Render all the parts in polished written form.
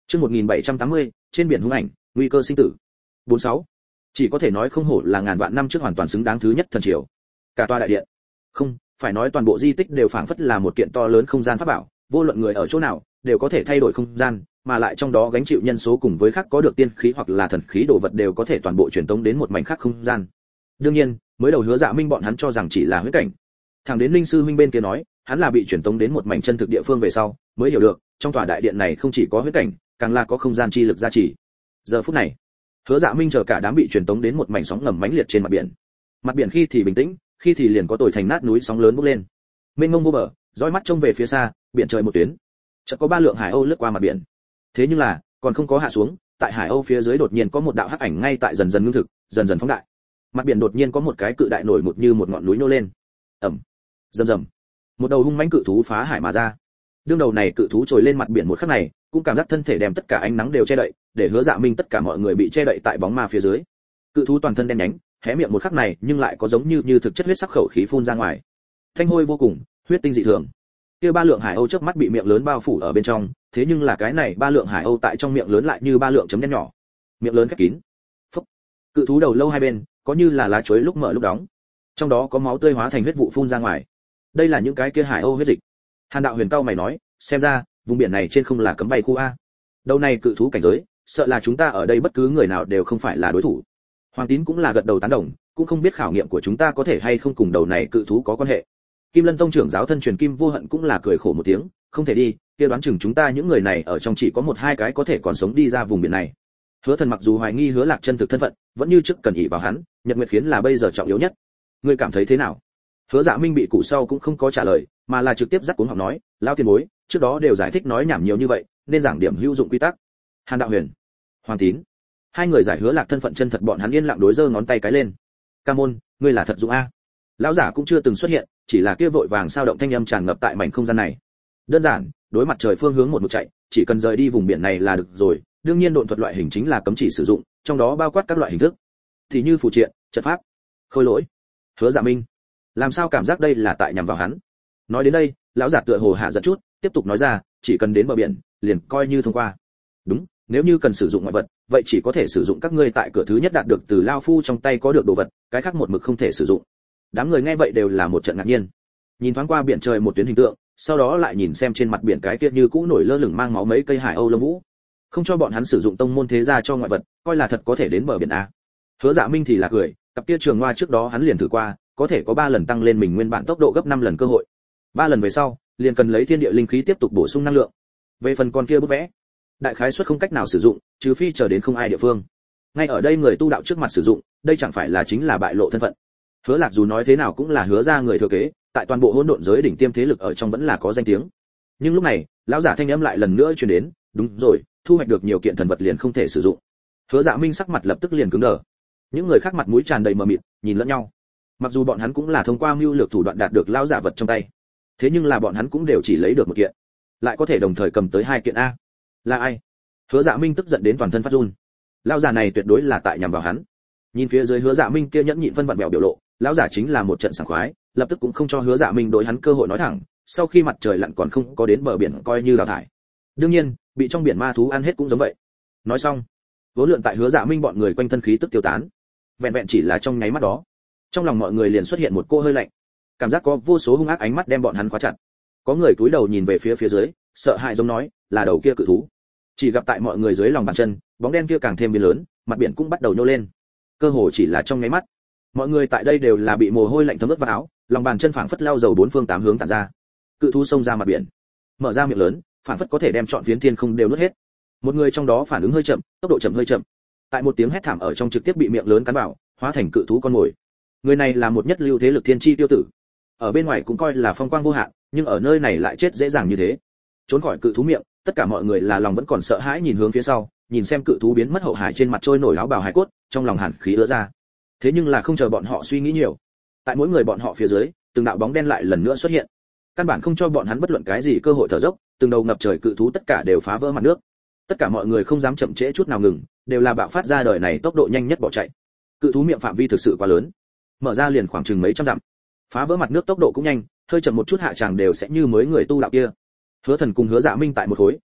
Chương 1780, trên biển hung ảnh, nguy cơ sinh tử. 46. Chỉ có thể nói không hổ là ngàn vạn năm trước hoàn toàn xứng đáng thứ nhất thần triều. Cả tòa đại điện, không, phải nói toàn bộ di tích đều phảng phất là một kiện to lớn không gian pháp bảo, vô luận người ở chỗ nào, đều có thể thay đổi không gian, mà lại trong đó gánh chịu nhân số cùng với khác có được tiên khí hoặc là thần khí đồ vật đều có thể toàn bộ truyền tống đến một mảnh khác không gian. Đương nhiên, mới đầu Hứa Dạ Minh bọn hắn cho rằng chỉ là huyễn cảnh. Thẳng đến Linh sư huynh bên kia nói, hắn là bị truyền tống đến một mảnh chân thực địa phương về sau, mới hiểu được, trong tòa đại điện này không chỉ có huyễn cảnh, càng là có không gian chi lực gia trì. Giờ phút này, Hứa Dạ Minh chờ cả đám bị truyền tống đến một mảnh sóng ngầm mãnh liệt trên mặt biển. Mặt biển khi thì bình tĩnh, khi thì liền có tồi thành nát núi sóng lớn bốc lên. Mênh mông vô bờ, dõi mắt trông về phía xa, biển trời một tuyến. Chợt có 3 lượng hải âu lướt qua mặt biển. Thế nhưng là, còn không có hạ xuống, tại hải âu phía dưới đột nhiên có một đạo hắc ảnh ngay tại dần dần ngưng thực, dần dần phóng đại. Mặt biển đột nhiên có một cái cự đại nổi một như một ngọn núi nô lên. Ầm. Rầm rầm. Một đầu hung mãnh cự thú phá hải mà ra. Đương đầu này cự thú trồi lên mặt biển một khắc này, cũng cảm giác thân thể đem tất cả ánh nắng đều che đậy, để Hứa Dạ Minh tất cả mọi người bị che đậy tại bóng ma phía dưới. Cự thú toàn thân đen nhánh, hé miệng một khắc này, nhưng lại có giống như thực chất huyết sắc khẩu khí phun ra ngoài. Thanh hôi vô cùng, huyết tinh dị thường. Kia 3 lượng hải âu chớp mắt bị miệng lớn bao phủ ở bên trong, thế nhưng là cái này 3 lượng hải âu tại trong miệng lớn lại như 3 lượng chấm đen nhỏ. Miệng lớn khép kín. Phốc. Cự thú đầu lâu hai bên, có như là lá chuối lúc mở lúc đóng. Trong đó có máu tươi hóa thành huyết vụ phun ra ngoài. Đây là những cái kia hải âu huyết dịch. Hàn Đạo Huyền cao mày nói, xem ra, vùng biển này trên không là cấm bay khu a. Đầu này cự thú cảnh giới, sợ là chúng ta ở đây bất cứ người nào đều không phải là đối thủ. Hoàng Tín cũng là gật đầu tán đồng, cũng không biết khảo nghiệm của chúng ta có thể hay không cùng đầu này cự thú có quan hệ. Kim Lân Tông trưởng giáo thân truyền Kim Vô Hận cũng là cười khổ một tiếng, không thể đi, kia đoán chừng chúng ta những người này ở trong chỉ có 1-2 cái có thể còn sống đi ra vùng biển này. Hứa Thần mặc dù hoài nghi Hứa Lạc chân thực thân phận, vẫn như trước cần ỷ vào hắn, Nhật Nguyệt khiến là bây giờ trọng yếu nhất. Ngươi cảm thấy thế nào? Hứa Dạ Minh bị cụ sau cũng không có trả lời, mà là trực tiếp dắt cuống học nói, lao tiền bối, trước đó đều giải thích nói nhảm nhiều như vậy, nên giảng điểm hữu dụng quy tắc. Hàn Đạo Huyền, Hoàng Tín, hai người giải Hứa Lạc thân phận chân thật, bọn hắn yên lặng đối giơ ngón tay cái lên. Ca môn, ngươi là thật dụng a. Lão giả cũng chưa từng xuất hiện, chỉ là kia vội vàng sao động thanh âm tràn ngập tại mảnh không gian này. Đơn giản, đối mặt trời phương hướng một mực chạy, chỉ cần rời đi vùng biển này là được rồi. Đương nhiên độn thuật loại hình chính là cấm chỉ sử dụng, trong đó bao quát các loại hình thức, thì như phù triện, trận pháp. Khôi lỗi. Hứa Dạ Minh, làm sao cảm giác đây là tại nhằm vào hắn? Nói đến đây, lão giả tựa hồ hạ giận chút, tiếp tục nói ra, chỉ cần đến bờ biển, liền coi như thông qua. Đúng, nếu như cần sử dụng ngoại vật, vậy chỉ có thể sử dụng các ngươi tại cửa thứ nhất đạt được từ lao phu trong tay có được đồ vật, cái khác một mực không thể sử dụng. Đám người nghe vậy đều là một trận ngạc nhiên. Nhìn thoáng qua biển trời một tuyến hình tượng, sau đó lại nhìn xem trên mặt biển cái kia như cũ nổi lơ lửng mang máu mấy cây hải âu lông vũ. Không cho bọn hắn sử dụng tông môn thế gia cho ngoại vật, coi là thật có thể đến bờ biển a. Hứa Dạ Minh thì là cười, cặp kia trường hoa trước đó hắn liền thử qua, có thể có 3 lần tăng lên mình nguyên bản tốc độ gấp 5 lần cơ hội. 3 lần về sau, liền cần lấy thiên địa linh khí tiếp tục bổ sung năng lượng. Về phần con kia bút vẽ, đại khái suất không cách nào sử dụng, trừ phi chờ đến không ai địa phương. Ngay ở đây người tu đạo trước mặt sử dụng, đây chẳng phải là chính là bại lộ thân phận. Hứa Lạc dù nói thế nào cũng là Hứa gia người thừa kế, tại toàn bộ hỗn độn giới đỉnh tiêm thế lực ở trong vẫn là có danh tiếng. Nhưng lúc này, lão giả thanh âm lại lần nữa truyền đến, đúng rồi, thu hoạch được nhiều kiện thần vật liền không thể sử dụng. Hứa Dạ Minh sắc mặt lập tức liền cứng đờ. Những người khác mặt mũi tràn đầy mờ mịt, nhìn lẫn nhau. Mặc dù bọn hắn cũng là thông qua mưu lược thủ đoạn đạt được lão giả vật trong tay, thế nhưng là bọn hắn cũng đều chỉ lấy được một kiện, lại có thể đồng thời cầm tới 2 kiện a. Là ai? Hứa Dạ Minh tức giận đến toàn thân phát run. Lão giả này tuyệt đối là tại nhằm vào hắn. Nhìn phía dưới Hứa Dạ Minh kia nhẫn nhịn phân vặn vẹo biểu lộ, lão giả chính là một trận sảng khoái, lập tức cũng không cho Hứa Dạ Minh đối hắn cơ hội nói thẳng, sau khi mặt trời lặn còn không có đến bờ biển coi như đào thải. Đương nhiên, bị trong biển ma thú ăn hết cũng giống vậy. Nói xong, vốn lượn tại Hứa Dạ Minh bọn người quanh thân khí tức tiêu tán. Vẹn vẹn chỉ là trong nháy mắt đó, trong lòng mọi người liền xuất hiện một cô hơi lạnh, cảm giác có vô số hung ác ánh mắt đem bọn hắn khóa chặt. Có người cúi đầu nhìn về phía dưới, sợ hãi giống nói, là đầu kia cự thú. Chỉ gặp tại mọi người dưới lòng bàn chân, bóng đen kia càng thêm biến lớn, mặt biển cũng bắt đầu nhô lên. Cơ hồ chỉ là trong nháy mắt, mọi người tại đây đều là bị mồ hôi lạnh thấm ướt vào áo, lòng bàn chân phảng phất lao dầu 4 phương 8 hướng tản ra. Cự thú xông ra mặt biển, mở ra miệng lớn, phảng phất có thể đem trọn phiến thiên không đều nuốt hết. Một người trong đó phản ứng hơi chậm, tốc độ chậm hơi chậm, tại một tiếng hét thảm ở trong trực tiếp bị miệng lớn cắn vào, hóa thành cự thú con mồi. Người này là một nhất lưu thế lực thiên chi tiêu tử, ở bên ngoài cũng coi là phong quang vô hạn, nhưng ở nơi này lại chết dễ dàng như thế. Trốn khỏi cự thú miệng, tất cả mọi người là lòng vẫn còn sợ hãi nhìn hướng phía sau, nhìn xem cự thú biến mất hậu hải trên mặt trôi nổi áo bào hải cốt, trong lòng hàn khí ứa ra. Thế nhưng là không chờ bọn họ suy nghĩ nhiều, tại mỗi người bọn họ phía dưới, từng đạo bóng đen lại lần nữa xuất hiện, căn bản không cho bọn hắn bất luận cái gì cơ hội thở dốc. Từng đầu ngập trời cự thú tất cả đều phá vỡ mặt nước, tất cả mọi người không dám chậm trễ chút nào ngừng, đều là bạo phát ra đời này tốc độ nhanh nhất bỏ chạy. Cự thú miệng phạm vi thực sự quá lớn, mở ra liền khoảng chừng mấy trăm dặm, phá vỡ mặt nước tốc độ cũng nhanh, hơi chậm một chút hạ tràng đều sẽ như mới người tu đạo kia. Hứa Thần cùng Hứa Dạ Minh tại một khối,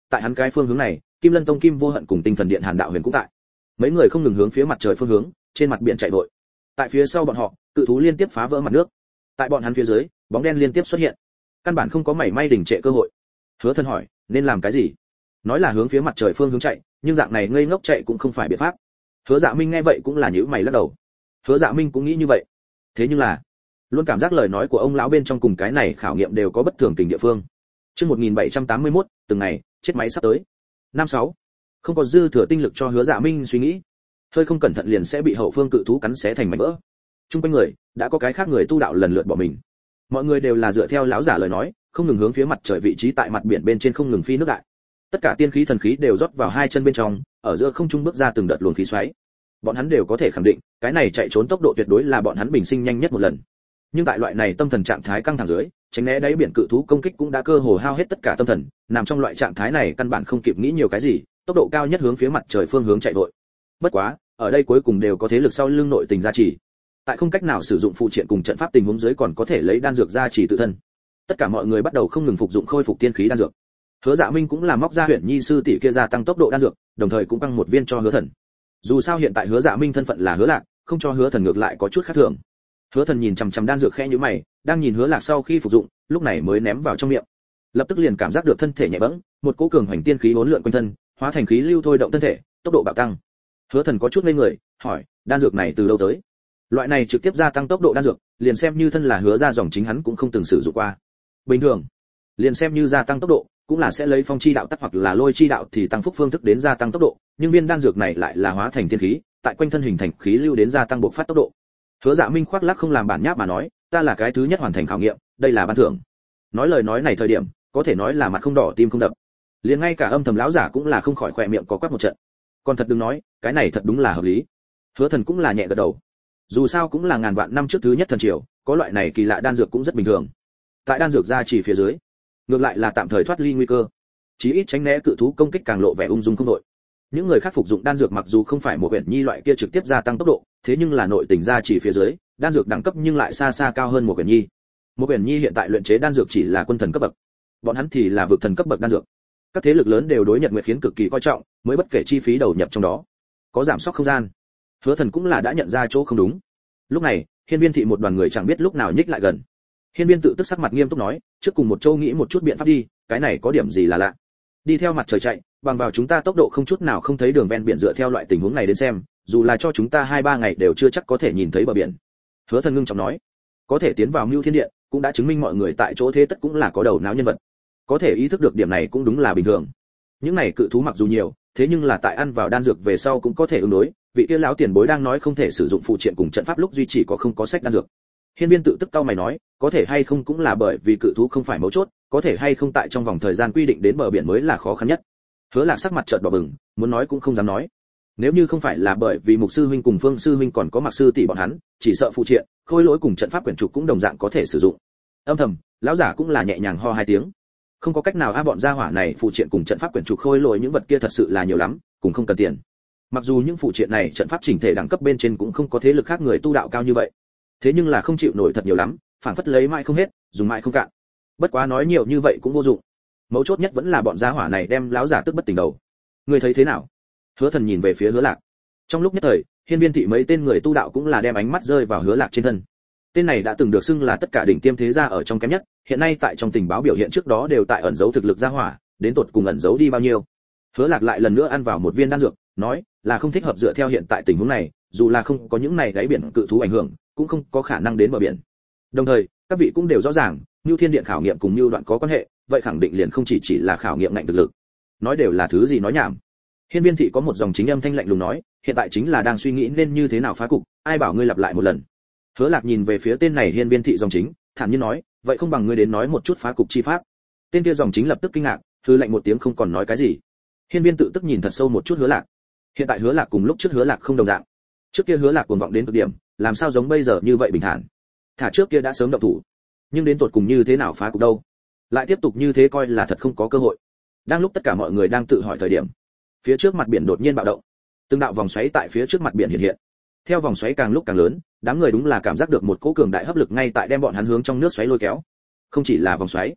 tại hắn cái phương hướng này, Kim Lân Tông Kim Vô Hận cùng Tinh Thần Điện Hàn Đạo Huyền cũng tại. Mấy người không ngừng hướng phía mặt trời phương hướng, trên mặt biển chạy vội. Tại phía sau bọn họ, cự thú liên tiếp phá vỡ mặt nước. Tại bọn hắn phía dưới, bóng đen liên tiếp xuất hiện. Căn bản không có mảy may đình trệ cơ hội. Hứa Thần hỏi, nên làm cái gì? Nói là hướng phía mặt trời phương hướng chạy, nhưng dạng này ngây ngốc chạy cũng không phải biện pháp. Hứa Dạ Minh nghe vậy cũng là nhíu mày lắc đầu. Hứa Dạ Minh cũng nghĩ như vậy. Thế nhưng là, luôn cảm giác lời nói của ông lão bên trong cùng cái này khảo nghiệm đều có bất thường tình địa phương. Chương 1781, từng ngày, chết máy sắp tới. Năm 6. Không có dư thừa tinh lực cho Hứa Dạ Minh suy nghĩ. Hơi không cẩn thận liền sẽ bị hậu phương cự thú cắn xé thành mảnh vỡ. Trung quanh người, đã có cái khác người tu đạo lần lượt bỏ mình. Mọi người đều là dựa theo lão giả lời nói, không ngừng hướng phía mặt trời vị trí tại mặt biển bên trên không ngừng phi nước đại. Tất cả tiên khí thần khí đều rót vào hai chân bên trong, ở giữa không trung bước ra từng đợt luồng khí xoáy. Bọn hắn đều có thể khẳng định, cái này chạy trốn tốc độ tuyệt đối là bọn hắn bình sinh nhanh nhất một lần. Nhưng tại loại này tâm thần trạng thái căng thẳng dưới, tránh né đáy biển cự thú công kích cũng đã cơ hồ hao hết tất cả tâm thần, nằm trong loại trạng thái này căn bản không kịp nghĩ nhiều cái gì, tốc độ cao nhất hướng phía mặt trời phương hướng chạy vội. Bất quá, ở đây cuối cùng đều có thế lực sau lưng nội tình gia trì. Tại không cách nào sử dụng phụ triện cùng trận pháp tình huống dưới còn có thể lấy đan dược gia trì tự thân. Tất cả mọi người bắt đầu không ngừng phục dụng khôi phục tiên khí đan dược. Hứa Dạ Minh cũng là móc ra Huyền Nhi sư tỷ kia gia tăng tốc độ đan dược, đồng thời cũng tăng một viên cho Hứa Thần. Dù sao hiện tại Hứa Dạ Minh thân phận là Hứa Lạc, không cho Hứa Thần ngược lại có chút khác thường. Hứa Thần nhìn chằm chằm đan dược khẽ nhíu mày, đang nhìn Hứa Lạc sau khi phục dụng, lúc này mới ném vào trong miệng. Lập tức liền cảm giác được thân thể nhẹ bẫng, một cỗ cường hoành tiên khí hỗn lượn quanh thân, hóa thành khí lưu thôi động thân thể, tốc độ bạo tăng. Hứa Thần có chút ngây người, hỏi, đan dược này từ đâu tới? Loại này trực tiếp gia tăng tốc độ đan dược, liền xem như thân là Hứa gia dòng chính hắn cũng không từng sử dụng qua. Bình thường, liền xem như gia tăng tốc độ, cũng là sẽ lấy phong chi đạo tắc hoặc là lôi chi đạo thì tăng phúc phương thức đến gia tăng tốc độ, nhưng viên đan dược này lại là hóa thành tiên khí, tại quanh thân hình thành khí lưu đến gia tăng bộc phát tốc độ. Hứa Dạ Minh khoác lác không làm bản nháp mà nói, ta là cái thứ nhất hoàn thành khảo nghiệm, đây là ban thưởng. Nói lời nói này thời điểm, có thể nói là mặt không đỏ tim không đập. Liền ngay cả âm thầm lão giả cũng là không khỏi khỏe miệng có quát một trận. Còn thật đừng nói, cái này thật đúng là hợp lý. Hứa Thần cũng là nhẹ gật đầu. Dù sao cũng là ngàn vạn năm trước thứ nhất thần triều, có loại này kỳ lạ đan dược cũng rất bình thường. Tại đan dược gia chỉ phía dưới, ngược lại là tạm thời thoát ly nguy cơ, chí ít tránh né cự thú công kích càng lộ vẻ ung dung không đội. Những người khác phục dụng đan dược mặc dù không phải một quyển nhi loại kia trực tiếp gia tăng tốc độ, thế nhưng là nội tình gia chỉ phía dưới, đan dược đẳng cấp nhưng lại xa xa cao hơn một quyển nhi. Một quyển nhi hiện tại luyện chế đan dược chỉ là quân thần cấp bậc, bọn hắn thì là vực thần cấp bậc đan dược. Các thế lực lớn đều đối Nhật Nguyệt khiến cực kỳ coi trọng, mới bất kể chi phí đầu nhập trong đó, có giảm sóc không gian. Hứa Thần cũng là đã nhận ra chỗ không đúng. Lúc này, Hiên Viên thị một đoàn người chẳng biết lúc nào nhích lại gần. Hiên Viên tự tức sắc mặt nghiêm túc nói, trước cùng một châu nghĩ một chút biện pháp đi, cái này có điểm gì là lạ. Đi theo mặt trời chạy, bằng vào chúng ta tốc độ không chút nào không thấy đường ven biển, dựa theo loại tình huống này đến xem, dù là cho chúng ta 2-3 ngày đều chưa chắc có thể nhìn thấy bờ biển. Hứa Thần ngưng trọng nói, có thể tiến vào Mưu Thiên Điện, cũng đã chứng minh mọi người tại chỗ thế tất cũng là có đầu não nhân vật. Có thể ý thức được điểm này cũng đúng là bình thường. Những này cự thú mặc dù nhiều, thế nhưng là tại ăn vào đan dược về sau cũng có thể ứng đối. Vị kia lão tiền bối đang nói không thể sử dụng phụ triện cùng trận pháp lúc duy chỉ có không có sách đan dược. Hiên Viên tự tức cau mày nói, có thể hay không cũng là bởi vì cự thú không phải mấu chốt, có thể hay không tại trong vòng thời gian quy định đến bờ biển mới là khó khăn nhất. Hứa Lạc sắc mặt chợt đỏ bừng, muốn nói cũng không dám nói. Nếu như không phải là bởi vì Mục sư huynh cùng Phương sư huynh còn có Mặc sư tỷ bọn hắn, chỉ sợ phụ triện, khôi lỗi cùng trận pháp quyển trục cũng đồng dạng có thể sử dụng. Âm thầm, lão giả cũng là nhẹ nhàng ho hai tiếng. Không có cách nào bọn gia hỏa này phụ triện cùng trận pháp quyển trục khôi lỗi những vật kia thật sự là nhiều lắm, cũng không cần tiền. Mặc dù những phụ triện này trận pháp chỉnh thể đẳng cấp bên trên cũng không có thế lực khác người tu đạo cao như vậy, thế nhưng là không chịu nổi thật nhiều lắm, phản phất lấy mãi không hết, dùng mãi không cạn. Bất quá nói nhiều như vậy cũng vô dụng, mấu chốt nhất vẫn là bọn gia hỏa này đem lão giả tức bất tỉnh đầu. Ngươi thấy thế nào? Hứa Thần nhìn về phía Hứa Lạc. Trong lúc nhất thời, Hiên Viên thị mấy tên người tu đạo cũng là đem ánh mắt rơi vào Hứa Lạc trên thân. Tên này đã từng được xưng là tất cả đỉnh tiêm thế gia ở trong kém nhất, hiện nay tại trong tình báo biểu hiện trước đó đều tại ẩn giấu thực lực gia hỏa, đến tột cùng ẩn giấu đi bao nhiêu. Hứa Lạc lại lần nữa ăn vào một viên đan dược, nói là không thích hợp dựa theo hiện tại tình huống này, dù là không có những này đáy biển cự thú ảnh hưởng, cũng không có khả năng đến bờ biển. Đồng thời, các vị cũng đều rõ ràng, Nưu Thiên Điện khảo nghiệm cùng Nưu Đoạn có quan hệ, vậy khẳng định liền không chỉ là khảo nghiệm ngạnh thực lực. Nói đều là thứ gì nói nhảm. Hiên Viên thị có một dòng chính âm thanh lạnh lùng nói, hiện tại chính là đang suy nghĩ nên như thế nào phá cục, ai bảo ngươi lặp lại một lần. Hứa Lạc nhìn về phía tên này Hiên Viên thị dòng chính, thản nhiên nói, vậy không bằng ngươi đến nói một chút phá cục chi pháp. Tên kia dòng chính lập tức kinh ngạc, hừ lạnh một tiếng không còn nói cái gì. Hiên Viên tự tức nhìn thật sâu một chút Hứa Lạc. Hiện tại Hứa Lạc cùng lúc trước Hứa Lạc không đồng dạng. Trước kia Hứa Lạc cuồng vọng đến cực điểm, làm sao giống bây giờ như vậy bình thản. Thả trước kia đã sớm động thủ, nhưng đến tột cùng như thế nào phá cục đâu? Lại tiếp tục như thế coi là thật không có cơ hội. Đang lúc tất cả mọi người đang tự hỏi thời điểm, phía trước mặt biển đột nhiên bạo động, từng đạo vòng xoáy tại phía trước mặt biển hiện hiện. Theo vòng xoáy càng lúc càng lớn, đám người đúng là cảm giác được một cỗ cường đại hấp lực ngay tại đem bọn hắn hướng trong nước xoáy lôi kéo. Không chỉ là vòng xoáy,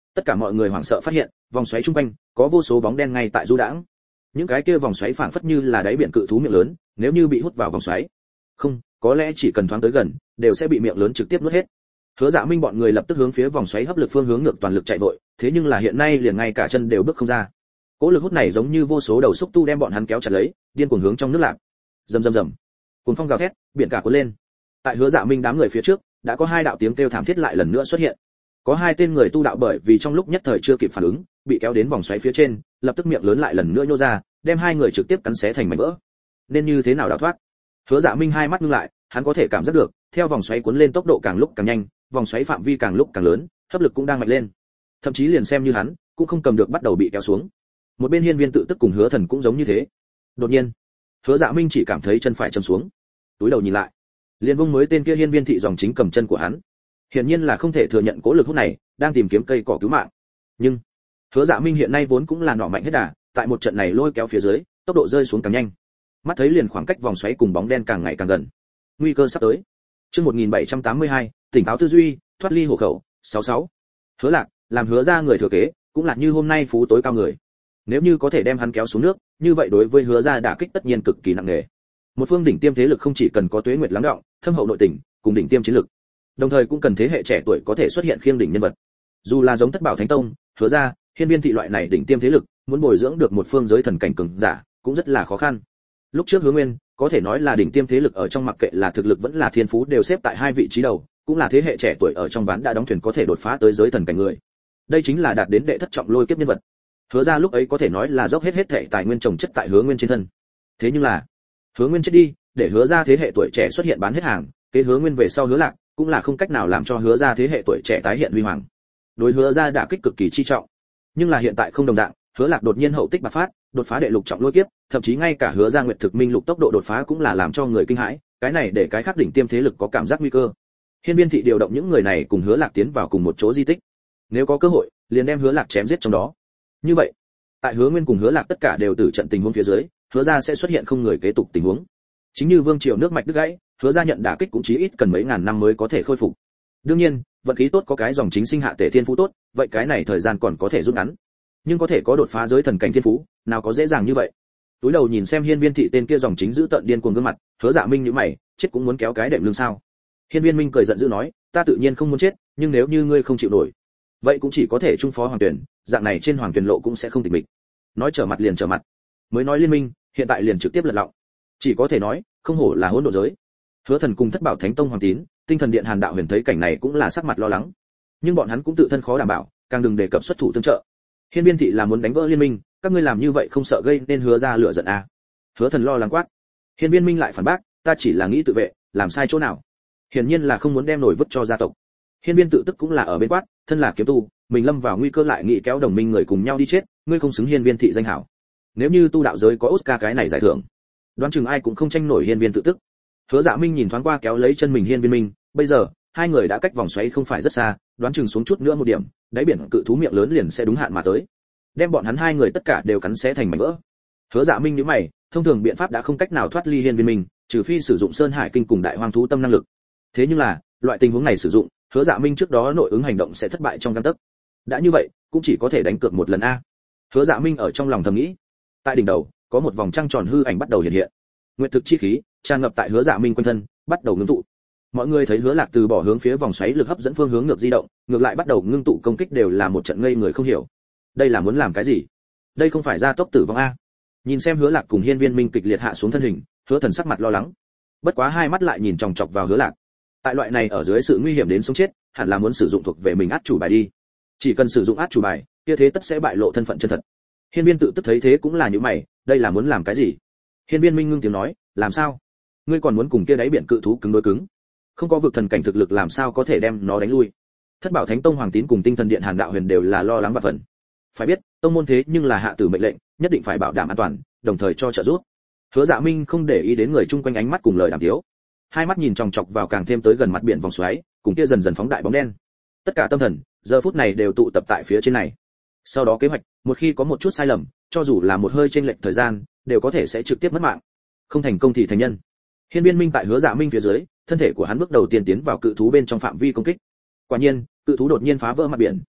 Tất cả mọi người hoảng sợ phát hiện, vòng xoáy trung quanh có vô số bóng đen ngay tại du đãng. Những cái kia vòng xoáy phảng phất như là đáy biển cự thú miệng lớn, nếu như bị hút vào vòng xoáy, không, có lẽ chỉ cần thoáng tới gần, đều sẽ bị miệng lớn trực tiếp nuốt hết. Hứa Dạ Minh bọn người lập tức hướng phía vòng xoáy hấp lực phương hướng ngược toàn lực chạy vội, thế nhưng là hiện nay liền ngay cả chân đều bước không ra. Cỗ lực hút này giống như vô số đầu xúc tu đem bọn hắn kéo chặt lấy, điên cuồng hướng trong nước lạc. Rầm rầm rầm. Cuồng phong gào thét, biển cả cuốn lên. Tại Hứa Dạ Minh đám người phía trước, đã có hai đạo tiếng kêu thảm thiết lại lần nữa xuất hiện. Có hai tên người tu đạo bởi vì trong lúc nhất thời chưa kịp phản ứng, bị kéo đến vòng xoáy phía trên, lập tức miệng lớn lại lần nữa nhô ra, đem hai người trực tiếp cắn xé thành mảnh vỡ. Nên như thế nào đào thoát? Hứa Dạ Minh hai mắt ngưng lại, hắn có thể cảm giác được, theo vòng xoáy cuốn lên tốc độ càng lúc càng nhanh, vòng xoáy phạm vi càng lúc càng lớn, hấp lực cũng đang mạnh lên. Thậm chí liền xem như hắn, cũng không cầm được bắt đầu bị kéo xuống. Một bên Hiên Viên Tự Tức cùng Hứa Thần cũng giống như thế. Đột nhiên, Hứa Dạ Minh chỉ cảm thấy chân phải chầm xuống, túi đầu nhìn lại, liền vung mới tên kia Hiên Viên thị dòng chính cầm chân của hắn. Hiển nhiên là không thể thừa nhận cố lực hút này, đang tìm kiếm cây cỏ cứu mạng. Nhưng Hứa Dạ Minh hiện nay vốn cũng là nỏ mạnh hết đà, tại một trận này lôi kéo phía dưới, tốc độ rơi xuống càng nhanh. Mắt thấy liền khoảng cách vòng xoáy cùng bóng đen càng ngày càng gần. Nguy cơ sắp tới. Chương 1782, tỉnh táo tư duy, thoát ly hộ khẩu, 66. Hứa Lạc, làm Hứa gia người thừa kế, cũng là như hôm nay phú tối cao người. Nếu như có thể đem hắn kéo xuống nước, như vậy đối với Hứa gia đả kích tất nhiên cực kỳ nặng nề. Một phương đỉnh tiêm thế lực không chỉ cần có tuế nguyệt lắng đọng, thâm hậu nội tình, cùng đỉnh tiêm chiến lực, đồng thời cũng cần thế hệ trẻ tuổi có thể xuất hiện khiêng đỉnh nhân vật. Dù là giống Thất Bảo Thánh Tông, Hứa gia, Hiên Viên thị loại này đỉnh tiêm thế lực, muốn bồi dưỡng được một phương giới thần cảnh cường giả, cũng rất là khó khăn. Lúc trước Hứa Nguyên, có thể nói là đỉnh tiêm thế lực ở trong mặc kệ là thực lực vẫn là thiên phú đều xếp tại hai vị trí đầu, cũng là thế hệ trẻ tuổi ở trong ván đã đóng thuyền có thể đột phá tới giới thần cảnh người. Đây chính là đạt đến đệ thất trọng lôi kiếp nhân vật. Hứa gia lúc ấy có thể nói là dốc hết thể tài nguyên trồng chất tại Hứa Nguyên trên thân. Thế nhưng là, Hứa Nguyên chết đi, để Hứa gia thế hệ tuổi trẻ xuất hiện bán hết hàng, kế Hứa Nguyên về sau Hứa Lạc, cũng là không cách nào làm cho Hứa gia thế hệ tuổi trẻ tái hiện huy hoàng. Đối Hứa gia đả kích cực kỳ chi trọng. Nhưng là hiện tại không đồng dạng, Hứa Lạc đột nhiên hậu tích bạc phát, đột phá đệ lục trọng lôi kiếp, thậm chí ngay cả Hứa gia Nguyệt Thực Minh lục tốc độ đột phá cũng là làm cho người kinh hãi, cái này để cái khác đỉnh tiêm thế lực có cảm giác nguy cơ. Hiên Viên thị điều động những người này cùng Hứa Lạc tiến vào cùng một chỗ di tích. Nếu có cơ hội, liền đem Hứa Lạc chém giết trong đó. Như vậy, tại Hứa Nguyên cùng Hứa Lạc tất cả đều tử trận tình huống phía dưới, Hứa gia sẽ xuất hiện không người kế tục tình huống. Chính như vương triều nước mạch đứt gãy, Hứa gia nhận đả kích cũng chí ít cần mấy ngàn năm mới có thể khôi phục. Đương nhiên, vận khí tốt có cái dòng chính sinh hạ tể thiên phú tốt, vậy cái này thời gian còn có thể rút ngắn. Nhưng có thể có đột phá giới thần cảnh thiên phú, nào có dễ dàng như vậy. Túi đầu nhìn xem Hiên Viên thị tên kia dòng chính giữ tận điên cuồng gương mặt, Hứa Dạ Minh nhíu mày, chết cũng muốn kéo cái đệm lưng sao? Hiên Viên Minh cười giận dữ nói, ta tự nhiên không muốn chết, nhưng nếu như ngươi không chịu nổi, vậy cũng chỉ có thể trung phó hoàng tuyển, dạng này trên hoàng tuyển lộ cũng sẽ không tịch mịch. Nói trở mặt liền trở mặt, mới nói liên minh, hiện tại liền trực tiếp lật lọng. Chỉ có thể nói, không hổ là hỗn độn giới. Hứa Thần cùng Thất Bảo Thánh Tông Hoàng Tín, Tinh Thần Điện Hàn Đạo Huyền thấy cảnh này cũng là sắc mặt lo lắng. Nhưng bọn hắn cũng tự thân khó đảm bảo, càng đừng đề cập xuất thủ tương trợ. Hiên Viên thị là muốn đánh vỡ liên minh, các ngươi làm như vậy không sợ gây nên Hứa gia lửa giận à? Hứa Thần lo lắng quát. Hiên Viên Minh lại phản bác, ta chỉ là nghĩ tự vệ, làm sai chỗ nào? Hiển nhiên là không muốn đem nổi vứt cho gia tộc. Hiên Viên Tự Tức cũng là ở bên quát, thân là kiếm tu, mình lâm vào nguy cơ lại nghĩ kéo đồng minh người cùng nhau đi chết, ngươi không xứng Hiên Viên thị danh hảo. Nếu như tu đạo giới có Oscar cái này giải thưởng, đoán chừng ai cũng không tranh nổi Hiên Viên Tự Tức. Hứa Dạ Minh nhìn thoáng qua kéo lấy chân mình Hiên Viên Minh, bây giờ hai người đã cách vòng xoáy không phải rất xa, đoán chừng xuống chút nữa một điểm, đáy biển cự thú miệng lớn liền sẽ đúng hạn mà tới, đem bọn hắn hai người tất cả đều cắn xé thành mảnh vỡ. Hứa Dạ Minh nhíu mày, thông thường biện pháp đã không cách nào thoát ly Hiên Viên Minh, trừ phi sử dụng Sơn Hải Kinh cùng Đại Hoang thú tâm năng lực. Thế nhưng là, loại tình huống này sử dụng, Hứa Dạ Minh trước đó nội ứng hành động sẽ thất bại trong gang tấc. Đã như vậy, cũng chỉ có thể đánh cược một lần a. Hứa Dạ Minh ở trong lòng thầm nghĩ. Tại đỉnh đầu, có một vòng trăng tròn hư ảnh bắt đầu hiện hiện. Nguyệt thực chi khí tràn ngập tại Hứa Dạ Minh quanh thân, bắt đầu ngưng tụ. Mọi người thấy Hứa Lạc từ bỏ hướng phía vòng xoáy lực hấp dẫn phương hướng ngược di động, ngược lại bắt đầu ngưng tụ công kích đều là một trận ngây người không hiểu. Đây là muốn làm cái gì? Đây không phải gia tốc tử vong a? Nhìn xem Hứa Lạc cùng Hiên Viên Minh kịch liệt hạ xuống thân hình, Hứa Thần sắc mặt lo lắng. Bất quá hai mắt lại nhìn chòng chọc vào Hứa Lạc. Tại loại này ở dưới sự nguy hiểm đến sống chết, hẳn là muốn sử dụng thuộc về mình át chủ bài đi. Chỉ cần sử dụng át chủ bài, kia thế tất sẽ bại lộ thân phận chân thật. Hiên Viên Tự Tức thấy thế cũng là như mày, đây là muốn làm cái gì? Hiên Viên Minh ngưng tiếng nói, làm sao? Ngươi còn muốn cùng kia đáy biển cự thú cứng đối cứng? Không có vực thần cảnh thực lực làm sao có thể đem nó đánh lui? Thất Bảo Thánh Tông Hoàng Tín cùng Tinh Thần Điện Hàn Đạo Huyền đều là lo lắng và phần. Phải biết, tông môn thế nhưng là hạ tử mệnh lệnh, nhất định phải bảo đảm an toàn, đồng thời cho trợ giúp. Hứa Dạ Minh không để ý đến người chung quanh ánh mắt cùng lời đàm tiếu, hai mắt nhìn chòng chọc vào càng thêm tới gần mặt biển vòng xoáy, cùng kia dần dần phóng đại bóng đen. Tất cả tâm thần giờ phút này đều tụ tập tại phía trên này. Sau đó kế hoạch, một khi có một chút sai lầm, cho dù là một hơi chênh lệch thời gian, đều có thể sẽ trực tiếp mất mạng. Không thành công thì thành nhân. Hiên Viên Minh tại Hứa Dạ Minh phía dưới, thân thể của hắn bước đầu tiên tiến vào cự thú bên trong phạm vi công kích. Quả nhiên, cự thú đột nhiên phá vỡ mặt biển,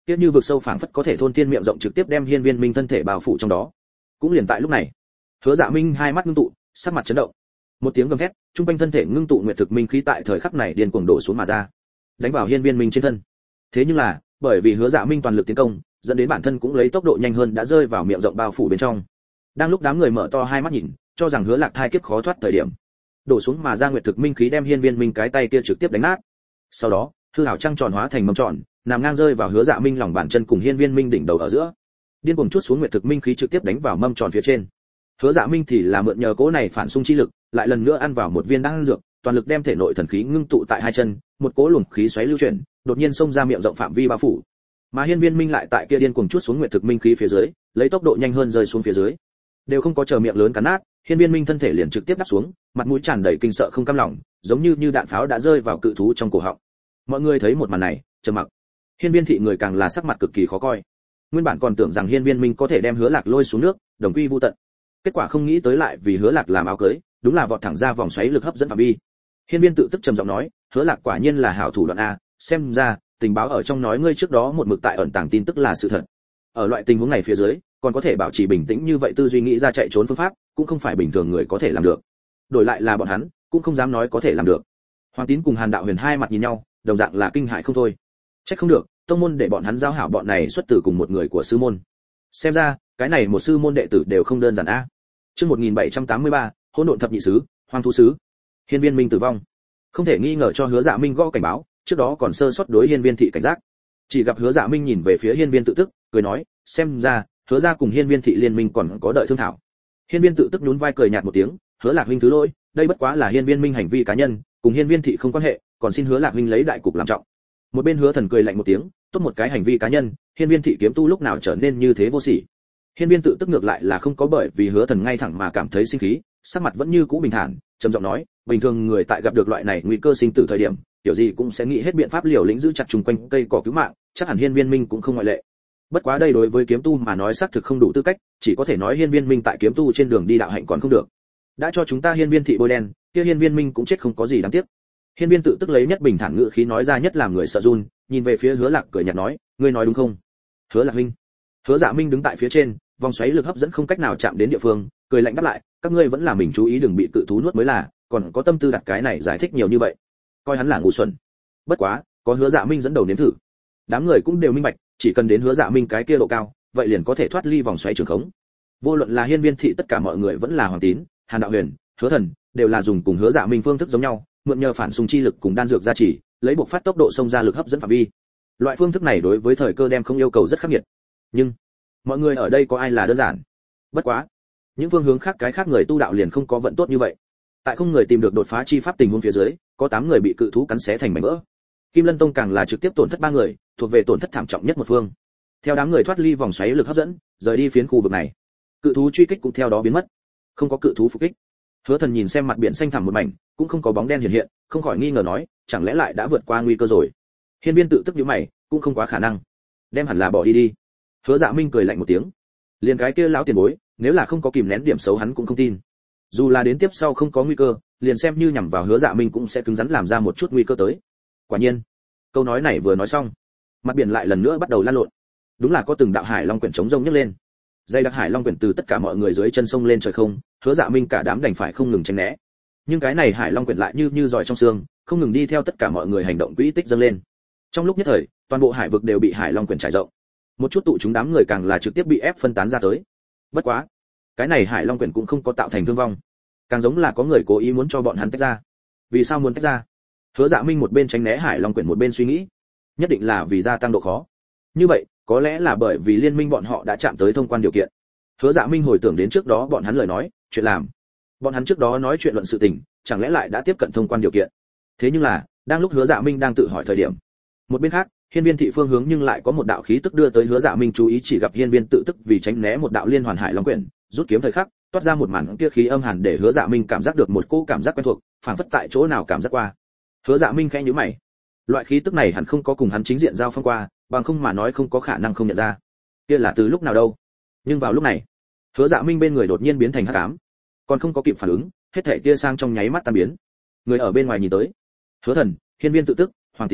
tiếp như vực sâu phảng phất có thể thôn thiên miệng rộng trực tiếp đem hiên viên minh thân thể bao phủ trong đó. Cũng liền tại lúc này, Hứa Dạ Minh hai mắt ngưng tụ, sắc mặt chấn động. Một tiếng gầm thét, trung quanh thân thể ngưng tụ nguyệt thực minh khí tại thời khắc này điên cuồng đổ xuống mà ra, đánh vào hiên viên minh trên thân. Thế nhưng là, bởi vì Hứa Dạ Minh toàn lực tiến công, dẫn đến bản thân cũng lấy tốc độ nhanh hơn đã rơi vào miệng rộng bao phủ bên trong. Đang lúc đám người mở to hai mắt nhìn, cho rằng Hứa Lạc thai kiếp khó thoát thời điểm, đổ xuống mà ra nguyệt thực minh khí đem hiên viên minh cái tay kia trực tiếp đánh nát. Sau đó, hư hảo trăng tròn hóa thành mâm tròn, nằm ngang rơi vào Hứa Dạ Minh lòng bàn chân cùng hiên viên minh đỉnh đầu ở giữa. Điên cuồng chuốt xuống nguyệt thực minh khí trực tiếp đánh vào mâm tròn phía trên. Hứa Dạ Minh thì là mượn nhờ cỗ này phản xung chi lực, lại lần nữa ăn vào một viên đan dược, toàn lực đem thể nội thần khí ngưng tụ tại hai chân, một cỗ luồng khí xoáy lưu chuyển, đột nhiên xông ra miệng rộng phạm vi bao phủ. Mà hiên viên minh lại tại kia điên cuồng chuốt xuống nguyệt thực minh khí phía dưới, lấy tốc độ nhanh hơn rơi xuống phía dưới. Đều không có chờ miệng lớn cắn nát, hiên viên minh thân thể liền trực tiếp đáp xuống, mặt mũi tràn đầy kinh sợ không cam lòng, giống như đạn pháo đã rơi vào cự thú trong cổ họng. Mọi người thấy một màn này, trầm mặc. Hiên viên thị người càng là sắc mặt cực kỳ khó coi. Nguyên bản còn tưởng rằng hiên viên minh có thể đem Hứa Lạc lôi xuống nước, đồng quy vu tận. Kết quả không nghĩ tới lại vì Hứa Lạc làm áo cưới, đúng là vọt thẳng ra vòng xoáy lực hấp dẫn phạm vi. Hiên viên tự tức trầm giọng nói, Hứa Lạc quả nhiên là hảo thủ đoạn a, xem ra tình báo ở trong nói ngươi trước đó một mực tại ẩn tàng tin tức là sự thật. Ở loại tình huống này phía dưới, còn có thể bảo trì bình tĩnh như vậy tư duy nghĩ ra chạy trốn phương pháp, cũng không phải bình thường người có thể làm được. Đổi lại là bọn hắn, cũng không dám nói có thể làm được. Hoàng Tín cùng Hàn Đạo Huyền hai mặt nhìn nhau, đồng dạng là kinh hãi không thôi. Trách không được, tông môn để bọn hắn giao hảo bọn này xuất từ cùng một người của sư môn. Xem ra, cái này một sư môn đệ tử đều không đơn giản a. Chương 1783, Hỗn độn thập nhị sứ, Hoang thú sứ. Hiên viên minh tử vong. Không thể nghi ngờ cho Hứa Dạ Minh gõ cảnh báo, trước đó còn sơ suất đối hiên viên thị cảnh giác. Chỉ gặp Hứa Dạ Minh nhìn về phía hiên viên tự tức, cười nói, xem ra, Hứa gia cùng hiên viên thị liên minh còn có đợi thương thảo. Hiên viên tự tức nhún vai cười nhạt một tiếng, Hứa Lạc huynh thứ lỗi, đây bất quá là hiên viên minh hành vi cá nhân, cùng hiên viên thị không quan hệ, còn xin Hứa Lạc huynh lấy đại cục làm trọng. Một bên Hứa Thần cười lạnh một tiếng, tốt một cái hành vi cá nhân, hiên viên thị kiếm tu lúc nào trở nên như thế vô sỉ. Hiên viên tự tức ngược lại là không có bởi vì Hứa Thần ngay thẳng mà cảm thấy sinh khí, sắc mặt vẫn như cũ bình thản, trầm giọng nói, bình thường người tại gặp được loại này nguy cơ sinh tử thời điểm, kiểu gì cũng sẽ nghĩ hết biện pháp liều lĩnh giữ chặt chung quanh cây cỏ cứu mạng, chắc hẳn hiên viên minh cũng không ngoại lệ. Bất quá đây đối với kiếm tu mà nói xác thực không đủ tư cách, chỉ có thể nói hiên viên minh tại kiếm tu trên đường đi đạo hạnh còn không được. Đã cho chúng ta hiên viên thị bôi đen, kia hiên viên minh cũng chết không có gì đáng tiếc. Hiên viên tự tức lấy nhất bình thản ngữ khí nói ra nhất làm người sợ run, nhìn về phía Hứa Lạc cười nhạt nói, ngươi nói đúng không? Hứa Lạc huynh. Hứa Dạ Minh đứng tại phía trên, vòng xoáy lực hấp dẫn không cách nào chạm đến địa phương, cười lạnh đáp lại, các ngươi vẫn là mình chú ý đừng bị cự thú nuốt mới là, còn có tâm tư đặt cái này giải thích nhiều như vậy, coi hắn là ngu xuẩn. Bất quá, có Hứa Dạ Minh dẫn đầu nếm thử, đám người cũng đều minh bạch, chỉ cần đến Hứa Dạ Minh cái kia độ cao, vậy liền có thể thoát ly vòng xoáy trường khống. Vô luận là hiên viên thị tất cả mọi người vẫn là Hoàng Tín, Hàn Đạo Huyền, Hứa Thần, đều là dùng cùng Hứa Dạ Minh phương thức giống nhau, mượn nhờ phản xung chi lực cùng đan dược gia trì, lấy bộc phát tốc độ xông ra lực hấp dẫn phạm vi. Loại phương thức này đối với thời cơ đem không yêu cầu rất khắc nghiệt. Nhưng mọi người ở đây có ai là đơn giản? Bất quá, những phương hướng khác cái khác người tu đạo liền không có vận tốt như vậy. Tại không người tìm được đột phá chi pháp tình huống phía dưới, có 8 người bị cự thú cắn xé thành mảnh vỡ. Kim Lân Tông càng là trực tiếp tổn thất 3 người, thuộc về tổn thất thảm trọng nhất một phương. Theo đám người thoát ly vòng xoáy lực hấp dẫn, rời đi phiến khu vực này. Cự thú truy kích cũng theo đó biến mất. Không có cự thú phục kích. Hứa Thần nhìn xem mặt biển xanh thẳm một mảnh, cũng không có bóng đen hiện hiện, không khỏi nghi ngờ nói, chẳng lẽ lại đã vượt qua nguy cơ rồi? Hiên viên tự tức nhíu mày, cũng không quá khả năng. Đem hẳn là bỏ đi đi. Hứa Dạ Minh cười lạnh một tiếng. Liền cái kia lão tiền bối, nếu là không có kìm nén điểm xấu hắn cũng không tin. Dù là đến tiếp sau không có nguy cơ, liền xem như nhằm vào Hứa Dạ Minh cũng sẽ cứng rắn làm ra một chút nguy cơ tới. Quả nhiên, câu nói này vừa nói xong, mặt biển lại lần nữa bắt đầu lan lộn. Đúng là có từng đạo hải long quyển chống rông nhấc lên. Dây đặc hải long quyển từ tất cả mọi người dưới chân sông lên trời không, Hứa Dạ Minh cả đám đành phải không ngừng tránh né. Nhưng cái này hải long quyển lại như giỏi trong xương, không ngừng đi theo tất cả mọi người hành động quỹ tích dâng lên. Trong lúc nhất thời, toàn bộ hải vực đều bị hải long quyển trải rộng. Một chút tụ chúng đám người càng là trực tiếp bị ép phân tán ra tới. Bất quá, cái này hải long quyển cũng không có tạo thành thương vong, càng giống là có người cố ý muốn cho bọn hắn tách ra. Vì sao muốn tách ra? Hứa Dạ Minh một bên tránh né hải long quyển một bên suy nghĩ, nhất định là vì gia tăng độ khó. Như vậy, có lẽ là bởi vì liên minh bọn họ đã chạm tới thông quan điều kiện. Hứa Dạ Minh hồi tưởng đến trước đó bọn hắn lời nói, chuyện làm. Bọn hắn trước đó nói chuyện luận sự tình, chẳng lẽ lại đã tiếp cận thông quan điều kiện. Thế nhưng là, đang lúc Hứa Dạ Minh đang tự hỏi thời điểm, một bên khác, hiên viên thị phương hướng nhưng lại có một đạo khí tức đưa tới Hứa Dạ Minh chú ý, chỉ gặp hiên viên tự tức vì tránh né một đạo liên hoàn hải long quyển, rút kiếm thời khắc, toát ra một màn kia khí âm hàn để Hứa Dạ Minh cảm giác được một cỗ cảm giác quen thuộc, phảng phất tại chỗ nào cảm giác qua. Hứa Dạ Minh khẽ nhíu mày. Loại khí tức này hẳn không có cùng hắn chính diện giao phong qua, bằng không mà nói không có khả năng không nhận ra. Kia là từ lúc nào đâu? Nhưng vào lúc này, Hứa Dạ Minh bên người đột nhiên biến thành hắc ám, còn không có kịp phản ứng, hết thảy kia sang trong nháy mắt tan biến. Người ở bên ngoài nhìn tới, Hứa Thần, hiên viên tự tức, Hoàng Tín,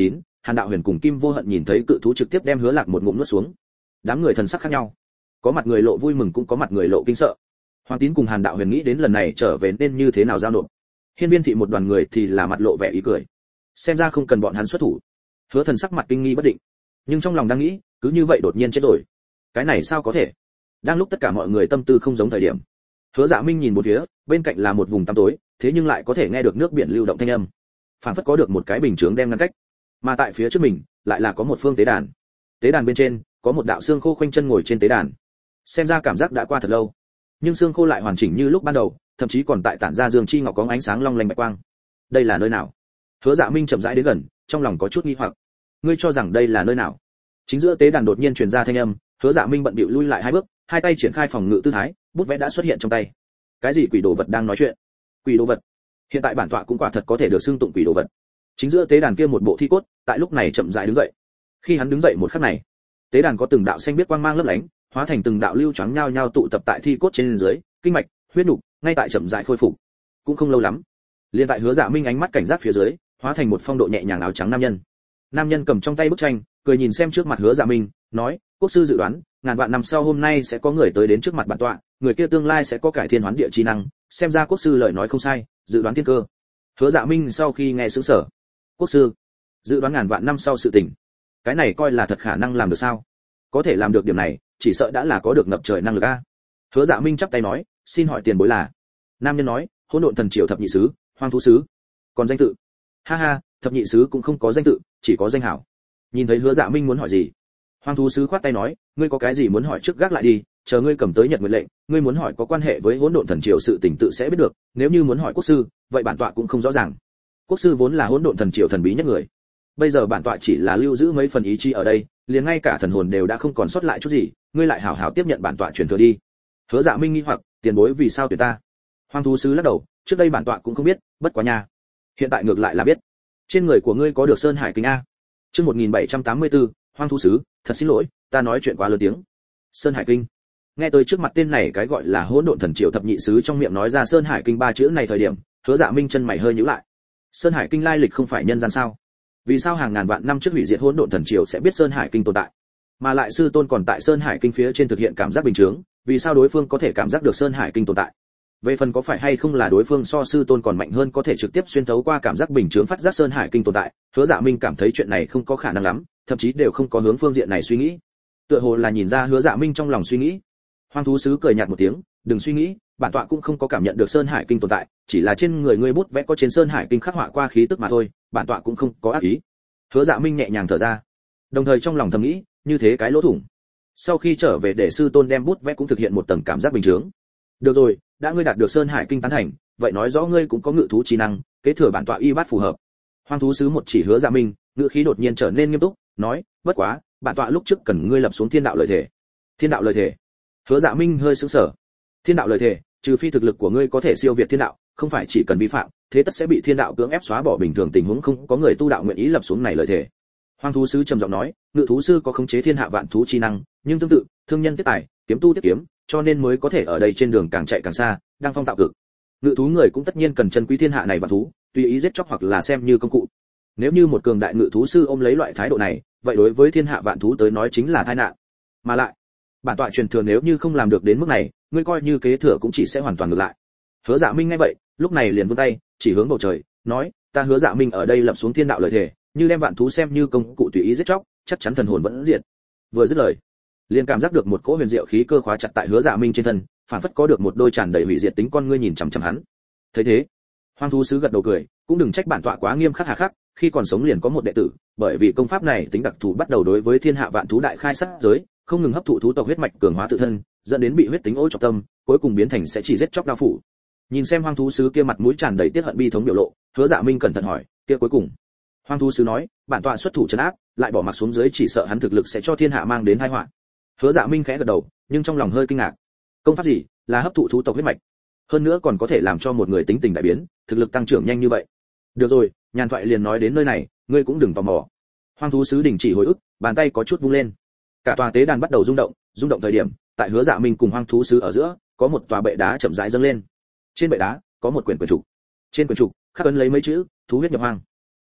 Hàn Đạo Huyền cùng Kim Vô Hận nhìn thấy cự thú trực tiếp đem Hứa Lạc một ngụm nuốt xuống. Đám người thần sắc khác nhau, có mặt người lộ vui mừng cũng có mặt người lộ kinh sợ. Hoàng Tín cùng Hàn Đạo Huyền nghĩ đến lần này trở về nên như thế nào giao nộp. Hiên Viên thị một đoàn người thì là mặt lộ vẻ ý cười. Xem ra không cần bọn hắn xuất thủ. Hứa Thần sắc mặt kinh nghi bất định, nhưng trong lòng đang nghĩ, cứ như vậy đột nhiên chết rồi. Cái này sao có thể? Đang lúc tất cả mọi người tâm tư không giống thời điểm, Hứa Dạ Minh nhìn một phía, bên cạnh là một vùng tăm tối, thế nhưng lại có thể nghe được nước biển lưu động thanh âm. Phản phất có được một cái bình chướng đem ngăn cách. Mà tại phía trước mình, lại là có một phương tế đàn. Tế đàn bên trên, có một đạo xương khô khoanh chân ngồi trên tế đàn. Xem ra cảm giác đã qua thật lâu, nhưng xương khô lại hoàn chỉnh như lúc ban đầu, thậm chí còn tại tản ra dương chi ngọc có ánh sáng long lanh bạch quang. Đây là nơi nào? Hứa Dạ Minh chậm rãi đến gần, trong lòng có chút nghi hoặc. Ngươi cho rằng đây là nơi nào? Chính giữa tế đàn đột nhiên truyền ra thanh âm, Hứa Dạ Minh bận bịu lui lại hai bước, hai tay triển khai phòng ngự tư thái, bút vẽ đã xuất hiện trong tay. Cái gì quỷ đồ vật đang nói chuyện? Quỷ đồ vật? Hiện tại bản tọa cũng quả thật có thể được xưng tụng quỷ đồ vật. Chính giữa tế đàn kia một bộ thi cốt, tại lúc này chậm rãi đứng dậy. Khi hắn đứng dậy một khắc này, tế đàn có từng đạo xanh biết quang mang lấp lánh, hóa thành từng đạo lưu choáng nhao nhao tụ tập tại thi cốt trên dưới, kinh mạch, huyết nục, ngay tại chậm rãi khôi phục. Cũng không lâu lắm, liền tại Hứa Dạ Minh ánh mắt cảnh giác phía dưới, hóa thành một phong độ nhẹ nhàng áo trắng nam nhân. Nam nhân cầm trong tay bức tranh, cười nhìn xem trước mặt Hứa Dạ Minh, nói: "Quốc sư dự đoán, ngàn vạn năm sau hôm nay sẽ có người tới đến trước mặt bản tọa, người kia tương lai sẽ có cải thiên hoán địa chi năng, xem ra quốc sư lời nói không sai, dự đoán thiên cơ." Hứa Dạ Minh sau khi nghe sững sờ. Quốc sư, dự đoán ngàn vạn năm sau sự tình, cái này coi là thật khả năng làm được sao? Có thể làm được điểm này, chỉ sợ đã là có được ngập trời năng lực a. Hứa Dạ Minh chắp tay nói: "Xin hỏi tiền bối là?" Nam nhân nói: "Hỗn độn thần triều thập nhị sứ, Hoang thú sứ." "Còn danh tự?" "Ha ha, thập nhị sứ cũng không có danh tự, chỉ có danh hảo." Nhìn thấy Hứa Dạ Minh muốn hỏi gì, Hoang thú sứ khoát tay nói: "Ngươi có cái gì muốn hỏi trước gác lại đi, chờ ngươi cầm tới Nhật Nguyệt lệnh, ngươi muốn hỏi có quan hệ với Hỗn độn thần triều sự tình tự sẽ biết được, nếu như muốn hỏi quốc sư, vậy bản tọa cũng không rõ ràng. Quốc sư vốn là Hỗn độn thần triều thần bí nhất người, bây giờ bản tọa chỉ là lưu giữ mấy phần ý chí ở đây, liền ngay cả thần hồn đều đã không còn sót lại chút gì, ngươi lại hảo hảo tiếp nhận bản tọa truyền thừa đi." Hứa Dạ Minh nghi hoặc, tiền bối vì sao tuyệt ta? Hoang thú sứ lắc đầu, trước đây bản tọa cũng không biết, bất quá nha, hiện tại ngược lại là biết. Trên người của ngươi có được Sơn Hải Kinh a. Chương 1784, Hoang thú sứ, thật xin lỗi, ta nói chuyện quá lớn tiếng. Sơn Hải Kinh. Nghe tới trước mặt tên này cái gọi là Hỗn độn thần triều thập nhị sứ trong miệng nói ra Sơn Hải Kinh ba chữ này thời điểm, Hứa Dạ Minh chân mày hơi nhíu lại. Sơn Hải Kinh lai lịch không phải nhân gian sao? Vì sao hàng ngàn vạn năm trước hủy diệt Hỗn độn thần triều sẽ biết Sơn Hải Kinh tồn tại? Mà lại sư tôn còn tại Sơn Hải Kinh phía trên thực hiện cảm giác bình chứng, vì sao đối phương có thể cảm giác được Sơn Hải Kinh tồn tại? Về phần có phải hay không là đối phương so sư tôn còn mạnh hơn có thể trực tiếp xuyên thấu qua cảm giác bình chứng phát giác Sơn Hải Kinh tồn tại, Hứa Dạ Minh cảm thấy chuyện này không có khả năng lắm, thậm chí đều không có hướng phương diện này suy nghĩ. Tựa hồ là nhìn ra Hứa Dạ Minh trong lòng suy nghĩ. Hoang thú sứ cười nhạt một tiếng, đừng suy nghĩ, bản tọa cũng không có cảm nhận được Sơn Hải Kinh tồn tại, chỉ là trên người ngươi bút vẽ có trên Sơn Hải Kinh khắc họa qua khí tức mà thôi, bản tọa cũng không có ác ý. Hứa Dạ Minh nhẹ nhàng thở ra, đồng thời trong lòng thầm nghĩ, như thế cái lỗ thủng. Sau khi trở về để sư tôn đem bút vẽ cũng thực hiện một tầng cảm giác bình chứng. Được rồi, đã ngươi đạt được Sơn Hải Kinh tán thành, vậy nói rõ ngươi cũng có ngự thú trí năng, kế thừa bản tọa y bát phù hợp. Hoang thú sứ một chỉ Hứa Dạ Minh, ngữ khí đột nhiên trở nên nghiêm túc, nói, bất quá, bản tọa lúc trước cần ngươi lập xuống thiên đạo lời thể. Thiên đạo lời thể? Hứa Dạ Minh hơi sững sờ. Thiên đạo lời thể, trừ phi thực lực của ngươi có thể siêu việt thiên đạo, không phải chỉ cần vi phạm, thế tất sẽ bị thiên đạo cưỡng ép xóa bỏ, bình thường tình huống không có người tu đạo nguyện ý lập xuống này lời thể. Hoang thú sứ trầm giọng nói, ngự thú sư có khống chế thiên hạ vạn thú chi năng, nhưng tương tự, thương nhân tiết tài, kiếm tu tiết kiếm, cho nên mới có thể ở đây trên đường càng chạy càng xa, đang phong tạo cực. Ngự thú người cũng tất nhiên cần trân quý thiên hạ này vạn thú, tùy ý giết chóc hoặc là xem như công cụ. Nếu như một cường đại ngự thú sư ôm lấy loại thái độ này, vậy đối với thiên hạ vạn thú tới nói chính là tai nạn. Mà lại, bản tọa truyền thừa nếu như không làm được đến mức này, ngươi coi như kế thừa cũng chỉ sẽ hoàn toàn ngược lại. Hứa Dạ Minh nghe vậy, lúc này liền vươn tay, chỉ hướng bầu trời, nói, ta Hứa Dạ Minh ở đây lập xuống thiên đạo lời thề, như đem vạn thú xem như công cụ tùy ý giết chóc, chắc chắn thần hồn vẫn diệt. Vừa dứt lời, liền cảm giác được một cỗ huyền diệu khí cơ khóa chặt tại Hứa Dạ Minh trên thân, phản phất có được một đôi tràn đầy hủy diệt tính con ngươi nhìn chằm chằm hắn. Thấy thế, Hoang thú sứ gật đầu cười, cũng đừng trách bản tọa quá nghiêm khắc hà khắc, khi còn sống liền có một đệ tử, bởi vì công pháp này tính đặc thù bắt đầu đối với thiên hạ vạn thú đại khai sát giới, không ngừng hấp thụ thú tộc huyết mạch cường hóa tự thân, dẫn đến bị huyết tính ô trọc tâm, cuối cùng biến thành sẽ chỉ giết chóc đao phủ. Nhìn xem Hoang thú sứ kia mặt mũi tràn đầy tiếc hận bi thống biểu lộ, Hứa Dạ Minh cẩn thận hỏi, kia cuối cùng? Hoang thú sứ nói, bản tọa xuất thủ trấn áp, lại bỏ mặc xuống dưới chỉ sợ hắn thực lực sẽ cho thiên hạ mang đến tai họa. Hứa Dạ Minh khẽ gật đầu, nhưng trong lòng hơi kinh ngạc. Công pháp gì, là hấp thụ thú tộc huyết mạch, hơn nữa còn có thể làm cho một người tính tình đại biến, thực lực tăng trưởng nhanh như vậy. Được rồi, nhàn thoại liền nói đến nơi này, ngươi cũng đừng tò mò. Hoang thú sứ đình chỉ hồi ức, bàn tay có chút vung lên. Cả tòa tế đàn bắt đầu rung động thời điểm, tại Hứa Dạ Minh cùng Hoang thú sứ ở giữa, có một tòa bệ đá chậm rãi dâng lên. Trên bệ đá có một quyển trục. Trên quyển trục khắc ấn lấy mấy chữ, thú huyết nhập hoang.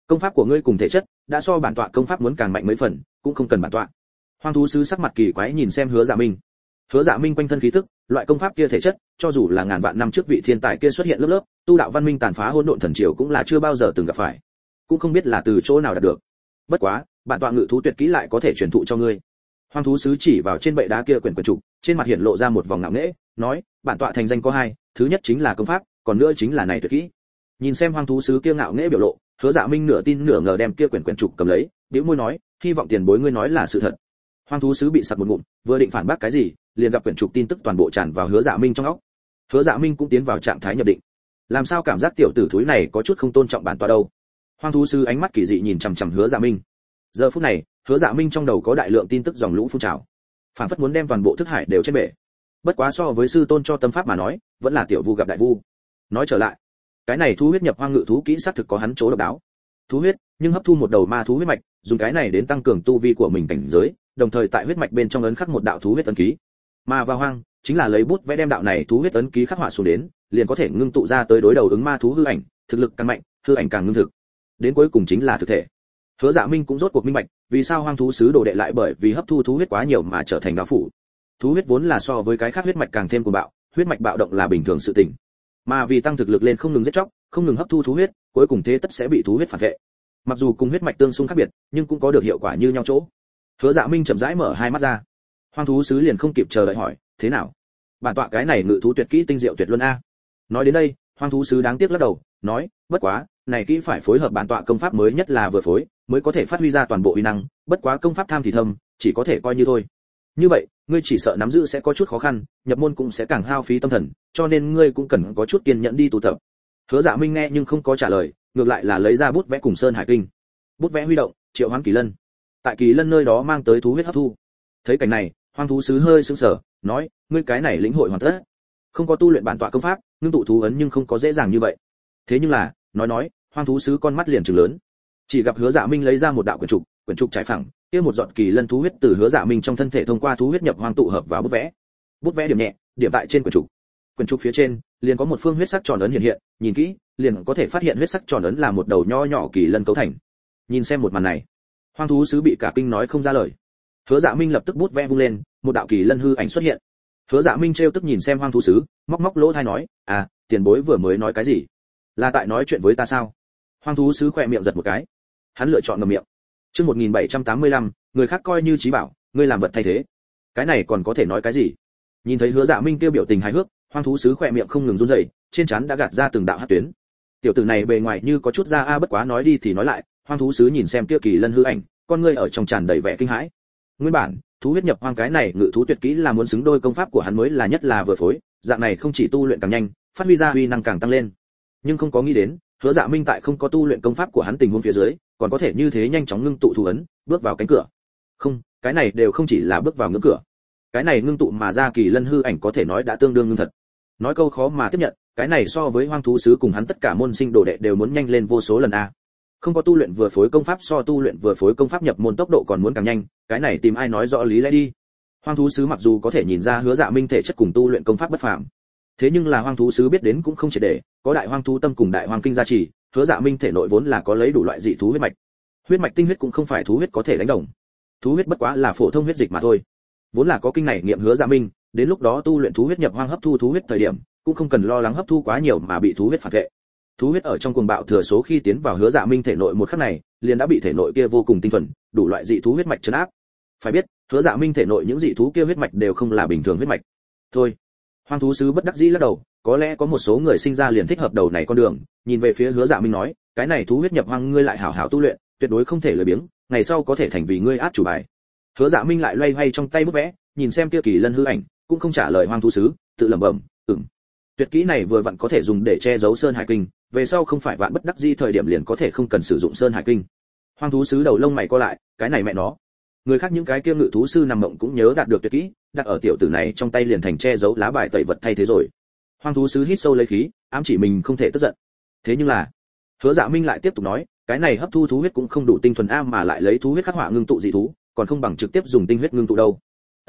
Công pháp của ngươi cùng thể chất đã so bản tọa công pháp muốn càng mạnh mấy phần, cũng không cần bản tọa. Hoang thú sứ sắc mặt kỳ quái nhìn xem Hứa Dạ Minh. Hứa Dạ Minh quanh thân khí tức, loại công pháp kia thể chất, cho dù là ngàn vạn năm trước vị thiên tài kia xuất hiện lớp lớp, tu đạo văn minh tàn phá hỗn độn thần triều cũng là chưa bao giờ từng gặp phải, cũng không biết là từ chỗ nào đạt được. Bất quá, bản tọa ngự thú tuyệt kỹ lại có thể truyền thụ cho ngươi. Hoang thú sứ chỉ vào trên bệ đá kia quyển trục, trên mặt hiện lộ ra một vòng ngạo nghễ, nói, bản tọa thành danh có hai, thứ nhất chính là công pháp, còn nữa chính là này tuyệt kỹ. Nhìn xem hoang thú sứ kia ngạo nghễ biểu lộ, Hứa Dạ Minh nửa tin nửa ngờ đem kia quyển trục cầm lấy, bĩu môi nói, hy vọng tiền bối ngươi nói là sự thật. Hoang thú sứ bị sặc một ngụm, vừa định phản bác cái gì, liền gặp quyển trục tin tức toàn bộ tràn vào Hứa Dạ Minh trong óc. Hứa Dạ Minh cũng tiến vào trạng thái nhập định. Làm sao cảm giác tiểu tử thúi này có chút không tôn trọng bản tọa đâu? Hoang thú sứ ánh mắt kỳ dị nhìn chằm chằm Hứa Dạ Minh. Giờ phút này, Hứa Dạ Minh trong đầu có đại lượng tin tức dòng lũ phun trào, phản phất muốn đem toàn bộ thức hải đều trên bể. Bất quá so với sư tôn cho tâm pháp mà nói, vẫn là tiểu vu gặp đại vu. Nói trở lại, cái này thú huyết nhập hoang ngự thú kỹ xác thực có hắn chỗ độc đáo. Thú huyết, nhưng hấp thu một đầu ma thú huyết mạch, dùng cái này đến tăng cường tu vi của mình cảnh giới, đồng thời tại huyết mạch bên trong ấn khắc một đạo thú huyết ấn ký. Mà vào hoang, chính là lấy bút vẽ đem đạo này thú huyết ấn ký khắc họa xuống đến, liền có thể ngưng tụ ra tới đối đầu ứng ma thú hư ảnh, thực lực càng mạnh, hư ảnh càng ngưng thực. Đến cuối cùng chính là thực thể. Hứa Dạ Minh cũng rốt cuộc minh bạch, vì sao hoang thú sứ đồ đệ lại bởi vì hấp thu thú huyết quá nhiều mà trở thành đạo phủ. Thú huyết vốn là so với cái khác huyết mạch càng thêm cuồng bạo, huyết mạch bạo động là bình thường sự tình. Mà vì tăng thực lực lên không ngừng giết chóc, không ngừng hấp thu thú huyết, cuối cùng thế tất sẽ bị thú huyết phản vệ. Mặc dù cùng huyết mạch tương xung khác biệt, nhưng cũng có được hiệu quả như nhau chỗ. Hứa Dạ Minh chậm rãi mở hai mắt ra. Hoang thú sứ liền không kịp chờ đợi hỏi, thế nào? Bản tọa cái này ngự thú tuyệt kỹ tinh diệu tuyệt luân a. Nói đến đây, hoang thú sứ đáng tiếc lắc đầu, nói, bất quá, này kỹ phải phối hợp bản tọa công pháp mới nhất là vừa phối, mới có thể phát huy ra toàn bộ uy năng, bất quá công pháp tham thì thâm, chỉ có thể coi như thôi. Như vậy, ngươi chỉ sợ nắm giữ sẽ có chút khó khăn, nhập môn cũng sẽ càng hao phí tâm thần, cho nên ngươi cũng cần có chút kiên nhẫn đi tu tập. Hứa Dạ Minh nghe nhưng không có trả lời, ngược lại là lấy ra bút vẽ cùng Sơn Hải Kinh. Bút vẽ huy động, triệu hoán kỳ lân. Tại kỳ lân nơi đó mang tới thú huyết hấp thu. Thấy cảnh này, hoang thú sứ hơi sững sờ, nói, ngươi cái này lĩnh hội hoàn tất. Không có tu luyện bản tọa công pháp, ngưng tụ thú ấn nhưng không có dễ dàng như vậy. Thế nhưng là, nói, hoang thú sứ con mắt liền trừng lớn. Chỉ gặp Hứa Dạ Minh lấy ra một đạo quyển trục trải phẳng, kia một giọt kỳ lân thú huyết từ Hứa Dạ Minh trong thân thể thông qua thú huyết nhập hoang tụ hợp vào bút vẽ. Bút vẽ điểm nhẹ, điểm tại trên quyển trục. Quyển trục phía trên liền có một phương huyết sắc tròn ấn hiện hiện, nhìn kỹ, liền có thể phát hiện huyết sắc tròn ấn là một đầu nho nhỏ kỳ lân cấu thành. Nhìn xem một màn này, hoang thú sứ bị cả kinh nói không ra lời. Hứa Dạ Minh lập tức bút vẽ vung lên, một đạo kỳ lân hư ảnh xuất hiện. Hứa Dạ Minh trêu tức nhìn xem hoang thú sứ, móc lỗ tai nói, "À, tiền bối vừa mới nói cái gì? Là tại nói chuyện với ta sao?" Hoang thú sứ khẽ miệng giật một cái. Hắn lựa chọn ngậm miệng. Chương 1785, người khác coi như trí bảo, ngươi làm vật thay thế. Cái này còn có thể nói cái gì? Nhìn thấy Hứa Dạ Minh kêu biểu tình hài hước, hoang thú sứ khẽ miệng không ngừng run rẩy, trên trán đã gạt ra từng đạo hắc tuyến. Tiểu tử này bề ngoài như có chút da a, bất quá nói đi thì nói lại, hoang thú sứ nhìn xem kia kỳ lân hư ảnh, con ngươi ở trong tràn đầy vẻ kinh hãi. Nguyên bản, thú huyết nhập hoang cái này ngự thú tuyệt kỹ là muốn xứng đôi công pháp của hắn mới là nhất là vừa phối, dạng này không chỉ tu luyện càng nhanh, phát huy ra uy năng càng tăng lên. Nhưng không có nghĩ đến, Hứa Dạ Minh tại không có tu luyện công pháp của hắn tình huống phía dưới, còn có thể như thế nhanh chóng ngưng tụ thủ ấn, bước vào cánh cửa. Không, cái này đều không chỉ là bước vào ngưỡng cửa. Cái này ngưng tụ mà ra kỳ lân hư ảnh có thể nói đã tương đương ngưng thật. Nói câu khó mà tiếp nhận, cái này so với hoang thú sứ cùng hắn tất cả môn sinh đồ đệ đều muốn nhanh lên vô số lần a. Không có tu luyện vừa phối công pháp so tu luyện vừa phối công pháp nhập môn tốc độ còn muốn càng nhanh, cái này tìm ai nói rõ lý lẽ đi. Hoang thú sứ mặc dù có thể nhìn ra Hứa Dạ Minh thể chất cùng tu luyện công pháp bất phàm, thế nhưng là hoang thú sứ biết đến cũng không chỉ để có đại hoang thú tâm cùng đại hoang kinh gia trì, Hứa Dạ Minh thể nội vốn là có lấy đủ loại dị thú huyết mạch. Huyết mạch tinh huyết cũng không phải thú huyết có thể đánh đồng. Thú huyết bất quá là phổ thông huyết dịch mà thôi. Vốn là có kinh này nghiệm Hứa Dạ Minh, đến lúc đó tu luyện thú huyết nhập hoang hấp thu thú huyết thời điểm, cũng không cần lo lắng hấp thu quá nhiều mà bị thú huyết phản vệ. Thú huyết ở trong cuồng bạo thừa số khi tiến vào Hứa Dạ Minh thể nội một khắc này, liền đã bị thể nội kia vô cùng tinh thuần, đủ loại dị thú huyết mạch trấn áp. Phải biết, Hứa Dạ Minh thể nội những dị thú kia huyết mạch đều không là bình thường huyết mạch. Thôi, hoang thú sứ bất đắc dĩ lắc đầu, có lẽ có một số người sinh ra liền thích hợp đầu này con đường, nhìn về phía Hứa Dạ Minh nói, cái này thú huyết nhập hoang ngươi lại hảo hảo tu luyện, tuyệt đối không thể lười biếng, ngày sau có thể thành vì ngươi át chủ bài. Hứa Dạ Minh lại loay hoay trong tay bút vẽ, nhìn xem kia kỳ lân hư ảnh, cũng không trả lời hoang thú sứ, tự lẩm bẩm, tuyệt kỹ này vừa vặn có thể dùng để che giấu Sơn Hải Kinh, về sau không phải vạn bất đắc dĩ thời điểm liền có thể không cần sử dụng Sơn Hải Kinh. Hoang thú sứ đầu lông mày co lại, cái này mẹ nó. Người khác những cái kia ngự thú sư nằm mộng cũng nhớ đạt được tuyệt kỹ, đặt ở tiểu tử này trong tay liền thành che giấu lá bài tẩy vật thay thế rồi. Hoang thú sứ hít sâu lấy khí, ám chỉ mình không thể tức giận. Thế nhưng là, Hứa Dạ Minh lại tiếp tục nói, cái này hấp thu thú huyết cũng không đủ tinh thuần a, mà lại lấy thú huyết khắc họa ngưng tụ dị thú, còn không bằng trực tiếp dùng tinh huyết ngưng tụ đâu.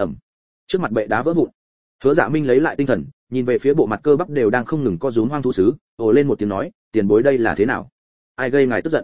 Trước mặt bệ đá vỡ vụn. Hứa Dạ Minh lấy lại tinh thần, nhìn về phía bộ mặt cơ bắp đều đang không ngừng co rúm hoang thú sứ, ồ lên một tiếng nói, tiền bối đây là thế nào? Ai gây ngài tức giận?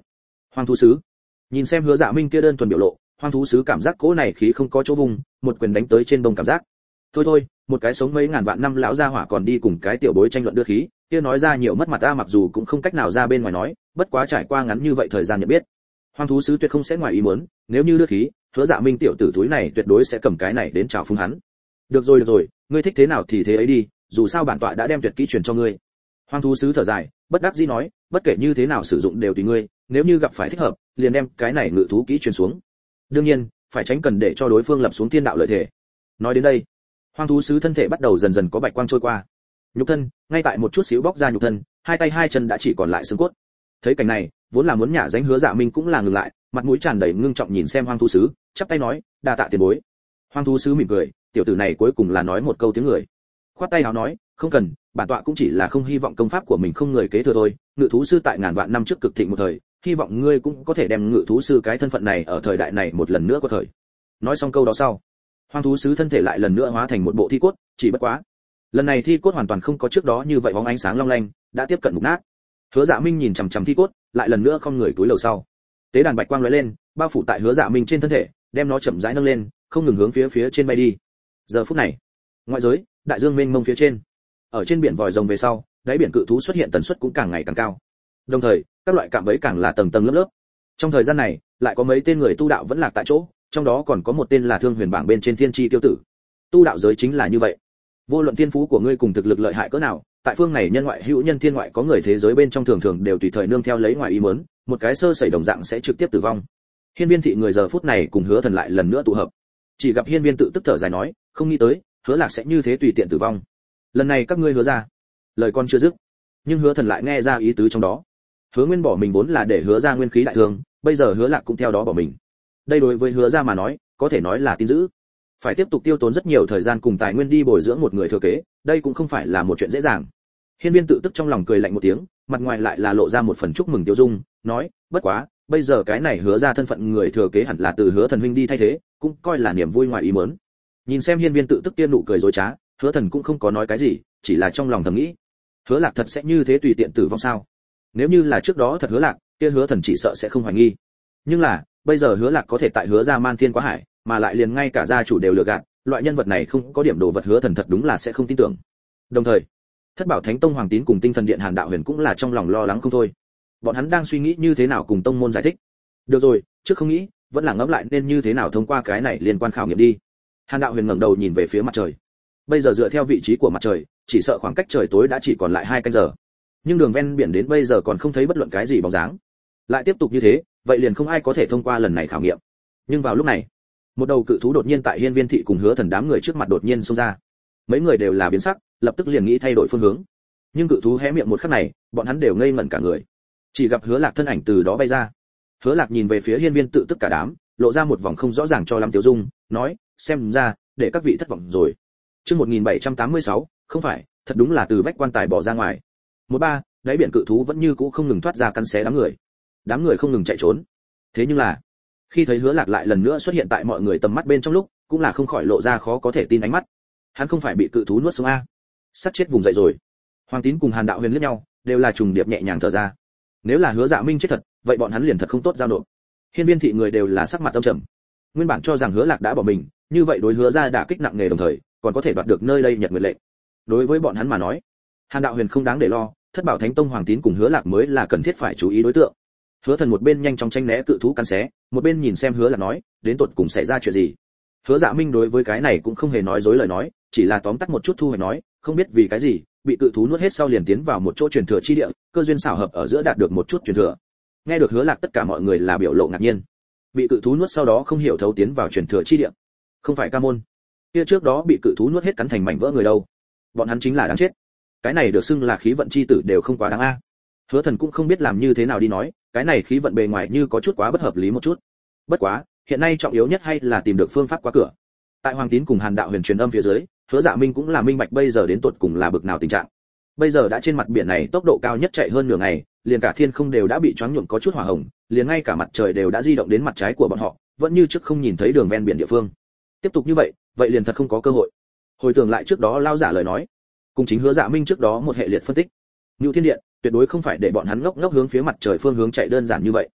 Hoang thú sứ. Nhìn xem Hứa Dạ Minh kia đơn thuần biểu lộ, Hoang thú sứ cảm giác cỗ này khí không có chỗ vùng, một quyền đánh tới trên bông cảm giác. Thôi, một cái sống mấy ngàn vạn năm lão gia hỏa còn đi cùng cái tiểu bối tranh luận đưa khí, kia nói ra nhiều mất mặt ta, mặc dù cũng không cách nào ra bên ngoài nói, bất quá trải qua ngắn như vậy thời gian nhận biết. Hoang thú sứ tuyệt không sẽ ngoài ý muốn, nếu như đưa khí, Hứa Dạ Minh tiểu tử túi này tuyệt đối sẽ cầm cái này đến chào phúng hắn. Được rồi, ngươi thích thế nào thì thế ấy đi, dù sao bản tọa đã đem tuyệt kỹ truyền cho ngươi. Hoang thú sứ thở dài, bất đắc dĩ nói, bất kể như thế nào sử dụng đều tùy ngươi, nếu như gặp phải thích hợp, liền đem cái này ngự thú kỹ truyền xuống. Đương nhiên, phải tránh cần để cho đối phương lập xuống thiên đạo lợi thể. Nói đến đây, Hoang thú sứ thân thể bắt đầu dần dần có bạch quang trôi qua. Nhục thân, ngay tại một chút xíu bóc ra nhục thân, hai tay hai chân đã chỉ còn lại xương cốt. Thấy cảnh này, vốn là muốn nhả danh Hứa Dạ Minh cũng là ngừng lại, mặt mũi tràn đầy ngưng trọng nhìn xem Hoang thú sứ, chắp tay nói, đa tạ tiền bối. Hoang thú sứ mỉm cười, tiểu tử này cuối cùng là nói một câu tiếng người. Khoát tay áo nói, không cần, bản tọa cũng chỉ là không hy vọng công pháp của mình không người kế thừa thôi, ngự thú sư tại ngàn vạn năm trước cực thịnh một thời, hy vọng ngươi cũng có thể đem ngự thú sư cái thân phận này ở thời đại này một lần nữa có thời. Nói xong câu đó sau, Hoang thú sứ thân thể lại lần nữa hóa thành một bộ thi cốt, chỉ bất quá, lần này thi cốt hoàn toàn không có trước đó như vậy bóng ánh sáng long lanh, đã tiếp cận mục nát. Hứa Dạ Minh nhìn chằm chằm thi cốt, lại lần nữa không người cúi đầu sau. Tế đàn bạch quang lóe lên, bao phủ tại Hứa Dạ Minh trên thân thể, đem nó chậm rãi nâng lên, không ngừng hướng phía trên bay đi. Giờ phút này, ngoại giới, đại dương mênh mông phía trên, ở trên biển vòi rồng về sau, đáy biển cự thú xuất hiện tần suất cũng càng ngày càng cao. Đồng thời, các loại cạm bẫy càng là tầng tầng lớp lớp. Trong thời gian này, lại có mấy tên người tu đạo vẫn lạc tại chỗ, trong đó còn có một tên là Thương Huyền bảng bên trên Thiên Chi tiêu tử. Tu đạo giới chính là như vậy. Vô luận thiên phú của ngươi cùng thực lực lợi hại cỡ nào, tại phương này nhân ngoại hữu nhân thiên ngoại có người thế giới bên trong thường đều tùy thời nương theo lấy ngoài ý muốn, một cái sơ sẩy đồng dạng sẽ trực tiếp tử vong. Hiên Viên thị người giờ phút này cùng Hứa Thần lại lần nữa tụ hợp. Chỉ gặp Hiên Viên tự tức thở dài nói, không nghĩ tới, Hứa Lạc sẽ như thế tùy tiện tử vong. Lần này các ngươi hứa ra. Lời con chưa dứt, nhưng Hứa Thần lại nghe ra ý tứ trong đó. Hứa Nguyên bỏ mình vốn là để Hứa ra nguyên khí đại thương, bây giờ Hứa Lạc cũng theo đó bỏ mình. Đây đối với Hứa ra mà nói, có thể nói là tin dữ. Phải tiếp tục tiêu tốn rất nhiều thời gian cùng tài nguyên đi bồi dưỡng một người thừa kế, đây cũng không phải là một chuyện dễ dàng. Hiên Viên tự tức trong lòng cười lạnh một tiếng, mặt ngoài lại là lộ ra một phần chúc mừng tiêu dung, nói, bất quá, bây giờ cái này Hứa ra thân phận người thừa kế hẳn là từ Hứa Thần huynh đi thay thế, cũng coi là niềm vui ngoài ý muốn. Nhìn xem Hiên Viên tự tức tiên nụ cười dối trá, Hứa Thần cũng không có nói cái gì, chỉ là trong lòng thầm nghĩ, Hứa Lạc thật sẽ như thế tùy tiện tử vong sao? Nếu như là trước đó thật Hứa Lạc, kia Hứa Thần chỉ sợ sẽ không hoài nghi. Nhưng là, bây giờ Hứa Lạc có thể tại Hứa ra man thiên quá hải, mà lại liền ngay cả gia chủ đều lừa gạt, loại nhân vật này không có điểm đồ vật Hứa Thần thật đúng là sẽ không tin tưởng. Đồng thời, Thất Bảo Thánh Tông Hoàng Tín cùng Tinh Thần Điện Hàn Đạo Huyền cũng là trong lòng lo lắng không thôi. Bọn hắn đang suy nghĩ như thế nào cùng tông môn giải thích. Được rồi, trước không nghĩ, vẫn là ngẫm lại nên như thế nào thông qua cái này liên quan khảo nghiệm đi. Hàn Đạo Huyền ngẩng đầu nhìn về phía mặt trời. Bây giờ dựa theo vị trí của mặt trời, chỉ sợ khoảng cách trời tối đã chỉ còn lại 2 canh giờ. Nhưng đường ven biển đến bây giờ còn không thấy bất luận cái gì bóng dáng. Lại tiếp tục như thế, vậy liền không ai có thể thông qua lần này khảo nghiệm. Nhưng vào lúc này, một đầu cự thú đột nhiên tại Hiên Viên thị cùng Hứa Thần đám người trước mặt đột nhiên xông ra. Mấy người đều là biến sắc, lập tức liền nghĩ thay đổi phương hướng. Nhưng cự thú hé miệng một khắc này, bọn hắn đều ngây ngẩn cả người. Chỉ gặp Hứa Lạc thân ảnh từ đó bay ra. Hứa Lạc nhìn về phía Hiên Viên tự tức cả đám, lộ ra một vòng không rõ ràng cho lắm tiêu dung, nói, xem ra, để các vị thất vọng rồi. Chương 1786, không phải, thật đúng là từ vách quan tài bỏ ra ngoài. 13, đáy biển cự thú vẫn như cũ không ngừng thoát ra cắn xé đám người. Đám người không ngừng chạy trốn. Thế nhưng là, khi thấy Hứa Lạc lại lần nữa xuất hiện tại mọi người tầm mắt bên trong lúc, cũng là không khỏi lộ ra khó có thể tin ánh mắt. Hắn không phải bị cự thú nuốt sống a? Sắp chết vùng dậy rồi. Hoàng Tín cùng Hàn Đạo Huyền liếc nhau, đều là trùng điệp nhẹ nhàng thở ra. Nếu là Hứa Dạ Minh chết thật, vậy bọn hắn liền thật không tốt giao nộp. Hiên Viên thị người đều là sắc mặt âm trầm. Nguyên bản cho rằng Hứa Lạc đã bỏ mình, như vậy đối Hứa ra đả kích nặng nề đồng thời, còn có thể đoạt được nơi đây Nhật Nguyệt lệnh. Đối với bọn hắn mà nói, Hàn Đạo Huyền không đáng để lo, Thất Bảo Thánh Tông Hoàng Tín cùng Hứa Lạc mới là cần thiết phải chú ý đối tượng. Hứa Thần một bên nhanh chóng tránh né cự thú cắn xé, một bên nhìn xem Hứa Lạc nói, đến tột cùng xảy ra chuyện gì. Hứa Dạ Minh đối với cái này cũng không hề nói dối lời nói, chỉ là tóm tắt một chút thu hoạch nói, không biết vì cái gì, bị cự thú nuốt hết sau liền tiến vào một chỗ truyền thừa chi địa, cơ duyên xảo hợp ở giữa đạt được một chút truyền thừa. Nghe được Hứa Lạc tất cả mọi người là biểu lộ ngạc nhiên. Bị cự thú nuốt sau đó không hiểu thấu tiến vào truyền thừa chi địa. Không phải ca môn. Kia trước đó bị cự thú nuốt hết cắn thành mảnh vỡ người đâu. Bọn hắn chính là đáng chết. Cái này được xưng là khí vận chi tử đều không quá đáng a. Hứa Thần cũng không biết làm như thế nào đi nói, cái này khí vận bề ngoài như có chút quá bất hợp lý một chút. Bất quá, hiện nay trọng yếu nhất hay là tìm được phương pháp qua cửa. Tại Hoàng Tín cùng Hàn Đạo Huyền truyền âm phía dưới, Hứa Dạ Minh cũng là minh bạch bây giờ đến tột cùng là bực nào tình trạng. Bây giờ đã trên mặt biển này tốc độ cao nhất chạy hơn nửa ngày, liền cả thiên không đều đã bị choáng nhuộm có chút hỏa hồng, liền ngay cả mặt trời đều đã di động đến mặt trái của bọn họ, vẫn như trước không nhìn thấy đường ven biển địa phương. Tiếp tục như vậy, vậy liền thật không có cơ hội. Hồi tưởng lại trước đó lao giả lời nói, cùng chính Hứa Dạ Minh trước đó một hệ liệt phân tích. Nưu Thiên Điện tuyệt đối không phải để bọn hắn ngốc ngốc hướng phía mặt trời phương hướng chạy đơn giản như vậy.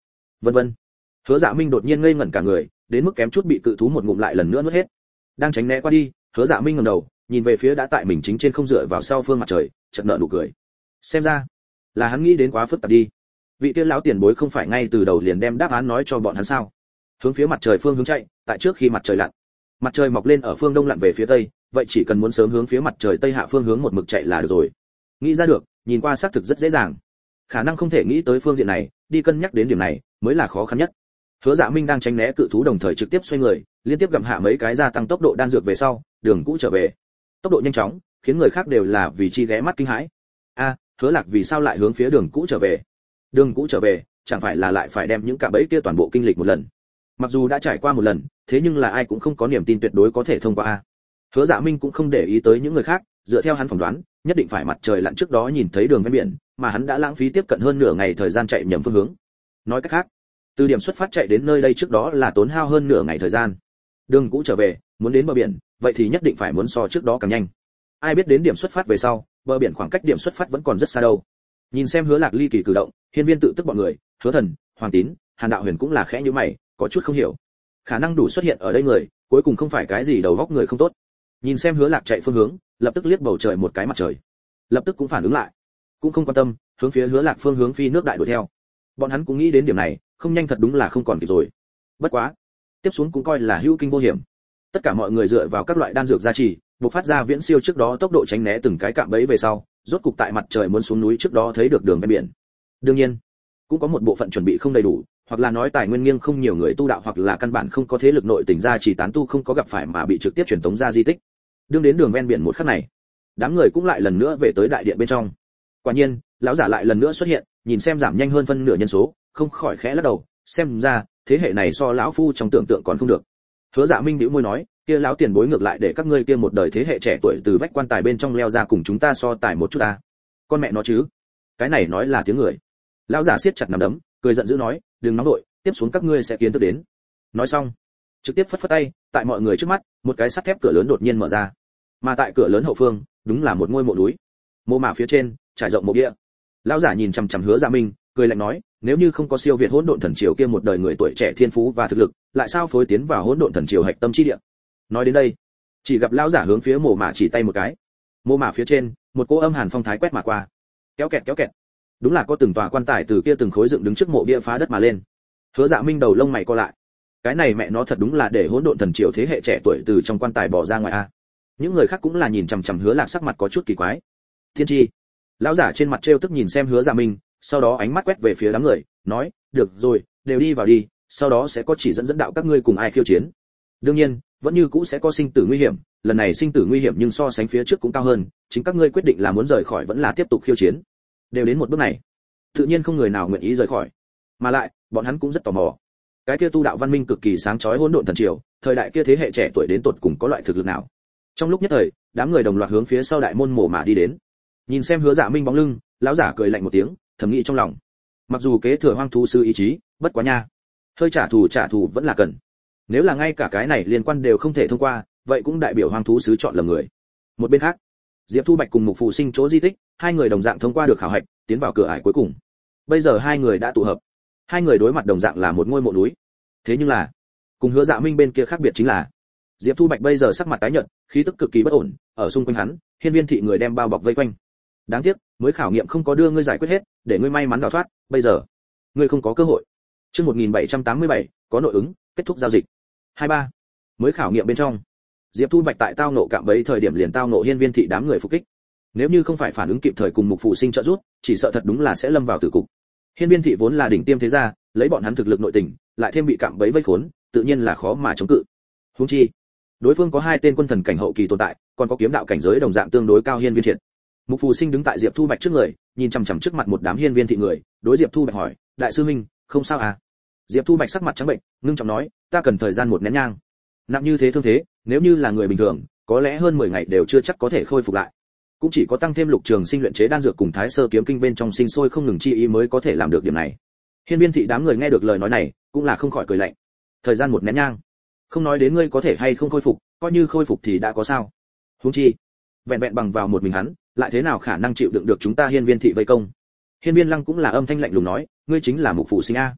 vân vân. Hứa Dạ Minh đột nhiên ngây ngẩn cả người, đến mức kém chút bị cự thú một ngụm lại lần nữa nuốt hết. Đang tránh né qua đi, Hứa Dạ Minh ngẩng đầu, nhìn về phía đã tại mình chính trên không dựa vào sau phương mặt trời, chợt nở nụ cười. Xem ra là hắn nghĩ đến quá phức tạp đi. Vị kia lão tiền bối không phải ngay từ đầu liền đem đáp án nói cho bọn hắn sao? Hướng phía mặt trời phương hướng chạy, tại trước khi mặt trời lặn. Mặt trời mọc lên ở phương đông lặn về phía tây, vậy chỉ cần muốn sớm hướng phía mặt trời tây hạ phương hướng một mực chạy là được rồi. Nghĩ ra được, nhìn qua xác thực rất dễ dàng. Khả năng không thể nghĩ tới phương diện này, đi cân nhắc đến điểm này mới là khó khăn nhất. Hứa Dạ Minh đang tránh né cự thú đồng thời trực tiếp xoay người, liên tiếp gặm hạ mấy cái gia tăng tốc độ đan dược về sau, đường cũ trở về. Tốc độ nhanh chóng, khiến người khác đều là vì chi ghé mắt kinh hãi. A, Hứa Lạc vì sao lại hướng phía đường cũ trở về? Đường cũ trở về, chẳng phải là lại phải đem những cả bẫy kia toàn bộ kinh lịch một lần. Mặc dù đã trải qua một lần, thế nhưng là ai cũng không có niềm tin tuyệt đối có thể thông qua a. Hứa Dạ Minh cũng không để ý tới những người khác, dựa theo hắn phỏng đoán, nhất định phải mặt trời lặn trước đó nhìn thấy đường ven biển, mà hắn đã lãng phí tiếp cận hơn nửa ngày thời gian chạy nhầm phương hướng. Nói cách khác, từ điểm xuất phát chạy đến nơi đây trước đó là tốn hao hơn nửa ngày thời gian. Đường cũ trở về, muốn đến bờ biển, vậy thì nhất định phải muốn so trước đó càng nhanh. Ai biết đến điểm xuất phát về sau, bờ biển khoảng cách điểm xuất phát vẫn còn rất xa đâu. Nhìn xem Hứa Lạc ly kỳ cử động, Hiên Viên tự tức bọn người, Hứa Thần, Hoàng Tín, Hàn Đạo Huyền cũng là khẽ nhíu mày, có chút không hiểu. Khả năng đủ xuất hiện ở đây người, cuối cùng không phải cái gì đầu góc người không tốt. Nhìn xem Hứa Lạc chạy phương hướng, lập tức liếc bầu trời một cái mặt trời. Lập tức cũng phản ứng lại, cũng không quan tâm, hướng phía Hứa Lạc phương hướng phi nước đại đuổi theo. Bọn hắn cũng nghĩ đến điểm này, không nhanh thật đúng là không còn kịp rồi. Bất quá, tiếp xuống cũng coi là hữu kinh vô hiểm. Tất cả mọi người dựa vào các loại đan dược gia trì, bộc phát ra viễn siêu trước đó tốc độ tránh né từng cái cạm bẫy về sau, rốt cục tại mặt trời muốn xuống núi trước đó thấy được đường ven biển. Đương nhiên, cũng có một bộ phận chuẩn bị không đầy đủ, hoặc là nói tài nguyên nghiêng không nhiều người tu đạo, hoặc là căn bản không có thế lực nội tình gia trì tán tu không có gặp phải mà bị trực tiếp truyền tống ra di tích. Đương đến đường ven biển một khắc này, đám người cũng lại lần nữa về tới đại điện bên trong. Quả nhiên, lão giả lại lần nữa xuất hiện, nhìn xem giảm nhanh hơn phân nửa nhân số, không khỏi khẽ lắc đầu, xem ra thế hệ này so lão phu trong tưởng tượng còn không được. Hứa Dạ Minh bĩu môi nói, kia lão tiền bối ngược lại để các ngươi kia một đời thế hệ trẻ tuổi từ vách quan tài bên trong leo ra cùng chúng ta so tài một chút ta. Con mẹ nó chứ, cái này nói là tiếng người. Lão giả siết chặt nắm đấm, cười giận dữ nói, đừng nóng đội, tiếp xuống các ngươi sẽ kiến thức đến. Nói xong, trực tiếp phất phất tay, tại mọi người trước mắt, một cái sắt thép cửa lớn đột nhiên mở ra. Mà tại cửa lớn hậu phương, đúng là một ngôi mộ núi. Mộ mả phía trên trải rộng mộ bia. Lão giả nhìn chằm chằm Hứa Dạ Minh, cười lạnh nói, nếu như không có siêu việt hỗn độn thần triều kia một đời người tuổi trẻ thiên phú và thực lực, lại sao phối tiến vào hỗn độn thần triều hạch tâm chi địa. Nói đến đây, chỉ gặp lão giả hướng phía mộ mả chỉ tay một cái. Mộ mả phía trên, một cỗ âm hàn phong thái quét mà qua. Kéo kẹt, đúng là có từng tòa quan tài từ kia từng khối dựng đứng trước mộ bia phá đất mà lên. Hứa Dạ Minh đầu lông mày co lại. Cái này mẹ nó thật đúng là để hỗn độn thần triều thế hệ trẻ tuổi từ trong quan tài bỏ ra ngoài a. Những người khác cũng là nhìn chằm chằm Hứa Lạc sắc mặt có chút kỳ quái. Thiên Chi, lão giả trên mặt trêu tức nhìn xem Hứa Dạ Minh, sau đó ánh mắt quét về phía đám người, nói, được rồi, đều đi vào đi, sau đó sẽ có chỉ dẫn đạo các ngươi cùng ai khiêu chiến. Đương nhiên, vẫn như cũ sẽ có sinh tử nguy hiểm, lần này sinh tử nguy hiểm nhưng so sánh phía trước cũng cao hơn, chính các ngươi quyết định là muốn rời khỏi vẫn là tiếp tục khiêu chiến. Đều đến một bước này, tự nhiên không người nào nguyện ý rời khỏi, mà lại, bọn hắn cũng rất tò mò. Cái kia tu đạo văn minh cực kỳ sáng chói hỗn độn thần triều, thời đại kia thế hệ trẻ tuổi đến tột cùng có loại thực lực nào. Trong lúc nhất thời, đám người đồng loạt hướng phía sau đại môn mộ mả đi đến. Nhìn xem Hứa Dạ Minh bóng lưng, lão giả cười lạnh một tiếng, thầm nghĩ trong lòng, mặc dù kế thừa hoang thú sư ý chí, bất quá nha, hơi trả thù vẫn là cần. Nếu là ngay cả cái này liên quan đều không thể thông qua, vậy cũng đại biểu hoang thú sứ chọn lầm người. Một bên khác, Diệp Thu Bạch cùng Mục Phụ Sinh chỗ di tích, hai người đồng dạng thông qua được khảo hạch, tiến vào cửa ải cuối cùng. Bây giờ hai người đã tụ hợp, hai người đối mặt đồng dạng là một ngôi mộ núi. Thế nhưng là, cùng Hứa Dạ Minh bên kia khác biệt chính là, Diệp Thu Bạch bây giờ sắc mặt tái nhợt, khí tức cực kỳ bất ổn, ở xung quanh hắn, Hiên Viên thị người đem bao bọc vây quanh. Đáng tiếc, mới khảo nghiệm không có đưa ngươi giải quyết hết, để ngươi may mắn đào thoát, bây giờ, ngươi không có cơ hội. Chương 1787, có nội ứng, kết thúc giao dịch. 23. Mới khảo nghiệm bên trong. Diệp Thu Bạch tại tao nộ cạm bẫy thời điểm liền tao nộ Hiên Viên thị đám người phục kích. Nếu như không phải phản ứng kịp thời cùng Mục Phụ Sinh trợ giúp, chỉ sợ thật đúng là sẽ lâm vào tử cục. Hiên Viên thị vốn là đỉnh tiêm thế gia, lấy bọn hắn thực lực nội tình, lại thêm bị cạm bẫy vây khốn, tự nhiên là khó mà chống cự. Huống chi, đối phương có hai tên quân thần cảnh hậu kỳ tồn tại, còn có kiếm đạo cảnh giới đồng dạng tương đối cao Hiên Viên Triệt. Mục Phù Sinh đứng tại Diệp Thu Bạch trước người, nhìn chằm chằm trước mặt một đám Hiên Viên thị người, đối Diệp Thu Bạch hỏi, đại sư huynh, không sao à? Diệp Thu Bạch sắc mặt trắng bệnh, ngưng trọng nói, ta cần thời gian một nén nhang. Nặng như thế thương thế, nếu như là người bình thường, có lẽ hơn 10 ngày đều chưa chắc có thể khôi phục lại. Cũng chỉ có tăng thêm Lục Trường Sinh luyện chế đan dược cùng Thái Sơ kiếm kinh bên trong sinh sôi không ngừng chi ý mới có thể làm được điểm này. Hiên Viên thị đám người nghe được lời nói này, cũng là không khỏi cười lạnh. Thời gian một nén nhang, không nói đến ngươi có thể hay không khôi phục, coi như khôi phục thì đã có sao? Huống chi, vẹn vẹn bằng vào một mình hắn, lại thế nào khả năng chịu đựng được chúng ta Hiên Viên thị vây công? Hiên Viên Lăng cũng là âm thanh lạnh lùng nói, ngươi chính là Mục Phụ Sinh a?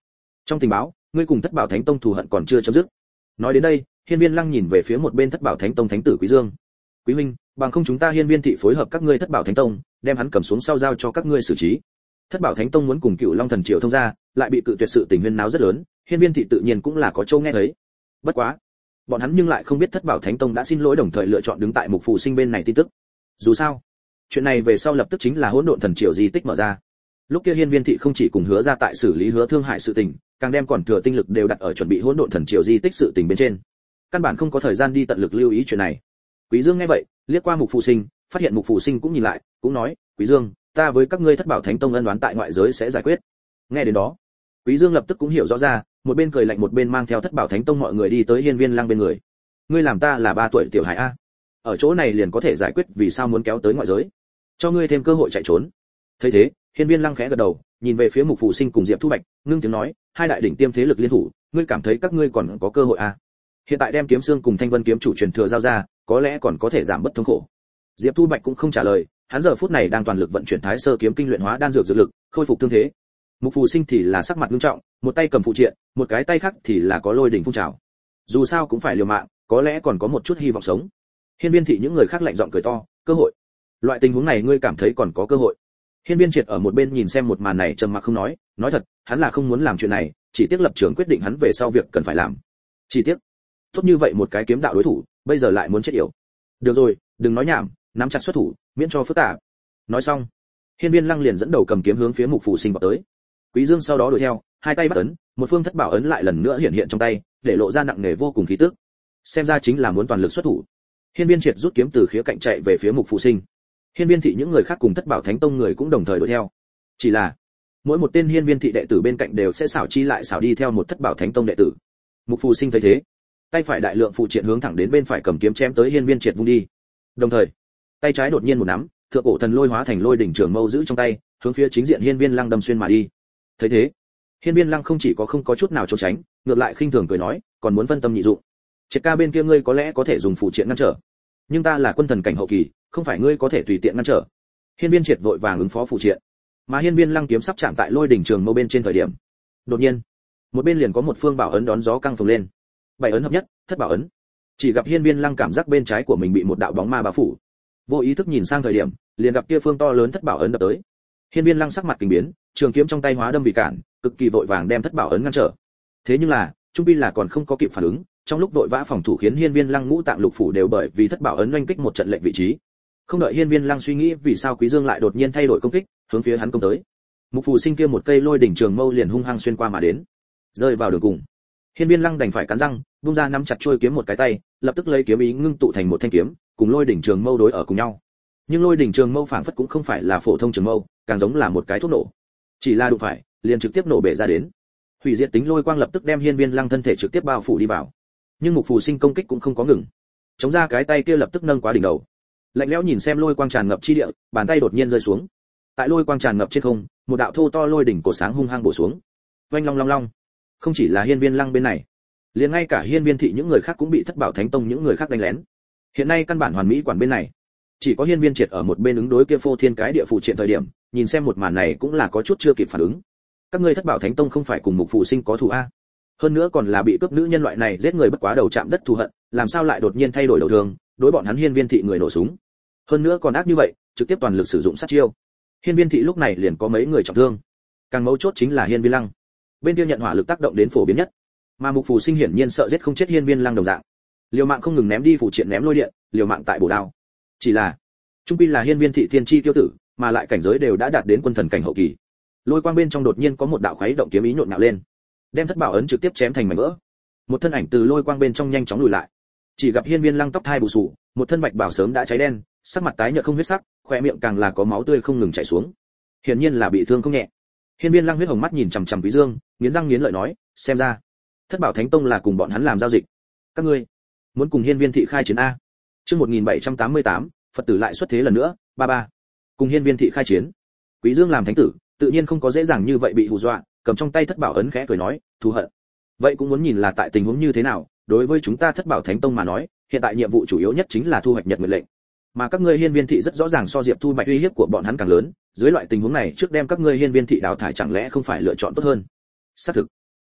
Trong tình báo, ngươi cùng Thất Bảo Thánh Tông thù hận còn chưa chấm dứt. Nói đến đây, Hiên Viên Lăng nhìn về phía một bên Thất Bảo Thánh Tông thánh tử Quý Dương. Quý huynh, bằng không chúng ta Hiên Viên thị phối hợp các ngươi Thất Bảo Thánh Tông, đem hắn cầm xuống sau giao cho các ngươi xử trí. Thất Bảo Thánh Tông muốn cùng Cựu Long Thần Triều thông gia, lại bị cự tuyệt, sự tình huyên náo rất lớn, Hiên Viên thị tự nhiên cũng là có châu nghe thấy. Bất quá, bọn hắn nhưng lại không biết Thất Bảo Thánh Tông đã xin lỗi, đồng thời lựa chọn đứng tại Mục Phù Sinh bên này tin tức. Dù sao, chuyện này về sau lập tức chính là Hỗn Độn Thần Triều di tích mở ra. Lúc kia Hiên Viên thị không chỉ cùng Hứa ra tại xử lý Hứa Thương Hại sự tình, càng đem còn thừa tinh lực đều đặt ở chuẩn bị Hỗn Độn Thần Triều di tích sự tình bên trên. Căn bản không có thời gian đi tận lực lưu ý chuyện này. Quý Dương nghe vậy, liếc qua Mục Phù Sinh, phát hiện Mục Phù Sinh cũng nhìn lại, cũng nói, "Quý Dương, ta với các ngươi Thất Bảo Thánh Tông ân oán tại ngoại giới sẽ giải quyết." Nghe đến đó, Quý Dương lập tức cũng hiểu rõ ra, một bên cười lạnh một bên mang theo Thất Bảo Thánh Tông mọi người đi tới Hiên Viên Lăng bên người. "Ngươi làm ta là 3 tuổi tiểu hải a, ở chỗ này liền có thể giải quyết, vì sao muốn kéo tới ngoại giới? Cho ngươi thêm cơ hội chạy trốn." Thấy thế, Hiên Viên Lăng khẽ gật đầu, nhìn về phía Mục Phù Sinh cùng Diệp Thu Bạch, ngưng tiếng nói, "Hai đại đỉnh tiêm thế lực liên thủ, ngươi cảm thấy các ngươi còn có cơ hội a? Hiện tại đem Kiếm Xương cùng Thanh Vân kiếm chủ truyền thừa giao ra, có lẽ còn có thể giảm bớt thống khổ." Diệp Thu Bạch cũng không trả lời, hắn giờ phút này đang toàn lực vận chuyển Thái Sơ kiếm kinh luyện hóa đan dược dược lực, khôi phục thương thế. Mục Phù Sinh thì là sắc mặt nghiêm trọng, một tay cầm phụ triện, một cái tay khác thì là có lôi đỉnh phun trào. Dù sao cũng phải liều mạng, có lẽ còn có một chút hy vọng sống. Hiên Viên thị những người khác lạnh giọng cười to, "Cơ hội? Loại tình huống này ngươi cảm thấy còn có cơ hội?" Hiên Viên Triệt ở một bên nhìn xem một màn này trầm mặc không nói, nói thật, hắn là không muốn làm chuyện này, chỉ tiếc lập trường quyết định hắn về sau việc cần phải làm. Chỉ tiếc, tốt như vậy một cái kiếm đạo đối thủ, bây giờ lại muốn chết yểu. Được rồi, đừng nói nhảm, nắm chặt xuất thủ, miễn cho phức tạp. Nói xong, Hiên Viên Lăng liền dẫn đầu cầm kiếm hướng phía Mục Phù Sinh vọt tới. Quý Dương sau đó đuổi theo, hai tay bắt ấn, một phương Thất Bảo ấn lại lần nữa hiện hiện trong tay, để lộ ra nặng nề vô cùng khí tức. Xem ra chính là muốn toàn lực xuất thủ. Hiên Viên Triệt rút kiếm từ khía cạnh chạy về phía Mục Phù Sinh. Hiên Viên thị những người khác cùng Thất Bảo Thánh Tông người cũng đồng thời đuổi theo. Chỉ là, mỗi một tên Hiên Viên thị đệ tử bên cạnh đều sẽ xảo chi lại xảo đi theo một Thất Bảo Thánh Tông đệ tử. Mục Phù Sinh thấy thế, tay phải đại lượng phụ triện hướng thẳng đến bên phải cầm kiếm chém tới Hiên Viên Triệt vung đi. Đồng thời, tay trái đột nhiên một nắm, thượng cổ thần lôi hóa thành lôi đỉnh trường mâu giữ trong tay, hướng phía chính diện Hiên Viên Lăng đâm xuyên mà đi. Thấy thế, Hiên Viên Lăng không chỉ có không có chút nào trốn tránh, ngược lại khinh thường cười nói, "Còn muốn phân tâm nhị dụng. Triệt ca bên kia ngươi có lẽ có thể dùng phụ triện ngăn trở, nhưng ta là quân thần cảnh hậu kỳ, không phải ngươi có thể tùy tiện ngăn trở." Hiên Viên Triệt vội vàng ứng phó phụ triện, mà Hiên Viên Lăng kiếm sắp chạm tại lôi đỉnh trường mâu bên trên thời điểm, đột nhiên, một bên liền có một phương bảo ấn đón gió căng phồng lên. 7 ấn hợp nhất, Thất Bảo ấn. Chỉ gặp Hiên Viên Lăng cảm giác bên trái của mình bị một đạo bóng ma bao phủ. Vô ý thức nhìn sang thời điểm, liền gặp kia phương to lớn Thất Bảo ấn đập tới. Hiên Viên Lăng sắc mặt kinh biến, trường kiếm trong tay hóa đâm vì cản, cực kỳ vội vàng đem Thất Bảo ấn ngăn trở. Thế nhưng là, trung pi là còn không có kịp phản ứng, trong lúc vội vã phòng thủ khiến Hiên Viên Lăng ngũ tạng lục phủ đều bởi vì Thất Bảo ấn oanh kích một trận lệnh vị trí. Không đợi Hiên Viên Lăng suy nghĩ vì sao Quý Dương lại đột nhiên thay đổi công kích, hướng phía hắn công tới. Mục Phù Sinh kia một cây lôi đỉnh trường mâu liền hung hăng xuyên qua mà đến, rơi vào đường cùng. Hiên Viên Lăng đành phải cắn răng, vung ra nắm chặt chuôi kiếm một cái tay, lập tức lấy kiếm ý ngưng tụ thành một thanh kiếm, cùng lôi đỉnh trường mâu đối ở cùng nhau. Nhưng lôi đỉnh trường mâu phảng phất cũng không phải là phổ thông trường mâu, càng giống là một cái thuốc nổ. Chỉ là đụng phải, liền trực tiếp nổ bể ra đến. Hủy diệt tính lôi quang lập tức đem Hiên Viên Lăng thân thể trực tiếp bao phủ đi vào. Nhưng Mục Phù Sinh công kích cũng không có ngừng. Chống ra cái tay kia lập tức nâng quá đỉnh đầu. Lạnh lẽo nhìn xem lôi quang tràn ngập chi địa, bàn tay đột nhiên rơi xuống. Tại lôi quang tràn ngập trên không, một đạo thô to lôi đỉnh cổ sáng hung hăng bổ xuống. Oanh long long long. Không chỉ là Hiên Viên Lăng bên này, liền ngay cả Hiên Viên thị những người khác cũng bị Thất Bảo Thánh Tông những người khác đánh lén. Hiện nay căn bản hoàn mỹ quản bên này, chỉ có Hiên Viên Triệt ở một bên ứng đối kia phô thiên cái địa phụ triện thời điểm, nhìn xem một màn này cũng là có chút chưa kịp phản ứng. Các ngươi Thất Bảo Thánh Tông không phải cùng Mục Phù Sinh có thù a? Hơn nữa còn là bị cướp nữ nhân loại này giết người bất quá đầu chạm đất thù hận, làm sao lại đột nhiên thay đổi đầu thường, đối bọn hắn Hiên Viên thị người nổ súng. Hơn nữa còn ác như vậy, trực tiếp toàn lực sử dụng sát chiêu. Hiên Viên thị lúc này liền có mấy người trọng thương. Càng mấu chốt chính là Hiên Viên Lăng. Bên kia nhận hỏa lực tác động đến phổ biến nhất, mà Mục Phù Sinh hiển nhiên sợ giết không chết Hiên Viên Lăng đồng dạng. Liều mạng không ngừng ném đi phụ triện ném lôi điện, liều mạng tại bổ đao. Chỉ là, trung pi là Hiên Viên thị thiên chi tiêu tử, mà lại cảnh giới đều đã đạt đến quân thần cảnh hậu kỳ. Lôi quang bên trong đột nhiên có một đạo khuấy động kiếm ý nhộn nhạo lên, đem Thất Bảo ấn trực tiếp chém thành mảnh vỡ. Một thân ảnh từ lôi quang bên trong nhanh chóng lùi lại. Chỉ gặp Hiên Viên Lăng tóc thai bù xù, một thân bạch bảo sớm đã cháy đen, sắc mặt tái nhợt không huyết sắc, khóe miệng càng là có máu tươi không ngừng chảy xuống. Hiển nhiên là bị thương không nhẹ. Hiên Viên Lăng huyết hồng mắt nhìn chằm chằm Quý Dương, nghiến răng nghiến lợi nói, xem ra Thất Bảo Thánh Tông là cùng bọn hắn làm giao dịch. Các ngươi muốn cùng Hiên Viên thị khai chiến a? Chương 1788, Phật tử lại xuất thế lần nữa, ba. Cùng Hiên Viên thị khai chiến. Quý Dương làm thánh tử, tự nhiên không có dễ dàng như vậy bị hù dọa, cầm trong tay Thất Bảo ấn khẽ cười nói, thù hận. Vậy cũng muốn nhìn là tại tình huống như thế nào, đối với chúng ta Thất Bảo Thánh Tông mà nói, hiện tại nhiệm vụ chủ yếu nhất chính là thu hoạch Nhật Nguyệt lệnh. Mà các ngươi Hiên Viên thị rất rõ ràng so Diệp Thu Bạch uy hiếp của bọn hắn càng lớn, dưới loại tình huống này trước đem các ngươi Hiên Viên thị đào thải chẳng lẽ không phải lựa chọn tốt hơn? Xác thực,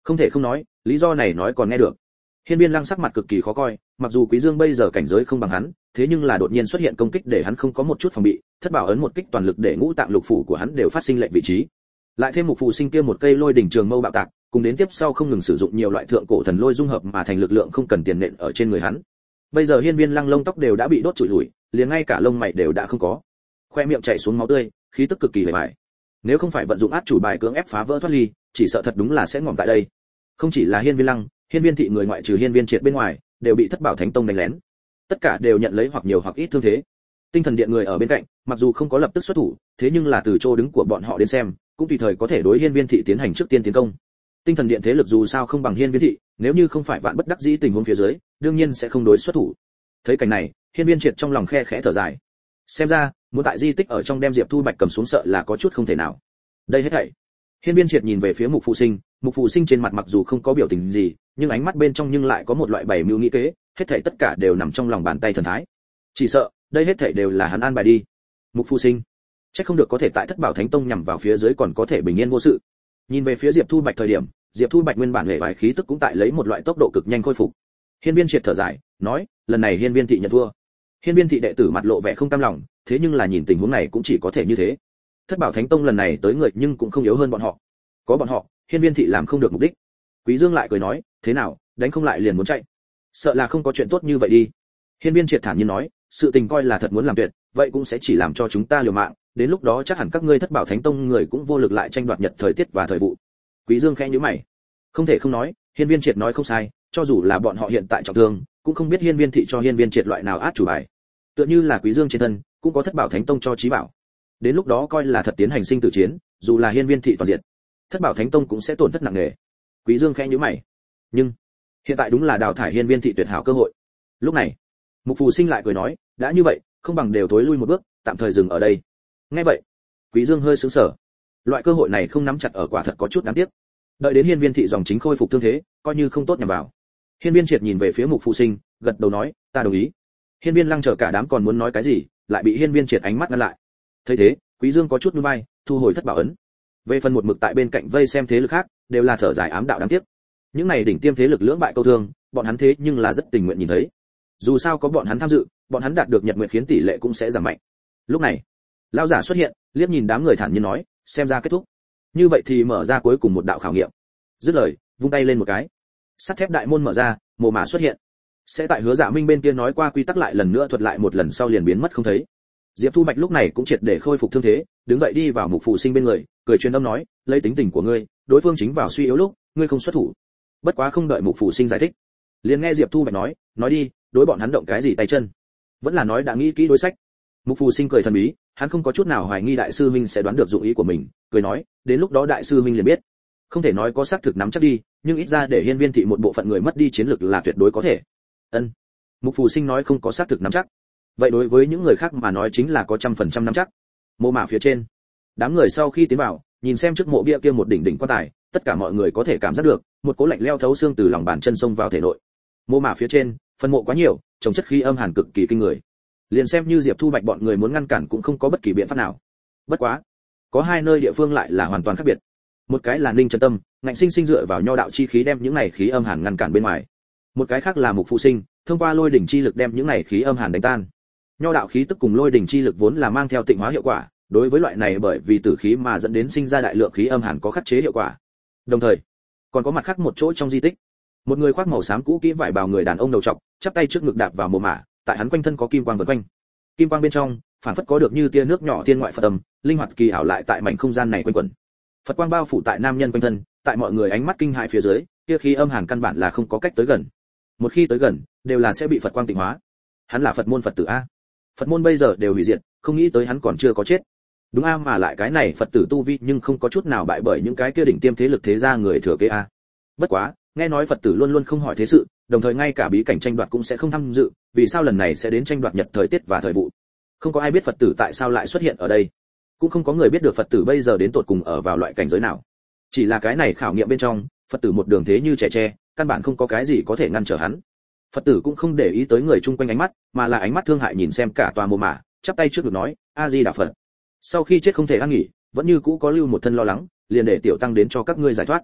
Không thể không nói, lý do này nói còn nghe được. Hiên Viên Lăng sắc mặt cực kỳ khó coi, mặc dù Quý Dương bây giờ cảnh giới không bằng hắn, thế nhưng là đột nhiên xuất hiện công kích để hắn không có một chút phòng bị, thất bảo ấn một kích toàn lực để ngũ tạng lục phủ của hắn đều phát sinh lệnh vị trí. Lại thêm Mục Phù Sinh kia một cây lôi đỉnh trường mâu bạo tạc, cùng đến tiếp sau không ngừng sử dụng nhiều loại thượng cổ thần lôi dung hợp mà thành lực lượng không cần tiền nện ở trên người hắn. Bây giờ Hiên Viên Lăng lông tóc đều đã bị đốt trụi lủi, liền ngay cả lông mày đều đã không có. Khoe miệng chảy xuống máu tươi, khí tức cực kỳ bề bại. Nếu không phải vận dụng át chủ bài cưỡng ép phá vỡ thoát ly, chỉ sợ thật đúng là sẽ ngỏm tại đây. Không chỉ là Hiên Viên Lăng, Hiên Viên thị người ngoại trừ Hiên Viên Triệt bên ngoài, đều bị Thất Bảo Thánh Tông đánh lén. Tất cả đều nhận lấy hoặc nhiều hoặc ít thương thế. Tinh Thần Điện người ở bên cạnh, mặc dù không có lập tức xuất thủ, thế nhưng là từ chỗ đứng của bọn họ đến xem, cũng tùy thời có thể đối Hiên Viên thị tiến hành trước tiên tiến công. Tinh Thần Điện thế lực dù sao không bằng Hiên Viên thị, nếu như không phải vạn bất đắc dĩ tình huống phía dưới, đương nhiên sẽ không đối xuất thủ. Thấy cảnh này, Hiên Viên Triệt trong lòng khe khẽ thở dài. Xem ra, muốn tại di tích ở trong đem Diệp Thu Bạch cầm xuống sợ là có chút không thể nào. Đây hết thảy. Hiên Viên Triệt nhìn về phía Mục Phù Sinh, Mục Phù Sinh trên mặt mặc dù không có biểu tình gì, nhưng ánh mắt bên trong nhưng lại có một loại bảy mưu nghĩ kế, hết thảy tất cả đều nằm trong lòng bàn tay thần thái. Chỉ sợ, đây hết thảy đều là hắn an bài đi. Mục Phù Sinh, chắc không được có thể tại Thất Bảo Thánh Tông nhằm vào phía dưới còn có thể bình yên vô sự. Nhìn về phía Diệp Thu Bạch thời điểm, Diệp Thu Bạch nguyên bản hệ vài khí tức cũng tại lấy một loại tốc độ cực nhanh khôi phục. Hiên Viên Triệt thở dài, nói, lần này Hiên Viên thị nhận thua. Hiên Viên thị đệ tử mặt lộ vẻ không cam lòng, thế nhưng là nhìn tình huống này cũng chỉ có thể như thế. Thất Bảo Thánh Tông lần này tới người nhưng cũng không yếu hơn bọn họ. Có bọn họ, Hiên Viên thị làm không được mục đích. Quý Dương lại cười nói, thế nào, đánh không lại liền muốn chạy? Sợ là không có chuyện tốt như vậy đi. Hiên Viên Triệt thản nhiên nói, sự tình coi là thật muốn làm tuyệt, vậy cũng sẽ chỉ làm cho chúng ta liều mạng, đến lúc đó chắc hẳn các ngươi Thất Bảo Thánh Tông người cũng vô lực lại tranh đoạt nhật thời tiết và thời vụ. Quý Dương khẽ nhíu mày. Không thể không nói, Hiên Viên Triệt nói không sai, cho dù là bọn họ hiện tại trọng thương, cũng không biết Hiên Viên thị cho Hiên Viên Triệt loại nào át chủ bài. Tựa như là Quý Dương trên thân, cũng có Thất Bảo Thánh Tông cho trí bảo. Đến lúc đó coi là thật tiến hành sinh tử chiến, dù là Hiên Viên thị toàn diện, Thất Bảo Thánh Tông cũng sẽ tổn thất nặng nề. Quý Dương khẽ nhíu mày. Nhưng, hiện tại đúng là đào thải Hiên Viên thị tuyệt hảo cơ hội. Lúc này, Mục Phù Sinh lại cười nói, đã như vậy, không bằng đều thối lui một bước, tạm thời dừng ở đây. Nghe vậy, Quý Dương hơi sững sờ. Loại cơ hội này không nắm chặt ở quả thật có chút đáng tiếc. Đợi đến Hiên Viên thị dòng chính khôi phục thương thế, coi như không tốt nhằm vào. Hiên Viên Triệt nhìn về phía Mục Phù Sinh, gật đầu nói, ta đồng ý. Hiên Viên Lăng chờ cả đám còn muốn nói cái gì, lại bị Hiên Viên Triệt ánh mắt ngăn lại. Thấy thế, Quý Dương có chút nhún vai, thu hồi Thất Bảo ấn. Về phần một mực tại bên cạnh vây xem thế lực khác, đều là thở dài ám đạo đáng tiếc. Những này đỉnh tiêm thế lực lưỡng bại câu thương, bọn hắn thế nhưng là rất tình nguyện nhìn thấy. Dù sao có bọn hắn tham dự, bọn hắn đạt được nhật nguyện khiến tỷ lệ cũng sẽ giảm mạnh. Lúc này, lão giả xuất hiện, liếc nhìn đám người thản nhiên nói, xem ra kết thúc. Như vậy thì mở ra cuối cùng một đạo khảo nghiệm. Dứt lời, vung tay lên một cái, sắt thép đại môn mở ra, mồ mả xuất hiện. Sẽ tại Hứa Dạ Minh bên kia nói qua quy tắc lại lần nữa thuật lại một lần sau liền biến mất không thấy. Diệp Thu Bạch lúc này cũng triệt để khôi phục thương thế, đứng dậy đi vào Mục Phù Sinh bên người, cười truyền âm nói, lấy tính tình của ngươi, đối phương chính vào suy yếu lúc, ngươi không xuất thủ. Bất quá không đợi Mục Phù Sinh giải thích, liền nghe Diệp Thu Bạch nói đi, đối bọn hắn động cái gì tay chân? Vẫn là nói đã nghĩ kỹ đối sách. Mục Phù Sinh cười thần bí, hắn không có chút nào hoài nghi đại sư huynh sẽ đoán được dụng ý của mình, cười nói, đến lúc đó đại sư huynh liền biết. Không thể nói có xác thực nắm chắc đi, nhưng ít ra để Hiên Viên thị một bộ phận người mất đi chiến lực là tuyệt đối có thể. Ân. Mục Phù Sinh nói không có xác thực nắm chắc. Vậy đối với những người khác mà nói chính là có 100% nắm chắc. Mộ mả phía trên, đám người sau khi tiến vào, nhìn xem trước mộ bia kia một đỉnh đỉnh quan tài, tất cả mọi người có thể cảm giác được một cỗ lạnh leo thấu xương từ lòng bàn chân xông vào thể nội. Mộ mả phía trên, phân mộ quá nhiều, trồng chất khí âm hàn cực kỳ kinh người. Liền xem như Diệp Thu Bạch bọn người muốn ngăn cản cũng không có bất kỳ biện pháp nào. Bất quá, có hai nơi địa phương lại là hoàn toàn khác biệt. Một cái là Ninh Trần Tâm, ngạnh sinh sinh dựa vào nho đạo chi khí đem những này khí âm hàn ngăn cản bên ngoài. Một cái khác là Mục Phù Sinh, thông qua lôi đỉnh chi lực đem những này khí âm hàn đánh tan. Nho đạo khí tức cùng lôi đỉnh chi lực vốn là mang theo tịnh hóa hiệu quả, đối với loại này bởi vì tử khí mà dẫn đến sinh ra đại lượng khí âm hàn có khắc chế hiệu quả. Đồng thời, còn có mặt khác một chỗ trong di tích, một người khoác màu xám cũ kỹ vải bào người đàn ông đầu trọc, chắp tay trước ngực đạp vào mồ mả, tại hắn quanh thân có kim quang vần quanh. Kim quang bên trong, phản phất có được như tia nước nhỏ thiên ngoại Phật âm, linh hoạt kỳ ảo lại tại mảnh không gian này quanh quẩn. Phật quang bao phủ tại nam nhân quanh thân, tại mọi người ánh mắt kinh hãi phía dưới, kia khí âm hàn căn bản là không có cách tới gần. Một khi tới gần, đều là sẽ bị Phật quang tịnh hóa. Hắn là Phật môn Phật tử a. Phật môn bây giờ đều hủy diệt, không nghĩ tới hắn còn chưa có chết. Đúng a, mà lại cái này Phật tử tu vi nhưng không có chút nào bại bởi những cái kia đỉnh tiêm thế lực thế gia người thừa kế a. Bất quá, nghe nói Phật tử luôn luôn không hỏi thế sự, đồng thời ngay cả bí cảnh tranh đoạt cũng sẽ không tham dự, vì sao lần này sẽ đến tranh đoạt nhật thời tiết và thời vụ? Không có ai biết Phật tử tại sao lại xuất hiện ở đây, cũng không có người biết được Phật tử bây giờ đến tột cùng ở vào loại cảnh giới nào. Chỉ là cái này khảo nghiệm bên trong, Phật tử một đường thế như trẻ tre, căn bản không có cái gì có thể ngăn trở hắn. Phật tử cũng không để ý tới người chung quanh ánh mắt, mà là ánh mắt thương hại nhìn xem cả tòa mồ mả, chắp tay trước ngực nói, A Di Đà Phật. Sau khi chết không thể an nghỉ, vẫn như cũ có lưu một thân lo lắng, liền để tiểu tăng đến cho các ngươi giải thoát.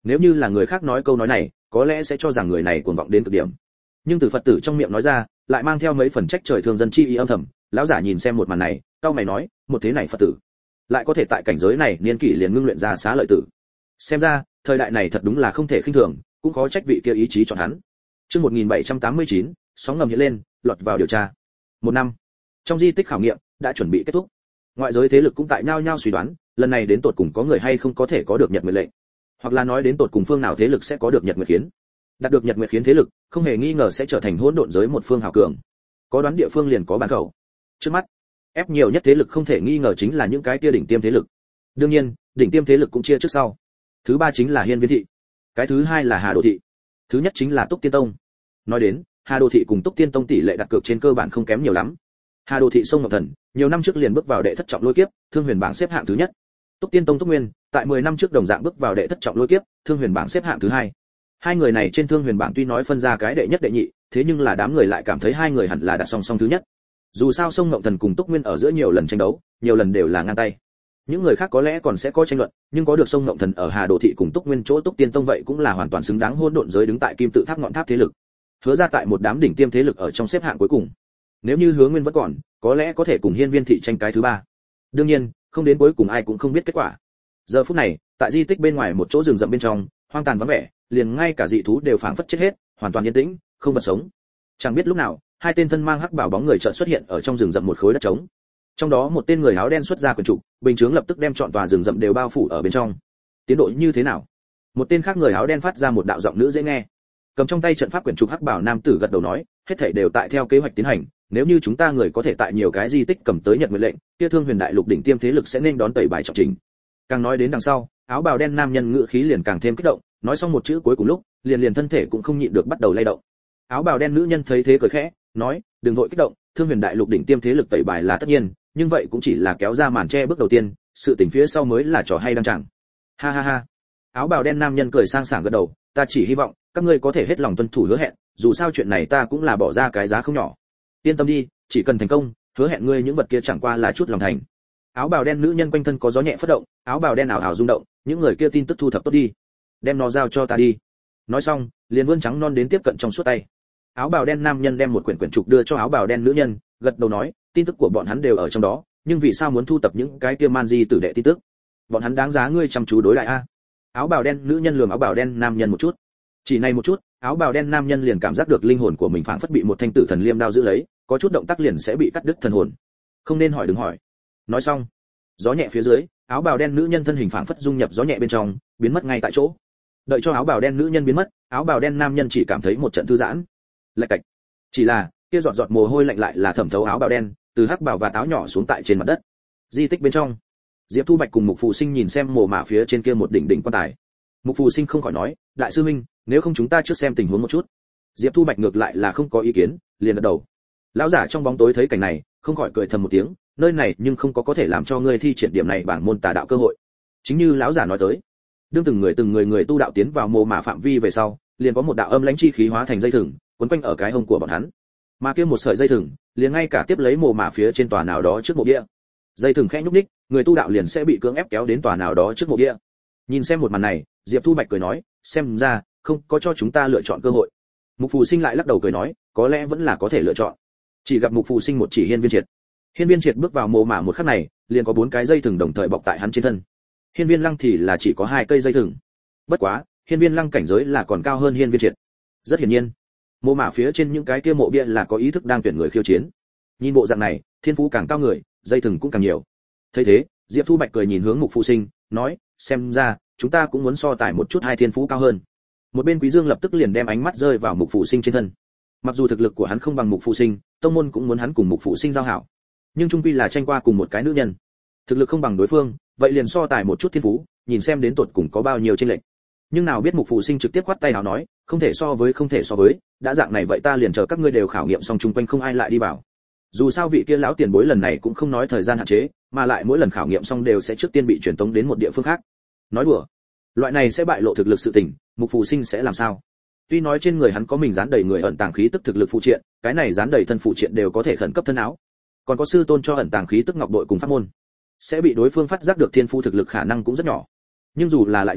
Nếu như là người khác nói câu nói này, có lẽ sẽ cho rằng người này cuồng vọng đến cực điểm. Nhưng từ Phật tử trong miệng nói ra, lại mang theo mấy phần trách trời thương dân chi ý âm thầm. Lão giả nhìn xem một màn này, cau mày nói, một thế này Phật tử, lại có thể tại cảnh giới này niên kỷ liền ngưng luyện ra xá lợi tử. Xem ra, thời đại này thật đúng là không thể khinh thường, cũng có trách vị kia ý chí chọn hắn. Chương 1789, sóng ngầm hiện lên, lọt vào điều tra. Một năm. Trong di tích khảo nghiệm đã chuẩn bị kết thúc. Ngoại giới thế lực cũng tại nhau nhau suy đoán, lần này đến tột cùng có người hay không có thể có được Nhật Nguyệt lệnh, hoặc là nói đến tột cùng phương nào thế lực sẽ có được Nhật Nguyệt khiến. Đạt được Nhật Nguyệt khiến thế lực, không hề nghi ngờ sẽ trở thành hỗn độn giới một phương hào cường. Có đoán địa phương liền có bàn khẩu. Trước mắt, ép nhiều nhất thế lực không thể nghi ngờ chính là những cái kia đỉnh tiêm thế lực. Đương nhiên, đỉnh tiêm thế lực cũng chia trước sau. Thứ ba chính là Hiên Viên thị, cái thứ hai là Hà Đồ thị, thứ nhất chính là Túc Tiên Tông. Nói đến, Hà Đồ thị cùng Túc Tiên Tông tỷ lệ đặt cược trên cơ bản không kém nhiều lắm. Hà Đồ thị sông Ngọc Thần, nhiều năm trước liền bước vào đệ thất trọng lôi kiếp, Thương Huyền bảng xếp hạng thứ nhất. Túc Tiên Tông Túc Nguyên, tại 10 năm trước đồng dạng bước vào đệ thất trọng lôi kiếp, Thương Huyền bảng xếp hạng thứ hai. Hai người này trên Thương Huyền bảng tuy nói phân ra cái đệ nhất đệ nhị, thế nhưng là đám người lại cảm thấy hai người hẳn là đặt song song thứ nhất. Dù sao sông Ngọc Thần cùng Túc Nguyên ở giữa nhiều lần tranh đấu, nhiều lần đều là ngang tay. Những người khác có lẽ còn sẽ có tranh luận, nhưng có được sông Ngọc Thần ở Hà Đồ thị cùng Túc Nguyên chỗ Túc Tiên Tông vậy cũng là hoàn toàn xứng đáng hỗn độn giới đứng tại kim tự tháp ngọn tháp thế lực. Hứa ra tại một đám đỉnh tiêm thế lực ở trong xếp hạng cuối cùng. Nếu như Hứa Nguyên vẫn còn, có lẽ có thể cùng Hiên Viên thị tranh cái thứ ba. Đương nhiên, không đến cuối cùng ai cũng không biết kết quả. Giờ phút này, tại di tích bên ngoài một chỗ rừng rậm bên trong, hoang tàn vắng vẻ, liền ngay cả dị thú đều phảng phất chết hết, hoàn toàn yên tĩnh, không vật sống. Chẳng biết lúc nào, hai tên thân mang hắc bảo bóng người chợt xuất hiện ở trong rừng rậm một khối đất trống. Trong đó một tên người áo đen xuất ra quyển trục, bình chướng lập tức đem trọn tòa rừng rậm đều bao phủ ở bên trong. Tiến độ như thế nào? Một tên khác người áo đen phát ra một đạo giọng nữ dễ nghe. Cầm trong tay trận pháp quyển trục hắc bảo nam tử gật đầu nói, hết thảy đều tại theo kế hoạch tiến hành, nếu như chúng ta người có thể tại nhiều cái di tích cầm tới Nhật Nguyệt lệnh, kia Thương Huyền đại lục đỉnh tiêm thế lực sẽ nên đón tẩy bài trọng trình. Càng nói đến đằng sau, áo bào đen nam nhân ngữ khí liền càng thêm kích động, nói xong một chữ cuối cùng lúc, liền thân thể cũng không nhịn được bắt đầu lay động. Áo bào đen nữ nhân thấy thế cười khẽ, nói, đừng vội kích động, Thương Huyền đại lục đỉnh tiêm thế lực tẩy bài là tất nhiên, nhưng vậy cũng chỉ là kéo ra màn che bước đầu tiên, sự tình phía sau mới là trò hay đang chẳng. Ha ha ha. Áo bào đen nam nhân cười sang sảng gật đầu, ta chỉ hy vọng các ngươi có thể hết lòng tuân thủ hứa hẹn, dù sao chuyện này ta cũng là bỏ ra cái giá không nhỏ. Yên tâm đi, chỉ cần thành công, hứa hẹn ngươi những vật kia chẳng qua là chút lòng thành. Áo bào đen nữ nhân quanh thân có gió nhẹ phất động, áo bào đen ảo ảo rung động, những người kia tin tức thu thập tốt đi, đem nó giao cho ta đi. Nói xong, liền vươn trắng non đến tiếp cận trong suốt tay. Áo bào đen nam nhân đem một quyển trục đưa cho áo bào đen nữ nhân, gật đầu nói, tin tức của bọn hắn đều ở trong đó, nhưng vì sao muốn thu tập những cái kia man di tử đệ tin tức? Bọn hắn đáng giá ngươi chăm chú đối lại a. Áo bào đen nữ nhân lườm áo bào đen nam nhân một chút. Chỉ này một chút, áo bào đen nam nhân liền cảm giác được linh hồn của mình phảng phất bị một thanh tử thần liêm đao giữ lấy, có chút động tác liền sẽ bị cắt đứt thần hồn. Không nên hỏi đừng hỏi. Nói xong, gió nhẹ phía dưới, áo bào đen nữ nhân thân hình phảng phất dung nhập gió nhẹ bên trong, biến mất ngay tại chỗ. Đợi cho áo bào đen nữ nhân biến mất, áo bào đen nam nhân chỉ cảm thấy một trận thư giãn. Lạch cạch. Chỉ là, kia giọt giọt mồ hôi lạnh lại là thẩm thấu áo bào đen, từ hắc bào và táo nhỏ xuống tại trên mặt đất. Di tích bên trong, Diệp Thu Bạch cùng Mục Phù Sinh nhìn xem mồ mả phía trên kia một đỉnh quan tài. Mục Phù Sinh không khỏi nói, đại sư huynh, nếu không chúng ta trước xem tình huống một chút. Diệp Thu Bạch ngược lại là không có ý kiến, liền gật đầu. Lão giả trong bóng tối thấy cảnh này, không khỏi cười thầm một tiếng, nơi này nhưng không có thể làm cho ngươi thi triển điểm này bảng môn tà đạo cơ hội. Chính như lão giả nói tới, đương từng người tu đạo tiến vào mồ mả phạm vi về sau, liền có một đạo âm lãnh chi khí hóa thành dây thừng, quấn quanh ở cái hông của bọn hắn. Mà kia một sợi dây thừng, liền ngay cả tiếp lấy mồ mả phía trên tòa nào đó trước mộ bia. Dây thừng khẽ nhúc nhích, người tu đạo liền sẽ bị cưỡng ép kéo đến tòa nào đó trước mộ bia. Nhìn xem một màn này, Diệp Thu Bạch cười nói, xem ra không có cho chúng ta lựa chọn cơ hội. Mục Phù Sinh lại lắc đầu cười nói, có lẽ vẫn là có thể lựa chọn. Chỉ gặp Mục Phù Sinh một chỉ Hiên Viên Triệt. Hiên Viên Triệt bước vào mồ mả một khắc này, liền có 4 cái dây thừng đồng thời bọc tại hắn trên thân. Hiên Viên Lăng thì là chỉ có 2 cây dây thừng. Bất quá, Hiên Viên Lăng cảnh giới là còn cao hơn Hiên Viên Triệt. Rất hiển nhiên, mồ mả phía trên những cái kia mộ bia là có ý thức đang tuyển người khiêu chiến. Nhìn bộ dạng này, thiên phú càng cao người, dây thừng cũng càng nhiều. Thấy thế, Diệp Thu Bạch cười nhìn hướng Mục Phù Sinh, nói, xem ra chúng ta cũng muốn so tài một chút hai thiên phú cao hơn. Một bên Quý Dương lập tức liền đem ánh mắt rơi vào Mục Phù Sinh trên thân. Mặc dù thực lực của hắn không bằng Mục Phù Sinh, tông môn cũng muốn hắn cùng Mục Phù Sinh giao hảo, nhưng chung quy là tranh qua cùng một cái nữ nhân, thực lực không bằng đối phương, vậy liền so tài một chút thiên phú, nhìn xem đến tột cùng có bao nhiêu chênh lệch. Nhưng nào biết Mục Phù Sinh trực tiếp quát tay áo nói, không thể so với, đã dạng này vậy ta liền chờ các ngươi đều khảo nghiệm xong chung quanh không ai lại đi vào. Dù sao vị kia lão tiền bối lần này cũng không nói thời gian hạn chế, mà lại mỗi lần khảo nghiệm xong đều sẽ trước tiên bị truyền tống đến một địa phương khác. Nói đùa, loại này sẽ bại lộ thực lực sự tình, Mục Phù Sinh sẽ làm sao? Tuy nói trên người hắn có mình dán đầy người ẩn tàng khí tức thực lực phụ triện, cái này dán đầy thân phụ triện đều có thể khẩn cấp thân áo, còn có sư tôn cho ẩn tàng khí tức ngọc bội cùng pháp môn, sẽ bị đối phương phát giác được thiên phu thực lực khả năng cũng rất nhỏ. Nhưng dù là lại nhỏ,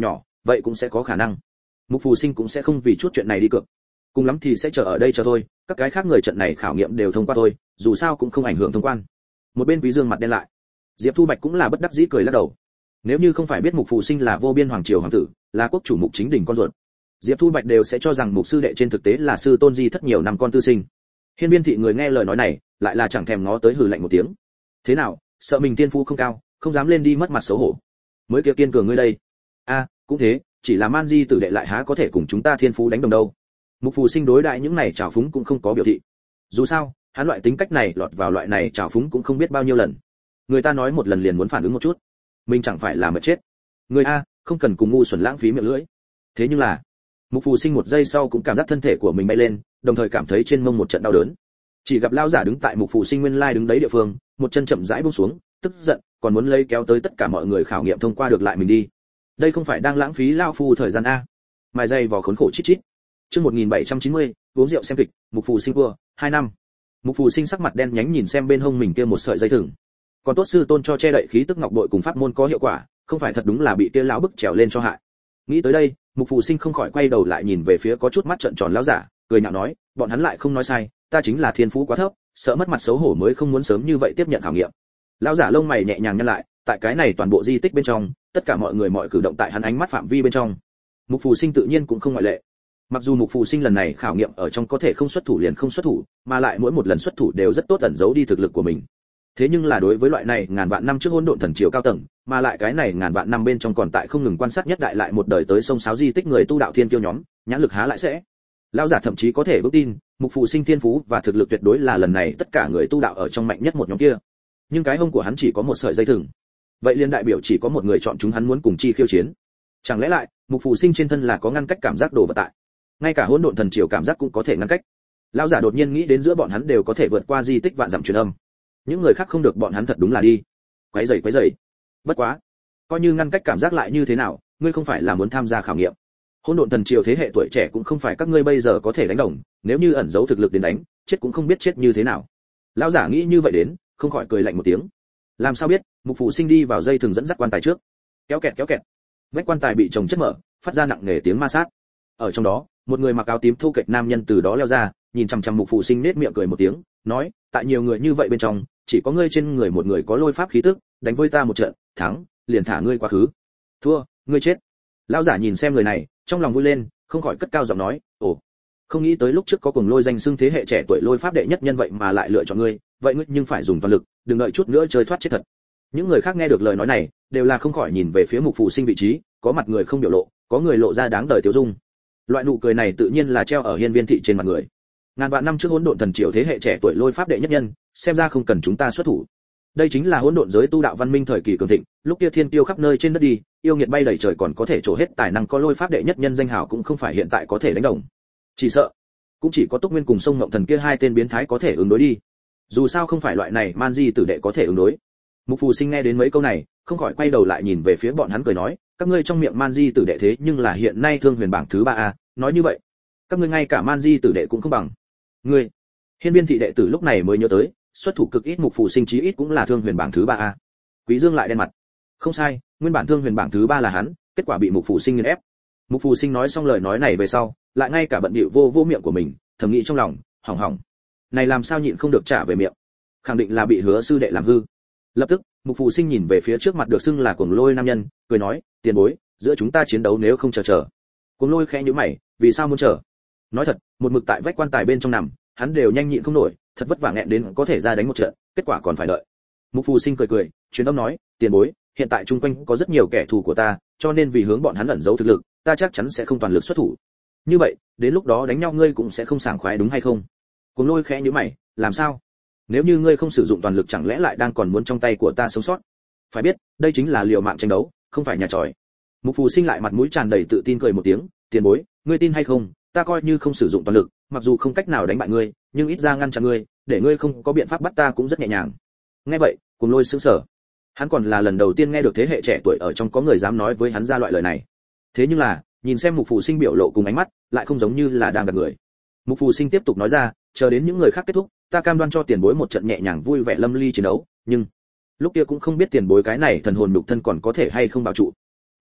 vậy cũng sẽ có khả năng. Mục Phù Sinh cũng sẽ không vì chút chuyện này đi cược. Cùng lắm thì sẽ chờ ở đây chờ thôi, các cái khác người trận này khảo nghiệm đều thông qua thôi, dù sao cũng không ảnh hưởng thông quan. Một bên Quý Dương mặt đen lại. Diệp Thu Bạch cũng là bất đắc dĩ cười lắc đầu. Nếu như không phải biết Mục Phù Sinh là vô biên hoàng triều hoàng tử, là quốc chủ Mục Chính Đình con ruột, Diệp Thu Bạch đều sẽ cho rằng Mục sư đệ trên thực tế là sư tôn di thất nhiều năm con tư sinh. Hiên Viên thị người nghe lời nói này, lại là chẳng thèm ngó tới hừ lạnh một tiếng. Thế nào, sợ mình tiên phú không cao, không dám lên đi mất mặt xấu hổ. Mới kia kiên cường ngươi đây. A, cũng thế, chỉ là Man Di tử đệ lại há có thể cùng chúng ta thiên phú đánh đồng đâu. Mục Phù Sinh đối đại những này trào phúng cũng không có biểu thị. Dù sao, hắn loại tính cách này lọt vào loại này trào phúng cũng không biết bao nhiêu lần. Người ta nói một lần liền muốn phản ứng một chút, mình chẳng phải là mệt chết. Người a, không cần cùng ngu xuẩn lãng phí miệng lưỡi. Thế nhưng là, Mục Phù Sinh một giây sau cũng cảm giác thân thể của mình bay lên, đồng thời cảm thấy trên mông một trận đau đớn. Chỉ gặp lão giả đứng tại Mục Phù Sinh nguyên lai đứng đấy địa phương, một chân chậm rãi buông xuống, tức giận, còn muốn lấy kéo tới tất cả mọi người khảo nghiệm thông qua được lại mình đi. Đây không phải đang lãng phí lão phu thời gian a. Mài dây vò khốn khổ chít chít. Chương 1790, uống rượu xem kịch, Mục Phù Sinh vua, 2 năm. Mục Phù Sinh sắc mặt đen nhánh nhìn xem bên hông mình kia một sợi dây thừng. Còn tốt sư tôn cho che đậy khí tức ngọc bội cùng pháp môn có hiệu quả, không phải thật đúng là bị kia lão bức trèo lên cho hại. Nghĩ tới đây, Mục Phù Sinh không khỏi quay đầu lại nhìn về phía có chút mắt trợn tròn lão giả, cười nhạo nói, bọn hắn lại không nói sai, ta chính là thiên phú quá thấp, sợ mất mặt xấu hổ mới không muốn sớm như vậy tiếp nhận khảo nghiệm. Lão giả lông mày nhẹ nhàng nhăn lại, tại cái này toàn bộ di tích bên trong, tất cả mọi người mọi cử động tại hắn ánh mắt phạm vi bên trong. Mục Phù Sinh tự nhiên cũng không ngoại lệ. Mặc dù Mục Phù Sinh lần này khảo nghiệm ở trong có thể không xuất thủ liền không xuất thủ, mà lại mỗi một lần xuất thủ đều rất tốt ẩn giấu đi thực lực của mình. Thế nhưng là đối với loại này ngàn vạn năm trước hỗn độn thần triều cao tầng, mà lại cái này ngàn vạn năm bên trong còn tại không ngừng quan sát nhất đại lại một đời tới sông sáo di tích người tu đạo thiên kiêu nhóm, nhãn lực há lại sẽ. Lão giả thậm chí có thể vững tin, Mục Phù Sinh thiên phú và thực lực tuyệt đối là lần này tất cả người tu đạo ở trong mạnh nhất một nhóm kia. Nhưng cái hông của hắn chỉ có một sợi dây thừng. Vậy liên đại biểu chỉ có một người chọn chúng hắn muốn cùng chi khiêu chiến. Chẳng lẽ lại, Mục Phù Sinh trên thân là có ngăn cách cảm giác đồ vật tại. Ngay cả hỗn độn thần triều cảm giác cũng có thể ngăn cách. Lão giả đột nhiên nghĩ đến giữa bọn hắn đều có thể vượt qua di tích vạn dặm truyền âm. Những người khác không được bọn hắn thật đúng là đi. Quấy rầy. Bất quá, coi như ngăn cách cảm giác lại như thế nào, ngươi không phải là muốn tham gia khảo nghiệm. Hỗn độn thần triều thế hệ tuổi trẻ cũng không phải các ngươi bây giờ có thể đánh đồng, nếu như ẩn giấu thực lực đến đánh, chết cũng không biết chết như thế nào. Lão giả nghĩ như vậy đến, không khỏi cười lạnh một tiếng. Làm sao biết, Mục Phù Sinh đi vào dây thừng dẫn dắt quan tài trước. Kéo kẹt. Vách quan tài bị chồng chất mở, phát ra nặng nề tiếng ma sát. Ở trong đó, một người mặc áo tím thô kệch nam nhân từ đó leo ra, nhìn chằm chằm Mục Phù Sinh nết miệng cười một tiếng, nói, tại nhiều người như vậy bên trong, chỉ có ngươi trên người một người có lôi pháp khí tức, đánh với ta một trận, thắng, liền thả ngươi quá khứ. Thua, ngươi chết. Lão giả nhìn xem người này, trong lòng vui lên, không khỏi cất cao giọng nói, ồ, không nghĩ tới lúc trước có cùng lôi danh xưng thế hệ trẻ tuổi lôi pháp đệ nhất nhân vậy mà lại lựa chọn ngươi, vậy ngươi nhưng phải dùng toàn lực, đừng đợi chút nữa chơi thoát chết thật. Những người khác nghe được lời nói này, đều là không khỏi nhìn về phía Mục Phù Sinh vị trí, có mặt người không biểu lộ, có người lộ ra đáng đời tiêu dung. Loại nụ cười này tự nhiên là treo ở Hiên Viên thị trên mặt người. Ngàn vạn năm trước hỗn độn thần triều thế hệ trẻ tuổi lôi pháp đệ nhất nhân, xem ra không cần chúng ta xuất thủ. Đây chính là hỗn độn giới tu đạo văn minh thời kỳ cường thịnh, lúc kia thiên tiêu khắp nơi trên đất đi, yêu nghiệt bay đầy trời còn có thể trổ hết tài năng có lôi pháp đệ nhất nhân danh hào cũng không phải hiện tại có thể đánh đồng. Chỉ sợ, cũng chỉ có Túc Nguyên cùng Sông Ngộng Thần kia hai tên biến thái có thể ứng đối đi. Dù sao không phải loại này Man Di tử đệ có thể ứng đối. Mục Phù Sinh nghe đến mấy câu này, không khỏi quay đầu lại nhìn về phía bọn hắn cười nói, các ngươi trong miệng Man Di tử đệ thế nhưng là hiện nay Thương Huyền bảng thứ 3 a, nói như vậy, các ngươi ngay cả Man Di tử đệ cũng không bằng. Ngươi, Hiên Viên thị đệ tử lúc này mới nhớ tới, xuất thủ cực ít Mục Phù Sinh chí ít cũng là Thương Huyền bảng thứ 3 a. Quý Dương lại đen mặt. Không sai, nguyên bản Thương Huyền bảng thứ 3 là hắn, kết quả bị Mục Phù Sinh nghiền ép. Mục Phù Sinh nói xong lời nói này về sau, lại ngay cả bận bịu vô miệng của mình, thầm nghĩ trong lòng, hỏng. Này làm sao nhịn không được trả về miệng. Khẳng định là bị Hứa sư đệ làm hư. Lập tức, Mục Phù Sinh nhìn về phía trước mặt được xưng là Cuồng Lôi nam nhân, cười nói, tiền bối, giữa chúng ta chiến đấu nếu không chờ. Cuồng Lôi khẽ nhíu mày, vì sao muốn chờ? Nói thật, một mực tại vách quan tài bên trong nằm, hắn đều nhanh nhịn không nổi, thật vất vả nghẹn đến có thể ra đánh một trận, kết quả còn phải đợi. Mục Phù Sinh cười, truyền âm nói, tiền bối, hiện tại chung quanh có rất nhiều kẻ thù của ta, cho nên vì hướng bọn hắn ẩn giấu thực lực, ta chắc chắn sẽ không toàn lực xuất thủ. Như vậy, đến lúc đó đánh nhau ngươi cũng sẽ không sảng khoái đúng hay không? Cuồng Lôi khẽ nhíu mày, làm sao? Nếu như ngươi không sử dụng toàn lực chẳng lẽ lại đang còn muốn trong tay của ta sống sót? Phải biết, đây chính là liều mạng tranh đấu, không phải nhà tròi. Mục Phù Sinh lại mặt mũi tràn đầy tự tin cười một tiếng, tiền bối, ngươi tin hay không, ta coi như không sử dụng toàn lực, mặc dù không cách nào đánh bại ngươi, nhưng ít ra ngăn chặn ngươi, để ngươi không có biện pháp bắt ta cũng rất nhẹ nhàng. Nghe vậy, Cuồng Lôi sững sờ. Hắn còn là lần đầu tiên nghe được thế hệ trẻ tuổi ở trong có người dám nói với hắn ra loại lời này. Thế nhưng là, nhìn xem Mục Phù Sinh biểu lộ cùng ánh mắt, lại không giống như là đang gạt người. Mục Phù Sinh tiếp tục nói ra, chờ đến những người khác kết thúc, ta cam đoan cho tiền bối một trận nhẹ nhàng vui vẻ lâm ly chiến đấu, nhưng lúc kia cũng không biết tiền bối cái này thần hồn nhục thân còn có thể hay không bảo trụ.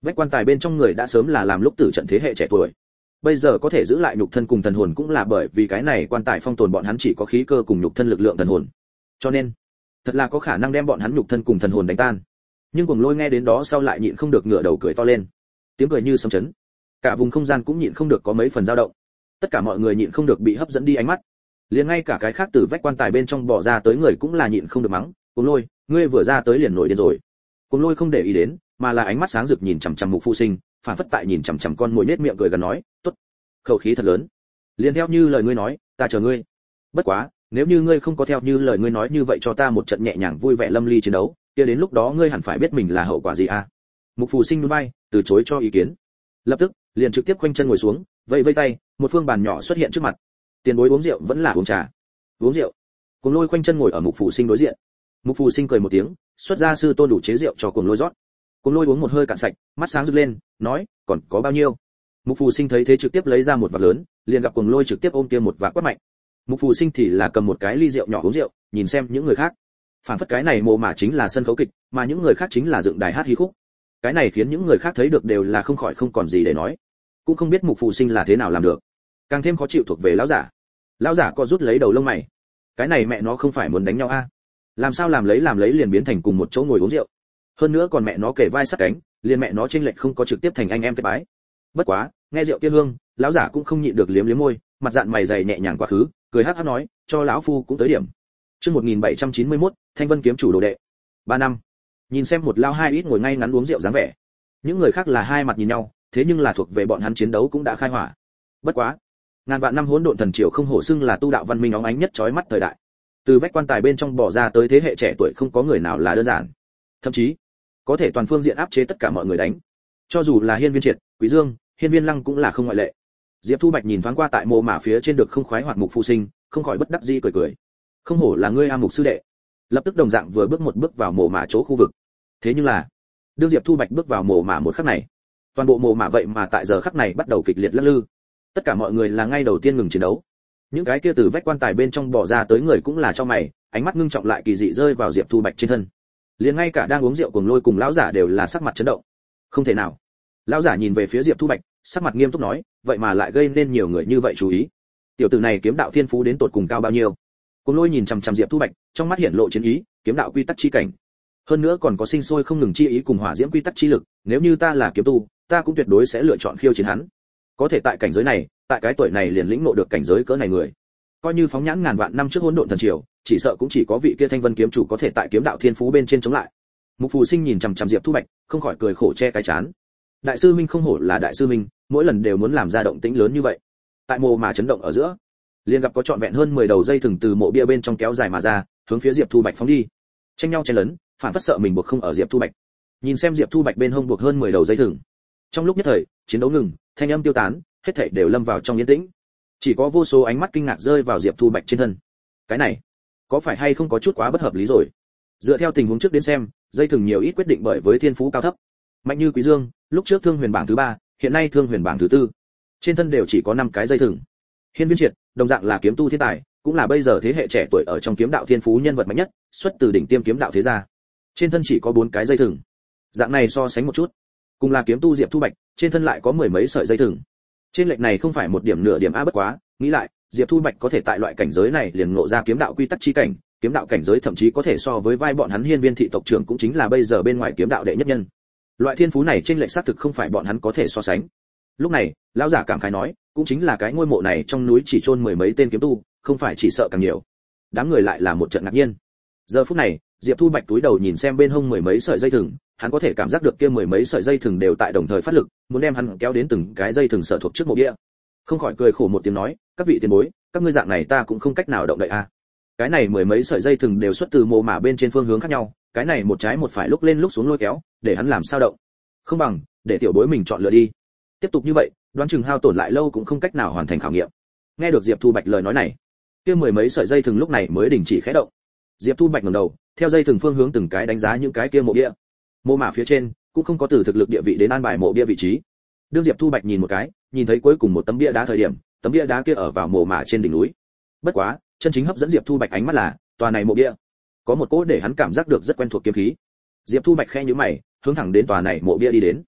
Vách quan tài bên trong người đã sớm là làm lúc tử trận thế hệ trẻ tuổi, bây giờ có thể giữ lại nhục thân cùng thần hồn cũng là bởi vì cái này quan tài phong tồn bọn hắn chỉ có khí cơ cùng nhục thân lực lượng thần hồn, cho nên thật là có khả năng đem bọn hắn nhục thân cùng thần hồn đánh tan. Nhưng Cuồng Lôi nghe đến đó sau lại nhịn không được ngửa đầu cười to lên, tiếng cười như sấm chấn, cả vùng không gian cũng nhịn không được có mấy phần dao động. Tất cả mọi người nhịn không được bị hấp dẫn đi ánh mắt, liền ngay cả cái khác từ vách quan tài bên trong bỏ ra tới người cũng là nhịn không được mắng, Cuồng Lôi, ngươi vừa ra tới liền nổi điên rồi. Cuồng Lôi không để ý đến, mà là ánh mắt sáng rực nhìn chằm chằm Mục Phụ Sinh, phản phất tại nhìn chằm chằm con mồi nết miệng cười gần nói, tốt, khẩu khí thật lớn, liền theo như lời ngươi nói, ta chờ ngươi. Bất quá, nếu như ngươi không có theo như lời ngươi nói như vậy cho ta một trận nhẹ nhàng vui vẻ lâm ly chiến đấu, kia đến lúc đó ngươi hẳn phải biết mình là hậu quả gì à. Mục Phù Sinh nhún vai, từ chối cho ý kiến. Lập tức, liền trực tiếp khoanh chân ngồi xuống, vẫy vẫy tay, một phương bàn nhỏ xuất hiện trước mặt. Tiền bối uống rượu vẫn là uống trà? Uống rượu. Cuồng Lôi khoanh chân ngồi ở Mục Phù Sinh đối diện. Mục Phù Sinh cười một tiếng, xuất ra sư tôn đủ chế rượu cho Cuồng Lôi rót. Cuồng Lôi uống một hơi cạn sạch, mắt sáng rực lên, nói, còn có bao nhiêu? Mục Phù Sinh thấy thế trực tiếp lấy ra một vạc lớn, liền gặp Cuồng Lôi trực tiếp ôm kia một vạc quát mạnh. Mục Phù Sinh thì là cầm một cái ly rượu nhỏ uống rượu, nhìn xem những người khác. Phản phất cái này mồ mả chính là sân khấu kịch, mà những người khác chính là dựng đài hát hí khúc. Cái này khiến những người khác thấy được đều là không khỏi không còn gì để nói. Cũng không biết Mục Phù Sinh là thế nào làm được. Càng thêm khó chịu thuộc về lão giả. Lão giả co rút lấy đầu lông mày. Cái này mẹ nó không phải muốn đánh nhau a? Làm sao làm lấy liền biến thành cùng một chỗ ngồi uống rượu. Hơn nữa còn mẹ nó kề vai sát cánh, liền mẹ nó chênh lệch không có trực tiếp thành anh em kết bái. Bất quá, nghe rượu kia hương, lão giả cũng không nhịn được liếm liếm môi, mặt dạn mày dày nhẹ nhàng quá khứ, cười hắc hắc nói, cho lão phu cũng tới điểm. Chương 1791, Thanh Vân kiếm chủ đồ đệ. 3 năm. Nhìn xem một lao hai ít ngồi ngay ngắn uống rượu dáng vẻ. Những người khác là hai mặt nhìn nhau, thế nhưng là thuộc về bọn hắn chiến đấu cũng đã khai hỏa. Bất quá, ngàn vạn năm hỗn độn thần triều không hổ xưng là tu đạo văn minh óng ánh nhất chói mắt thời đại. Từ vách quan tài bên trong bỏ ra tới thế hệ trẻ tuổi không có người nào là đơn giản. Thậm chí, có thể toàn phương diện áp chế tất cả mọi người đánh. Cho dù là Hiên Viên Triệt, Quý Dương, Hiên Viên Lăng cũng là không ngoại lệ. Diệp Thu Bạch nhìn thoáng qua tại mồ mả phía trên được không khoái hoạt Mục Phu Sinh, không khỏi bất đắc dĩ cười cười. Không hổ là ngươi A Mục sư đệ. Lập tức đồng dạng vừa bước một bước vào mồ mả chỗ khu vực. Thế nhưng là, đương Diệp Thu Bạch bước vào mồ mả một khắc này, toàn bộ mồ mả vậy mà tại giờ khắc này bắt đầu kịch liệt lắc lư. Tất cả mọi người là ngay đầu tiên ngừng chiến đấu. Những cái kia từ vách quan tài bên trong bỏ ra tới người cũng là cho mày, ánh mắt ngưng trọng lại kỳ dị rơi vào Diệp Thu Bạch trên thân. Liền ngay cả đang uống rượu Cuồng Lôi cùng lão giả đều là sắc mặt chấn động. Không thể nào. Lão giả nhìn về phía Diệp Thu Bạch, sắc mặt nghiêm túc nói, vậy mà lại gây nên nhiều người như vậy chú ý. Tiểu tử này kiếm đạo thiên phú đến tột cùng cao bao nhiêu? Cuồng Lôi nhìn chằm chằm Diệp Thu Bạch, trong mắt hiện lộ chiến ý, kiếm đạo quy tắc chi cảnh. Hơn nữa còn có sinh sôi không ngừng chi ý cùng hỏa diễm quy tắc chi lực, nếu như ta là kiếm tu, ta cũng tuyệt đối sẽ lựa chọn khiêu chiến hắn. Có thể tại cảnh giới này, tại cái tuổi này liền lĩnh ngộ được cảnh giới cỡ này người, coi như phóng nhãn ngàn vạn năm trước hỗn độn thần triều, chỉ sợ cũng chỉ có vị kia Thanh Vân kiếm chủ có thể tại kiếm đạo thiên phú bên trên chống lại. Mục Phù Sinh nhìn chằm chằm Diệp Thu Bạch, không khỏi cười khổ che cái chán. Đại sư minh không hổ là đại sư minh, mỗi lần đều muốn làm ra động tĩnh lớn như vậy. Tại mộ mà chấn động ở giữa, liền gặp có trọn vẹn hơn 10 đầu dây thừng từ mộ bia bên trong kéo dài mà ra, hướng phía Diệp Thu Bạch phóng đi. Tranh nhau chen lấn, phản phất sợ mình buộc không ở Diệp Thu Bạch. Nhìn xem Diệp Thu Bạch bên hông buộc hơn 10 đầu dây thừng. Trong lúc nhất thời, chiến đấu ngừng, thanh âm tiêu tán, hết thảy đều lâm vào trong yên tĩnh. Chỉ có vô số ánh mắt kinh ngạc rơi vào Diệp Thu Bạch trên thân. Cái này, có phải hay không có chút quá bất hợp lý rồi? Dựa theo tình huống trước đến xem, dây thừng nhiều ít quyết định bởi với thiên phú cao thấp. Mạnh như Quý Dương, lúc trước Thương Huyền bảng thứ 3, hiện nay Thương Huyền bảng thứ 4. Trên thân đều chỉ có 5 cái dây thừng. Hiên Viên Triệt, đồng dạng là kiếm tu thiên tài, cũng là bây giờ thế hệ trẻ tuổi ở trong kiếm đạo thiên phú nhân vật mạnh nhất, xuất từ đỉnh tiêm kiếm đạo thế gia. Trên thân chỉ có 4 cái dây thừng. Dạng này so sánh một chút, cùng là kiếm tu Diệp Thu Bạch, trên thân lại có mười mấy sợi dây thừng. Trên lệch này không phải một điểm nửa điểm a bất quá, nghĩ lại, Diệp Thu Bạch có thể tại loại cảnh giới này liền ngộ ra kiếm đạo quy tắc chi cảnh, kiếm đạo cảnh giới thậm chí có thể so với vai bọn hắn Hiên Viên thị tộc trưởng cũng chính là bây giờ bên ngoài kiếm đạo đệ nhất nhân. Loại thiên phú này trên lệch xác thực không phải bọn hắn có thể so sánh. Lúc này, lão giả cảm khái nói, cũng chính là cái ngôi mộ này trong núi chỉ chôn mười mấy tên kiếm tu, không phải chỉ sợ càng nhiều. Đám người lại là một trận ngạc nhiên. Giờ phút này, Diệp Thu Bạch túi đầu nhìn xem bên hông mười mấy sợi dây thừng, hắn có thể cảm giác được kia mười mấy sợi dây thừng đều tại đồng thời phát lực, muốn đem hắn kéo đến từng cái dây thừng sở thuộc trước mộ bia. Không khỏi cười khổ một tiếng nói, các vị tiền bối, các ngươi dạng này ta cũng không cách nào động đậy a. Cái này mười mấy sợi dây thừng đều xuất từ mồ mả bên trên phương hướng khác nhau, cái này một trái một phải lúc lên lúc xuống lôi kéo, để hắn làm sao động. Không bằng, để tiểu bối mình chọn lựa đi. Tiếp tục như vậy, đoán chừng hao tổn lại lâu cũng không cách nào hoàn thành khảo nghiệm. Nghe được Diệp Thu Bạch lời nói này, kia mười mấy sợi dây thừng lúc này mới đình chỉ khẽ động. Diệp Thu Bạch ngẩng đầu, theo dây thừng phương hướng từng cái đánh giá những cái kia mộ bia. Mộ mả phía trên cũng không có từ thực lực địa vị đến an bài mộ bia vị trí. Đương Diệp Thu Bạch nhìn một cái, nhìn thấy cuối cùng một tấm bia đá thời điểm, tấm bia đá kia ở vào mộ mả trên đỉnh núi. Bất quá, chân chính hấp dẫn Diệp Thu Bạch ánh mắt là, tòa này mộ bia có một cỗ để hắn cảm giác được rất quen thuộc kiếm khí. Diệp Thu Bạch khẽ nhíu mày, hướng thẳng đến tòa này mộ bia đi đến.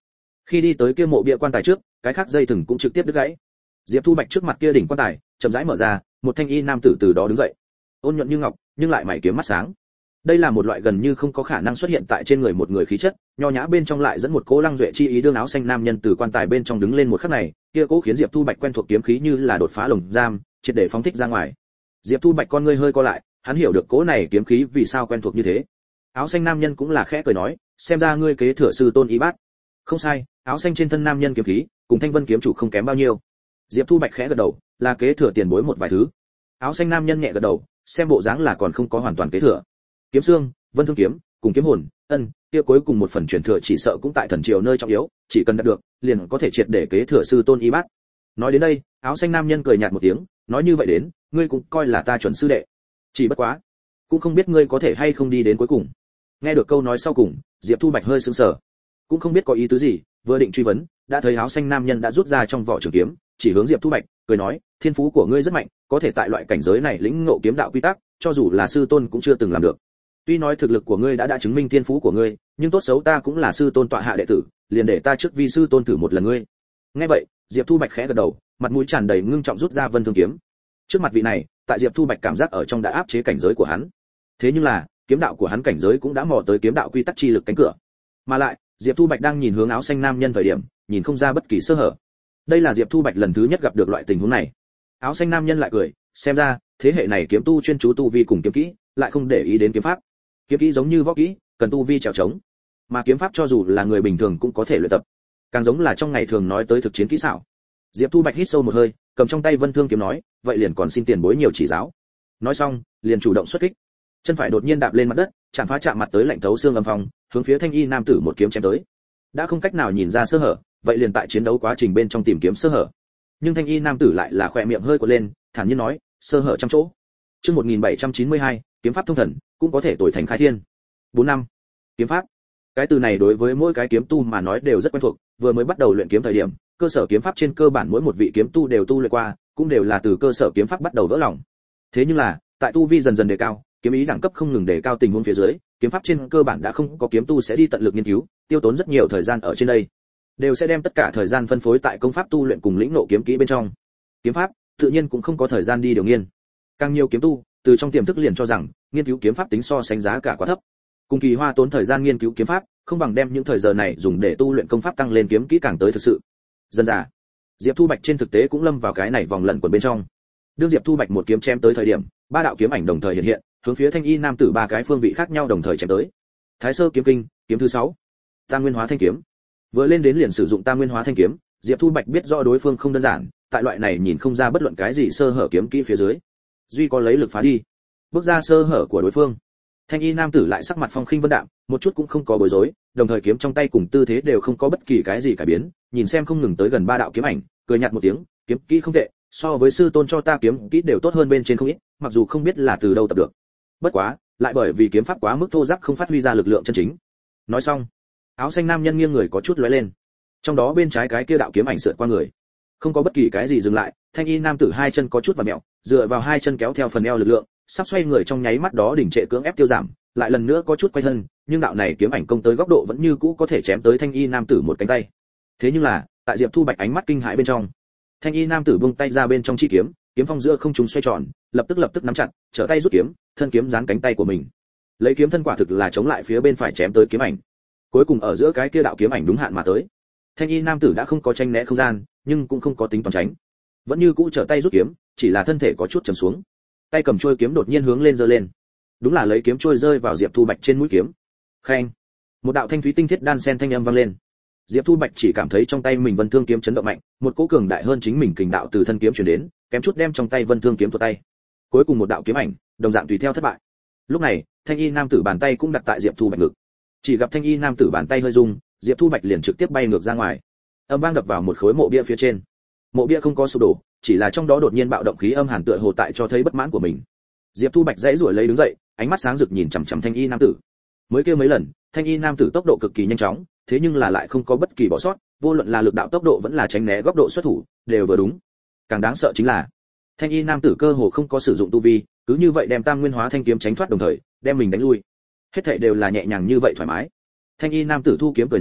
Khi đi tới kia mộ bia quan tài trước, cái khác dây thừng cũng trực tiếp đứt gãy. Diệp Thu Bạch trước mặt kia đỉnh quan tài, chậm rãi mở ra, một thanh y nam tử từ đó đứng dậy. Ôn nhuận như ngọc, nhưng lại mày kiếm mắt sáng. Đây là một loại gần như không có khả năng xuất hiện tại trên người một người khí chất, nho nhã bên trong lại dẫn một cỗ lăng duệ chi ý. Đương áo xanh nam nhân từ quan tài bên trong đứng lên một khắc này, kia cỗ khiến Diệp Thu Bạch quen thuộc kiếm khí như là đột phá lồng giam, triệt để phóng thích ra ngoài. Diệp Thu Bạch con ngươi hơi co lại, hắn hiểu được cỗ này kiếm khí vì sao quen thuộc như thế. Áo xanh nam nhân cũng là khẽ cười nói, xem ra ngươi kế thừa sư tôn y bát. Không sai, áo xanh trên thân nam nhân kiếm khí, cùng Thanh Vân kiếm chủ không kém bao nhiêu. Diệp Thu Bạch khẽ gật đầu, là kế thừa tiền bối một vài thứ. Áo xanh nam nhân nhẹ gật đầu, xem bộ dáng là còn không có hoàn toàn kế thừa. Kiếm xương, Vân Thương kiếm, cùng kiếm hồn, kia cuối cùng một phần truyền thừa chỉ sợ cũng tại thần triều nơi trọng yếu, chỉ cần đạt được, liền có thể triệt để kế thừa sư tôn y bát. Nói đến đây, áo xanh nam nhân cười nhạt một tiếng, nói như vậy đến, ngươi cũng coi là ta chuẩn sư đệ. Chỉ bất quá, cũng không biết ngươi có thể hay không đi đến cuối cùng. Nghe được câu nói sau cùng, Diệp Thu Bạch hơi sững sờ, cũng không biết có ý tứ gì, vừa định truy vấn, đã thấy áo xanh nam nhân đã rút ra trong vỏ trường kiếm, chỉ hướng Diệp Thu Bạch, cười nói, thiên phú của ngươi rất mạnh, có thể tại loại cảnh giới này lĩnh ngộ kiếm đạo quy tắc, cho dù là sư tôn cũng chưa từng làm được. Tuy nói thực lực của ngươi đã chứng minh thiên phú của ngươi, nhưng tốt xấu ta cũng là sư tôn tọa hạ đệ tử, liền để ta trước vi sư tôn thử một lần ngươi. Nghe vậy, Diệp Thu Bạch khẽ gật đầu, mặt mũi tràn đầy ngưng trọng rút ra Vân Thương kiếm. Trước mặt vị này, tại Diệp Thu Bạch cảm giác ở trong đã áp chế cảnh giới của hắn. Thế nhưng là, kiếm đạo của hắn cảnh giới cũng đã mò tới kiếm đạo quy tắc chi lực cánh cửa. Mà lại, Diệp Thu Bạch đang nhìn hướng áo xanh nam nhân thời điểm, nhìn không ra bất kỳ sơ hở. Đây là Diệp Thu Bạch lần thứ nhất gặp được loại tình huống này. Áo xanh nam nhân lại cười, xem ra, thế hệ này kiếm tu chuyên chú tu vi cùng kiếm kỹ, lại không để ý đến kiếm pháp. Kiếm kỹ giống như võ kỹ, cần tu vi trèo trống, mà kiếm pháp cho dù là người bình thường cũng có thể luyện tập, càng giống là trong ngày thường nói tới thực chiến kỹ xảo. Diệp Thu Bạch hít sâu một hơi, cầm trong tay Vân Thương kiếm nói, vậy liền còn xin tiền bối nhiều chỉ giáo. Nói xong, liền chủ động xuất kích. Chân phải đột nhiên đạp lên mặt đất, chạm mặt tới lạnh thấu xương âm phong, hướng phía thanh y nam tử một kiếm chém tới. Đã không cách nào nhìn ra sơ hở, vậy liền tại chiến đấu quá trình bên trong tìm kiếm sơ hở. Nhưng thanh y nam tử lại là khỏe miệng hơi quật lên, thản nhiên nói, sơ hở trăm chỗ. Chương 1792, kiếm pháp thông thần, cũng có thể tuổi thành khai thiên. 4 năm. Kiếm pháp. Cái từ này đối với mỗi cái kiếm tu mà nói đều rất quen thuộc, vừa mới bắt đầu luyện kiếm thời điểm, cơ sở kiếm pháp trên cơ bản mỗi một vị kiếm tu đều tu luyện qua, cũng đều là từ cơ sở kiếm pháp bắt đầu vỡ lòng. Thế nhưng là, tại tu vi dần dần đề cao, kiếm ý đẳng cấp không ngừng đề cao tình huống phía dưới, kiếm pháp trên cơ bản đã không có kiếm tu sẽ đi tận lực nghiên cứu, tiêu tốn rất nhiều thời gian ở trên đây, đều sẽ đem tất cả thời gian phân phối tại công pháp tu luyện cùng lĩnh ngộ kiếm kỹ bên trong. Kiếm pháp, tự nhiên cũng không có thời gian đi điều nghiên. Càng nhiều kiếm tu, từ trong tiềm thức liền cho rằng, nghiên cứu kiếm pháp tính so sánh giá cả quá thấp. Cùng kỳ hoa tốn thời gian nghiên cứu kiếm pháp, không bằng đem những thời giờ này dùng để tu luyện công pháp tăng lên kiếm kỹ càng tới thực sự. Dần dà, Diệp Thu Bạch trên thực tế cũng lâm vào cái này vòng lẩn quẩn bên trong. Đương Diệp Thu Bạch một kiếm chém tới thời điểm, ba đạo kiếm ảnh đồng thời hiện hiện, hướng phía thanh y nam tử ba cái phương vị khác nhau đồng thời chém tới. Thái Sơ kiếm kinh, kiếm thứ 6. Tam Nguyên Hóa Thanh kiếm. Vừa lên đến liền sử dụng Tam Nguyên Hóa Thanh kiếm, Diệp Thu Bạch biết rõ đối phương không đơn giản, tại loại này nhìn không ra bất luận cái gì sơ hở kiếm kỹ phía dưới, duy có lấy lực phá đi, bước ra sơ hở của đối phương. Thanh y nam tử lại sắc mặt phong khinh vân đạm, một chút cũng không có bối rối, đồng thời kiếm trong tay cùng tư thế đều không có bất kỳ cái gì cải biến, nhìn xem không ngừng tới gần ba đạo kiếm ảnh, cười nhạt một tiếng, kiếm kỹ không tệ, so với sư tôn cho ta kiếm kỹ đều tốt hơn bên trên không ít, mặc dù không biết là từ đâu tập được. Bất quá, lại bởi vì kiếm pháp quá mức thô ráp không phát huy ra lực lượng chân chính. Nói xong, áo xanh nam nhân nghiêng người có chút lóe lên, trong đó bên trái cái kia đạo kiếm ảnh sượt qua người, không có bất kỳ cái gì dừng lại, thanh y nam tử hai chân có chút vặn mèo, dựa vào hai chân kéo theo phần eo lực lượng, sắp xoay người trong nháy mắt đó đỉnh trệ cưỡng ép tiêu giảm, lại lần nữa có chút quay thân, nhưng đạo này kiếm ảnh công tới góc độ vẫn như cũ có thể chém tới thanh y nam tử một cánh tay. Thế nhưng là, tại Diệp Thu Bạch ánh mắt kinh hãi bên trong, thanh y nam tử buông tay ra bên trong chi kiếm, kiếm phong giữa không trung xoay tròn, lập tức nắm chặt, trở tay rút kiếm, thân kiếm dán cánh tay của mình. Lấy kiếm thân quả thực là chống lại phía bên phải chém tới kiếm ảnh. Cuối cùng ở giữa cái kia đạo kiếm ảnh đúng hạn mà tới. Thanh y nam tử đã không có tranh né không gian, nhưng cũng không có tính toán tránh, vẫn như cũ trở tay rút kiếm, chỉ là thân thể có chút trầm xuống, tay cầm chuôi kiếm đột nhiên hướng lên giơ lên, đúng là lấy kiếm chuôi rơi vào Diệp Thu Bạch trên mũi kiếm. Khen, một đạo thanh thúy tinh thiết đan sen thanh âm vang lên. Diệp Thu Bạch chỉ cảm thấy trong tay mình Vân Thương kiếm chấn động mạnh, một cỗ cường đại hơn chính mình kình đạo từ thân kiếm truyền đến, kém chút đem trong tay Vân Thương kiếm tuột tay. Cuối cùng một đạo kiếm ảnh, đồng dạng tùy theo thất bại. Lúc này, thanh y nam tử bàn tay cũng đặt tại Diệp Thu Bạch ngực. Chỉ gặp thanh y nam tử bàn tay hơi rung, Diệp Thu Bạch liền trực tiếp bay ngược ra ngoài, âm vang đập vào một khối mộ bia phía trên. Mộ bia không có sụp đổ, chỉ là trong đó đột nhiên bạo động khí âm hàn tựa hồ tại cho thấy bất mãn của mình. Diệp Thu Bạch dãy rủi lấy đứng dậy, ánh mắt sáng rực nhìn chằm chằm thanh y nam tử. Mới kêu mấy lần, thanh y nam tử tốc độ cực kỳ nhanh chóng, thế nhưng là lại không có bất kỳ bỏ sót, vô luận là lực đạo tốc độ vẫn là tránh né góc độ xuất thủ, đều vừa đúng. Càng đáng sợ chính là, thanh y nam tử cơ hồ không có sử dụng tu vi, cứ như vậy đem Tam Nguyên Hóa Thanh kiếm tránh thoát đồng thời, đem mình đánh lui. Hết thảy đều là nhẹ nhàng như vậy thoải mái. Thanh y nam tử thu kiếm cười nói,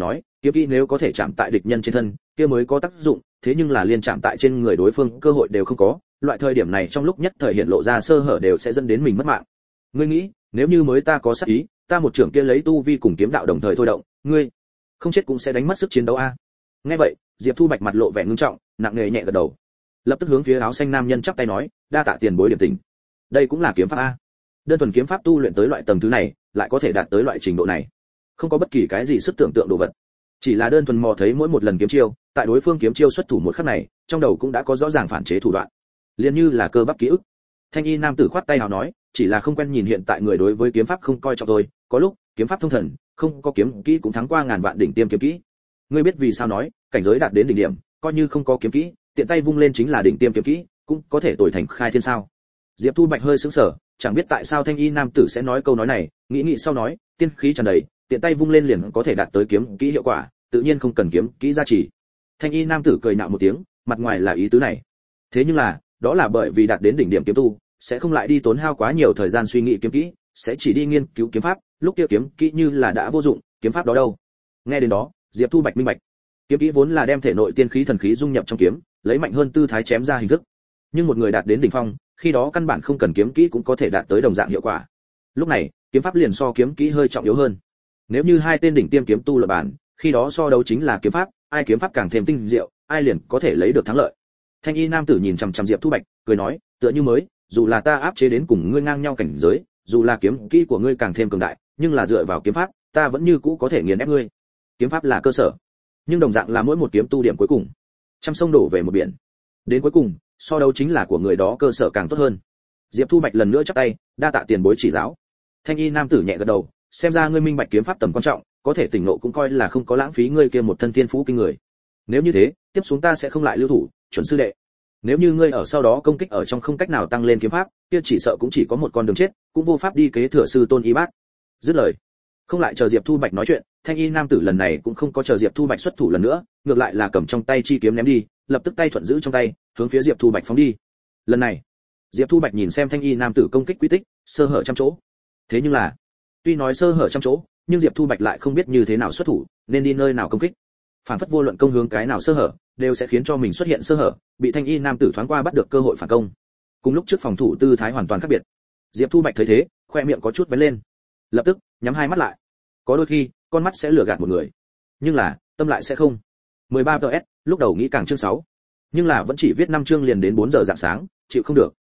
kiếm kỹ nếu có thể chạm tại địch nhân trên thân, kia mới có tác dụng, thế nhưng là liên chạm tại trên người đối phương, cơ hội đều không có, loại thời điểm này trong lúc nhất thời hiện lộ ra sơ hở đều sẽ dẫn đến mình mất mạng. Ngươi nghĩ, nếu như mới ta có sát ý, ta một trưởng kia lấy tu vi cùng kiếm đạo đồng thời thôi động, ngươi không chết cũng sẽ đánh mất sức chiến đấu a. Nghe vậy, Diệp Thu Bạch mặt lộ vẻ ngưng trọng, nặng nề nhẹ gật đầu. Lập tức hướng phía áo xanh nam nhân chắp tay nói, đa tạ tiền bối điểm tình. Đây cũng là kiếm pháp a. Đơn thuần kiếm pháp tu luyện tới loại tầng thứ này, lại có thể đạt tới loại trình độ này. Không có bất kỳ cái gì sức tưởng tượng đồ vật. Chỉ là đơn thuần mò thấy mỗi một lần kiếm chiêu, tại đối phương kiếm chiêu xuất thủ một khắc này, trong đầu cũng đã có rõ ràng phản chế thủ đoạn. Liên như là cơ bắp ký ức. Thanh y nam tử khoát tay nào nói, chỉ là không quen nhìn hiện tại người đối với kiếm pháp không coi trọng tôi, có lúc kiếm pháp thông thần, không có kiếm kỹ cũng thắng qua ngàn vạn đỉnh tiêm kiếm kỹ. Ngươi biết vì sao nói, cảnh giới đạt đến đỉnh điểm, coi như không có kiếm kỹ, tiện tay vung lên chính là đỉnh tiêm kiếm kỹ, cũng có thể tuổi thành khai thiên sao? Diệp Thu Bạch hơi sững sờ, chẳng biết tại sao thanh y nam tử sẽ nói câu nói này, nghĩ sau nói, tiên khí tràn đầy, tiện tay vung lên liền có thể đạt tới kiếm kỹ hiệu quả, tự nhiên không cần kiếm kỹ gia trì. Thanh y nam tử cười nhạo một tiếng, mặt ngoài là ý tứ này. Thế nhưng là, đó là bởi vì đạt đến đỉnh điểm kiếm tu, sẽ không lại đi tốn hao quá nhiều thời gian suy nghĩ kiếm kỹ, sẽ chỉ đi nghiên cứu kiếm pháp, lúc kia kiếm kỹ như là đã vô dụng, kiếm pháp đó đâu? Nghe đến đó, Diệp Thu Bạch minh bạch. Kiếm kỹ vốn là đem thể nội tiên khí thần khí dung nhập trong kiếm, lấy mạnh hơn tư thái chém ra hình thức. Nhưng một người đạt đến đỉnh phong, khi đó căn bản không cần kiếm kỹ cũng có thể đạt tới đồng dạng hiệu quả. Lúc này, kiếm pháp liền so kiếm kỹ hơi trọng yếu hơn. Nếu như hai tên đỉnh tiêm kiếm tu luận bản, khi đó so đấu chính là kiếm pháp, ai kiếm pháp càng thêm tinh diệu, ai liền có thể lấy được thắng lợi. Thanh y nam tử nhìn chằm chằm Diệp Thu Bạch, cười nói, tựa như mới, dù là ta áp chế đến cùng ngươi ngang nhau cảnh giới, dù là kiếm kỹ của ngươi càng thêm cường đại, nhưng là dựa vào kiếm pháp, ta vẫn như cũ có thể nghiền ép ngươi. Kiếm pháp là cơ sở, nhưng đồng dạng là mỗi một kiếm tu điểm cuối cùng. Trăm sông đổ về một biển. Đến cuối cùng, so đấu chính là của người đó cơ sở càng tốt hơn. Diệp Thu Bạch lần nữa chắp tay, đa tạ tiền bối chỉ giáo. Thanh y nam tử nhẹ gật đầu, xem ra ngươi minh bạch kiếm pháp tầm quan trọng, có thể tỉnh ngộ cũng coi là không có lãng phí ngươi kia một thân thiên phú kinh người. Nếu như thế, tiếp xuống ta sẽ không lại lưu thủ, chuẩn sư đệ. Nếu như ngươi ở sau đó công kích ở trong không cách nào tăng lên kiếm pháp, kia chỉ sợ cũng chỉ có một con đường chết, cũng vô pháp đi kế thừa sư tôn y bát. Dứt lời, không lại chờ Diệp Thu Bạch nói chuyện, thanh y nam tử lần này cũng không có chờ Diệp Thu Bạch xuất thủ lần nữa, ngược lại là cầm trong tay chi kiếm ném đi, lập tức tay thuận giữ trong tay, hướng phía Diệp Thu Bạch phóng đi. Lần này, Diệp Thu Bạch nhìn xem thanh y nam tử công kích quy tích, sơ hở trăm chỗ. Thế nhưng là, tuy nói sơ hở trăm chỗ, nhưng Diệp Thu Bạch lại không biết như thế nào xuất thủ, nên đi nơi nào công kích. Phản phất vô luận công hướng cái nào sơ hở, đều sẽ khiến cho mình xuất hiện sơ hở, bị thanh y nam tử thoáng qua bắt được cơ hội phản công. Cùng lúc trước phòng thủ tư thái hoàn toàn khác biệt. Diệp Thu Bạch thấy thế, khoe miệng có chút vén lên, lập tức nhắm hai mắt lại. Có đôi khi, con mắt sẽ lừa gạt một người, nhưng là tâm lại sẽ không. 13 PS, lúc đầu nghĩ càng chương 6, nhưng là vẫn chỉ viết 5 chương liền đến 4 giờ rạng sáng, chịu không được.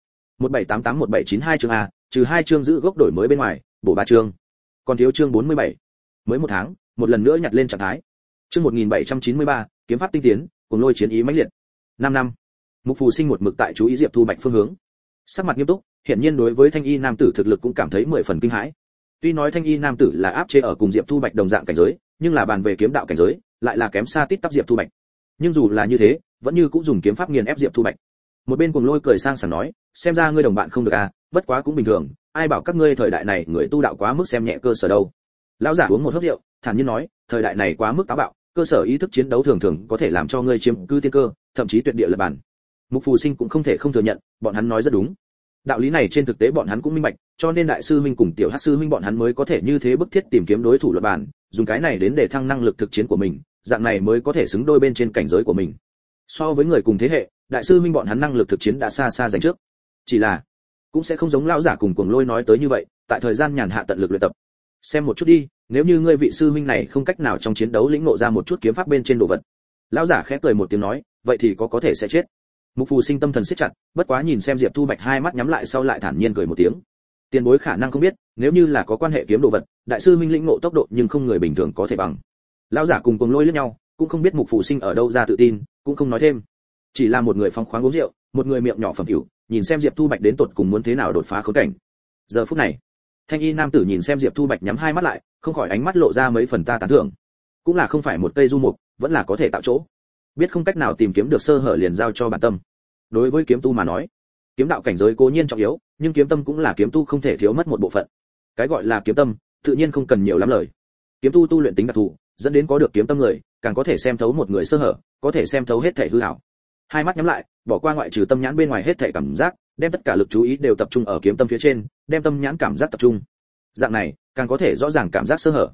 17881792 chương a, trừ 2 chương giữ gốc đổi mới bên ngoài, bổ 3 chương. Còn thiếu chương 47. Mới một tháng, một lần nữa nhặt lên trạng thái. Chương 1793, kiếm pháp tinh tiến, cùng lôi chiến ý mãnh liệt. 5 năm. Mục Phù Sinh một mực tại chú ý Diệp Thu Bạch phương hướng. Sắc mặt nghiêm túc, hiển nhiên đối với thanh y nam tử thực lực cũng cảm thấy 10 phần kinh hãi. Tuy nói thanh y nam tử là áp chế ở cùng Diệp Thu Bạch đồng dạng cảnh giới, nhưng là bàn về kiếm đạo cảnh giới, lại là kém xa tít tắp Diệp Thu Bạch. Nhưng dù là như thế, vẫn như cũng dùng kiếm pháp nghiền ép Diệp Thu Bạch. Một bên Cuồng Lôi cười sang sảng nói, xem ra ngươi đồng bạn không được à, bất quá cũng bình thường, ai bảo các ngươi thời đại này người tu đạo quá mức xem nhẹ cơ sở đâu. Lão giả uống một hớp rượu, thản nhiên nói, thời đại này quá mức táo bạo, cơ sở ý thức chiến đấu thường thường có thể làm cho ngươi chiếm cứ tiên cơ, thậm chí tuyệt địa lập bản. Mục Phù Sinh cũng không thể không thừa nhận, bọn hắn nói rất đúng. Đạo lý này trên thực tế bọn hắn cũng minh bạch, cho nên đại sư huynh cùng tiểu hắc sư huynh bọn hắn mới có thể như thế bức thiết tìm kiếm đối thủ luận bản, dùng cái này đến để thăng năng lực thực chiến của mình, dạng này mới có thể xứng đôi bên trên cảnh giới của mình. So với người cùng thế hệ, đại sư huynh bọn hắn năng lực thực chiến đã xa xa giành trước. Chỉ là, cũng sẽ không giống lão giả cùng Cuồng Lôi nói tới như vậy, tại thời gian nhàn hạ tận lực luyện tập. Xem một chút đi, nếu như ngươi vị sư huynh này không cách nào trong chiến đấu lĩnh ngộ ra một chút kiếm pháp bên trên đồ vật. Lão giả khẽ cười một tiếng nói, vậy thì có thể sẽ chết. Mục Phù Sinh tâm thần siết chặt, bất quá nhìn xem Diệp Thu Bạch hai mắt nhắm lại sau lại thản nhiên cười một tiếng. Tiền bối khả năng không biết, nếu như là có quan hệ kiếm đồ vật, đại sư minh lĩnh ngộ tốc độ nhưng không người bình thường có thể bằng. Lão giả cùng Cuồng Lôi liếc nhau, cũng không biết Mục Phù Sinh ở đâu ra tự tin, cũng không nói thêm. Chỉ là một người phóng khoáng uống rượu, một người miệng nhỏ phẩm hữu, nhìn xem Diệp Thu Bạch đến tột cùng muốn thế nào đột phá khốn cảnh. Giờ phút này, thanh y nam tử nhìn xem Diệp Thu Bạch nhắm hai mắt lại, không khỏi ánh mắt lộ ra mấy phần ta tán thưởng. Cũng là không phải một cây du mục, vẫn là có thể tạo chỗ. Biết không cách nào tìm kiếm được sơ hở liền giao cho bản tâm. Đối với kiếm tu mà nói, kiếm đạo cảnh giới cố nhiên trọng yếu, nhưng kiếm tâm cũng là kiếm tu không thể thiếu mất một bộ phận. Cái gọi là kiếm tâm, tự nhiên không cần nhiều lắm lời. Kiếm tu tu luyện tính đặc thù, dẫn đến có được kiếm tâm người, càng có thể xem thấu một người sơ hở, có thể xem thấu hết thảy hư ảo. Hai mắt nhắm lại, bỏ qua ngoại trừ tâm nhãn bên ngoài hết thảy cảm giác, đem tất cả lực chú ý đều tập trung ở kiếm tâm phía trên, đem tâm nhãn cảm giác tập trung. Dạng này, càng có thể rõ ràng cảm giác sơ hở.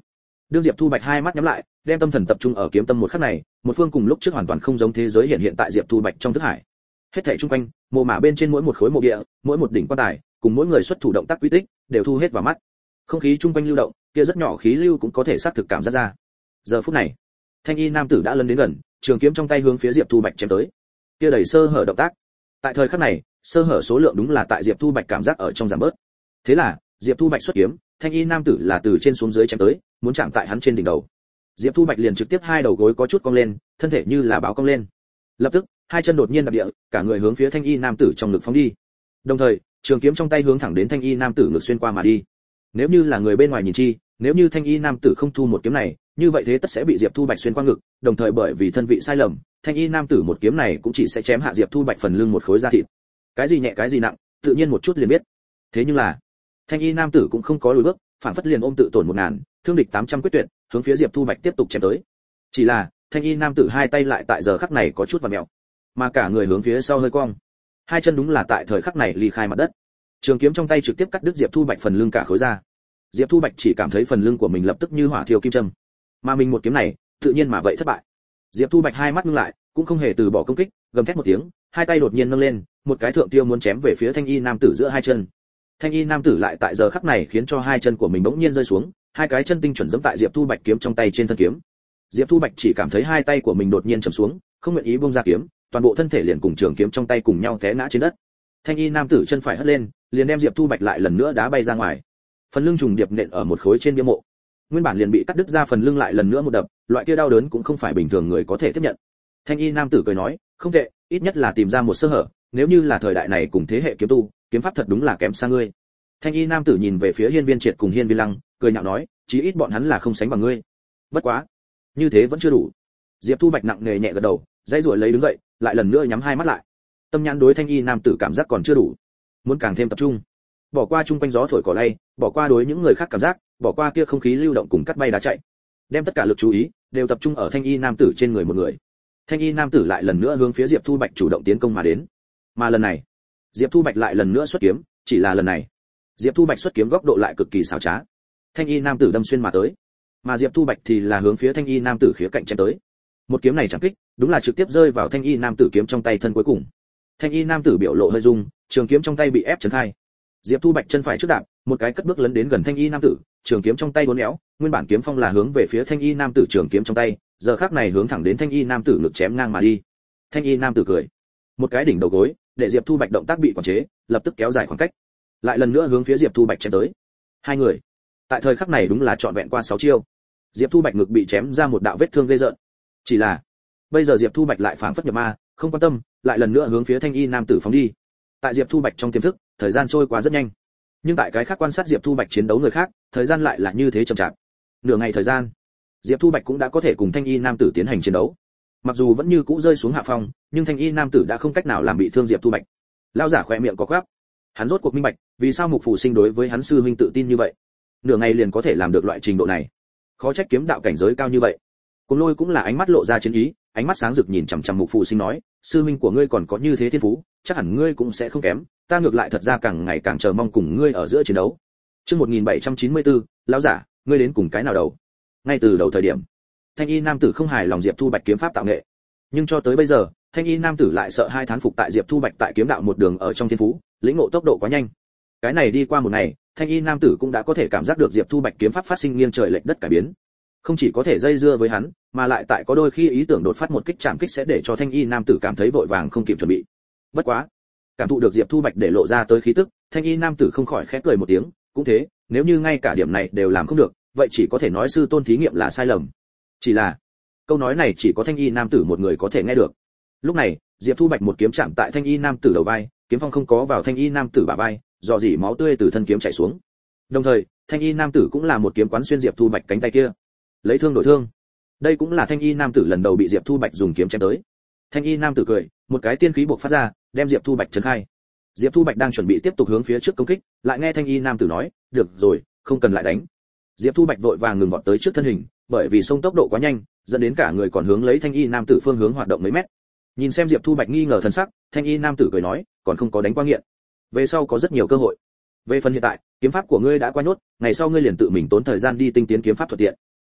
Đương Diệp Thu Bạch hai mắt nhắm lại, đem tâm thần tập trung ở kiếm tâm một khắc này, một phương cùng lúc trước hoàn toàn không giống thế giới hiện tại Diệp Thu Bạch trong thức hải. Hết thảy xung quanh, mộ mả bên trên mỗi một khối mộ địa, mỗi một đỉnh quan tài, cùng mỗi người xuất thủ động tác quy tích, đều thu hết vào mắt. Không khí xung quanh lưu động, kia rất nhỏ khí lưu cũng có thể xác thực cảm giác ra. Giờ phút này, thanh y nam tử đã lấn đến gần, trường kiếm trong tay hướng phía Diệp Thu Bạch chém tới. Kia đầy sơ hở động tác. Tại thời khắc này, sơ hở số lượng đúng là tại Diệp Thu Bạch cảm giác ở trong giảm bớt. Thế là, Diệp Thu Bạch xuất kiếm, thanh y nam tử là từ trên xuống dưới chém tới, muốn chạm tại hắn trên đỉnh đầu. Diệp Thu Bạch liền trực tiếp hai đầu gối có chút cong lên, thân thể như là báo cong lên. Lập tức, hai chân đột nhiên đạp địa, cả người hướng phía thanh y nam tử trong ngực phóng đi. Đồng thời, trường kiếm trong tay hướng thẳng đến thanh y nam tử ngực xuyên qua mà đi. Nếu như là người bên ngoài nhìn chi, nếu như thanh y nam tử không thu một kiếm này, như vậy thế tất sẽ bị Diệp Thu Bạch xuyên qua ngực, đồng thời bởi vì thân vị sai lầm, thanh y nam tử một kiếm này cũng chỉ sẽ chém hạ Diệp Thu Bạch phần lưng một khối da thịt. Cái gì nhẹ cái gì nặng, tự nhiên một chút liền biết. Thế nhưng là, thanh y nam tử cũng không có lùi bước, phản phất liền ôm tự tổn 1000, thương địch 800 quyết tuyệt, hướng phía Diệp Thu Bạch tiếp tục chém tới. Chỉ là, thanh y nam tử hai tay lại tại giờ khắc này có chút vặn mèo, mà cả người hướng phía sau hơi cong. Hai chân đúng là tại thời khắc này ly khai mặt đất. Trường kiếm trong tay trực tiếp cắt đứt Diệp Thu Bạch phần lưng cả khối ra. Diệp Thu Bạch chỉ cảm thấy phần lưng của mình lập tức như hỏa thiêu kim châm. Mà mình một kiếm này, tự nhiên mà vậy thất bại. Diệp Thu Bạch hai mắt ngưng lại, cũng không hề từ bỏ công kích, gầm thét một tiếng, hai tay đột nhiên nâng lên, một cái thượng tiêu muốn chém về phía thanh y nam tử giữa hai chân. Thanh y nam tử lại tại giờ khắc này khiến cho hai chân của mình bỗng nhiên rơi xuống, hai cái chân tinh chuẩn giẫm tại Diệp Thu Bạch kiếm trong tay trên thân kiếm. Diệp Thu Bạch chỉ cảm thấy hai tay của mình đột nhiên trầm xuống, không nguyện ý buông ra kiếm, toàn bộ thân thể liền cùng trường kiếm trong tay cùng nhau té ngã trên đất. Thanh y nam tử chân phải hất lên, liền đem Diệp Thu Bạch lại lần nữa đá bay ra ngoài. Phần lưng trùng điệp nện ở một khối trên bia mộ. Nguyên bản liền bị cắt đứt ra phần lưng lại lần nữa một đập, loại kia đau đớn cũng không phải bình thường người có thể tiếp nhận. Thanh y nam tử cười nói, không tệ, ít nhất là tìm ra một sơ hở, nếu như là thời đại này cùng thế hệ kiếm tu, kiếm pháp thật đúng là kém xa ngươi. Thanh y nam tử nhìn về phía Hiên Viên Triệt cùng Hiên Viên Lăng, cười nhạo nói, chí ít bọn hắn là không sánh bằng ngươi. Bất quá, như thế vẫn chưa đủ. Diệp Thu Bạch nặng nề nhẹ gật đầu, dãy ruổi lấy đứng dậy, lại lần nữa nhắm hai mắt lại. Tâm nhãn đối thanh y nam tử cảm giác còn chưa đủ, muốn càng thêm tập trung. Bỏ qua chung quanh gió thổi cỏ lay, bỏ qua đối những người khác cảm giác, bỏ qua kia không khí lưu động cùng cắt bay đá chạy, đem tất cả lực chú ý đều tập trung ở thanh y nam tử trên người một người. Thanh y nam tử lại lần nữa hướng phía Diệp Thu Bạch chủ động tiến công mà đến. Mà lần này, Diệp Thu Bạch lại lần nữa xuất kiếm, chỉ là lần này, Diệp Thu Bạch xuất kiếm góc độ lại cực kỳ xảo trá. Thanh y nam tử đâm xuyên mà tới, mà Diệp Thu Bạch thì là hướng phía thanh y nam tử khía cạnh chém tới. Một kiếm này chẳng kích, đúng là trực tiếp rơi vào thanh y nam tử kiếm trong tay thân cuối cùng. Thanh y nam tử biểu lộ hơi rung, trường kiếm trong tay bị ép chấn khai. Diệp Thu Bạch chân phải trước đạp, một cái cất bước lấn đến gần thanh y nam tử, trường kiếm trong tay uốn éo, nguyên bản kiếm phong là hướng về phía thanh y nam tử trường kiếm trong tay, giờ khắc này hướng thẳng đến thanh y nam tử ngực chém ngang mà đi. Thanh y nam tử cười, một cái đỉnh đầu gối, để Diệp Thu Bạch động tác bị quản chế, lập tức kéo dài khoảng cách, lại lần nữa hướng phía Diệp Thu Bạch chém tới. Hai người, tại thời khắc này đúng là trọn vẹn qua 6 chiêu. Diệp Thu Bạch ngực bị chém ra một đạo vết thương ghê rợn. Chỉ là, bây giờ Diệp Thu Bạch lại phảng phất nhập ma, không quan tâm, lại lần nữa hướng phía thanh y nam tử phóng đi. Tại Diệp Thu Bạch trong tiềm thức, thời gian trôi qua rất nhanh. Nhưng tại cái khác quan sát Diệp Thu Bạch chiến đấu người khác, thời gian lại là như thế chậm chạp. Nửa ngày thời gian, Diệp Thu Bạch cũng đã có thể cùng thanh y nam tử tiến hành chiến đấu. Mặc dù vẫn như cũ rơi xuống hạ phong, nhưng thanh y nam tử đã không cách nào làm bị thương Diệp Thu Bạch. Lão giả khỏe miệng có quắp. Hắn rốt cuộc minh bạch, vì sao Mục Phù Sinh đối với hắn sư huynh tự tin như vậy. Nửa ngày liền có thể làm được loại trình độ này. Khó trách kiếm đạo cảnh giới cao như vậy. Cùng Lôi cũng là ánh mắt lộ ra chiến ý, ánh mắt sáng rực nhìn chằm chằm Mục Phù Sinh nói, sư huynh của ngươi còn có như thế thiên phú, chắc hẳn ngươi cũng sẽ không kém, ta ngược lại thật ra càng ngày càng chờ mong cùng ngươi ở giữa chiến đấu. Chương 1794, lão giả, ngươi đến cùng cái nào đầu? Ngay từ đầu thời điểm, thanh y nam tử không hài lòng Diệp Thu Bạch kiếm pháp tạo nghệ, nhưng cho tới bây giờ, thanh y nam tử lại sợ hai thán phục tại Diệp Thu Bạch tại kiếm đạo một đường ở trong thiên phú, lĩnh ngộ tốc độ quá nhanh. Cái này đi qua một ngày, thanh y nam tử cũng đã có thể cảm giác được Diệp Thu Bạch kiếm pháp phát sinh nghiêng trời lệch đất cải biến. Không chỉ có thể dây dưa với hắn, mà lại tại có đôi khi ý tưởng đột phát một kích chạm kích sẽ để cho thanh y nam tử cảm thấy vội vàng không kịp chuẩn bị. Bất quá, cảm thụ được Diệp Thu Bạch để lộ ra tới khí tức, thanh y nam tử không khỏi khẽ cười một tiếng, cũng thế, nếu như ngay cả điểm này đều làm không được, vậy chỉ có thể nói sư tôn thí nghiệm là sai lầm. Chỉ là, câu nói này chỉ có thanh y nam tử một người có thể nghe được. Lúc này, Diệp Thu Bạch một kiếm chạm tại thanh y nam tử đầu vai, kiếm phong không có vào thanh y nam tử bả vai, rò rỉ máu tươi từ thân kiếm chảy xuống. Đồng thời, thanh y nam tử cũng là một kiếm quán xuyên Diệp Thu Bạch cánh tay kia, lấy thương đổi thương. Đây cũng là thanh y nam tử lần đầu bị Diệp Thu Bạch dùng kiếm chém tới. Thanh y nam tử cười, một cái tiên khí bộc phát ra, đem Diệp Thu Bạch chấn khai. Diệp Thu Bạch đang chuẩn bị tiếp tục hướng phía trước công kích, lại nghe thanh y nam tử nói, "Được rồi, không cần lại đánh." Diệp Thu Bạch vội vàng ngừng vọt tới trước thân hình, bởi vì xông tốc độ quá nhanh, dẫn đến cả người còn hướng lấy thanh y nam tử phương hướng hoạt động mấy mét. Nhìn xem Diệp Thu Bạch nghi ngờ thần sắc, thanh y nam tử cười nói, "Còn không có đánh qua nghiện, về sau có rất nhiều cơ hội. Về phần hiện tại, kiếm pháp của ngươi đã qua nhốt, ngày sau ngươi liền tự mình tốn thời gian đi tinh tiến kiếm pháp thuận tiện."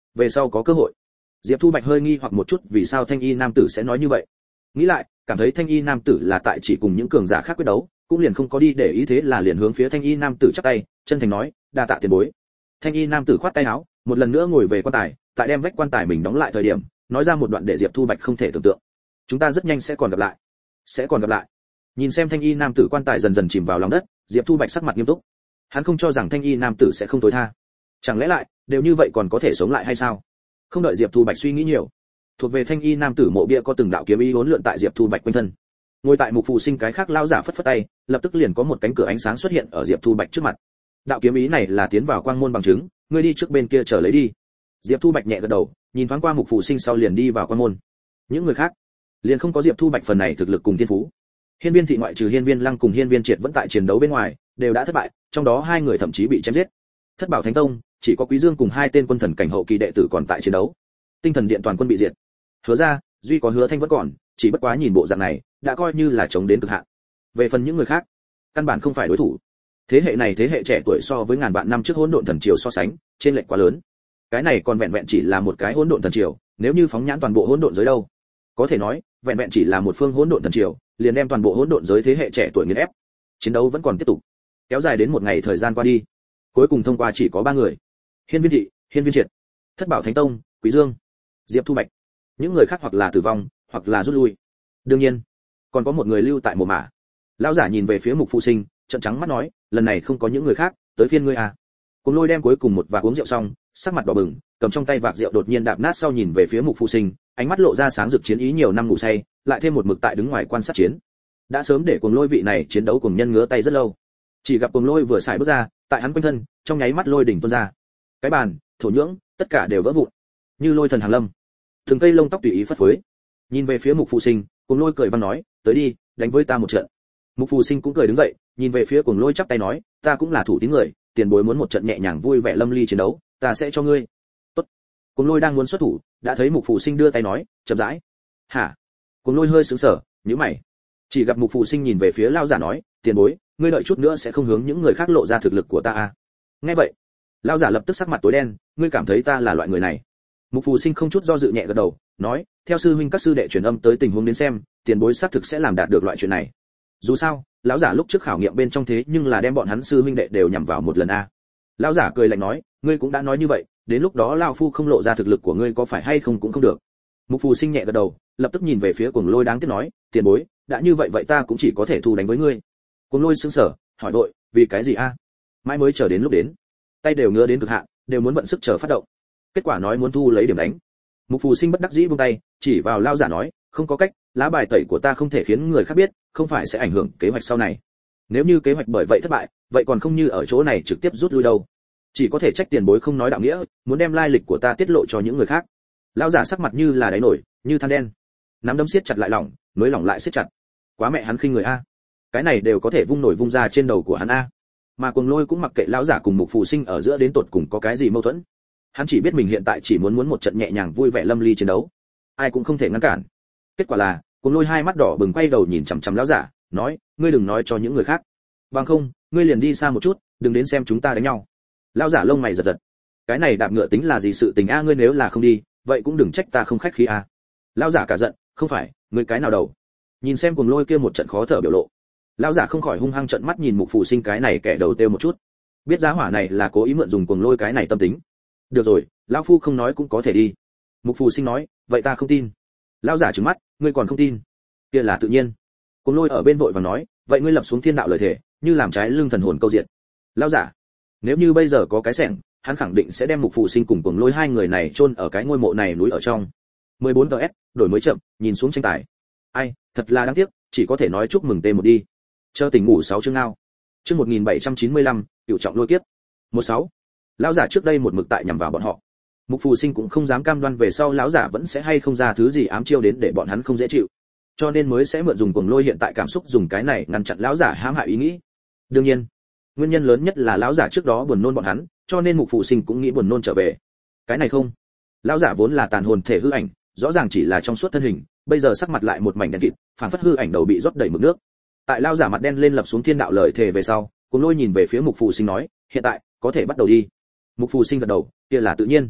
về sau có cơ hội. Diệp Thu Bạch hơi nghi hoặc một chút vì sao thanh y nam tử sẽ nói như vậy. Nghĩ lại, cảm thấy thanh y nam tử là tại chỉ cùng những cường giả khác quyết đấu, cũng liền không có đi để ý, thế là liền hướng phía thanh y nam tử chắp tay, chân thành nói, đa tạ tiền bối. Thanh y nam tử khoát tay áo, một lần nữa ngồi về quan tài, tại đem vách quan tài mình đóng lại thời điểm, nói ra một đoạn để Diệp Thu Bạch không thể tưởng tượng. Chúng ta rất nhanh sẽ còn gặp lại. Sẽ còn gặp lại. Nhìn xem thanh y nam tử quan tài dần dần chìm vào lòng đất, Diệp Thu Bạch sắc mặt nghiêm túc. Hắn không cho rằng thanh y nam tử sẽ không tối tha. Chẳng lẽ lại, đều như vậy còn có thể sống lại hay sao? Không đợi Diệp Thu Bạch suy nghĩ nhiều, thuộc về thanh y nam tử mộ bia có từng đạo kiếm ý hỗn lượn tại Diệp Thu Bạch quanh thân. Ngồi tại Mục Phù Sinh cái khác lão giả phất phất tay, lập tức liền có một cánh cửa ánh sáng xuất hiện ở Diệp Thu Bạch trước mặt. Đạo kiếm ý này là tiến vào quang môn bằng chứng, ngươi đi trước bên kia chờ lấy đi. Diệp Thu Bạch nhẹ gật đầu, nhìn thoáng qua Mục Phù Sinh sau liền đi vào quang môn. Những người khác, liền không có Diệp Thu Bạch phần này thực lực cùng thiên phú. Hiên Viên thị ngoại trừ Hiên Viên Lăng cùng Hiên Viên Triệt vẫn tại chiến đấu bên ngoài, đều đã thất bại, trong đó hai người thậm chí bị chém giết. Thất Bảo Thánh Tông, chỉ có Quý Dương cùng hai tên quân thần cảnh hậu kỳ đệ tử còn tại chiến đấu. Tinh Thần Điện toàn quân bị diệt. Hứa ra, duy có Hứa Thanh vẫn còn, chỉ bất quá nhìn bộ dạng này, đã coi như là chống đến cực hạn. Về phần những người khác, căn bản không phải đối thủ. Thế hệ này thế hệ trẻ tuổi so với ngàn vạn năm trước Hỗn Độn Thần Triều so sánh, trên lệch quá lớn. Cái này còn vẹn vẹn chỉ là một cái Hỗn Độn Thần Triều, nếu như phóng nhãn toàn bộ hỗn độn giới đâu, có thể nói, vẹn vẹn chỉ là một phương Hỗn Độn Thần Triều, liền đem toàn bộ hỗn độn giới thế hệ trẻ tuổi nghiền ép. Chiến đấu vẫn còn tiếp tục, kéo dài đến một ngày thời gian qua đi. Cuối cùng thông qua chỉ có 3 người: Hiên Viên thị, Hiên Viên Triệt, Thất Bảo Thánh Tông, Quý Dương, Diệp Thu Bạch. Những người khác hoặc là tử vong, hoặc là rút lui. Đương nhiên, còn có một người lưu tại mồ mả. Lão giả nhìn về phía Mục Phụ Sinh, trợn trắng mắt nói, lần này không có những người khác, tới phiên ngươi à. Cùng Lôi đem cuối cùng một vạc uống rượu xong, sắc mặt đỏ bừng, cầm trong tay vạc rượu đột nhiên đạp nát sau nhìn về phía Mục Phụ Sinh, ánh mắt lộ ra sáng rực chiến ý, nhiều năm ngủ say, lại thêm một mực tại đứng ngoài quan sát chiến. Đã sớm để Cuồng Lôi vị này chiến đấu cùng nhân ngứa tay rất lâu. Chỉ gặp Cuồng Lôi vừa xài bước ra, tại hắn quanh thân, trong nháy mắt lôi đỉnh tuôn ra. Cái bàn, thổ nhưỡng, tất cả đều vỡ vụn. Như lôi thần hàng lâm. Từng cây lông tóc tùy ý phất phới. Nhìn về phía Mục Phụ Sinh, Cuồng Lôi cười văn nói, tới đi, đánh với ta một trận. Mục Phù Sinh cũng cười đứng dậy, nhìn về phía Cuồng Lôi chắp tay nói, ta cũng là thủ tín người, tiền bối muốn một trận nhẹ nhàng vui vẻ lâm ly chiến đấu, ta sẽ cho ngươi. Tốt. Cuồng Lôi đang muốn xuất thủ, đã thấy Mục Phù Sinh đưa tay nói, chậm rãi. Hả? Cuồng Lôi hơi sững sờ, nhíu mày. Chỉ gặp Mục Phù Sinh nhìn về phía lão giả nói, tiền bối, ngươi đợi chút nữa sẽ không hướng những người khác lộ ra thực lực của ta à? Nghe vậy, lão giả lập tức sắc mặt tối đen, ngươi cảm thấy ta là loại người này? Mục Phù Sinh không chút do dự nhẹ gật đầu, nói, theo sư huynh các sư đệ truyền âm tới tình huống đến xem, tiền bối xác thực sẽ làm đạt được loại chuyện này. Dù sao, lão giả lúc trước khảo nghiệm bên trong thế nhưng là đem bọn hắn sư huynh đệ đều nhằm vào một lần a. Lão giả cười lạnh nói, ngươi cũng đã nói như vậy, đến lúc đó lão phu không lộ ra thực lực của ngươi có phải hay không cũng không được. Mục Phù Sinh nhẹ gật đầu, lập tức nhìn về phía Cuồng Lôi đáng tiếc nói, tiền bối, đã như vậy ta cũng chỉ có thể thu đánh với ngươi. Cuồng Lôi sững sờ, hỏi vội, vì cái gì a? Mãi mới chờ đến lúc đến, tay đều ngứa đến cực hạn, đều muốn vận sức chờ phát động. Kết quả nói muốn thu lấy điểm đánh. Mục Phù Sinh bất đắc dĩ buông tay, chỉ vào lão giả nói, không có cách, lá bài tẩy của ta không thể khiến người khác biết, không phải sẽ ảnh hưởng kế hoạch sau này. Nếu như kế hoạch bởi vậy thất bại, vậy còn không như ở chỗ này trực tiếp rút lui đâu. Chỉ có thể trách tiền bối không nói đạo nghĩa, muốn đem lai lịch của ta tiết lộ cho những người khác. Lão giả sắc mặt như là đáy nổi, như than đen. Nắm đấm siết chặt lại lỏng, nối lỏng lại siết chặt. Quá mẹ hắn khinh người a. Cái này đều có thể vung nổi vung ra trên đầu của hắn a. Mà Cuồng Lôi cũng mặc kệ lão giả cùng Mục Phù Sinh ở giữa đến tột cùng có cái gì mâu thuẫn. Hắn chỉ biết mình hiện tại chỉ muốn một trận nhẹ nhàng vui vẻ lâm ly chiến đấu. Ai cũng không thể ngăn cản. Kết quả là, Cuồng Lôi hai mắt đỏ bừng quay đầu nhìn chằm chằm lão giả, nói, ngươi đừng nói cho những người khác. Bằng không, ngươi liền đi xa một chút, đừng đến xem chúng ta đánh nhau. Lão giả lông mày giật giật. Cái này đạp ngựa tính là gì sự tình a, ngươi nếu là không đi, vậy cũng đừng trách ta không khách khí a. Lão giả cả giận, không phải, ngươi cái nào đầu? Nhìn xem Cuồng Lôi kia một trận khó thở biểu lộ. Lão giả không khỏi hung hăng trợn mắt nhìn Mục Phù Sinh cái này kẻ đầu têu một chút. Biết giá hỏa này là cố ý mượn dùng Cuồng Lôi cái này tâm tính. Được rồi, lão phu không nói cũng có thể đi. Mục Phù Sinh nói, vậy ta không tin. Lão giả trừng mắt, ngươi còn không tin? Kia là tự nhiên. Cuồng Lôi ở bên vội vàng nói, vậy ngươi lập xuống thiên đạo lời thể, như làm trái lương thần hồn câu diện. Lão giả, nếu như bây giờ có cái xẻng, hắn khẳng định sẽ đem Mục Phù Sinh cùng Cuồng Lôi hai người này chôn ở cái ngôi mộ này núi ở trong. 14 DS, đổi mới chậm, nhìn xuống tranh tài. Ai, thật là đáng tiếc, chỉ có thể nói chúc mừng T1 đi. Chờ tỉnh ngủ 6 chương nào. Chương 1795, cựu trọng lôi kiếp. 16. Lão giả trước đây một mực tại nhằm vào bọn họ. Mục Phù Sinh cũng không dám cam đoan về sau lão giả vẫn sẽ hay không ra thứ gì ám chiêu đến để bọn hắn không dễ chịu. Cho nên mới sẽ mượn dùng Cuồng Lôi hiện tại cảm xúc dùng cái này ngăn chặn lão giả hãm hại ý nghĩ. Đương nhiên, nguyên nhân lớn nhất là lão giả trước đó buồn nôn bọn hắn, cho nên Mục Phù Sinh cũng nghĩ buồn nôn trở về. Cái này không. Lão giả vốn là tàn hồn thể hư ảnh, rõ ràng chỉ là trong suốt thân hình, bây giờ sắc mặt lại một mảnh đen kịt, phảng phất hư ảnh đầu bị rót đầy mực nước. Tại lão giả mặt đen lên lập xuống thiên đạo lời thề về sau, Cuồng Lôi nhìn về phía Mục Phù Sinh nói, hiện tại có thể bắt đầu đi. Mục Phù Sinh gật đầu, kia là tự nhiên.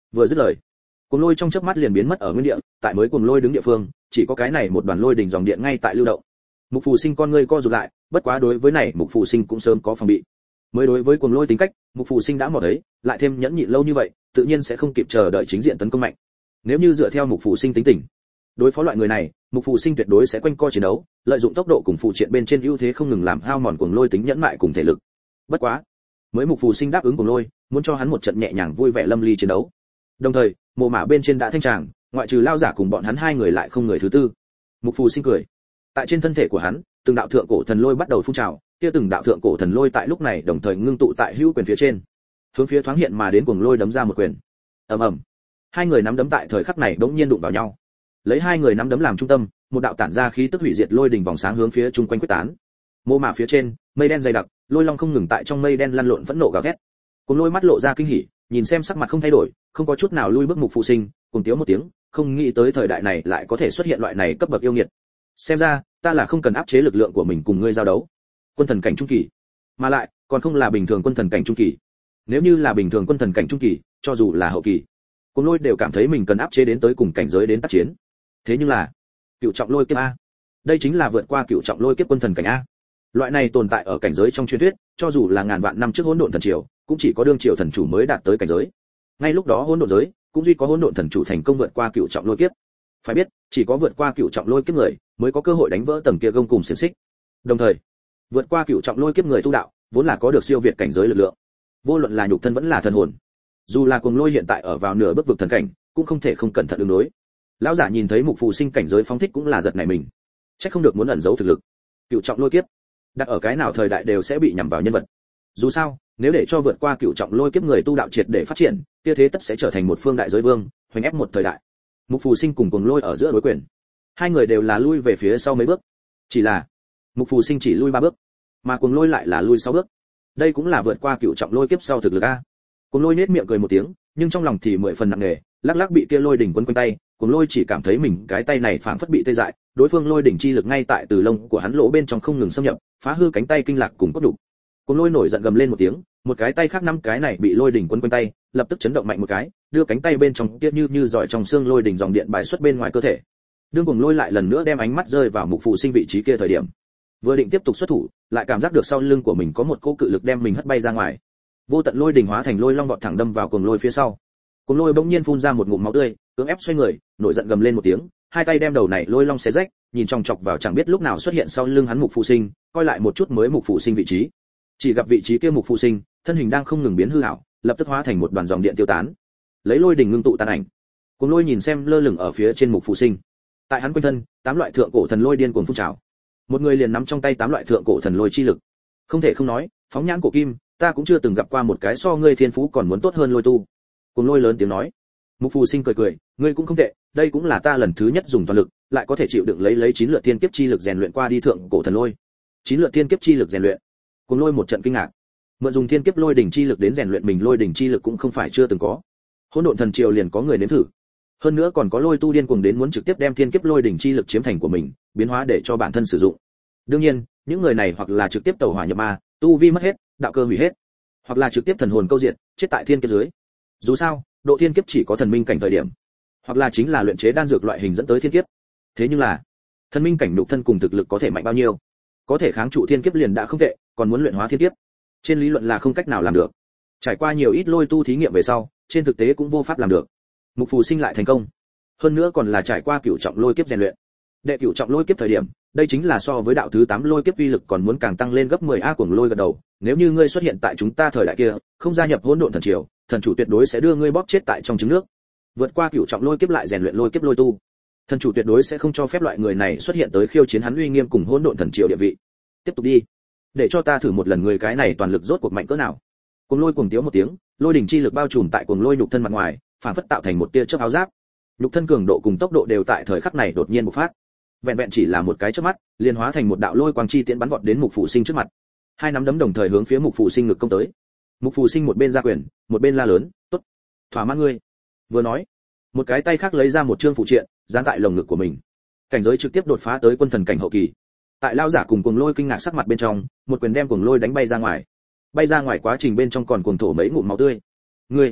Vừa dứt lời, cuồng lôi trong chớp mắt liền biến mất ở nguyên địa, tại mới cuồng lôi đứng địa phương, chỉ có cái này một đoàn lôi đỉnh dòng điện ngay tại lưu động. Mục Phù Sinh con ngươi co rụt lại, bất quá đối với này Mục Phù Sinh cũng sớm có phòng bị. Mới đối với cuồng lôi tính cách, Mục Phù Sinh đã mò thấy, lại thêm nhẫn nhịn lâu như vậy, tự nhiên sẽ không kịp chờ đợi chính diện tấn công mạnh. Nếu như dựa theo Mục Phù Sinh tính tình, đối phó loại người này, Mục Phù Sinh tuyệt đối sẽ quanh co chiến đấu, lợi dụng tốc độ cùng phụ triện bên trên ưu thế không ngừng làm hao mòn cuồng lôi tính nhẫn mại cùng thể lực. Bất quá, mới Mục Phù Sinh đáp ứng cuồng lôi, muốn cho hắn một trận nhẹ nhàng vui vẻ lâm ly chiến đấu. Đồng thời, mồ mả bên trên đã thanh tràng, ngoại trừ lao giả cùng bọn hắn hai người lại không người thứ tư. Mục Phù Sinh cười. Tại trên thân thể của hắn, từng đạo thượng cổ thần lôi bắt đầu phun trào, kia từng đạo thượng cổ thần lôi tại lúc này đồng thời ngưng tụ tại hữu quyền phía trên, hướng phía thoáng hiện mà đến cuồng lôi đấm ra một quyền. Ầm ầm. Hai người nắm đấm tại thời khắc này bỗng nhiên đụng vào nhau. Lấy hai người nắm đấm làm trung tâm, một đạo tản ra khí tức hủy diệt lôi đỉnh vòng sáng hướng phía chung quanh quyết tán. Mô mả phía trên, mây đen dày đặc, lôi long không ngừng tại trong mây đen lăn lộn phẫn nộ gào thét. Cuồng lôi mắt lộ ra kinh hỉ, nhìn xem sắc mặt không thay đổi, không có chút nào lui bước Mục Phù Sinh, cùng tiếu một tiếng, không nghĩ tới thời đại này lại có thể xuất hiện loại này cấp bậc yêu nghiệt. Xem ra, ta là không cần áp chế lực lượng của mình cùng ngươi giao đấu. Quân thần cảnh trung kỳ, mà lại còn không là bình thường quân thần cảnh trung kỳ. Nếu như là bình thường quân thần cảnh trung kỳ, cho dù là hậu kỳ, Cuồng lôi đều cảm thấy mình cần áp chế đến tới cùng cảnh giới đến tác chiến. Thế nhưng là, cựu trọng lôi kiếp a, đây chính là vượt qua cựu trọng lôi kiếp quân thần cảnh a. Loại này tồn tại ở cảnh giới trong truyền thuyết, cho dù là ngàn vạn năm trước hỗn độn thần triều, cũng chỉ có đương triều thần chủ mới đạt tới cảnh giới. Ngay lúc đó hỗn độn giới, cũng duy có hỗn độn thần chủ thành công vượt qua cựu trọng lôi kiếp. Phải biết, chỉ có vượt qua cựu trọng lôi kiếp người, mới có cơ hội đánh vỡ tầng kia gông cùng xiềng xích. Đồng thời, vượt qua cựu trọng lôi kiếp người tu đạo, vốn là có được siêu việt cảnh giới lực lượng. Vô luận là nhục thân vẫn là thần hồn. Dù là cuồng lôi hiện tại ở vào nửa bước vực thần cảnh, cũng không thể không cẩn thận ứng đối. Lão giả nhìn thấy Mục Phù Sinh cảnh giới phóng thích cũng là giật nảy mình. Chắc không được muốn ẩn giấu thực lực. Cựu trọng lôi kiếp, đặt ở cái nào thời đại đều sẽ bị nhắm vào nhân vật. Dù sao, nếu để cho vượt qua cựu trọng lôi kiếp người tu đạo triệt để phát triển, kia thế tất sẽ trở thành một phương đại giới vương, hoành ép một thời đại. Mục Phù Sinh cùng cuồng lôi ở giữa đối quyền, hai người đều là lui về phía sau mấy bước. Chỉ là, Mục Phù Sinh chỉ lui 3 bước, mà cuồng lôi lại là lui 6 bước. Đây cũng là vượt qua cựu trọng lôi kiếp sau thực lực a. Cuồng lôi nét miệng cười một tiếng, nhưng trong lòng thì 10 phần nặng nề, lắc lắc bị kia lôi đỉnh quấn quanh tay, cuồng lôi chỉ cảm thấy mình cái tay này phảng phất bị tê dại, đối phương lôi đỉnh chi lực ngay tại từ lông của hắn lỗ bên trong không ngừng xâm nhập, phá hư cánh tay kinh lạc cùng cốt đục. Cuồng lôi nổi giận gầm lên một tiếng, một cái tay khác 5 cái này bị lôi đỉnh quấn quanh tay, lập tức chấn động mạnh một cái, đưa cánh tay bên trong kia như giỏi trong xương lôi đỉnh dòng điện bài xuất bên ngoài cơ thể. Đương cuồng lôi lại lần nữa đem ánh mắt rơi vào Mục Phù Sinh vị trí kia thời điểm, vừa định tiếp tục xuất thủ, lại cảm giác được sau lưng của mình có một cỗ cự lực đem mình hất bay ra ngoài. Vô tận lôi đỉnh hóa thành lôi long vọt thẳng đâm vào cuồng lôi phía sau. Cuồng lôi bỗng nhiên phun ra một ngụm máu tươi, cưỡng ép xoay người, nổi giận gầm lên một tiếng, hai tay đem đầu này lôi long xé rách, nhìn chòng chọc vào chẳng biết lúc nào xuất hiện sau lưng hắn Mục Phù Sinh, coi lại một chút mới Mục Phù Sinh vị trí. Chỉ gặp vị trí kia Mục Phù Sinh, thân hình đang không ngừng biến hư ảo, lập tức hóa thành một đoàn dòng điện tiêu tán. Lấy lôi đỉnh ngưng tụ tàn ảnh. Cuồng lôi nhìn xem lơ lửng ở phía trên Mục Phù Sinh. Tại hắn quanh thân, 8 loại thượng cổ thần lôi điên cuồng phun trào. Một người liền nắm trong tay 8 loại thượng cổ thần lôi chi lực. Không thể không nói, phóng nhãn cổ kim, ta cũng chưa từng gặp qua một cái so ngươi thiên phú còn muốn tốt hơn lôi tu. Cuồng lôi lớn tiếng nói. Mục Phù Sinh cười cười, ngươi cũng không tệ, đây cũng là ta lần thứ nhất dùng toàn lực, lại có thể chịu đựng lấy 9 lượt thiên kiếp chi lực rèn luyện qua đi thượng cổ thần lôi. 9 lượt thiên kiếp chi lực rèn luyện. Cuồng lôi một trận kinh ngạc. Mượn dùng thiên kiếp lôi đỉnh chi lực đến rèn luyện mình lôi đỉnh chi lực cũng không phải chưa từng có. Hỗn độn thần triều liền có người nếm thử. Hơn nữa còn có lôi tu điên cuồng đến muốn trực tiếp đem thiên kiếp lôi đỉnh chi lực chiếm thành của mình, biến hóa để cho bản thân sử dụng. Đương nhiên, những người này hoặc là trực tiếp tẩu hỏa nhập ma, tu vi mất hết, đạo cơ hủy hết, hoặc là trực tiếp thần hồn câu diệt, chết tại thiên kiếp dưới. Dù sao, độ thiên kiếp chỉ có thần minh cảnh thời điểm, hoặc là chính là luyện chế đan dược loại hình dẫn tới thiên kiếp. Thế nhưng là, thần minh cảnh nhục thân cùng thực lực có thể mạnh bao nhiêu, có thể kháng trụ thiên kiếp liền đã không tệ, còn muốn luyện hóa thiên kiếp, trên lý luận là không cách nào làm được. Trải qua nhiều ít lôi tu thí nghiệm về sau, trên thực tế cũng vô pháp làm được. Mục Phù Sinh lại thành công, hơn nữa còn là trải qua cửu trọng lôi kiếp rèn luyện. Đệ cửu trọng lôi kiếp thời điểm, đây chính là so với đạo thứ 8 lôi kiếp uy lực còn muốn càng tăng lên gấp 10 a. Cuồng lôi gật đầu, nếu như ngươi xuất hiện tại chúng ta thời đại kia, không gia nhập hỗn độn thần triều, thần chủ tuyệt đối sẽ đưa ngươi bóp chết tại trong trứng nước. Vượt qua cửu trọng lôi kiếp lại rèn luyện lôi kiếp lôi tu, thần chủ tuyệt đối sẽ không cho phép loại người này xuất hiện tới khiêu chiến hắn uy nghiêm cùng hỗn độn thần triều địa vị. Tiếp tục đi, để cho ta thử một lần người cái này toàn lực rốt cuộc mạnh cỡ nào. Cuồng lôi cuồng tiếu một tiếng, lôi đỉnh chi lực bao trùm tại cuồng lôi nhục thân mặt ngoài, phản phất tạo thành một tia chớp áo giáp. Nhục thân cường độ cùng tốc độ đều tại thời khắc này đột nhiên bộc phát. Vẹn vẹn chỉ là một cái chớp mắt, liền hóa thành một đạo lôi quang chi tiễn bắn vọt đến Mục Phù Sinh trước mặt. Hai nắm đấm đồng thời hướng phía Mục Phù Sinh ngực công tới. Mục Phù Sinh một bên ra quyền, một bên la lớn, "Tốt, thỏa mãn ngươi." Vừa nói, một cái tay khác lấy ra một trương phụ triện, dán tại lồng ngực của mình. Cảnh giới trực tiếp đột phá tới quân thần cảnh hậu kỳ. Tại lao giả cùng cuồng lôi kinh ngạc sắc mặt bên trong, một quyền đem cuồng lôi đánh bay ra ngoài. Bay ra ngoài quá trình bên trong còn cuồng thổ mấy ngụm máu tươi. "Ngươi,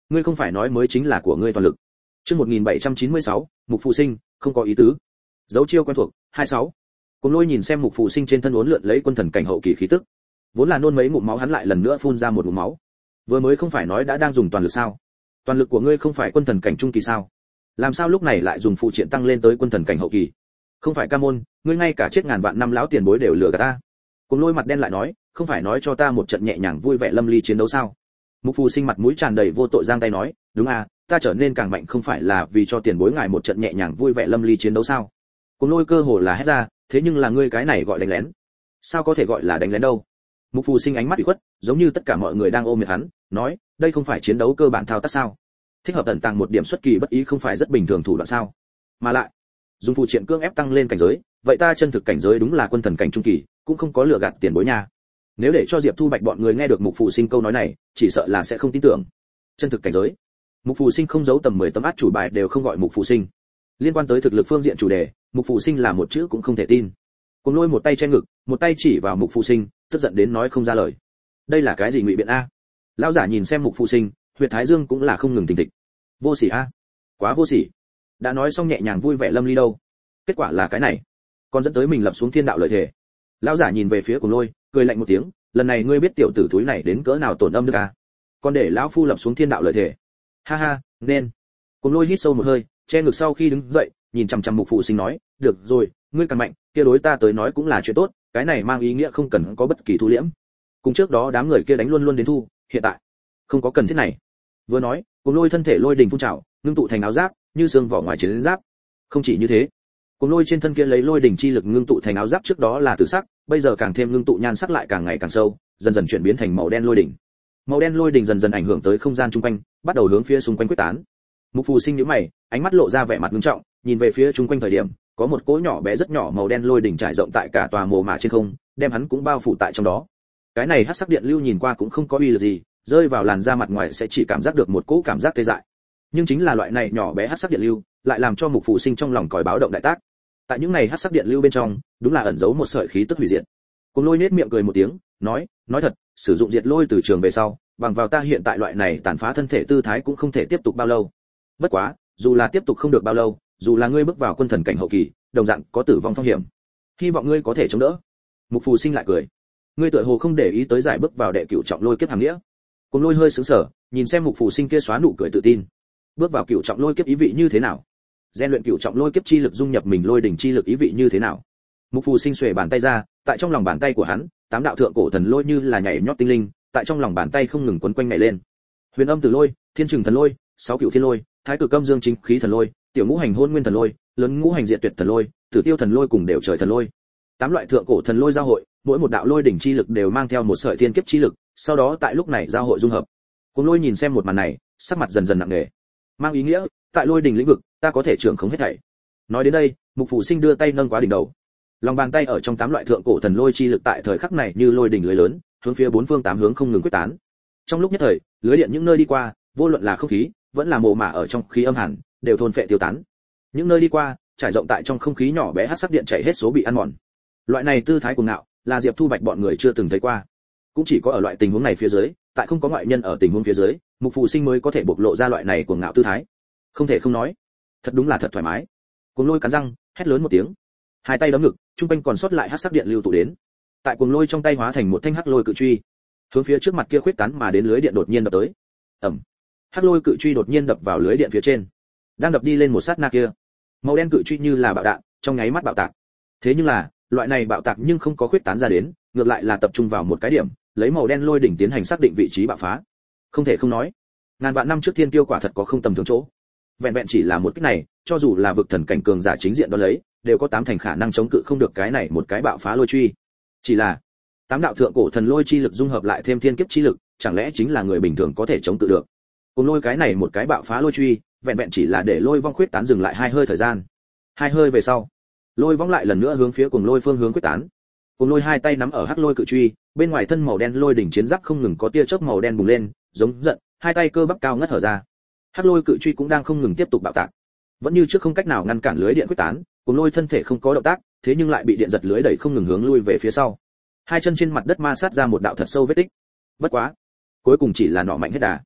ngươi không phải nói mới chính là của ngươi toàn lực. Chương 1796, Mục Phù Sinh, không có ý tứ. Dấu chiêu quen thuộc, 26. Cùng Lôi nhìn xem Mục Phù Sinh trên thân uốn lượn lấy quân thần cảnh hậu kỳ khí tức. Vốn là nôn mấy ngụm máu hắn lại lần nữa phun ra một ngụm máu. Vừa mới không phải nói đã đang dùng toàn lực sao? Toàn lực của ngươi không phải quân thần cảnh trung kỳ sao? Làm sao lúc này lại dùng phụ triện tăng lên tới quân thần cảnh hậu kỳ? Không phải ca môn, ngươi ngay cả chết ngàn vạn năm lão tiền bối đều lừa gạt ta. Cùng Lôi mặt đen lại nói, không phải nói cho ta một trận nhẹ nhàng vui vẻ lâm ly chiến đấu sao? Mục Phù Sinh mặt mũi tràn đầy vô tội giang tay nói, đúng à, ta trở nên càng mạnh không phải là vì cho tiền bối ngài một trận nhẹ nhàng vui vẻ lâm ly chiến đấu sao? Cùng Lôi cơ hồ là hét ra, thế nhưng là ngươi cái này gọi đánh lén. Sao có thể gọi là đánh lén đâu? Mục Phù Sinh ánh mắt ủy khuất, giống như tất cả mọi người đang ôm miệt hắn, nói, đây không phải chiến đấu cơ bản thao tác sao? Thích hợp ẩn tàng một điểm xuất kỳ bất ý không phải rất bình thường thủ đoạn sao? Mà lại, dùng phụ triện cưỡng ép tăng lên cảnh giới, vậy ta chân thực cảnh giới đúng là quân thần cảnh trung kỳ, cũng không có lừa gạt tiền bối nha. Nếu để cho Diệp Thu Bạch bọn người nghe được Mục Phù Sinh câu nói này, chỉ sợ là sẽ không tin tưởng. Chân thực cảnh giới. Mục Phù Sinh không giấu tầm 10 tấm át chủ bài đều không gọi Mục Phù Sinh. Liên quan tới thực lực phương diện chủ đề, Mục Phù Sinh là một chữ cũng không thể tin. Cùng Lôi một tay che ngực, một tay chỉ vào Mục Phù Sinh, tức giận đến nói không ra lời. Đây là cái gì ngụy biện a? Lão giả nhìn xem Mục Phù Sinh, huyệt thái dương cũng là không ngừng thình thịch. Vô sỉ a, quá vô sỉ. Đã nói xong nhẹ nhàng vui vẻ lâm ly đâu, kết quả là cái này, còn dẫn tới mình lập xuống thiên đạo lợi thể. Lão giả nhìn về phía Cùng Lôi, cười lạnh một tiếng, lần này ngươi biết tiểu tử thúi này đến cỡ nào tổn âm đức à? Còn để lão phu lập xuống thiên đạo lợi thể. Ha ha, nên. Cùng Lôi hít sâu một hơi, che ngực sau khi đứng dậy, nhìn chằm chằm Mục Phù Sinh nói, được rồi, ngươi càng mạnh, kia đối ta tới nói cũng là chuyện tốt, cái này mang ý nghĩa không cần có bất kỳ thu liễm. Cùng trước đó đám người kia đánh luôn luôn đến thu, hiện tại không có cần thiết này. Vừa nói, Cùng Lôi thân thể lôi đình phun trào, ngưng tụ thành áo giáp, như xương vỏ ngoài chiến giáp. Không chỉ như thế, Cùng Lôi trên thân kia lấy lôi đỉnh chi lực ngưng tụ thành áo giáp trước đó là tử sắc, bây giờ càng thêm ngưng tụ nhan sắc lại càng ngày càng sâu, dần dần chuyển biến thành màu đen lôi đỉnh. Màu đen lôi đỉnh dần dần ảnh hưởng tới không gian xung quanh, bắt đầu hướng phía xung quanh quyết tán. Mục Phù Sinh nhíu mày, ánh mắt lộ ra vẻ mặt nghiêm trọng, nhìn về phía xung quanh thời điểm, có một cỗ nhỏ bé rất nhỏ màu đen lôi đỉnh trải rộng tại cả tòa mồ mả trên không, đem hắn cũng bao phủ tại trong đó. Cái này hắc sắc điện lưu nhìn qua cũng không có uy lực gì, rơi vào làn da mặt ngoài sẽ chỉ cảm giác được một cỗ cảm giác tê dại. Nhưng chính là loại này nhỏ bé hắc sắc điện lưu, lại làm cho Mục Phù Sinh trong lòng còi báo động đại tác. Tại những này hắc sắc điện lưu bên trong, đúng là ẩn giấu một sợi khí tức hủy diệt. Cùng Lôi nhếch miệng cười một tiếng, nói thật, sử dụng diệt lôi từ trường về sau, bằng vào ta hiện tại loại này tàn phá thân thể tư thái cũng không thể tiếp tục bao lâu. Bất quá, dù là tiếp tục không được bao lâu, dù là ngươi bước vào quân thần cảnh hậu kỳ, đồng dạng có tử vong phong hiểm. Hy vọng ngươi có thể chống đỡ. Mục Phù Sinh lại cười. Ngươi tựa hồ không để ý tới giải bước vào đệ cửu trọng lôi kiếp hàm nghĩa. Cùng Lôi hơi sững sờ, nhìn xem Mục Phù Sinh kia xóa nụ cười tự tin. Bước vào cửu trọng lôi kiếp ý vị như thế nào? Gen luyện cửu trọng lôi kiếp chi lực dung nhập mình lôi đỉnh chi lực ý vị như thế nào? Mục Phù Sinh xuề bàn tay ra, tại trong lòng bàn tay của hắn, 8 đạo thượng cổ thần lôi như là nhảy nhót tinh linh, tại trong lòng bàn tay không ngừng quấn quanh nhảy lên. Huyền âm tử lôi, thiên trừng thần lôi, 6 cửu thiên lôi, thái cực âm dương chính khí thần lôi, tiểu ngũ hành hôn nguyên thần lôi, lớn ngũ hành diệt tuyệt thần lôi, tử tiêu thần lôi cùng đều trời thần lôi. 8 loại thượng cổ thần lôi giao hội, mỗi một đạo lôi đỉnh chi lực đều mang theo một sợi thiên kiếp chi lực, sau đó tại lúc này giao hội dung hợp. Cùng Lôi nhìn xem một màn này, sắc mặt dần dần nặng nề. Mang ý nghĩa, tại lôi đỉnh lĩnh vực, ta có thể trưởng khống hết thảy. Nói đến đây, Mục Phù Sinh đưa tay nâng quá đỉnh đầu. Lòng bàn tay ở trong 8 loại thượng cổ thần lôi chi lực tại thời khắc này như lôi đỉnh lưới lớn, hướng phía 4 phương 8 hướng không ngừng quyết tán. Trong lúc nhất thời, lưới điện những nơi đi qua, vô luận là không khí, vẫn là mồ mả ở trong khí âm hàn, đều thôn phệ tiêu tán. Những nơi đi qua, trải rộng tại trong không khí nhỏ bé hắc sắc điện chảy hết số bị ăn mòn. Loại này tư thái cuồng ngạo, là Diệp Thu Bạch bọn người chưa từng thấy qua. Cũng chỉ có ở loại tình huống này phía dưới, tại không có ngoại nhân ở tình huống phía dưới, Mục Phù Sinh mới có thể bộc lộ ra loại này cuồng ngạo tư thái. Không thể không nói, thật đúng là thật thoải mái. Cuồng Lôi cắn răng, hét lớn một tiếng, hai tay đấm ngực, trung quanh còn sót lại hắc sắc điện lưu tụ đến. Tại Cuồng Lôi trong tay hóa thành một thanh hắc lôi cự truy, hướng phía trước mặt kia khuyết tán mà đến lưới điện đột nhiên đập tới. Ầm. Hắc lôi cự truy đột nhiên đập vào lưới điện phía trên. Đang đập đi lên một sát na kia, màu đen cự truy như là bạo đạn, trong nháy mắt bạo tạc. Thế nhưng là, loại này bạo tạc nhưng không có khuyết tán ra đến, ngược lại là tập trung vào một cái điểm, lấy màu đen lôi đỉnh tiến hành xác định vị trí bạo phá. Không thể không nói, ngàn vạn năm trước thiên tiêu quả thật có không tầm thường chỗ. Vẹn vẹn chỉ là một cái này, cho dù là vực thần cảnh cường giả chính diện đó lấy, đều có 8 thành khả năng chống cự không được cái này một cái bạo phá lôi truy. Chỉ là 8 đạo thượng cổ thần lôi chi lực dung hợp lại thêm thiên kiếp chi lực, chẳng lẽ chính là người bình thường có thể chống cự được? Cùng Lôi cái này một cái bạo phá lôi truy, vẹn vẹn chỉ là để lôi vong khuyết tán dừng lại 2 hơi thời gian. 2 hơi về sau, lôi vong lại lần nữa hướng phía Cùng Lôi phương hướng quyết tán. Cùng Lôi hai tay nắm ở hắc lôi cự truy, bên ngoài thân màu đen lôi đỉnh chiến giáp không ngừng có tia chớp màu đen bùng lên, giống giận, hai tay cơ bắp cao ngất hở ra. Hắc lôi cự truy cũng đang không ngừng tiếp tục bạo tạc. Vẫn như trước không cách nào ngăn cản lưới điện quyết tán, Cùng Lôi thân thể không có động tác, thế nhưng lại bị điện giật lưới đẩy không ngừng hướng lui về phía sau. Hai chân trên mặt đất ma sát ra một đạo thật sâu vết tích. Bất quá, cuối cùng chỉ là nọ mạnh hết đà.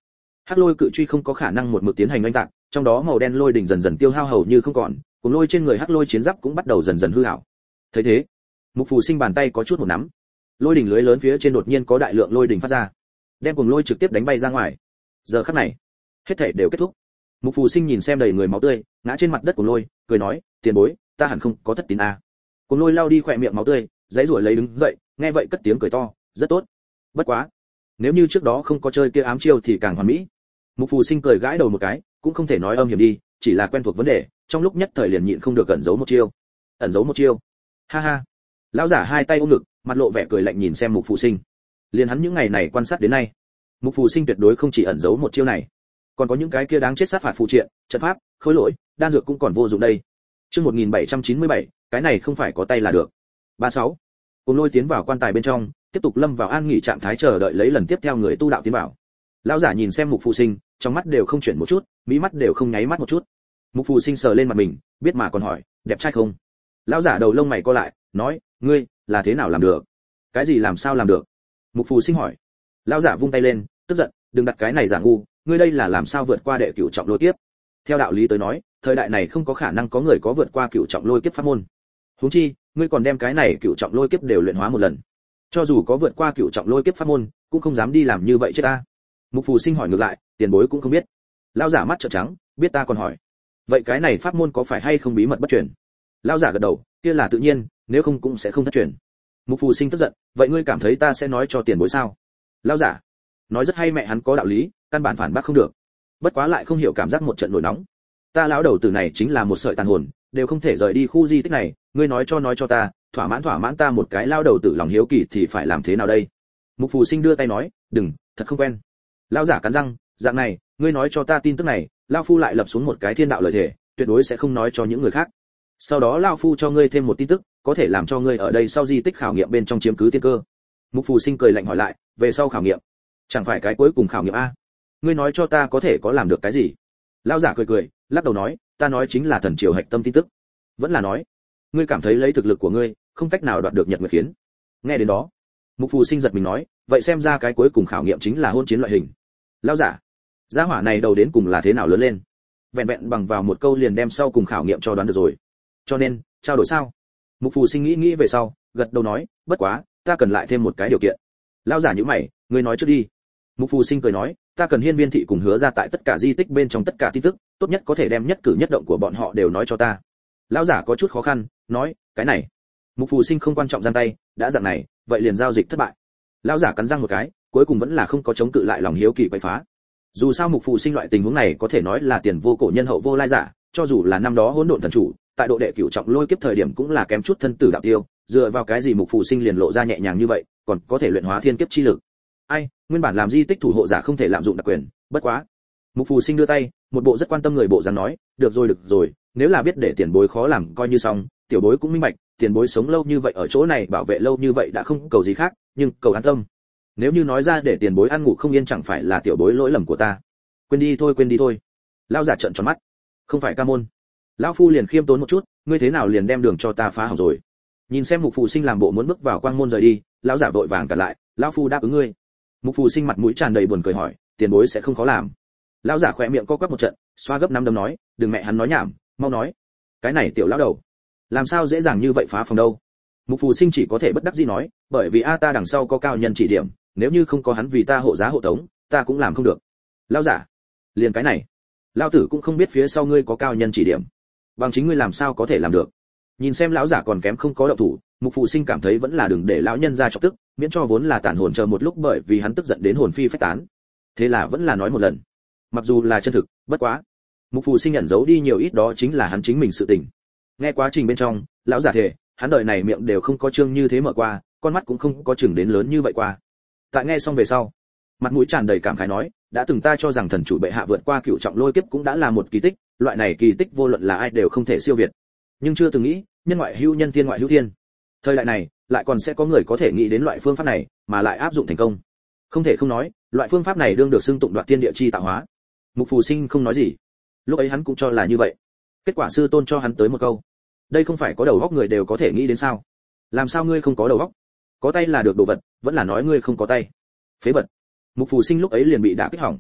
Hắc lôi cự truy không có khả năng một mực tiến hành oanh tạc, trong đó màu đen lôi đỉnh dần dần tiêu hao hầu như không còn, cùng lôi trên người hắc lôi chiến giáp cũng bắt đầu dần dần hư ảo. Thấy thế, Mục Phù Sinh bàn tay có chút một nắm, lôi đỉnh lưới lớn phía trên đột nhiên có đại lượng lôi đỉnh phát ra, đem cùng lôi trực tiếp đánh bay ra ngoài. Giờ khắc này, hết thảy đều kết thúc. Mục Phù Sinh nhìn xem đầy người máu tươi, ngã trên mặt đất của lôi, cười nói, tiền bối, ta hẳn không có thất tín a. Cùng lôi lau đi khỏe miệng máu tươi, dãy rủa lấy đứng dậy, nghe vậy cất tiếng cười to, rất tốt. Bất quá, nếu như trước đó không có chơi kia ám chiêu thì càng hoàn mỹ. Mục Phù Sinh cười gãi đầu một cái, cũng không thể nói âm hiểm đi, chỉ là quen thuộc vấn đề, trong lúc nhất thời liền nhịn không được ẩn giấu một chiêu. Ẩn giấu một chiêu. Ha ha. Lão giả hai tay ôm ngực, mặt lộ vẻ cười lạnh nhìn xem Mục Phù Sinh. Liền hắn những ngày này quan sát đến nay, Mục Phù Sinh tuyệt đối không chỉ ẩn giấu một chiêu này, còn có những cái kia đáng chết sát phạt phù triện, trận pháp, khối lỗi, đan dược cũng còn vô dụng đây. Chương 1797, cái này không phải có tay là được. 36. Cùng lôi tiến vào quan tài bên trong, tiếp tục lâm vào an nghỉ trạng thái chờ đợi lấy lần tiếp theo người tu đạo tiến vào. Lão giả nhìn xem Mục Phù Sinh, trong mắt đều không chuyển một chút, mí mắt đều không nháy mắt một chút. Mục Phù Sinh sờ lên mặt mình, biết mà còn hỏi, đẹp trai không? Lão giả đầu lông mày co lại, nói, ngươi là thế nào làm được? Cái gì làm sao làm được? Mục Phù Sinh hỏi. Lão giả vung tay lên, tức giận, đừng đặt cái này giả ngu, ngươi đây là làm sao vượt qua đệ cửu trọng lôi kiếp? Theo đạo lý tới nói, thời đại này không có khả năng có người có vượt qua cửu trọng lôi kiếp pháp môn. Huống chi, ngươi còn đem cái này cửu trọng lôi kiếp đều luyện hóa một lần. Cho dù có vượt qua cửu trọng lôi kiếp pháp môn, cũng không dám đi làm như vậy chứ ta. Mục Phù Sinh hỏi ngược lại, tiền bối cũng không biết. Lão giả mắt trợn trắng, biết ta còn hỏi. Vậy cái này pháp môn có phải hay không bí mật bất truyền? Lão giả gật đầu, kia là tự nhiên, nếu không cũng sẽ không thất truyền. Mục Phù Sinh tức giận, vậy ngươi cảm thấy ta sẽ nói cho tiền bối sao? Lão giả, nói rất hay, mẹ hắn có đạo lý, căn bản phản bác không được. Bất quá lại không hiểu cảm giác một trận nổi nóng. Ta lão đầu tử này chính là một sợi tàn hồn, đều không thể rời đi khu di tích này, ngươi nói cho ta, thỏa mãn ta một cái lão đầu tử lòng hiếu kỳ thì phải làm thế nào đây? Mục Phù Sinh đưa tay nói, đừng, thật không quen. Lão giả cắn răng, dạng này, ngươi nói cho ta tin tức này, lão phu lại lập xuống một cái thiên đạo lời thể, tuyệt đối sẽ không nói cho những người khác. Sau đó lão phu cho ngươi thêm một tin tức, có thể làm cho ngươi ở đây sau di tích khảo nghiệm bên trong chiếm cứ tiên cơ. Mục Phù Sinh cười lạnh hỏi lại, về sau khảo nghiệm, chẳng phải cái cuối cùng khảo nghiệm a? Ngươi nói cho ta có thể có làm được cái gì? Lão giả cười, lắc đầu nói, ta nói chính là thần triều hạch tâm tin tức. Vẫn là nói, ngươi cảm thấy lấy thực lực của ngươi, không cách nào đoạt được Nhật Nguyệt Khiến. Nghe đến đó, Mục Phù Sinh giật mình nói, vậy xem ra cái cuối cùng khảo nghiệm chính là hôn chiến loại hình. Lão giả, gia hỏa này đầu đến cùng là thế nào lớn lên? Vẹn vẹn bằng vào một câu liền đem sau cùng khảo nghiệm cho đoán được rồi. Cho nên, trao đổi sao? Mục Phù Sinh nghĩ về sau, gật đầu nói, bất quá, ta cần lại thêm một cái điều kiện. Lão giả nhíu mày, ngươi nói trước đi. Mục Phù Sinh cười nói, ta cần Hiên Viên thị cùng Hứa ra tại tất cả di tích bên trong tất cả tin tức, tốt nhất có thể đem nhất cử nhất động của bọn họ đều nói cho ta. Lão giả có chút khó khăn, nói, cái này. Mục Phù Sinh không quan trọng giang tay, đã dạng này, vậy liền giao dịch thất bại. Lão giả cắn răng một cái, cuối cùng vẫn là không có chống cự lại lòng hiếu kỳ quấy phá. Dù sao Mục Phù Sinh loại tình huống này có thể nói là tiền vô cổ nhân hậu vô lai giả, cho dù là năm đó Hỗn Độn thần chủ, tại độ đệ cửu trọng lôi kiếp thời điểm cũng là kém chút thân tử đạo tiêu, dựa vào cái gì Mục Phù Sinh liền lộ ra nhẹ nhàng như vậy, còn có thể luyện hóa thiên kiếp chi lực. Ai, nguyên bản làm di tích thủ hộ giả không thể lạm dụng đặc quyền, bất quá. Mục Phù Sinh đưa tay, một bộ rất quan tâm người bộ dáng nói, được rồi, nếu là biết để tiền bối khó làm coi như xong, tiểu bối cũng minh bạch, tiền bối sống lâu như vậy ở chỗ này bảo vệ lâu như vậy đã không cầu gì khác, nhưng cầu an tâm. Nếu như nói ra để tiền bối ăn ngủ không yên chẳng phải là tiểu bối lỗi lầm của ta. Quên đi thôi. Lão giả trợn tròn mắt. Không phải ca môn. Lão phu liền khiêm tốn một chút, ngươi thế nào liền đem đường cho ta phá hỏng rồi. Nhìn xem Mục Phù Sinh làm bộ muốn bước vào quang môn rời đi, lão giả vội vàng cả lại, lão phu đáp ứng ngươi. Mục Phù Sinh mặt mũi tràn đầy buồn cười hỏi, tiền bối sẽ không khó làm. Lão giả khỏe miệng co quắp một trận, xoa gấp năm đấm nói, đừng mẹ hắn nói nhảm, mau nói. Cái này tiểu lão đầu, làm sao dễ dàng như vậy phá phòng đâu? Mục Phù Sinh chỉ có thể bất đắc dĩ nói, bởi vì ta đằng sau có cao nhân chỉ điểm, nếu như không có hắn vì ta hộ giá hộ tống, ta cũng làm không được. Lão giả, liền cái này, lão tử cũng không biết phía sau ngươi có cao nhân chỉ điểm, bằng chính ngươi làm sao có thể làm được? Nhìn xem lão giả còn kém không có động thủ, Mục Phù Sinh cảm thấy vẫn là đừng để lão nhân ra chọc tức, miễn cho vốn là tản hồn chờ một lúc bởi vì hắn tức giận đến hồn phi phách tán. Thế là vẫn là nói một lần. Mặc dù là chân thực, bất quá, Mục Phù Sinh nhận giấu đi nhiều ít đó chính là hắn chính mình sự tình. Nghe quá trình bên trong, lão giả thề, hắn đời này miệng đều không có trương như thế mở qua, con mắt cũng không có chừng đến lớn như vậy qua. Tại nghe xong về sau, mặt mũi tràn đầy cảm khái nói, đã từng ta cho rằng thần chủ bệ hạ vượt qua cựu trọng lôi kiếp cũng đã là một kỳ tích, loại này kỳ tích vô luận là ai đều không thể siêu việt. Nhưng chưa từng nghĩ, nhân ngoại hữu nhân, thiên ngoại hữu thiên. Thời đại này, lại còn sẽ có người có thể nghĩ đến loại phương pháp này, mà lại áp dụng thành công. Không thể không nói, loại phương pháp này đương được xưng tụng đoạt tiên địa chi tạo hóa. Mục Phù Sinh không nói gì. Lúc ấy hắn cũng cho là như vậy. Kết quả sư tôn cho hắn tới một câu, đây không phải có đầu óc người đều có thể nghĩ đến sao? Làm sao ngươi không có đầu óc? Có tay là được đồ vật, vẫn là nói ngươi không có tay. Phế vật. Mục Phù Sinh lúc ấy liền bị đả kích hỏng.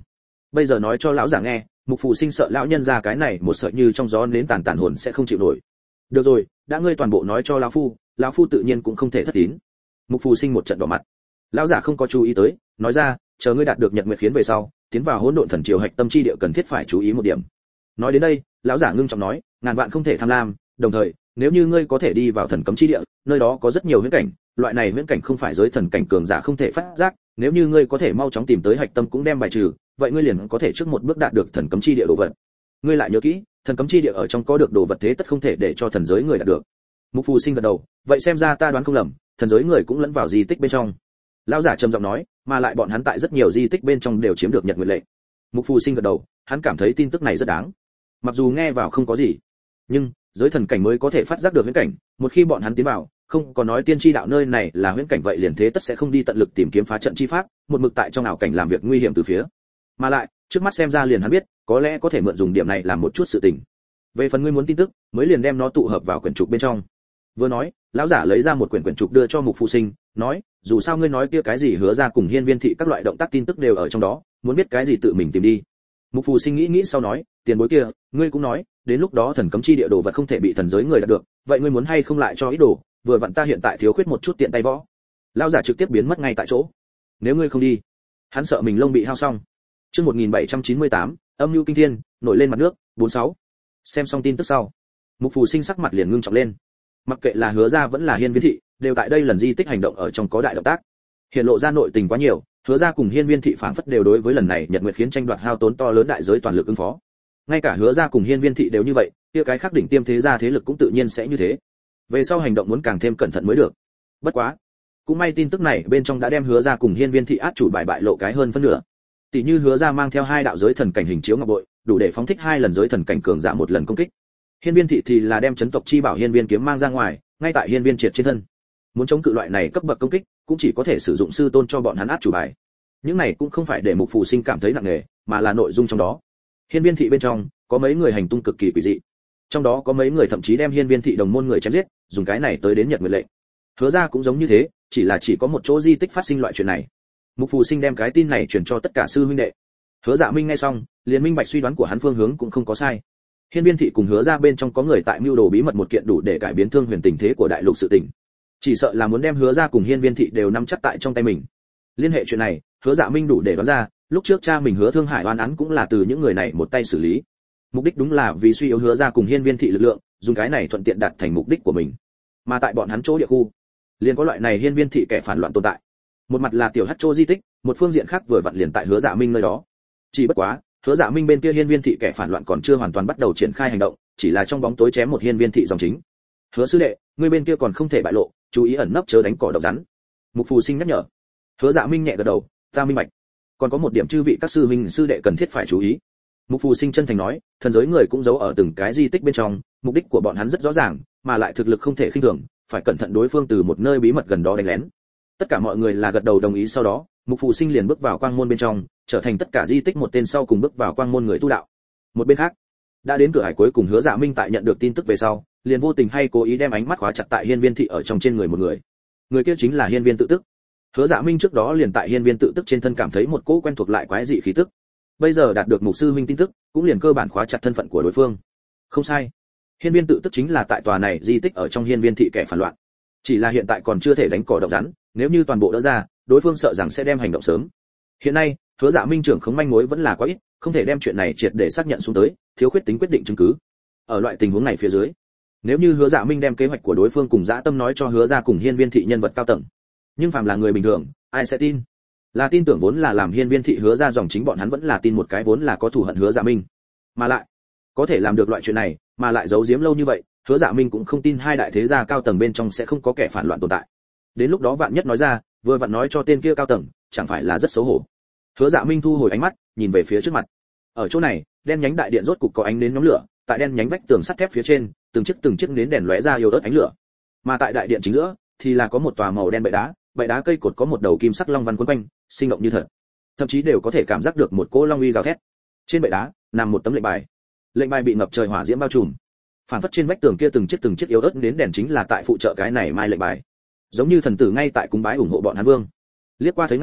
bây giờ nói cho lão giả nghe, Mục Phù Sinh sợ lão nhân ra cái này một sợi như trong gió nến tàn tàn hồn sẽ không chịu nổi. Được rồi, đã ngươi toàn bộ nói cho lão phu tự nhiên cũng không thể thất tín. Mục Phù Sinh một trận đỏ mặt. Lão giả không có chú ý tới, nói ra, chờ ngươi đạt được Nhật Nguyệt Khiến về sau, tiến vào Hỗn Độn Thần Triều hạch tâm chi địa cần thiết phải chú ý một điểm. Nói đến đây, lão giả ngưng trọng nói, ngàn vạn không thể tham lam, đồng thời, nếu như ngươi có thể đi vào thần cấm chi địa, nơi đó có rất nhiều huyễn cảnh, loại này huyễn cảnh không phải giới thần cảnh cường giả không thể phát giác, nếu như ngươi có thể mau chóng tìm tới hạch tâm cũng đem bài trừ, vậy ngươi liền có thể trước một bước đạt được thần cấm chi địa đồ vật. Ngươi lại nhớ kỹ, thần cấm chi địa ở trong có được đồ vật thế tất không thể để cho thần giới người đạt được. Mục Phù Sinh gật đầu, vậy xem ra ta đoán không lầm, thần giới người cũng lẫn vào di tích bên trong. Lão giả trầm giọng nói, mà lại bọn hắn tại rất nhiều di tích bên trong đều chiếm được Nhật Nguyệt lệnh. Mục Phù Sinh gật đầu, hắn cảm thấy tin tức này rất đáng. Mặc dù nghe vào không có gì, nhưng giới thần cảnh mới có thể phát giác được huyễn cảnh, một khi bọn hắn tiến vào, không có nói tiên tri đạo nơi này là huyễn cảnh vậy liền thế tất sẽ không đi tận lực tìm kiếm phá trận chi pháp, một mực tại trong ảo cảnh làm việc nguy hiểm từ phía. Mà lại, trước mắt xem ra liền hắn biết, có lẽ có thể mượn dùng điểm này làm một chút sự tình. Về phần ngươi muốn tin tức, mới liền đem nó tụ hợp vào quyển trục bên trong. Vừa nói, lão giả lấy ra một quyển trục đưa cho Mục Phù Sinh, nói, dù sao ngươi nói kia cái gì hứa ra cùng Hiên Viên thị các loại động tác tin tức đều ở trong đó, muốn biết cái gì tự mình tìm đi. Mục Phù Sinh nghĩ sau nói, tiền bối kia, ngươi cũng nói, đến lúc đó thần cấm chi địa đồ vật không thể bị thần giới người đạt được, vậy ngươi muốn hay không lại cho ít đồ, vừa vặn ta hiện tại thiếu khuyết một chút tiện tay võ. Lão giả trực tiếp biến mất ngay tại chỗ. Nếu ngươi không đi, hắn sợ mình lông bị hao xong. Chương 1798, âm nhu kinh thiên, nổi lên mặt nước, 46. Xem xong tin tức sau, Mục Phù Sinh sắc mặt liền ngưng trọng lên. Mặc kệ là hứa ra vẫn là Hiên Viên thị, đều tại đây lần di tích hành động ở trong có đại động tác. Hiện lộ ra nội tình quá nhiều, hứa ra cùng Hiên Viên thị phảng phất đều đối với lần này Nhật Nguyệt Khiến tranh đoạt hao tốn to lớn đại giới toàn lực ứng phó. Ngay cả hứa ra cùng Hiên Viên thị đều như vậy, kia cái khác đỉnh tiêm thế gia thế lực cũng tự nhiên sẽ như thế. Về sau hành động muốn càng thêm cẩn thận mới được. Bất quá, cũng may tin tức này bên trong đã đem hứa ra cùng Hiên Viên thị át chủ bài bại lộ cái hơn phân nửa. Tỷ như hứa ra mang theo 2 đạo giới thần cảnh hình chiếu ngọc bội, đủ để phóng thích 2 lần giới thần cảnh cường giả một lần công kích. Hiên Viên thị thì là đem chấn tộc chi bảo Hiên Viên kiếm mang ra ngoài, ngay tại Hiên Viên triệt trên thân. Muốn chống cự loại này cấp bậc công kích, cũng chỉ có thể sử dụng sư tôn cho bọn hắn át chủ bài. Những này cũng không phải để Mục Phù Sinh cảm thấy nặng nề, mà là nội dung trong đó. Hiên Viên thị bên trong có mấy người hành tung cực kỳ quỷ dị, trong đó có mấy người thậm chí đem Hiên Viên thị đồng môn người chém giết, dùng cái này tới đến Nhật Nguyệt lệnh. Hứa ra cũng giống như thế, chỉ có một chỗ di tích phát sinh loại chuyện này. Mục Phù Sinh đem cái tin này truyền cho tất cả sư huynh đệ. Hứa Dạ Minh nghe xong, liền minh bạch suy đoán của hắn phương hướng cũng không có sai. Hiên Viên thị cùng Hứa ra bên trong có người tại mưu đồ bí mật một kiện đủ để cải biến Thương Huyền tình thế của đại lục sự tình. Chỉ sợ là muốn đem Hứa ra cùng Hiên Viên thị đều nắm chắc tại trong tay mình. Liên hệ chuyện này, Hứa Dạ Minh đủ để đoán ra, lúc trước cha mình Hứa Thương Hải oan án cũng là từ những người này một tay xử lý. Mục đích đúng là vì suy yếu Hứa ra cùng Hiên Viên thị lực lượng, dùng cái này thuận tiện đạt thành mục đích của mình. Mà tại bọn hắn chỗ địa khu, liền có loại này Hiên Viên thị kẻ phản loạn tồn tại. Một mặt là tiểu Hắc Trô di tích, một phương diện khác vừa vặn liền tại Hứa Dạ Minh nơi đó. Chỉ bất quá, Hứa Dạ Minh bên kia Hiên Viên thị kẻ phản loạn còn chưa hoàn toàn bắt đầu triển khai hành động, chỉ là trong bóng tối chém một Hiên Viên thị dòng chính. Hứa sư đệ, ngươi bên kia còn không thể bại lộ, chú ý ẩn nấp chớ đánh cỏ độc rắn. Mục Phù Sinh nhắc nhở. Hứa Dạ Minh nhẹ gật đầu, ta minh bạch. Còn có một điểm chư vị các sư huynh sư đệ cần thiết phải chú ý. Mục Phù Sinh chân thành nói, thần giới người cũng giấu ở từng cái di tích bên trong, mục đích của bọn hắn rất rõ ràng, mà lại thực lực không thể khinh thường, phải cẩn thận đối phương từ một nơi bí mật gần đó đánh lén. Tất cả mọi người là gật đầu đồng ý, sau đó, Mục Phù Sinh liền bước vào quang môn bên trong, trở thành tất cả di tích một tên sau cùng bước vào quang môn người tu đạo. Một bên khác, đã đến cửa hải cuối cùng Hứa Dạ Minh tại nhận được tin tức về sau, liền vô tình hay cố ý đem ánh mắt khóa chặt tại Hiên Viên thị ở trong trên người một người. Người kia chính là Hiên Viên Tự Tức. Hứa Dạ Minh trước đó liền tại Hiên Viên Tự Tức trên thân cảm thấy một cỗ quen thuộc lại quái dị khí tức. Bây giờ đạt được Mục sư huynh tin tức, cũng liền cơ bản khóa chặt thân phận của đối phương. Không sai, Hiên Viên Tự Tức chính là tại tòa này di tích ở trong Hiên Viên thị kẻ phản loạn. Chỉ là hiện tại còn chưa thể đánh cỏ động rắn, nếu như toàn bộ đỡ ra, đối phương sợ rằng sẽ đem hành động sớm. Hiện nay, Hứa Dạ Minh trưởng khống manh mối vẫn là quá ít, không thể đem chuyện này triệt để xác nhận xuống tới, thiếu khuyết tính quyết định chứng cứ. Ở loại tình huống này phía dưới, nếu như Hứa Dạ Minh đem kế hoạch của đối phương cùng Dã Tâm nói cho Hứa ra cùng Hiên Viên thị nhân vật cao tầng, nhưng phàm là người bình thường, ai sẽ tin? Là tin tưởng vốn là làm Hiên Viên thị Hứa ra dòng chính bọn hắn vẫn là tin một cái vốn là có thù hận Hứa Dạ Minh. Mà lại, có thể làm được loại chuyện này, mà lại giấu giếm lâu như vậy, Hứa Dạ Minh cũng không tin hai đại thế gia cao tầng bên trong sẽ không có kẻ phản loạn tồn tại. Đến lúc đó vạn nhất nói ra, vừa vặn nói cho tên kia cao tầng, chẳng phải là rất xấu hổ. Hứa Dạ Minh thu hồi ánh mắt, nhìn về phía trước mặt. Ở chỗ này, đen nhánh đại điện rốt cục có ánh nến nhóm lửa, tại đen nhánh vách tường sắt thép phía trên, từng chiếc nến đèn lóe ra yếu ớt ánh lửa. Mà tại đại điện chính giữa, thì là có một tòa màu đen bệ đá cây cột có một đầu kim sắc long văn quấn quanh, sinh động như thật. Thậm chí đều có thể cảm giác được một cỗ long uy gào thét. Trên bệ đá, nằm một tấm lệnh bài. Lệnh bài bị ngập trời hỏa diễm bao trùm. Phản phất trên vách tường kia từng chiếc yếu ớt nến đèn chính là tại phụ trợ cái này mai lệnh bài. Giống như thần tử ngay tại cung bái ủng hộ bọn hắn vương. Liếc qua thấy ngay,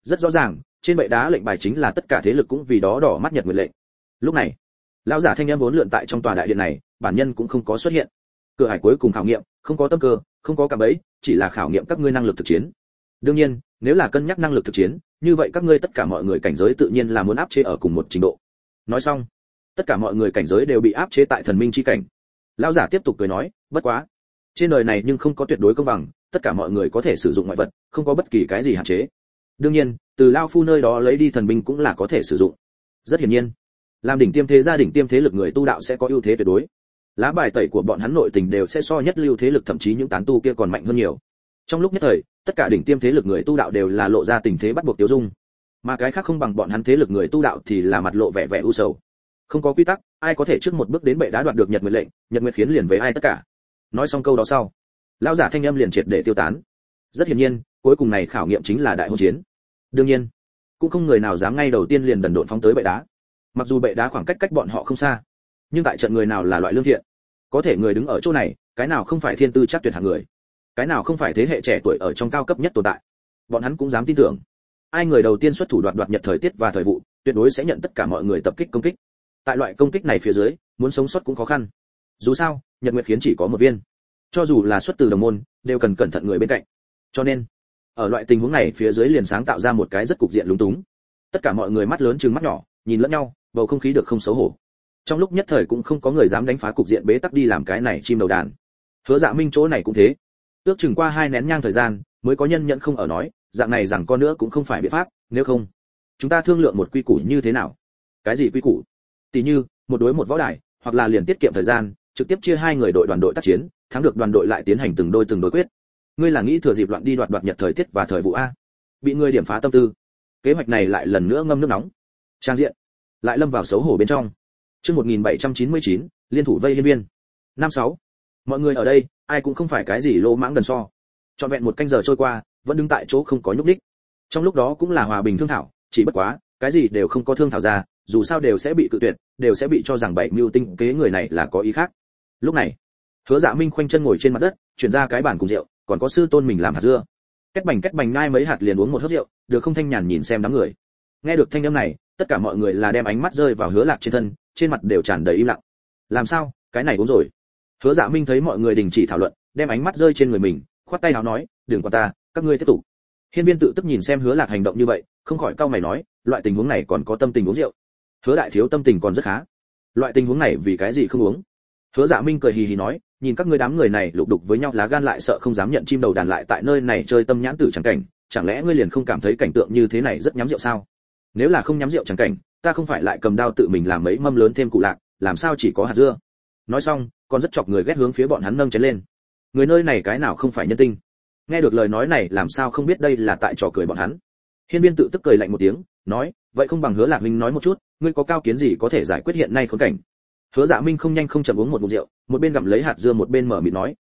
Rất rõ ràng, trên bệ đá lệnh bài chính là tất cả thế lực cũng vì đó đỏ mắt Nhật Nguyệt lệnh. Lúc này, lão giả thanh âm vốn lượn tại trong tòa đại điện này, bản nhân cũng không có xuất hiện. Cửa hải cuối cùng khảo nghiệm, không có tâm cơ, không có cạm bẫy, chỉ là khảo nghiệm các ngươi năng lực thực chiến. Đương nhiên, nếu là cân nhắc năng lực thực chiến, như vậy các ngươi tất cả mọi người cảnh giới tự nhiên là muốn áp chế ở cùng một trình độ. Nói xong, tất cả mọi người cảnh giới đều bị áp chế tại thần minh chi cảnh. Lão giả tiếp tục cười nói, bất quá, trên đời này nhưng không có tuyệt đối công bằng, tất cả mọi người có thể sử dụng ngoại vật, không có bất kỳ cái gì hạn chế. Đương nhiên, từ lão phu nơi đó lấy đi thần binh cũng là có thể sử dụng. Rất hiển nhiên, làm đỉnh tiêm thế gia đỉnh tiêm thế lực người tu đạo sẽ có ưu thế tuyệt đối. Lá bài tẩy của bọn hắn nội tình đều sẽ so nhất lưu thế lực thậm chí những tán tu kia còn mạnh hơn nhiều. Trong lúc nhất thời, tất cả đỉnh tiêm thế lực người tu đạo đều là lộ ra tình thế bắt buộc tiêu dung, mà cái khác không bằng bọn hắn thế lực người tu đạo thì là mặt lộ vẻ vẻ u sầu. Không có quy tắc, ai có thể trước một bước đến bệ đá đoạt được Nhật Nguyệt lệnh, Nhật Nguyệt khiến liền với ai tất cả. Nói xong câu đó sau, lão giả thanh âm liền triệt để tiêu tán. Rất hiển nhiên, cuối cùng này khảo nghiệm chính là đại hôn chiến. Đương nhiên, cũng không người nào dám ngay đầu tiên liền đần độn phóng tới bệ đá. Mặc dù bệ đá khoảng cách bọn họ không xa, nhưng tại trận người nào là loại lương thiện, có thể người đứng ở chỗ này, cái nào không phải thiên tư chắc tuyệt hạng người, cái nào không phải thế hệ trẻ tuổi ở trong cao cấp nhất tồn tại. Bọn hắn cũng dám tin tưởng, ai người đầu tiên xuất thủ đoạt Nhật thời tiết và thời vụ, tuyệt đối sẽ nhận tất cả mọi người tập kích công kích. Tại loại công kích này phía dưới, muốn sống sót cũng khó khăn. Dù sao, Nhật Nguyệt khiến chỉ có một viên, cho dù là xuất từ đồng môn, đều cần cẩn thận người bên cạnh. Cho nên, ở loại tình huống này phía dưới liền sáng tạo ra một cái rất cục diện lúng túng. Tất cả mọi người mắt lớn trừng mắt nhỏ, nhìn lẫn nhau, bầu không khí được không xấu hổ. Trong lúc nhất thời cũng không có người dám đánh phá cục diện bế tắc đi làm cái này chim đầu đàn. Hứa Dạ Minh chỗ này cũng thế. Ước chừng qua 2 nén nhang thời gian, mới có nhân nhận không ở nói, dạng này rằng con nữa cũng không phải biện pháp, nếu không, chúng ta thương lượng một quy củ như thế nào? Cái gì quy củ? Tỷ như, một đối một võ đài, hoặc là liền tiết kiệm thời gian, trực tiếp chia 2 người đoàn đội tác chiến, thắng được đoàn đội lại tiến hành từng đôi quyết. Ngươi là nghĩ thừa dịp loạn đi đoạt Nhật thời tiết và thời vụ a? Bị ngươi điểm phá tâm tư. Kế hoạch này lại lần nữa ngâm nước nóng. Trang diện lại lâm vào xấu hổ bên trong. Chương 1799, liên thủ vây hiên viên. Năm 6. Mọi người ở đây, ai cũng không phải cái gì lô mãng đần so. Trọn vẹn 1 canh giờ trôi qua, vẫn đứng tại chỗ không có nhúc nhích. Trong lúc đó cũng là hòa bình thương thảo, chỉ bất quá, cái gì đều không có thương thảo ra, dù sao đều sẽ bị cự tuyệt, đều sẽ bị cho rằng bảy mưu tinh kế người này là có ý khác. Lúc này, Hứa Dạ Minh khoanh chân ngồi trên mặt đất, chuyển ra cái bàn cùng rượu, còn có sư tôn mình làm hạt dưa. Kết bành nhai mấy hạt liền uống một hớp rượu, được không thanh nhàn nhìn xem đám người. Nghe được thanh âm này, tất cả mọi người là đem ánh mắt rơi vào Hứa Lạc trên thân, trên mặt đều tràn đầy im lặng. Làm sao, cái này uống rồi? Hứa Dạ Minh thấy mọi người đình chỉ thảo luận, đem ánh mắt rơi trên người mình, khoát tay áo nói, đừng quan ta, các ngươi tiếp tục. Hiên Viên tự tức nhìn xem Hứa Lạc hành động như vậy, không khỏi cau mày nói, loại tình huống này còn có tâm tình uống rượu. Hứa đại thiếu tâm tình còn rất khá. Loại tình huống này vì cái gì không uống? Hứa Dạ Minh cười hì hì nói, nhìn các ngươi đám người này lục đục với nhau lá gan lại sợ không dám nhận chim đầu đàn lại tại nơi này chơi tâm nhãn tử chẳng cảnh, chẳng lẽ ngươi liền không cảm thấy cảnh tượng như thế này rất nhắm rượu sao? Nếu là không nhắm rượu chẳng cảnh, ta không phải lại cầm đao tự mình làm mấy mâm lớn thêm cụ lạc, làm sao chỉ có hạt dưa? Nói xong, còn rất chọc người ghét hướng phía bọn hắn nâng chén lên. Người nơi này cái nào không phải nhân tinh? Nghe được lời nói này làm sao không biết đây là tại trò cười bọn hắn. Hiên Viên tự tức cười lạnh một tiếng, nói, vậy không bằng Hứa Lạc Minh nói một chút, ngươi có cao kiến gì có thể giải quyết hiện nay khốn cảnh? Hứa Dạ Minh không nhanh không chậm uống một ngụm rượu, một bên gặm lấy hạt dưa một bên mở miệng nói,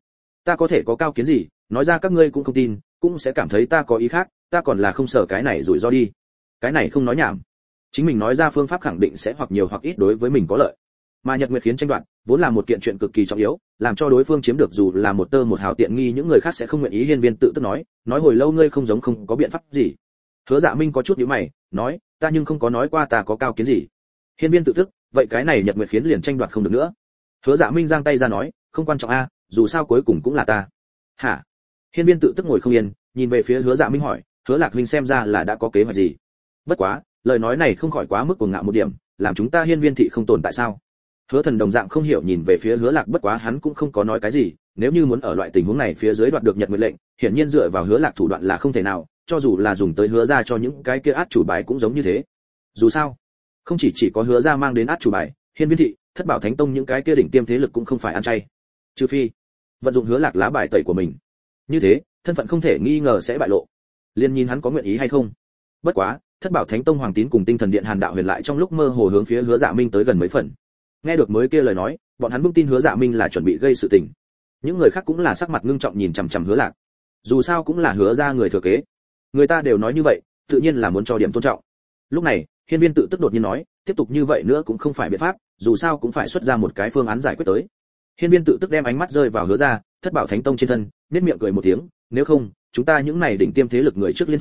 ta có thể có cao kiến gì, nói ra các ngươi cũng không tin, cũng sẽ cảm thấy ta có ý khác, ta còn là không sợ cái này rủi ro đi. Cái này không nói nhảm, chính mình nói ra phương pháp khẳng định sẽ hoặc nhiều hoặc ít đối với mình có lợi. Mà Nhật Nguyệt khiến tranh đoạt, vốn là một kiện chuyện cực kỳ trọng yếu, làm cho đối phương chiếm được dù là một tơ một hào tiện nghi những người khác sẽ không nguyện ý. Hiên Viên tự tức nói hồi lâu ngươi không giống không có biện pháp gì. Hứa Dạ Minh có chút nhíu mày, nói, ta nhưng không có nói qua ta có cao kiến gì. Hiên Viên tự tức, vậy cái này Nhật Nguyệt khiến liền tranh đoạt không được nữa. Hứa Dạ Minh giang tay ra nói, không quan trọng a, dù sao cuối cùng cũng là ta. Hả? Hiên Viên tự tức ngồi không yên, nhìn về phía Hứa Dạ Minh hỏi, Hứa Lạc Minh xem ra là đã có kế hoạch gì? Bất quá, lời nói này không khỏi quá mức cuồng ngạo một điểm, làm chúng ta Hiên Viên thị không tồn tại sao? Hứa Thần đồng dạng không hiểu nhìn về phía Hứa Lạc, bất quá hắn cũng không có nói cái gì, nếu như muốn ở loại tình huống này phía dưới đoạt được Nhật Nguyệt lệnh, hiển nhiên dựa vào Hứa Lạc thủ đoạn là không thể nào, cho dù là dùng tới Hứa gia cho những cái kia át chủ bài cũng giống như thế. Dù sao, không chỉ có Hứa gia mang đến át chủ bài, Hiên Viên thị, Thất Bảo Thánh Tông những cái kia đỉnh tiêm thế lực cũng không phải ăn chay. Trừ phi vận dụng Hứa Lạc lá bài tẩy của mình. Như thế, thân phận không thể nghi ngờ sẽ bại lộ. Liên nhìn hắn có nguyện ý hay không. Bất quá, Thất Bảo Thánh Tông Hoàng Tín cùng Tinh Thần Điện Hàn Đạo Huyền lại trong lúc mơ hồ hướng phía Hứa Dạ Minh tới gần mấy phần. Nghe được mới kia lời nói, bọn hắn vững tin Hứa Dạ Minh là chuẩn bị gây sự tình. Những người khác cũng là sắc mặt ngưng trọng nhìn chằm chằm Hứa Lạc. Dù sao cũng là Hứa gia người thừa kế. Người ta đều nói như vậy, tự nhiên là muốn cho điểm tôn trọng. Lúc này, Hiên Viên tự tức đột nhiên nói, tiếp tục như vậy nữa cũng không phải biện pháp, dù sao cũng phải xuất ra một cái phương án giải quyết tới. Hiên Viên tự tức đem ánh mắt rơi vào Hứa gia, Thất Bảo Thánh Tông trên thân, nhếch miệng cười một tiếng, nếu không, chúng ta những này đỉnh tiêm thế lực người trước liên thủ,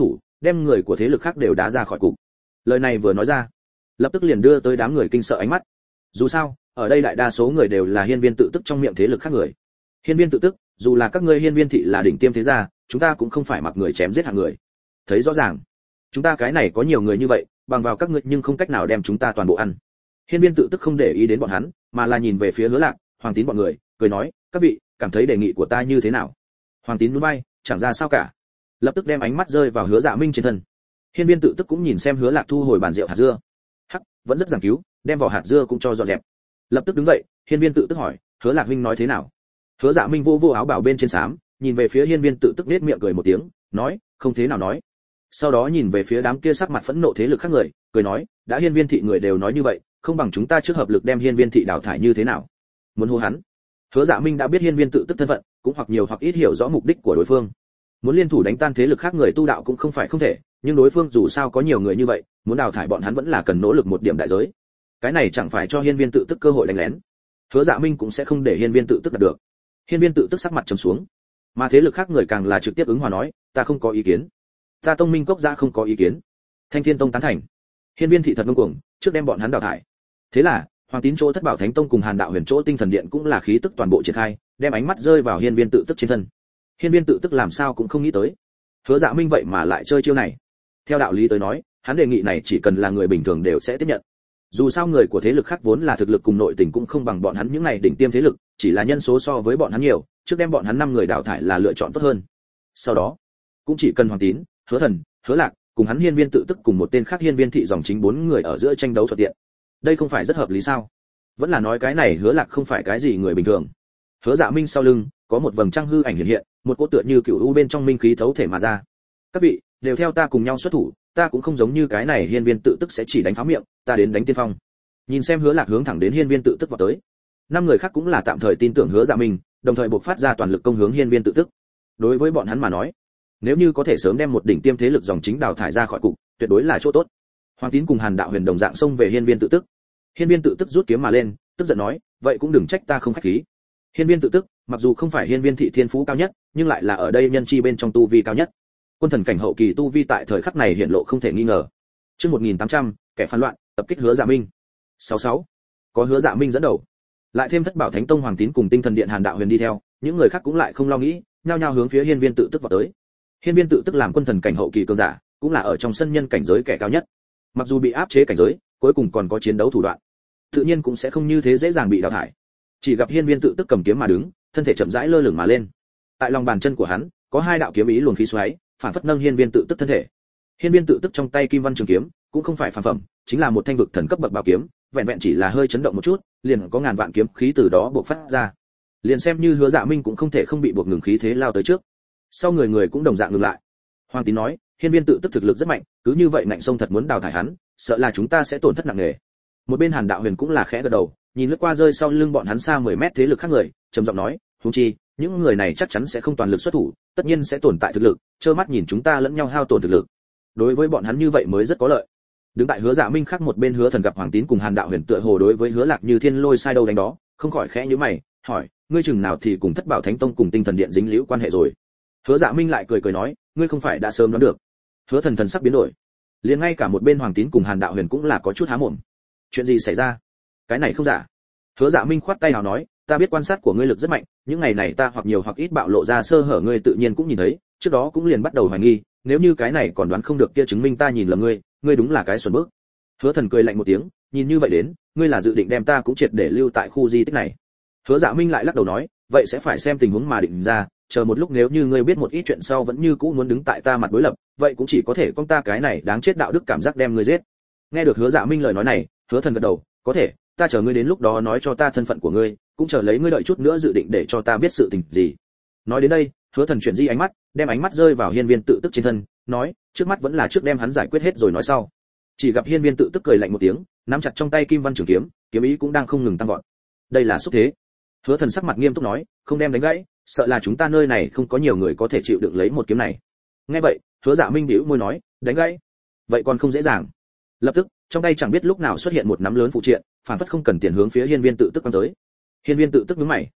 đem người của thế lực khác đều đá ra khỏi cục. Lời này vừa nói ra, lập tức liền đưa tới đám người kinh sợ ánh mắt. Dù sao, ở đây đại đa số người đều là hiên viên tự tức trong miệng thế lực khác người. Hiên viên tự tức, dù là các ngươi hiên viên thị là đỉnh tiêm thế gia, chúng ta cũng không phải mặc người chém giết hạng người. Thấy rõ ràng, chúng ta cái này có nhiều người như vậy, bằng vào các ngươi nhưng không cách nào đem chúng ta toàn bộ ăn. Hiên viên tự tức không để ý đến bọn hắn, mà là nhìn về phía Hứa Lạc, Hoàng Tín bọn người, cười nói, các vị, cảm thấy đề nghị của ta như thế nào? Hoàng Tín nhún vai, chẳng ra sao cả. Lập tức đem ánh mắt rơi vào Hứa Dạ Minh trên thân. Hiên viên tự tức cũng nhìn xem Hứa Lạc thu hồi bàn rượu hạt dưa. Hắc, vẫn rất giảng cứu, đem vỏ hạt dưa cũng cho dọn dẹp. Lập tức đứng dậy, Hiên viên tự tức hỏi, Hứa Lạc huynh nói thế nào? Hứa Dạ Minh vô áo bảo bên trên xám, nhìn về phía Hiên viên tự tức nết miệng cười một tiếng, nói, không thế nào nói. Sau đó nhìn về phía đám kia sắc mặt phẫn nộ thế lực khác người, cười nói, đã hiên viên thị người đều nói như vậy, không bằng chúng ta trước hợp lực đem hiên viên thị đào thải như thế nào? Muốn hô hắn. Hứa Dạ Minh đã biết hiên viên tự tức thân phận, cũng hoặc nhiều hoặc ít hiểu rõ mục đích của đối phương. Muốn liên thủ đánh tan thế lực khác người tu đạo cũng không phải không thể, nhưng đối phương dù sao có nhiều người như vậy, muốn đào thải bọn hắn vẫn là cần nỗ lực một điểm đại giới. Cái này chẳng phải cho hiên viên tự tức cơ hội đánh lén. Hứa Dạ Minh cũng sẽ không để hiên viên tự tức đạt được. Hiên viên tự tức sắc mặt trầm xuống, mà thế lực khác người càng là trực tiếp ứng hòa nói, ta không có ý kiến. Ta Tông Minh Cốc gia không có ý kiến. Thanh Thiên Tông tán thành. Hiên viên thị thật ngông cuồng, trước đem bọn hắn đào thải. Thế là, Hoàng Tín chỗ Thất Bảo Thánh Tông cùng Hàn Đạo Huyền chỗ Tinh Thần Điện cũng là khí tức toàn bộ triển khai, đem ánh mắt rơi vào hiên viên tự tức trên thân. Hiên viên tự tức làm sao cũng không nghĩ tới, Hứa Dạ Minh vậy mà lại chơi chiêu này. Theo đạo lý tới nói, hắn đề nghị này chỉ cần là người bình thường đều sẽ tiếp nhận. Dù sao người của thế lực khác vốn là thực lực cùng nội tình cũng không bằng bọn hắn những này đỉnh tiêm thế lực, chỉ là nhân số so với bọn hắn nhiều, trước đem bọn hắn 5 người đào thải là lựa chọn tốt hơn. Sau đó, cũng chỉ cần Hoàng Tín, Hứa Thần, Hứa Lạc cùng hắn hiên viên tự tức cùng một tên khác hiên viên thị dòng chính 4 người ở giữa tranh đấu thuận tiện. Đây không phải rất hợp lý sao? Vẫn là nói cái này Hứa Lạc không phải cái gì người bình thường. Hứa Dạ Minh sau lưng có một vầng trăng hư ảnh hiện hiện, một cỗ tựa như cựu u bên trong minh khí thấu thể mà ra. Các vị, đều theo ta cùng nhau xuất thủ, ta cũng không giống như cái này hiên viên tự tức sẽ chỉ đánh phá miệng, ta đến đánh tiên phong. Nhìn xem Hứa Lạc hướng thẳng đến hiên viên tự tức vào tới. 5 người khác cũng là tạm thời tin tưởng Hứa Dạ Minh, đồng thời bộc phát ra toàn lực công hướng hiên viên tự tức. Đối với bọn hắn mà nói, nếu như có thể sớm đem một đỉnh tiêm thế lực dòng chính đào thải ra khỏi cục, tuyệt đối là chỗ tốt. Hoàng Tín cùng Hàn Đạo Huyền đồng dạng xông về hiên viên tự tức. Hiên viên tự tức rút kiếm mà lên, tức giận nói, vậy cũng đừng trách ta không khách khí. Hiên viên tự tức, mặc dù không phải hiên viên thị thiên phú cao nhất, nhưng lại là ở đây nhân chi bên trong tu vi cao nhất. Quân thần cảnh hậu kỳ tu vi tại thời khắc này hiện lộ không thể nghi ngờ. Chương 1800, kẻ phản loạn, tập kích Hứa Dạ Minh. 66. Có Hứa Dạ Minh dẫn đầu, lại thêm Thất Bảo Thánh Tông Hoàng Tín cùng Tinh Thần Điện Hàn Đạo Huyền đi theo, những người khác cũng lại không lo nghĩ, nhao nhao hướng phía hiên viên tự tức vào tới. Hiên viên tự tức làm quân thần cảnh hậu kỳ cường giả, cũng là ở trong sân nhân cảnh giới kẻ cao nhất. Mặc dù bị áp chế cảnh giới, cuối cùng còn có chiến đấu thủ đoạn, tự nhiên cũng sẽ không như thế dễ dàng bị đào thải. Chỉ gặp hiên viên tự tức cầm kiếm mà đứng, thân thể chậm rãi lơ lửng mà lên. Tại lòng bàn chân của hắn, có 2 đạo kiếm ý luồng khí xoáy, phản phất nâng hiên viên tự tức thân thể. Hiên viên tự tức trong tay kim văn trường kiếm, cũng không phải phàm phẩm, chính là một thanh vực thần cấp bậc bảo kiếm, vẹn vẹn chỉ là hơi chấn động một chút, liền có ngàn vạn kiếm khí từ đó bộc phát ra. Liền xem như Hứa Dạ Minh cũng không thể không bị buộc ngừng khí thế lao tới trước. Sau người cũng đồng dạng ngừng lại. Hoàng Tín nói, hiên viên tự tức thực lực rất mạnh, cứ như vậy ngạnh sông thật muốn đào thải hắn, sợ là chúng ta sẽ tổn thất nặng nề. Một bên Hàn Đạo Huyền cũng là khẽ gật đầu, nhìn lướt qua rơi sau lưng bọn hắn xa 10 mét thế lực khác người, trầm giọng nói, huống chi, những người này chắc chắn sẽ không toàn lực xuất thủ, tất nhiên sẽ tồn tại thực lực, trơ mắt nhìn chúng ta lẫn nhau hao tổn thực lực. Đối với bọn hắn như vậy mới rất có lợi. Đứng tại Hứa Dạ Minh khác một bên Hứa Thần gặp Hoàng Tín cùng Hàn Đạo Huyền tựa hồ đối với Hứa Lạc như thiên lôi sai đâu đánh đó, không khỏi khẽ nhíu mày, hỏi, ngươi chừng nào thì cùng Thất Bảo Thánh Tông cùng Tinh Thần Điện dính liễu quan hệ rồi? Hứa Dạ Minh lại cười nói, ngươi không phải đã sớm đoán được? Hứa Thần thần sắc biến đổi, liền ngay cả một bên Hoàng Tín cùng Hàn Đạo Huyền cũng là có chút há mồm. Chuyện gì xảy ra? Cái này không giả. Hứa Dạ Minh khoát tay nào nói, ta biết quan sát của ngươi lực rất mạnh, những ngày này ta hoặc nhiều hoặc ít bạo lộ ra sơ hở ngươi tự nhiên cũng nhìn thấy, trước đó cũng liền bắt đầu hoài nghi, nếu như cái này còn đoán không được kia chứng minh ta nhìn lầm ngươi đúng là cái xuẩn bước. Hứa Thần cười lạnh một tiếng, nhìn như vậy đến, ngươi là dự định đem ta cũng triệt để lưu tại khu di tích này. Hứa Dạ Minh lại lắc đầu nói, vậy sẽ phải xem tình huống mà định ra, chờ một lúc nếu như ngươi biết một ít chuyện sau vẫn như cũ muốn đứng tại ta mặt đối lập, vậy cũng chỉ có thể con ta cái này đáng chết đạo đức cảm giác đem ngươi giết. Nghe được Hứa Dạ Minh lời nói này, Hứa Thần gật đầu, có thể, ta chờ ngươi đến lúc đó nói cho ta thân phận của ngươi, cũng chờ lấy ngươi đợi chút nữa dự định để cho ta biết sự tình gì. Nói đến đây, Hứa Thần chuyển di ánh mắt, đem ánh mắt rơi vào hiên viên tự tức trên thân, nói, trước mắt vẫn là trước đem hắn giải quyết hết rồi nói sau. Chỉ gặp hiên viên tự tức cười lạnh một tiếng, nắm chặt trong tay kim văn trường kiếm, kiếm ý cũng đang không ngừng tăng vọt. Đây là xúc thế. Hứa Thần sắc mặt nghiêm túc nói, không đem đánh gãy, sợ là chúng ta nơi này không có nhiều người có thể chịu đựng lấy một kiếm này. Nghe vậy, Hứa Dạ Minh bĩu môi nói, đánh gãy, vậy còn không dễ dàng. Lập tức, trong tay chẳng biết lúc nào xuất hiện một nắm lớn phụ triện, phản phất không cần tiền hướng phía hiên viên tự tức quăng tới. Hiên viên tự tức nhướng mày,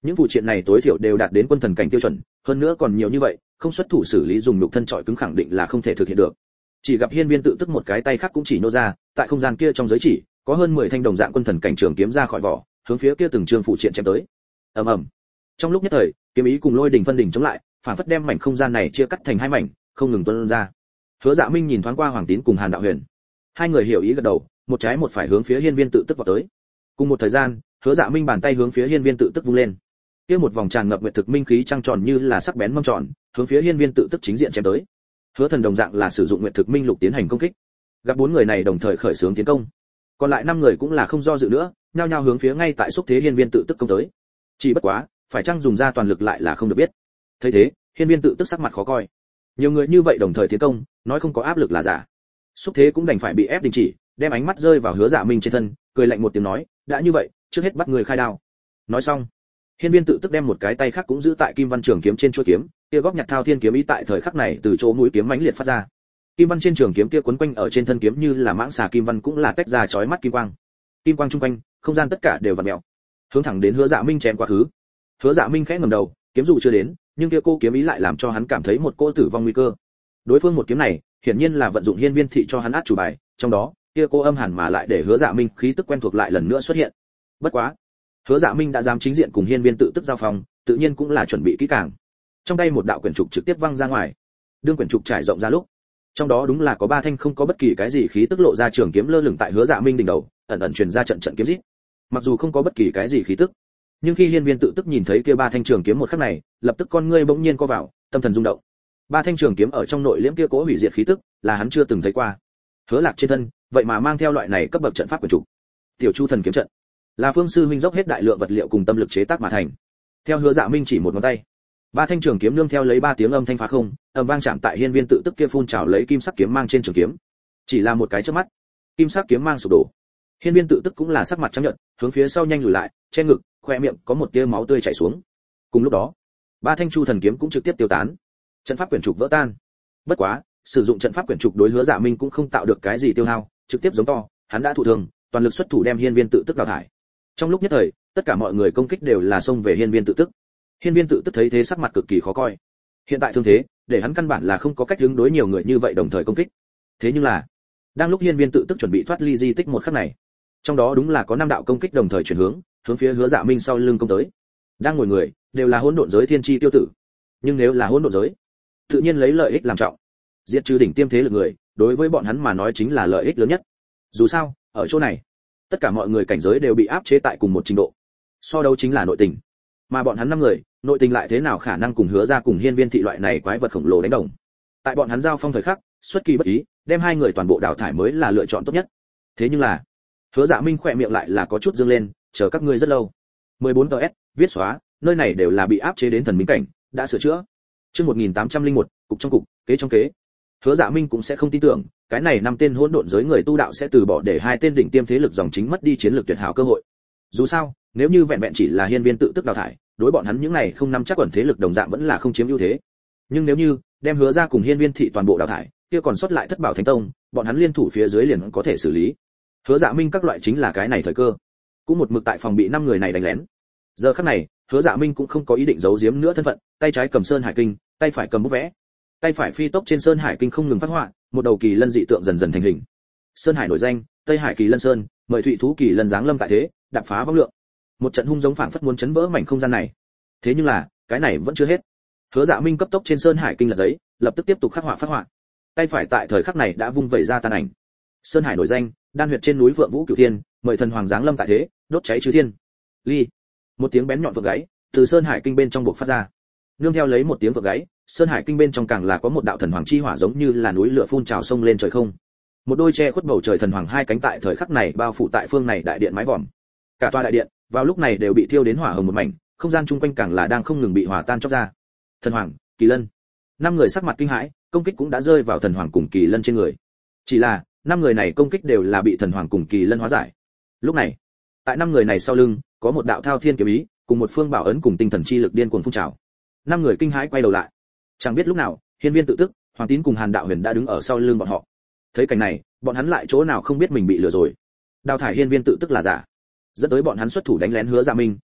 Những phụ triện này tối thiểu đều đạt đến quân thần cảnh tiêu chuẩn, hơn nữa còn nhiều như vậy, không xuất thủ xử lý dùng nhục thân trọi cứng khẳng định là không thể thực hiện được. Chỉ gặp hiên viên tự tức một cái tay khác cũng chỉ nô ra, tại không gian kia trong giới chỉ, có hơn 10 thanh đồng dạng quân thần cảnh trường kiếm ra khỏi vỏ, hướng phía kia từng trường phụ triện chém tới. Ầm ầm. Trong lúc nhất thời, kiếm ý cùng lôi đình phân đỉnh chống lại, phản phất đem mảnh không gian này chia cắt thành hai mảnh, không ngừng tuôn ra. Hứa Dạ Minh nhìn thoáng qua Hoàng Tín cùng Hàn Đạo Huyền, hai người hiểu ý gật đầu, một trái một phải hướng phía hiên viên tự tức vào tới. Cùng một thời gian, Hứa Dạ Minh bàn tay hướng phía hiên viên tự tức vung lên, kia một vòng tràn ngập nguyệt thực minh khí trăng tròn như là sắc bén mâm tròn, hướng phía hiên viên tự tức chính diện chém tới. Hứa Thần đồng dạng là sử dụng nguyệt thực minh lục tiến hành công kích. Gặp bốn người này đồng thời khởi xướng tiến công, còn lại 5 người cũng là không do dự nữa, nhao nhao hướng phía ngay tại xúc thế hiên viên tự tức công tới. Chỉ bất quá, phải chăng dùng ra toàn lực lại là không được biết. Thấy thế, hiên viên tự tức sắc mặt khó coi. Nhiều người như vậy đồng thời tiến công, nói không có áp lực là giả. Xúc thế cũng đành phải bị ép đình chỉ, đem ánh mắt rơi vào Hứa Dạ Minh trên thân, cười lạnh một tiếng nói, đã như vậy, trước hết bắt người khai đao. Nói xong, hiên viên tự tức đem một cái tay khác cũng giữ tại kim văn trường kiếm trên chuôi kiếm, kia góp nhặt thao thiên kiếm ý tại thời khắc này từ chỗ mũi kiếm mãnh liệt phát ra. Kim văn trên trường kiếm kia quấn quanh ở trên thân kiếm như là mãng xà kim văn cũng là tách ra chói mắt kim quang. Kim quang trung quanh, không gian tất cả đều vặn mèo, hướng thẳng đến Hứa Dạ Minh chém quá khứ. Hứa Dạ Minh khẽ ngẩng đầu, kiếm dù chưa đến, nhưng kia cô kiếm ý lại làm cho hắn cảm thấy một cô tử vong nguy cơ. Đối phương một kiếm này, hiển nhiên là vận dụng hiên viên thị cho hắn át chủ bài, trong đó, kia cô âm hàn mà lại để Hứa Dạ Minh khí tức quen thuộc lại lần nữa xuất hiện. Bất quá, Hứa Dạ Minh đã dám chính diện cùng hiên viên tự tức giao phòng, tự nhiên cũng là chuẩn bị kỹ càng. Trong tay một đạo quyển trục trực tiếp văng ra ngoài. Đương quyển trục trải rộng ra lúc, trong đó đúng là có 3 thanh không có bất kỳ cái gì khí tức lộ ra trường kiếm lơ lửng tại Hứa Dạ Minh đỉnh đầu, ẩn ẩn truyền ra trận trận kiếm rít. Mặc dù không có bất kỳ cái gì khí tức, nhưng khi hiên viên tự tức nhìn thấy kia 3 thanh trường kiếm một khắc này, lập tức con ngươi bỗng nhiên co vào, tâm thần rung động. 3 thanh trường kiếm ở trong nội liễm kia cố hủy diệt khí tức, là hắn chưa từng thấy qua. Hứa Lạc trên thân, vậy mà mang theo loại này cấp bậc trận pháp quyển trục. Tiểu Chu thần kiếm trận, là phương sư huynh dốc hết đại lượng vật liệu cùng tâm lực chế tác mà thành. Theo Hứa Dạ Minh chỉ một ngón tay, 3 thanh trường kiếm nương theo lấy 3 tiếng âm thanh phá không, ầm vang chạm tại hiên viên tự tức kia phun trào lấy kim sắc kiếm mang trên trường kiếm. Chỉ là một cái chớp mắt, kim sắc kiếm mang sụp đổ. Hiên viên tự tức cũng là sắc mặt trắng nhợt, hướng phía sau nhanh lùi lại, che ngực, khoe miệng có một tia máu tươi chảy xuống. Cùng lúc đó, 3 thanh chu thần kiếm cũng trực tiếp tiêu tán. Trận pháp quyển trục vỡ tan. Bất quá, sử dụng trận pháp quyển trục đối Hứa Dạ Minh cũng không tạo được cái gì tiêu hao, trực tiếp giống to, hắn đã thụ thương, toàn lực xuất thủ đem hiên viên tự tức đào thải. Trong lúc nhất thời, tất cả mọi người công kích đều là xông về hiên viên tự tức. Hiên viên tự tức thấy thế sắc mặt cực kỳ khó coi. Hiện tại thương thế, để hắn căn bản là không có cách ứng đối nhiều người như vậy đồng thời công kích. Thế nhưng là, đang lúc hiên viên tự tức chuẩn bị thoát ly di tích một khắc này, trong đó đúng là có 5 đạo công kích đồng thời chuyển hướng phía Hứa Dạ Minh sau lưng công tới. Đang ngồi người, đều là hỗn độn giới thiên chi tiêu tử. Nhưng nếu là hỗn độn giới, tự nhiên lấy lợi ích làm trọng. Diệt trừ đỉnh tiêm thế lực người, đối với bọn hắn mà nói chính là lợi ích lớn nhất. Dù sao, ở chỗ này, tất cả mọi người cảnh giới đều bị áp chế tại cùng một trình độ. So đấu chính là nội tình. Mà bọn hắn 5 người, nội tình lại thế nào khả năng cùng Hứa ra cùng hiên viên thị loại này quái vật khổng lồ đánh đồng. Tại bọn hắn giao phong thời khắc, xuất kỳ bất ý, đem 2 người toàn bộ đào thải mới là lựa chọn tốt nhất. Thế nhưng là, Hứa Dạ Minh khỏe miệng lại là có chút dương lên, chờ các ngươi rất lâu. 14 TS, viết xóa, nơi này đều là bị áp chế đến thần minh cảnh, đã sửa chữa. Chương 1801, cục trong cục, kế trong kế. Hứa Dạ Minh cũng sẽ không tin tưởng, cái này 5 tên hỗn độn giới người tu đạo sẽ từ bỏ để 2 tên đỉnh tiêm thế lực dòng chính mất đi chiến lược tuyệt hảo cơ hội. Dù sao, nếu như vẹn vẹn chỉ là hiên viên tự tức đào thải, đối bọn hắn những này không nắm chắc ẩn thế lực đồng dạng vẫn là không chiếm ưu thế. Nhưng nếu như đem Hứa ra cùng hiên viên thị toàn bộ đào thải, kia còn sót lại Thất Bảo Thánh Tông, bọn hắn liên thủ phía dưới liền có thể xử lý. Hứa Dạ Minh các loại chính là cái này thời cơ, cũng một mực tại phòng bị 5 người này đánh lén. Giờ khắc này, Hứa Dạ Minh cũng không có ý định giấu giếm nữa thân phận, tay trái cầm Sơn Hải Kinh, tay phải cầm bút vẽ. Tay phải phi tốc trên Sơn Hải Kinh không ngừng phát họa, một đầu kỳ lân dị tượng dần dần thành hình. Sơn Hải nổi danh, Tây Hải Kỳ Lân Sơn, mời thụy thú kỳ lân giáng lâm tại thế, đạp phá vong lượng. Một trận hung giống phảng phất muốn chấn vỡ mảnh không gian này. Thế nhưng là, cái này vẫn chưa hết. Hứa Dạ Minh cấp tốc trên Sơn Hải Kinh lật giấy, lập tức tiếp tục khắc họa phát họa. Tay phải tại thời khắc này đã vung vẩy ra tàn ảnh. Sơn Hải nổi danh, đan huyệt trên núi Vượng Vũ Cửu Thiên, mời thần hoàng giáng lâm tại thế, đốt cháy chư thiên. Ly. Một tiếng bén nhọn vượt gáy, từ Sơn Hải Kinh bên trong buộc phát ra. Nương theo lấy một tiếng vượt gáy, Sơn Hải Kinh bên trong càng là có một đạo thần hoàng chi hỏa giống như là núi lửa phun trào sông lên trời không. Một đôi che khuất bầu trời thần hoàng 2 cánh tại thời khắc này bao phủ tại phương này đại điện mái vòm. Cả tòa đại điện, vào lúc này đều bị thiêu đến hỏa hồng một mảnh, không gian chung quanh càng là đang không ngừng bị hòa tan chóc ra. Thần hoàng, Kỳ Lân. 5 người sắc mặt kinh hãi, công kích cũng đã rơi vào thần hoàng cùng Kỳ Lân trên người. Chỉ là, 5 người này công kích đều là bị thần hoàng cùng Kỳ Lân hóa giải. Lúc này, tại 5 người này sau lưng, có một đạo thao thiên kiếm ý, cùng một phương bảo ấn cùng tinh thần chi lực điên cuồng phun trào. 5 người kinh hãi quay đầu lại. Chẳng biết lúc nào, hiên viên tự tức, Hoàng Tín cùng Hàn Đạo Huyền đã đứng ở sau lưng bọn họ. Thấy cảnh này, bọn hắn lại chỗ nào không biết mình bị lừa rồi. Đào thải hiên viên tự tức là giả, dẫn tới bọn hắn xuất thủ đánh lén Hứa Dạ Minh,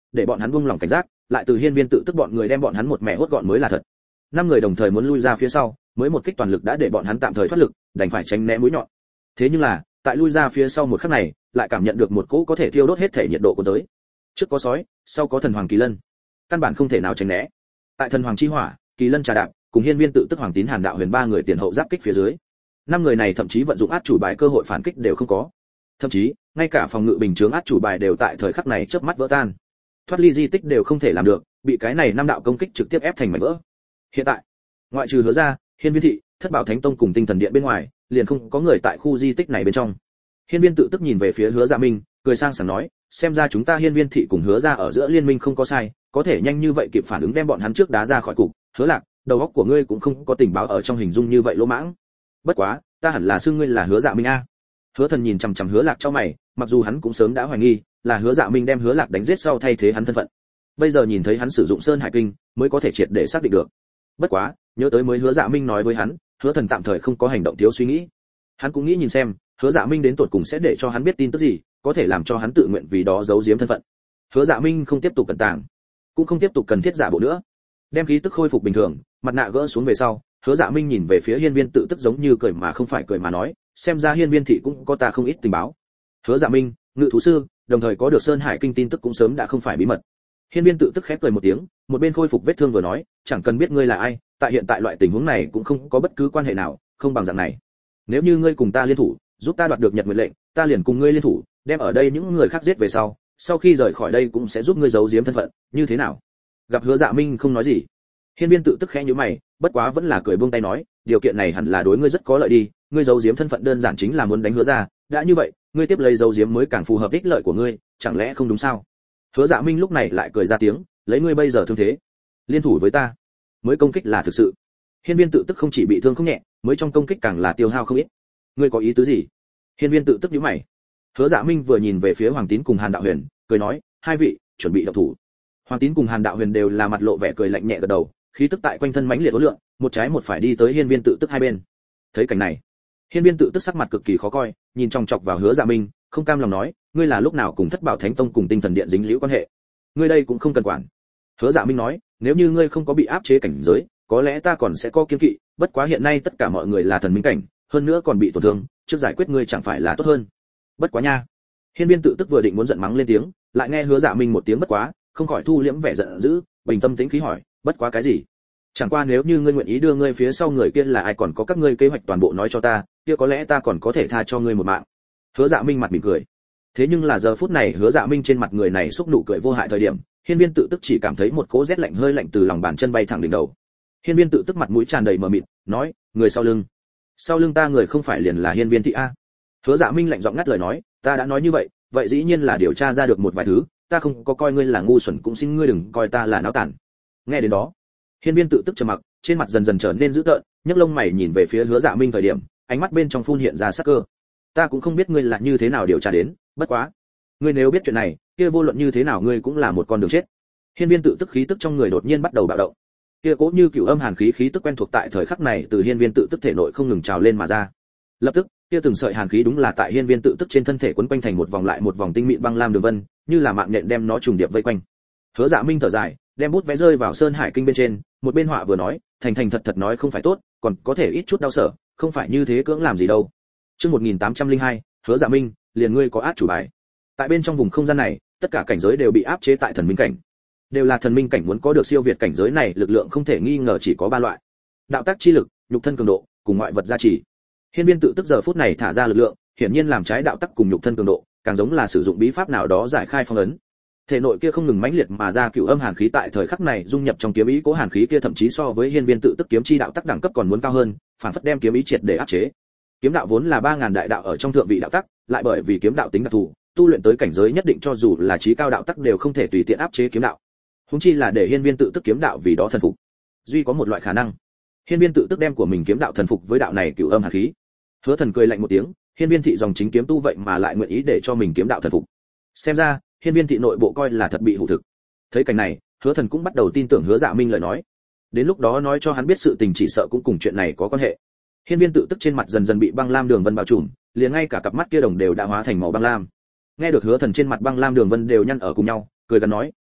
để bọn hắn buông lòng cảnh giác, lại từ hiên viên tự tức bọn người đem bọn hắn một mẻ hốt gọn mới là thật. Năm người đồng thời muốn lui ra phía sau, mới một kích toàn lực đã để bọn hắn tạm thời thoát lực, đành phải tránh né mũi nhọn. Thế nhưng là, tại lui ra phía sau một khắc này, lại cảm nhận được một cỗ có thể thiêu đốt hết thể nhiệt độ của tới. Trước có sói, sau có thần hoàng kỳ lân, căn bản không thể nào tránh né. Tại thần hoàng chi hỏa, kỳ lân trà đạp, cùng hiên viên tự tức hoàng tín hàn đạo huyền ba người tiền hậu giáp kích phía dưới. Năm người này thậm chí vận dụng át chủ bài cơ hội phản kích đều không có. Thậm chí, ngay cả phòng ngự bình chướng át chủ bài đều tại thời khắc này chớp mắt vỡ tan. Thoát ly di tích đều không thể làm được, bị cái này năm đạo công kích trực tiếp ép thành mảnh vỡ. Hiện tại, ngoại trừ Hứa ra, Hiên Viên thị, Thất Bảo Thánh Tông cùng Tinh Thần Điện bên ngoài, liền không có người tại khu di tích này bên trong. Hiên Viên tự tức nhìn về phía Hứa Dạ Minh, cười sang sảng nói, xem ra chúng ta Hiên Viên thị cùng Hứa ra ở giữa liên minh không có sai, có thể nhanh như vậy kịp phản ứng đem bọn hắn trước đá ra khỏi cục. Hứa Lạc, đầu óc của ngươi cũng không có tình báo ở trong hình dung như vậy lỗ mãng. Bất quá, ta hẳn là xưng ngươi là Hứa Dạ Minh a. Hứa Thần nhìn chằm chằm Hứa Lạc trong mày, mặc dù hắn cũng sớm đã hoài nghi, là Hứa Dạ Minh đem Hứa Lạc đánh giết sau thay thế hắn thân phận. Bây giờ nhìn thấy hắn sử dụng Sơn Hải Kinh, mới có thể triệt để xác định được. Bất quá, nhớ tới mới Hứa Dạ Minh nói với hắn, Hứa Thần tạm thời không có hành động thiếu suy nghĩ. Hắn cũng nghĩ nhìn xem, Hứa Dạ Minh đến tột cùng sẽ để cho hắn biết tin tức gì, có thể làm cho hắn tự nguyện vì đó giấu giếm thân phận. Hứa Dạ Minh không tiếp tục cẩn tàng, cũng không tiếp tục cần thiết giả bộ nữa. Đem khí tức khôi phục bình thường, mặt nạ gỡ xuống về sau, Hứa Dạ Minh nhìn về phía Hiên Viên tự tức giống như cười mà không phải cười mà nói, xem ra Hiên Viên thị cũng có ta không ít tình báo. Hứa Dạ Minh, ngự thú sư, đồng thời có được Sơn Hải Kinh tin tức cũng sớm đã không phải bí mật. Hiên Viên tự tức khép cười một tiếng, một bên khôi phục vết thương vừa nói, chẳng cần biết ngươi là ai, tại hiện tại loại tình huống này cũng không có bất cứ quan hệ nào, không bằng dạng này. Nếu như ngươi cùng ta liên thủ, giúp ta đoạt được Nhật Nguyệt lệnh, ta liền cùng ngươi liên thủ, đem ở đây những người khác giết về sau khi rời khỏi đây cũng sẽ giúp ngươi giấu giếm thân phận, như thế nào? Gặp Hứa Dạ Minh không nói gì, Hiên Viên tự tức khẽ nhíu mày, bất quá vẫn là cười buông tay nói, điều kiện này hẳn là đối ngươi rất có lợi đi, ngươi giấu giếm thân phận đơn giản chính là muốn đánh Hứa ra, đã như vậy, ngươi tiếp lấy giấu giếm mới càng phù hợp ích lợi của ngươi, chẳng lẽ không đúng sao? Hứa Dạ Minh lúc này lại cười ra tiếng, lấy ngươi bây giờ thương thế, liên thủ với ta, mới công kích là thực sự. Hiên Viên tự tức không chỉ bị thương không nhẹ, mới trong công kích càng là tiêu hao không ít. Ngươi có ý tứ gì? Hiên Viên tự tức nhíu mày. Hứa Dạ Minh vừa nhìn về phía Hoàng Tín cùng Hàn Đạo Huyền, cười nói, hai vị, chuẩn bị động thủ. Hoàng Tín cùng Hàn Đạo Huyền đều là mặt lộ vẻ cười lạnh nhẹ gật đầu, khí tức tại quanh thân mãnh liệt uốn lượn, một trái một phải đi tới Hiên Viên tự tức hai bên. Thấy cảnh này, Hiên Viên tự tức sắc mặt cực kỳ khó coi, nhìn chòng chọc vào Hứa Dạ Minh, không cam lòng nói, ngươi là lúc nào cùng Thất Bảo Thánh Tông cùng Tinh Thần Điện dính liễu quan hệ? Ngươi đây cũng không cần quản. Hứa Dạ Minh nói, nếu như ngươi không có bị áp chế cảnh giới, có lẽ ta còn sẽ có kiêng kỵ, bất quá hiện nay tất cả mọi người là thần minh cảnh, hơn nữa còn bị tổn thương, trước giải quyết ngươi chẳng phải là tốt hơn. Bất quá nha. Hiên Viên tự tức vừa định muốn giận mắng lên tiếng, lại nghe Hứa Dạ Minh một tiếng bất quá, không khỏi thu liễm vẻ giận dữ, bình tâm tĩnh khí hỏi, bất quá cái gì? Chẳng qua nếu như ngươi nguyện ý đưa ngươi phía sau người kia là ai còn có các ngươi kế hoạch toàn bộ nói cho ta, kia có lẽ ta còn có thể tha cho ngươi một mạng. Hứa Dạ Minh mặt mỉm cười. Thế nhưng là giờ phút này Hứa Dạ Minh trên mặt người này xúc nụ cười vô hại thời điểm, Hiên Viên tự tức chỉ cảm thấy một cỗ rét lạnh hơi lạnh từ lòng bàn chân bay thẳng đỉnh đầu. Hiên Viên tự tức mặt mũi tràn đầy mờ mịt, nói, người sau lưng. Sau lưng ta người không phải liền là Hiên Viên thị a? Hứa Dạ Minh lạnh giọng ngắt lời nói, ta đã nói như vậy, vậy dĩ nhiên là điều tra ra được một vài thứ, ta không có coi ngươi là ngu xuẩn cũng xin ngươi đừng coi ta là náo tản. Nghe đến đó, Hiên Viên tự tức trầm mặc, trên mặt dần dần trở nên dữ tợn, nhấc lông mày nhìn về phía Hứa Dạ Minh thời điểm, ánh mắt bên trong phun hiện ra sắc cơ. Ta cũng không biết ngươi là như thế nào điều tra đến, bất quá, ngươi nếu biết chuyện này, kia vô luận như thế nào ngươi cũng là một con đường chết. Hiên Viên tự tức khí tức trong người đột nhiên bắt đầu bạo động. Kia cố như cửu âm hàn khí tức quen thuộc tại thời khắc này từ Hiên Viên tự tức thể nội không ngừng trào lên mà ra. Lập tức, kia từng sợi hàn khí đúng là tại Hiên Viên tự tức trên thân thể quấn quanh thành một vòng lại một vòng tinh mịn băng lam đường vân, như là mạng nhện đem nó trùng điệp vây quanh. Hứa Dạ Minh thở dài, đem bút vẽ rơi vào Sơn Hải Kinh bên trên, một bên họa vừa nói, thành thành thật thật nói không phải tốt, còn có thể ít chút đau sở, không phải như thế cưỡng làm gì đâu. Chương 1802, Hứa Dạ Minh, liền ngươi có át chủ bài. Tại bên trong vùng không gian này, tất cả cảnh giới đều bị áp chế tại thần minh cảnh. Đều là thần minh cảnh muốn có được siêu việt cảnh giới này, lực lượng không thể nghi ngờ chỉ có ba loại. Đạo tác chi lực, nhục thân cường độ, cùng ngoại vật gia trì. Hiên Viên tự tức giờ phút này thả ra lực lượng, hiển nhiên làm trái đạo tắc cùng nhục thân cường độ, càng giống là sử dụng bí pháp nào đó giải khai phong ấn. Thể nội kia không ngừng mãnh liệt mà ra cửu âm hàn khí tại thời khắc này dung nhập trong kiếm ý, cố hàn khí kia thậm chí so với Hiên Viên tự tức kiếm chi đạo tắc đẳng cấp còn muốn cao hơn, phản phất đem kiếm ý triệt để áp chế. Kiếm đạo vốn là 3000 đại đạo ở trong thượng vị đạo tắc, lại bởi vì kiếm đạo tính đặc thù, tu luyện tới cảnh giới nhất định cho dù là chí cao đạo tắc đều không thể tùy tiện áp chế kiếm đạo. Huống chi là để Hiên Viên tự tức kiếm đạo vì đó thần phục. Duy có một loại khả năng, Hiên Viên tự tức đem của mình kiếm đạo thần phục với đạo này cửu âm hàn khí. Hứa Thần cười lạnh một tiếng, Hiên Viên thị dòng chính kiếm tu vậy mà lại nguyện ý để cho mình kiếm đạo thần phục. Xem ra, Hiên Viên thị nội bộ coi là thật bị hủ thực. Thấy cảnh này, Hứa Thần cũng bắt đầu tin tưởng Hứa Dạ Minh lời nói. Đến lúc đó nói cho hắn biết sự tình chỉ sợ cũng cùng chuyện này có quan hệ. Hiên Viên tự tức trên mặt dần dần bị băng lam đường vân bao trùm, liền ngay cả cặp mắt kia đồng đều đã hóa thành màu băng lam. Nghe được Hứa Thần trên mặt băng lam đường vân đều nhăn ở cùng nhau, cười gần nói,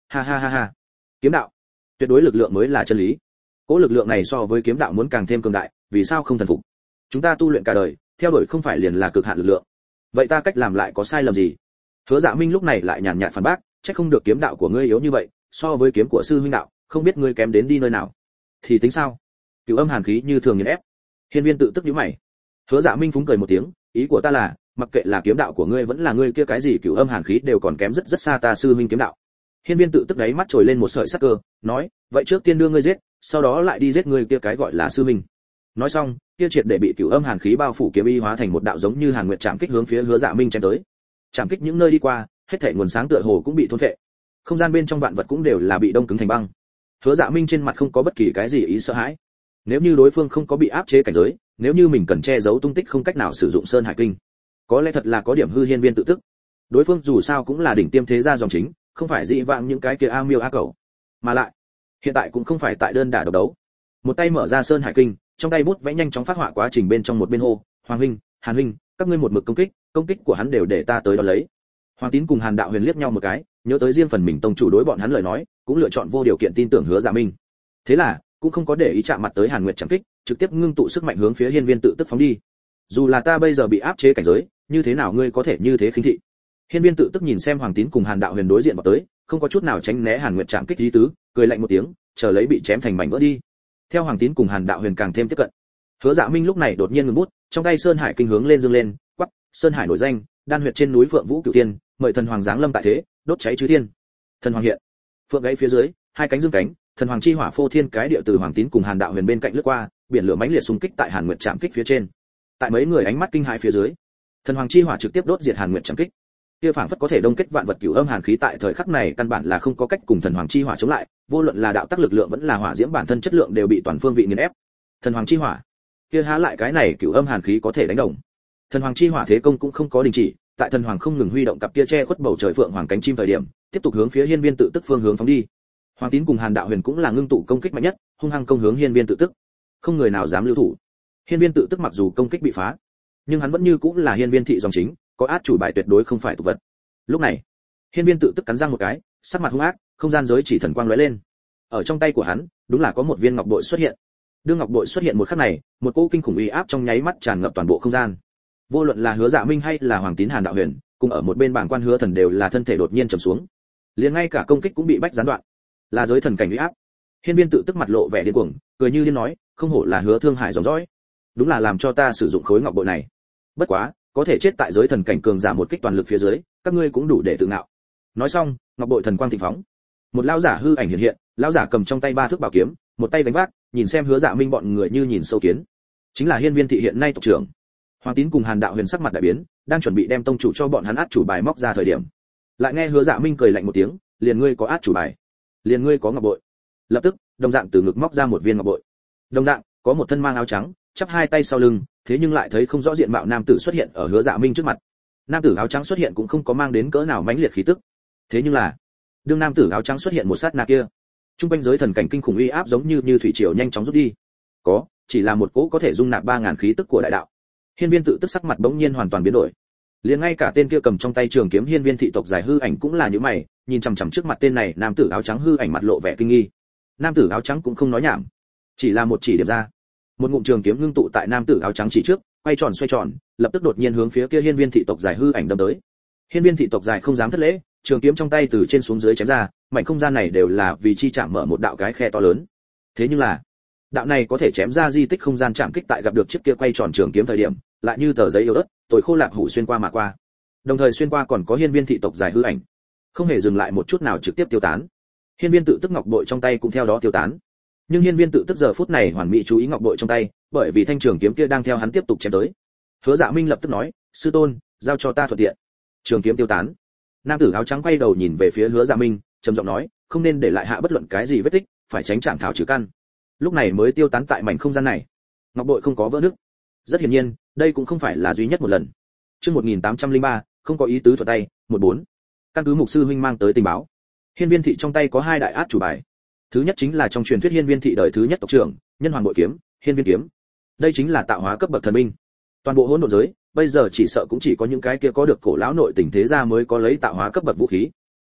ha ha ha ha. Kiếm đạo, tuyệt đối lực lượng mới là chân lý. Cỗ lực lượng này so với kiếm đạo muốn càng thêm cường đại, vì sao không thần phục? Chúng ta tu luyện cả đời, theo đuổi không phải liền là cực hạn lực lượng. Vậy ta cách làm lại có sai lầm gì? Hứa Dạ Minh lúc này lại nhàn nhạt phản bác, chắc không được kiếm đạo của ngươi yếu như vậy, so với kiếm của sư huynh đạo, không biết ngươi kém đến đi nơi nào. Thì tính sao? Cửu âm hàn khí như thường nghiền ép. Hiên Viên tự tức nhíu mày. Hứa Dạ Minh phúng cười một tiếng, ý của ta là, mặc kệ là kiếm đạo của ngươi vẫn là ngươi kia cái gì cửu âm hàn khí đều còn kém rất rất xa ta sư huynh kiếm đạo. Hiên Viên tự tức đáy mắt trồi lên một sợi sắc cơ, nói, vậy trước tiên đưa ngươi giết, sau đó lại đi giết ngươi kia cái gọi là sư huynh. Nói xong, kia triệt để bị cửu âm hàn khí bao phủ kiếm y hóa thành một đạo giống như hàn nguyệt chạm kích hướng phía Hứa Dạ Minh chém tới. Chạm kích những nơi đi qua, hết thảy nguồn sáng tựa hồ cũng bị thôn phệ. Không gian bên trong vạn vật cũng đều là bị đông cứng thành băng. Hứa Dạ Minh trên mặt không có bất kỳ cái gì ý sợ hãi. Nếu như đối phương không có bị áp chế cảnh giới, nếu như mình cần che giấu tung tích không cách nào sử dụng Sơn Hải Kinh, có lẽ thật là có điểm hư Hiên Viên tự tức. Đối phương dù sao cũng là đỉnh tiêm thế gia dòng chính, không phải dị vãng những cái kia a miêu a cẩu, mà lại hiện tại cũng không phải tại đơn đả độc đấu. Một tay mở ra Sơn Hải Kinh, trong tay bút vẽ nhanh chóng phát họa quá trình bên trong một bên hô, Hoàng huynh, Hàn huynh, các ngươi một mực công kích của hắn đều để ta tới đó lấy. Hoàng Tín cùng Hàn Đạo Huyền liếc nhau một cái, nhớ tới riêng phần mình tông chủ đối bọn hắn lời nói, cũng lựa chọn vô điều kiện tin tưởng Hứa Dạ Minh. Thế là, cũng không có để ý chạm mặt tới Hàn Nguyệt chẳng kích, trực tiếp ngưng tụ sức mạnh hướng phía Hiên Viên tự tức phóng đi. Dù là ta bây giờ bị áp chế cảnh giới, như thế nào ngươi có thể như thế khinh thị? Hiên Viên tự tức nhìn xem Hoàng Tín cùng Hàn Đạo Huyền đối diện vào tới, không có chút nào tránh né Hàn Nguyệt chạm kích lý tứ, cười lạnh một tiếng, chờ lấy bị chém thành mảnh vỡ đi. Theo Hoàng Tín cùng Hàn Đạo Huyền càng thêm tiếp cận, Hứa Dạ Minh lúc này đột nhiên ngừng bút, trong tay Sơn Hải Kinh hướng lên dương lên, quắc, Sơn Hải nổi danh, đan huyệt trên núi Phượng Vũ Cửu Tiên, mời thần hoàng giáng lâm tại thế, đốt cháy chư thiên. Thần hoàng hiện, phượng gáy phía dưới, hai cánh dương cánh, thần hoàng chi hỏa phô thiên cái địa từ Hoàng Tín cùng Hàn Đạo Huyền bên cạnh lướt qua, biển lửa mãnh liệt xung kích tại Hàn Nguyệt chạm kích phía trên. Tại mấy người ánh mắt kinh hãi phía dưới, thần hoàng chi hỏa trực tiếp đốt diệt Hàn Nguyệt chạm kích. Kia phảng phất có thể đông kết vạn vật cửu âm hàn khí tại thời khắc này căn bản là không có cách cùng thần hoàng chi hỏa chống lại, vô luận là đạo tắc lực lượng vẫn là hỏa diễm bản thân chất lượng đều bị toàn phương vị nghiền ép. Thần hoàng chi hỏa, kia há lại cái này cửu âm hàn khí có thể đánh đồng. Thần hoàng chi hỏa thế công cũng không có đình chỉ, tại thần hoàng không ngừng huy động cặp kia che khuất bầu trời phượng hoàng cánh chim thời điểm, tiếp tục hướng phía Hiên Viên tự tức phương hướng phóng đi. Hoàng Tín cùng Hàn Đạo Huyền cũng là ngưng tụ công kích mạnh nhất, hung hăng công hướng Hiên Viên tự tức. Không người nào dám lưu thủ. Hiên Viên tự tức mặc dù công kích bị phá, nhưng hắn vẫn như cũng là Hiên Viên thị dòng chính, có át chủ bài tuyệt đối không phải tục vật. Lúc này, Hiên Viên tự tức cắn răng một cái, sắc mặt hung ác, không gian giới chỉ thần quang lóe lên. Ở trong tay của hắn, đúng là có một viên ngọc bội xuất hiện. Đương ngọc bội xuất hiện một khắc này, một cỗ kinh khủng uy áp trong nháy mắt tràn ngập toàn bộ không gian. Vô luận là Hứa Dạ Minh hay là Hoàng Tín Hàn Đạo Huyền, cùng ở một bên bảng quan Hứa Thần đều là thân thể đột nhiên trầm xuống. Liền ngay cả công kích cũng bị bách gián đoạn. Là giới thần cảnh uy áp. Hiên Viên tự tức mặt lộ vẻ điên cuồng, cười như điên nói, không hổ là Hứa Thương Hải dòng dõi, đúng là làm cho ta sử dụng khối ngọc bội này. Bất quá, có thể chết tại giới thần cảnh cường giả một kích toàn lực phía dưới, các ngươi cũng đủ để tự ngạo. Nói xong, ngọc bội thần quang thịnh phóng. Một lão giả hư ảnh hiện hiện, lão giả cầm trong tay ba thước bảo kiếm, một tay đánh vác, nhìn xem Hứa Dạ Minh bọn người như nhìn sâu kiến. Chính là Hiên Viên thị hiện nay tộc trưởng. Hoàng Tín cùng Hàn Đạo Huyền sắc mặt đại biến, đang chuẩn bị đem tông chủ cho bọn hắn át chủ bài móc ra thời điểm, lại nghe Hứa Dạ Minh cười lạnh một tiếng, liền ngươi có át chủ bài, liền ngươi có ngọc bội. Lập tức, đồng dạng từ ngực móc ra một viên ngọc bội. Đồng dạng, có một thân mang áo trắng, chắp hai tay sau lưng, thế nhưng lại thấy không rõ diện mạo nam tử xuất hiện ở Hứa Dạ Minh trước mặt. Nam tử áo trắng xuất hiện cũng không có mang đến cỡ nào mãnh liệt khí tức. Thế nhưng là, đương nam tử áo trắng xuất hiện một sát na kia, trung quanh giới thần cảnh kinh khủng uy áp giống như thủy triều nhanh chóng rút đi. Có, chỉ là một cỗ có thể dung nạp 3000 khí tức của đại đạo. Hiên Viên tự tức sắc mặt bỗng nhiên hoàn toàn biến đổi. Liền ngay cả tên kia cầm trong tay trường kiếm Hiên Viên thị tộc giải hư ảnh cũng là như mày, nhìn chằm chằm trước mặt tên này, nam tử áo trắng hư ảnh mặt lộ vẻ kinh nghi. Nam tử áo trắng cũng không nói nhảm, chỉ là một chỉ điểm ra. Một ngụm trường kiếm ngưng tụ tại nam tử áo trắng chỉ trước, quay tròn xoay tròn, lập tức đột nhiên hướng phía kia Hiên Viên thị tộc giải hư ảnh đâm tới. Hiên Viên thị tộc giải không dám thất lễ, trường kiếm trong tay từ trên xuống dưới chém ra, mảnh không gian này đều là vì chi chạm mở một đạo cái khe to lớn. Thế nhưng là, đạo này có thể chém ra di tích không gian chạm kích tại gặp được chiếc kia quay tròn trường kiếm thời điểm, lại như tờ giấy yếu ớt, tồi khô lạc hủ xuyên qua mà qua. Đồng thời xuyên qua còn có Hiên Viên thị tộc giải hư ảnh, không hề dừng lại một chút nào trực tiếp tiêu tán. Hiên Viên tự tức ngọc bội trong tay cũng theo đó tiêu tán. Nhưng Hiên Viên tự tức giờ phút này hoàn mỹ chú ý ngọc bội trong tay, bởi vì thanh trường kiếm kia đang theo hắn tiếp tục chém tới. Hứa Dạ Minh lập tức nói, sư tôn, giao cho ta thuận tiện. Trường kiếm tiêu tán. Nam tử áo trắng quay đầu nhìn về phía Hứa Dạ Minh, trầm giọng nói, không nên để lại hạ bất luận cái gì vết tích, phải tránh chạm thảo trừ căn. Lúc này mới tiêu tán tại mảnh không gian này. Ngọc bội không có vỡ nứt. Rất hiển nhiên, đây cũng không phải là duy nhất một lần. Chương 1803, không có ý tứ thuận tay, 14. Căn cứ mục sư huynh mang tới tình báo, Hiên Viên thị trong tay có hai đại át chủ bài. Thứ nhất chính là trong truyền thuyết Hiên Viên thị đời thứ nhất tộc trưởng, Nhân Hoàng bội kiếm, Hiên Viên kiếm. Đây chính là tạo hóa cấp bậc thần binh. Toàn bộ hỗn độn giới, bây giờ chỉ sợ cũng chỉ có những cái kia có được cổ lão nội tình thế gia mới có lấy tạo hóa cấp bậc vũ khí.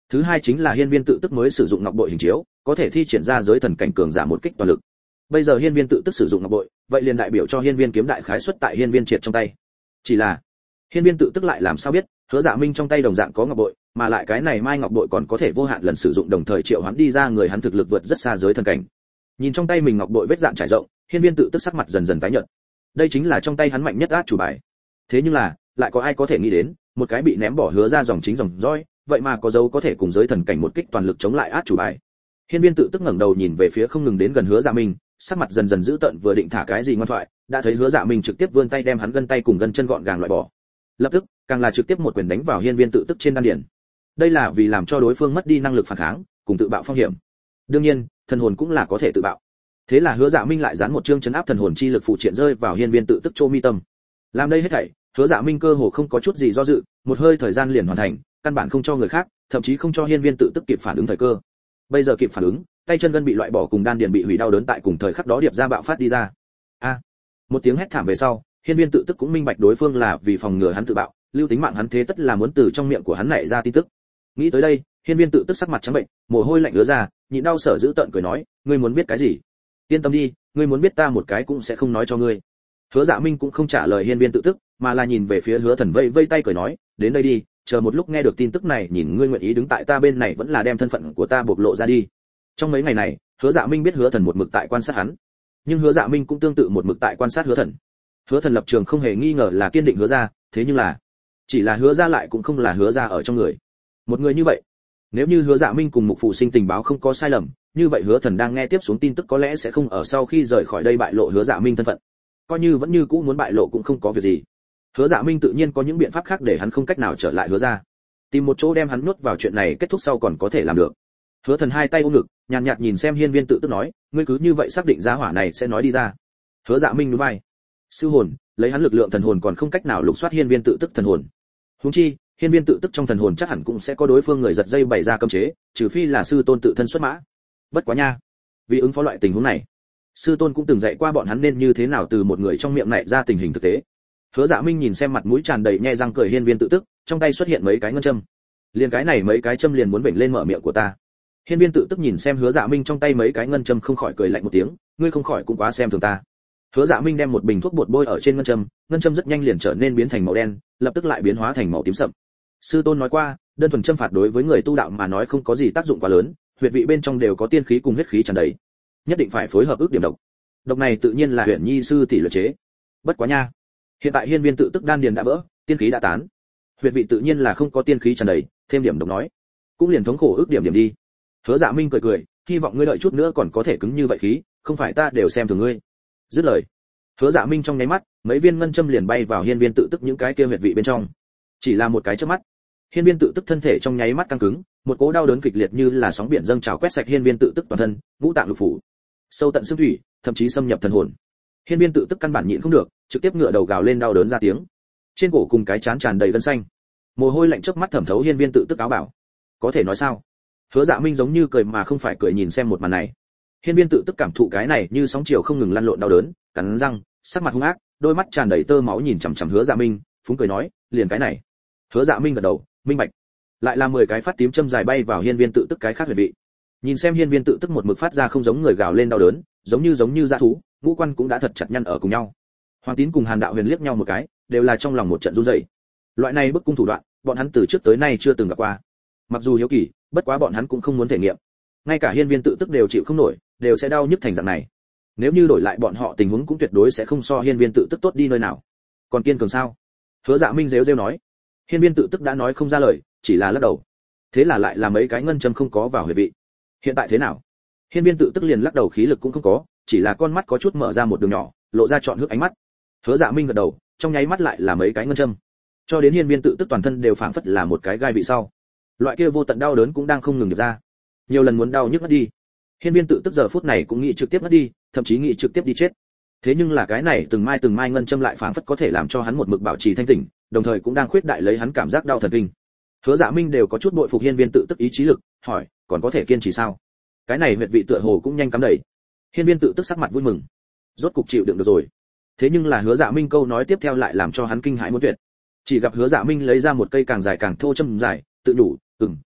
Thứ hai chính là hiên viên tự tức mới sử dụng ngọc bội hình chiếu, có thể thi triển ra giới thần cảnh cường giả một kích toàn lực. Bây giờ hiên viên tự tức sử dụng ngọc bội, vậy liền đại biểu cho hiên viên kiếm đại khái xuất tại hiên viên triệt trong tay. Chỉ là hiên viên tự tức lại làm sao biết Hứa Dạ Minh trong tay đồng dạng có ngọc bội, mà lại cái này mai ngọc bội còn có thể vô hạn lần sử dụng, đồng thời triệu hoán đi ra người hắn thực lực vượt rất xa giới thần cảnh. Nhìn trong tay mình ngọc bội vết dạn trải rộng, hiên viên tự tức sắc mặt dần dần tái nhợt. Đây chính là trong tay hắn mạnh nhất át chủ bài. Thế nhưng là, lại có ai có thể nghĩ đến, một cái bị ném bỏ Hứa ra dòng chính dòng dõi, vậy mà có dấu có thể cùng giới thần cảnh một kích toàn lực chống lại át chủ bài. Hiên viên tự tức ngẩng đầu nhìn về phía không ngừng đến gần Hứa Dạ Minh, sắc mặt dần dần dữ tợn, vừa định thả cái gì ngoan thoại, đã thấy Hứa Dạ Minh trực tiếp vươn tay đem hắn gân tay cùng gân chân gọn gàng loại bỏ. Lập tức, càng là trực tiếp một quyền đánh vào hiên viên tự tức trên đan điền. Đây là vì làm cho đối phương mất đi năng lực phản kháng, cùng tự bạo phong hiểm. Đương nhiên, thần hồn cũng là có thể tự bạo. Thế là Hứa Dạ Minh lại dán một chương chấn áp thần hồn chi lực phụ triện rơi vào hiên viên tự tức chỗ mi tâm. Làm đây hết thảy, Hứa Dạ Minh cơ hồ không có chút gì do dự, một hơi thời gian liền hoàn thành, căn bản không cho người khác, thậm chí không cho hiên viên tự tức kịp phản ứng thời cơ. Bây giờ kịp phản ứng, tay chân gân bị loại bỏ cùng đan điền bị hủy đau đớn tại cùng thời khắc đó điệp ra bạo phát đi ra. A! Một tiếng hét thảm về sau, hiên viên tự tức cũng minh bạch đối phương là vì phòng ngừa hắn tự bạo, lưu tính mạng hắn thế tất là muốn từ trong miệng của hắn nảy ra tin tức. Nghĩ tới đây, hiên viên tự tức sắc mặt trắng bệnh, mồ hôi lạnh ứa ra, nhịn đau sở giữ tợn cười nói, ngươi muốn biết cái gì? Yên tâm đi, ngươi muốn biết ta một cái cũng sẽ không nói cho ngươi. Hứa Dạ Minh cũng không trả lời hiên viên tự tức, mà là nhìn về phía Hứa Thần vây vây tay cười nói, đến đây đi, chờ một lúc nghe được tin tức này, nhìn ngươi nguyện ý đứng tại ta bên này vẫn là đem thân phận của ta bộc lộ ra đi. Trong mấy ngày này, Hứa Dạ Minh biết Hứa Thần một mực tại quan sát hắn, nhưng Hứa Dạ Minh cũng tương tự một mực tại quan sát Hứa Thần. Hứa Thần lập trường không hề nghi ngờ là kiên định Hứa ra, thế nhưng là chỉ là Hứa ra lại cũng không là Hứa ra ở trong người. Một người như vậy, nếu như Hứa Dạ Minh cùng Mục Phụ Sinh tình báo không có sai lầm, như vậy Hứa Thần đang nghe tiếp xuống tin tức có lẽ sẽ không ở sau khi rời khỏi đây bại lộ Hứa Dạ Minh thân phận. Coi như vẫn như cũ muốn bại lộ cũng không có việc gì. Hứa Dạ Minh tự nhiên có những biện pháp khác để hắn không cách nào trở lại Hứa ra. Tìm một chỗ đem hắn nuốt vào chuyện này kết thúc sau còn có thể làm được. Hứa Thần hai tay ôm ngực, nhàn nhạt nhìn xem hiên viên tự tức nói, ngươi cứ như vậy xác định giá hỏa này sẽ nói đi ra. Hứa Dạ Minh nhún vai. Sư hồn, lấy hắn lực lượng thần hồn còn không cách nào lục soát hiên viên tự tức thần hồn. Huống chi, hiên viên tự tức trong thần hồn chắc hẳn cũng sẽ có đối phương người giật dây bày ra cấm chế, trừ phi là sư tôn tự thân xuất mã. Bất quá nha, vì ứng phó loại tình huống này, sư tôn cũng từng dạy qua bọn hắn nên như thế nào từ một người trong miệng này ra tình hình thực tế. Hứa Dạ Minh nhìn xem mặt mũi tràn đầy nhe răng cười hiên viên tự tức, trong tay xuất hiện mấy cái ngân châm. Liền cái này mấy cái châm liền muốn vểnh lên mở miệng của ta. Hiên viên tự tức nhìn xem Hứa Dạ Minh trong tay mấy cái ngân châm không khỏi cười lạnh một tiếng, ngươi không khỏi cũng quá xem thường ta. Hứa Dạ Minh đem một bình thuốc bột bôi ở trên ngân châm rất nhanh liền trở nên biến thành màu đen, lập tức lại biến hóa thành màu tím sậm. Sư tôn nói qua, đơn thuần châm phạt đối với người tu đạo mà nói không có gì tác dụng quá lớn, huyệt vị bên trong đều có tiên khí cùng huyết khí tràn đầy, nhất định phải phối hợp ước điểm độc. Độc này tự nhiên là Huyền Nhi sư tỷ luyện chế. Bất quá nha, hiện tại hiên viên tự tức đan điền đã vỡ, tiên khí đã tán, huyệt vị tự nhiên là không có tiên khí tràn đầy, thêm điểm độc nói, cũng liền thống khổ ước điểm đi. Hứa Dạ Minh cười cười, hy vọng ngươi đợi chút nữa còn có thể cứng như vậy khí, không phải ta đều xem thường ngươi. Dứt lời, Hứa Dạ Minh trong nháy mắt, mấy viên ngân châm liền bay vào hiên viên tự tức những cái kia huyệt vị bên trong. Chỉ là một cái chớp mắt, hiên viên tự tức thân thể trong nháy mắt căng cứng, một cỗ đau đớn kịch liệt như là sóng biển dâng trào quét sạch hiên viên tự tức toàn thân, ngũ tạng lục phủ, sâu tận xương thủy, thậm chí xâm nhập thần hồn. Hiên viên tự tức căn bản nhịn không được, trực tiếp ngửa đầu gào lên đau đớn ra tiếng. Trên cổ cùng cái trán tràn đầy gân xanh, mồ hôi lạnh chớp mắt thẩm thấu hiên viên tự tức áo bảo. Có thể nói sao? Hứa Dạ Minh giống như cười mà không phải cười nhìn xem một màn này. Hiên viên tự tức cảm thụ cái này như sóng chiều không ngừng lăn lộn đau đớn, cắn răng, sắc mặt hung ác, đôi mắt tràn đầy tơ máu nhìn chằm chằm Hứa Dạ Minh, phúng cười nói, liền cái này. Hứa Dạ Minh gật đầu, minh bạch. Lại là 10 cái phát tím châm dài bay vào hiên viên tự tức cái khác huyệt vị. Nhìn xem hiên viên tự tức một mực phát ra không giống người gào lên đau đớn, giống như dã thú, ngũ quan cũng đã thật chặt nhăn ở cùng nhau. Hoàng Tín cùng Hàn Đạo Huyền liếc nhau một cái, đều là trong lòng một trận run rẩy. Loại này bức cung thủ đoạn, bọn hắn từ trước tới nay chưa từng gặp qua. Mặc dù hiếu kỳ, bất quá bọn hắn cũng không muốn thể nghiệm. Ngay cả hiên viên tự tức đều chịu không nổi, đều sẽ đau nhức thành dạng này. Nếu như đổi lại bọn họ tình huống cũng tuyệt đối sẽ không so hiên viên tự tức tốt đi nơi nào. Còn kiên cường sao? Hứa Dạ Minh rêu rêu nói. Hiên viên tự tức đã nói không ra lời, chỉ là lắc đầu. Thế là lại là mấy cái ngân châm không có vào huyệt vị. Hiện tại thế nào? Hiên viên tự tức liền lắc đầu, khí lực cũng không có, chỉ là con mắt có chút mở ra một đường nhỏ, lộ ra trọn hước ánh mắt. Hứa Dạ Minh gật đầu, trong nháy mắt lại là mấy cái ngân châm. Cho đến hiên viên tự tức toàn thân đều phảng phất là một cái gai vị sau. Loại kia vô tận đau đớn cũng đang không ngừng được ra. Nhiều lần muốn đau nhức ngất đi. Hiên viên tự tức giờ phút này cũng nghĩ trực tiếp ngất đi, thậm chí nghĩ trực tiếp đi chết. Thế nhưng là cái này từng mai ngân châm lại phảng phất có thể làm cho hắn một mực bảo trì thanh tỉnh, đồng thời cũng đang khuyết đại lấy hắn cảm giác đau thần kinh. Hứa Dạ Minh đều có chút bội phục hiên viên tự tức ý chí lực, hỏi, còn có thể kiên trì sao? Cái này huyệt vị tựa hồ cũng nhanh cắm đầy. Hiên viên tự tức sắc mặt vui mừng, rốt cục chịu đựng được rồi. Thế nhưng là Hứa Dạ Minh câu nói tiếp theo lại làm cho hắn kinh hãi muốn tuyệt. Chỉ gặp Hứa Dạ Minh lấy ra một cây càng dài càng thô châm dài, tự đủ,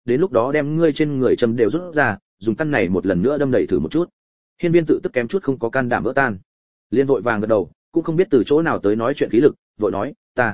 đến lúc đó đem ngươi trên người châm đều rút ra, dùng căn này một lần nữa đâm đẩy thử một chút. Hiên Viên tự tức kém chút không có can đảm vỡ tan, liền vội vàng gật đầu, cũng không biết từ chỗ nào tới nói chuyện khí lực, vội nói,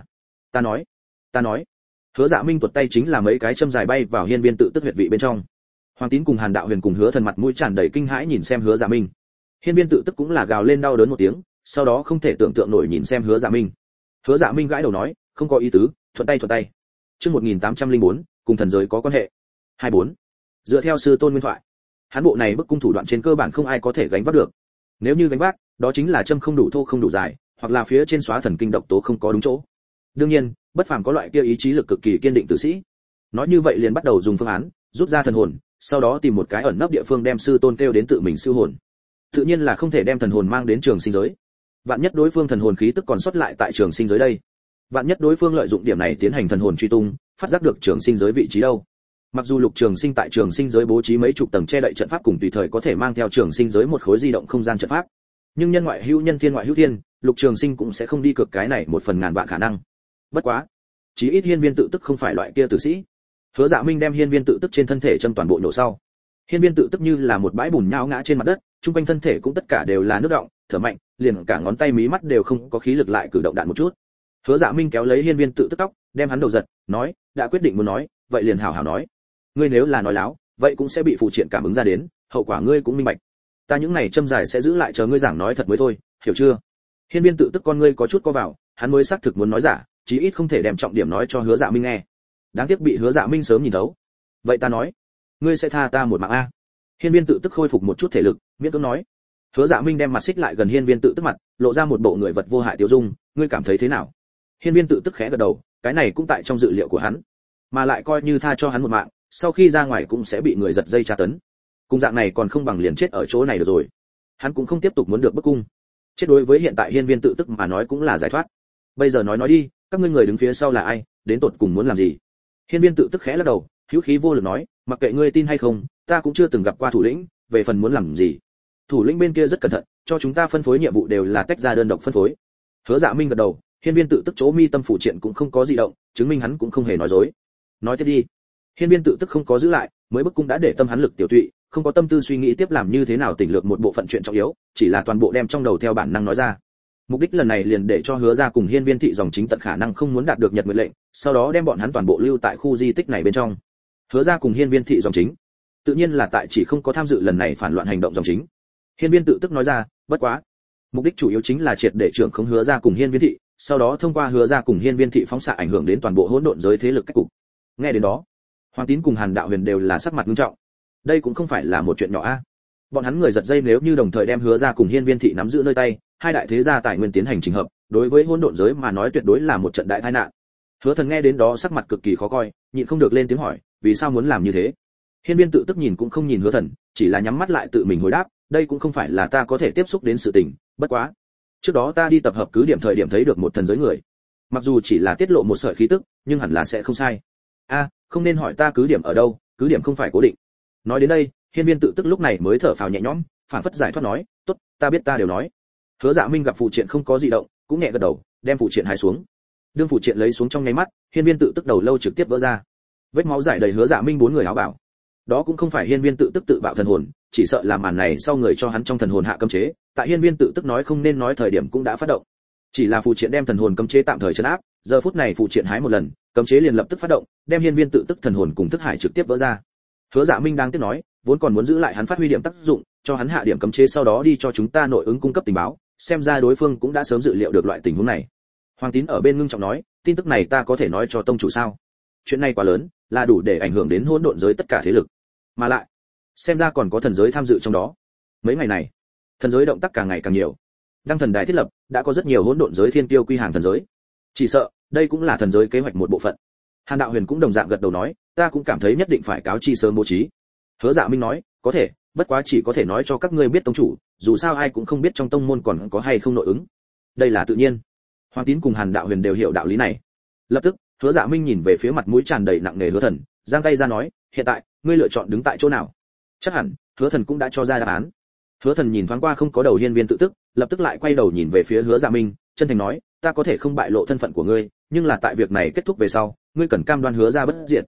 ta nói. Hứa Dạ Minh tuột tay chính là mấy cái châm dài bay vào Hiên Viên tự tức huyệt vị bên trong. Hoàng Tín cùng Hàn Đạo Huyền cùng Hứa Thần mặt mũi tràn đầy kinh hãi nhìn xem Hứa Dạ Minh. Hiên Viên tự tức cũng là gào lên đau đớn một tiếng, sau đó không thể tưởng tượng nổi nhìn xem Hứa Dạ Minh. Hứa Dạ Minh gãi đầu nói, không có ý tứ, thuận tay. Chương 1804, cùng thần giới có quan hệ. 24. Dựa theo sư tôn nguyên thoại, hắn bộ này bức cung thủ đoạn trên cơ bản không ai có thể gánh vác được. Nếu như gánh vác, đó chính là châm không đủ thô không đủ dài, hoặc là phía trên xóa thần kinh độc tố không có đúng chỗ. Đương nhiên, bất phàm có loại kia ý chí lực cực kỳ kiên định tử sĩ. Nói như vậy liền bắt đầu dùng phương án, rút ra thần hồn, sau đó tìm một cái ẩn nấp địa phương đem sư tôn kêu đến tự mình siêu hồn. Tự nhiên là không thể đem thần hồn mang đến trường sinh giới. Vạn nhất đối phương thần hồn khí tức còn sót lại tại trường sinh giới đây. Vạn nhất đối phương lợi dụng điểm này tiến hành thần hồn truy tung, phát giác được trường sinh giới vị trí đâu. Mặc dù Lục Trường Sinh tại trường sinh giới bố trí mấy chục tầng che đậy trận pháp cùng tùy thời có thể mang theo trường sinh giới một khối di động không gian trận pháp, nhưng nhân ngoại hữu nhân, thiên ngoại hữu thiên, Lục Trường Sinh cũng sẽ không đi cược cái này một phần ngàn vạn khả năng. Bất quá, chí ít Hiên Viên tự tức không phải loại kia tử sĩ. Hứa Dạ Minh đem Hiên Viên tự tức trên thân thể châm toàn bộ nổ sau. Hiên Viên tự tức như là một bãi bùn nhão ngã trên mặt đất, trung quanh thân thể cũng tất cả đều là nước đọng, thở mạnh, liền cả ngón tay mí mắt đều không có khí lực lại cử động đạn một chút. Hứa Dạ Minh kéo lấy Hiên Viên tự tức tóc, đem hắn đầu giật, nói, đã quyết định muốn nói, vậy liền hảo hảo nói. Ngươi nếu là nói láo, vậy cũng sẽ bị phụ triện cảm ứng ra đến, hậu quả ngươi cũng minh bạch. Ta những này châm dài sẽ giữ lại chờ ngươi giảng nói thật mới thôi, hiểu chưa? Hiên Viên tự tức con ngươi có chút co vào, hắn mới xác thực muốn nói giả, chí ít không thể đem trọng điểm nói cho Hứa Dạ Minh nghe. Đáng tiếc bị Hứa Dạ Minh sớm nhìn thấu. Vậy ta nói, ngươi sẽ tha ta một mạng a? Hiên Viên tự tức khôi phục một chút thể lực, miễn cưỡng nói. Hứa Dạ Minh đem mặt xích lại gần Hiên Viên tự tức mặt, lộ ra một bộ người vật vô hại tiêu dung, ngươi cảm thấy thế nào? Hiên Viên tự tức khẽ gật đầu, cái này cũng tại trong dự liệu của hắn, mà lại coi như tha cho hắn một mạng, sau khi ra ngoài cũng sẽ bị người giật dây tra tấn. Cung dạng này còn không bằng liền chết ở chỗ này được rồi. Hắn cũng không tiếp tục muốn được bức cung. Chết đối với hiện tại Hiên Viên tự tức mà nói cũng là giải thoát. Bây giờ nói đi, các ngươi người đứng phía sau là ai, đến tột cùng muốn làm gì? Hiên Viên tự tức khẽ lắc đầu, hữu khí vô lực nói, mặc kệ ngươi tin hay không, ta cũng chưa từng gặp qua thủ lĩnh, về phần muốn làm gì, thủ lĩnh bên kia rất cẩn thận, cho chúng ta phân phối nhiệm vụ đều là tách ra đơn độc phân phối. Hứa Dạ Minh gật đầu, Hiên Viên tự tức chỗ mi tâm phụ triện cũng không có gì động, chứng minh hắn cũng không hề nói dối. Nói tiếp đi. Hiên Viên tự tức không có giữ lại, mới bức cung đã để tâm hắn lực tiểu tụy, không có tâm tư suy nghĩ tiếp làm như thế nào tỉnh lược một bộ phận chuyện trọng yếu, chỉ là toàn bộ đem trong đầu theo bản năng nói ra. Mục đích lần này liền để cho Hứa Ra cùng Hiên Viên thị dòng chính tận khả năng không muốn đạt được Nhật Nguyệt lệnh, sau đó đem bọn hắn toàn bộ lưu tại khu di tích này bên trong. Hứa Ra cùng Hiên Viên thị dòng chính, tự nhiên là tại chỉ không có tham dự lần này phản loạn hành động dòng chính. Hiên Viên tự tức nói ra, bất quá, mục đích chủ yếu chính là triệt để trưởng khống Hứa Ra cùng Hiên Viên thị, sau đó thông qua Hứa Ra cùng Hiên Viên thị phóng xạ ảnh hưởng đến toàn bộ hỗn độn giới thế lực cách cục. Nghe đến đó, Hoàng Tín cùng Hàn Đạo Huyền đều là sắc mặt nghiêm trọng. Đây cũng không phải là một chuyện nhỏ a. Bọn hắn người giật dây nếu như đồng thời đem Hứa Ra cùng Hiên Viên thị nắm giữ nơi tay, hai đại thế gia tài nguyên tiến hành chỉnh hợp, đối với hỗn độn giới mà nói tuyệt đối là một trận đại tai nạn. Hứa Thần nghe đến đó sắc mặt cực kỳ khó coi, nhịn không được lên tiếng hỏi, vì sao muốn làm như thế? Hiên Viên tự tức nhìn cũng không nhìn Hứa Thần, chỉ là nhắm mắt lại tự mình hồi đáp, đây cũng không phải là ta có thể tiếp xúc đến sự tình, bất quá, trước đó ta đi tập hợp cứ điểm thời điểm thấy được một thần giới người. Mặc dù chỉ là tiết lộ một sợi khí tức, nhưng hẳn là sẽ không sai. A, không nên hỏi ta cứ điểm ở đâu, cứ điểm không phải cố định. Nói đến đây, Hiên Viên tự tức lúc này mới thở phào nhẹ nhõm, phản phất giải thoát nói, tốt, ta biết ta đều nói. Hứa Dạ Minh gặp phụ triện không có gì động, cũng nhẹ gật đầu, đem phụ triện hái xuống. Đương phụ triện lấy xuống trong nháy mắt, Hiên Viên tự tức đầu lâu trực tiếp vỡ ra. Vết máu rải đầy Hứa Dạ Minh bốn người áo bảo. Đó cũng không phải Hiên Viên tự tức tự bạo thần hồn, chỉ sợ là màn này sau người cho hắn trong thần hồn hạ cấm chế, tại Hiên Viên tự tức nói không nên nói thời điểm cũng đã phát động. Chỉ là phụ triện đem thần hồn cấm chế tạm thời trấn áp, giờ phút này phụ triện hái một lần, cấm chế liền lập tức phát động, đem Hiên Viên tự tức thần hồn cùng thức hải trực tiếp vỡ ra. Hứa Dạ Minh đang tiếp nói, vốn còn muốn giữ lại hắn phát huy điểm tác dụng, cho hắn hạ điểm cấm chế sau đó đi cho chúng ta nội ứng cung cấp tình báo, xem ra đối phương cũng đã sớm dự liệu được loại tình huống này. Hoàng Tín ở bên ngưng trọng nói, tin tức này ta có thể nói cho tông chủ sao? Chuyện này quá lớn, là đủ để ảnh hưởng đến hỗn độn giới tất cả thế lực. Mà lại, xem ra còn có thần giới tham dự trong đó. Mấy ngày này, thần giới động tác càng ngày càng nhiều. Đăng thần đài thiết lập, đã có rất nhiều hỗn độn giới thiên tiêu quy hàng thần giới. Chỉ sợ, đây cũng là thần giới kế hoạch một bộ phận. Hàn Đạo Huyền cũng đồng dạng gật đầu nói, ta cũng cảm thấy nhất định phải cáo chi sớm bố trí. Hứa Dạ Minh nói, có thể, bất quá chỉ có thể nói cho các ngươi biết tông chủ, dù sao ai cũng không biết trong tông môn còn có hay không nội ứng. Đây là tự nhiên. Hoàng Tín cùng Hàn Đạo Huyền đều hiểu đạo lý này. Lập tức, Hứa Dạ Minh nhìn về phía mặt mũi tràn đầy nặng nề Hứa Thần, giang tay ra nói, hiện tại, ngươi lựa chọn đứng tại chỗ nào? Chắc hẳn, Hứa Thần cũng đã cho ra đáp án. Hứa Thần nhìn thoáng qua không có đầu Hiên Viên tự tức, lập tức lại quay đầu nhìn về phía Hứa Dạ Minh, chân thành nói, ta có thể không bại lộ thân phận của ngươi, nhưng là tại việc này kết thúc về sau, ngươi cần cam đoan Hứa Ra bất diệt.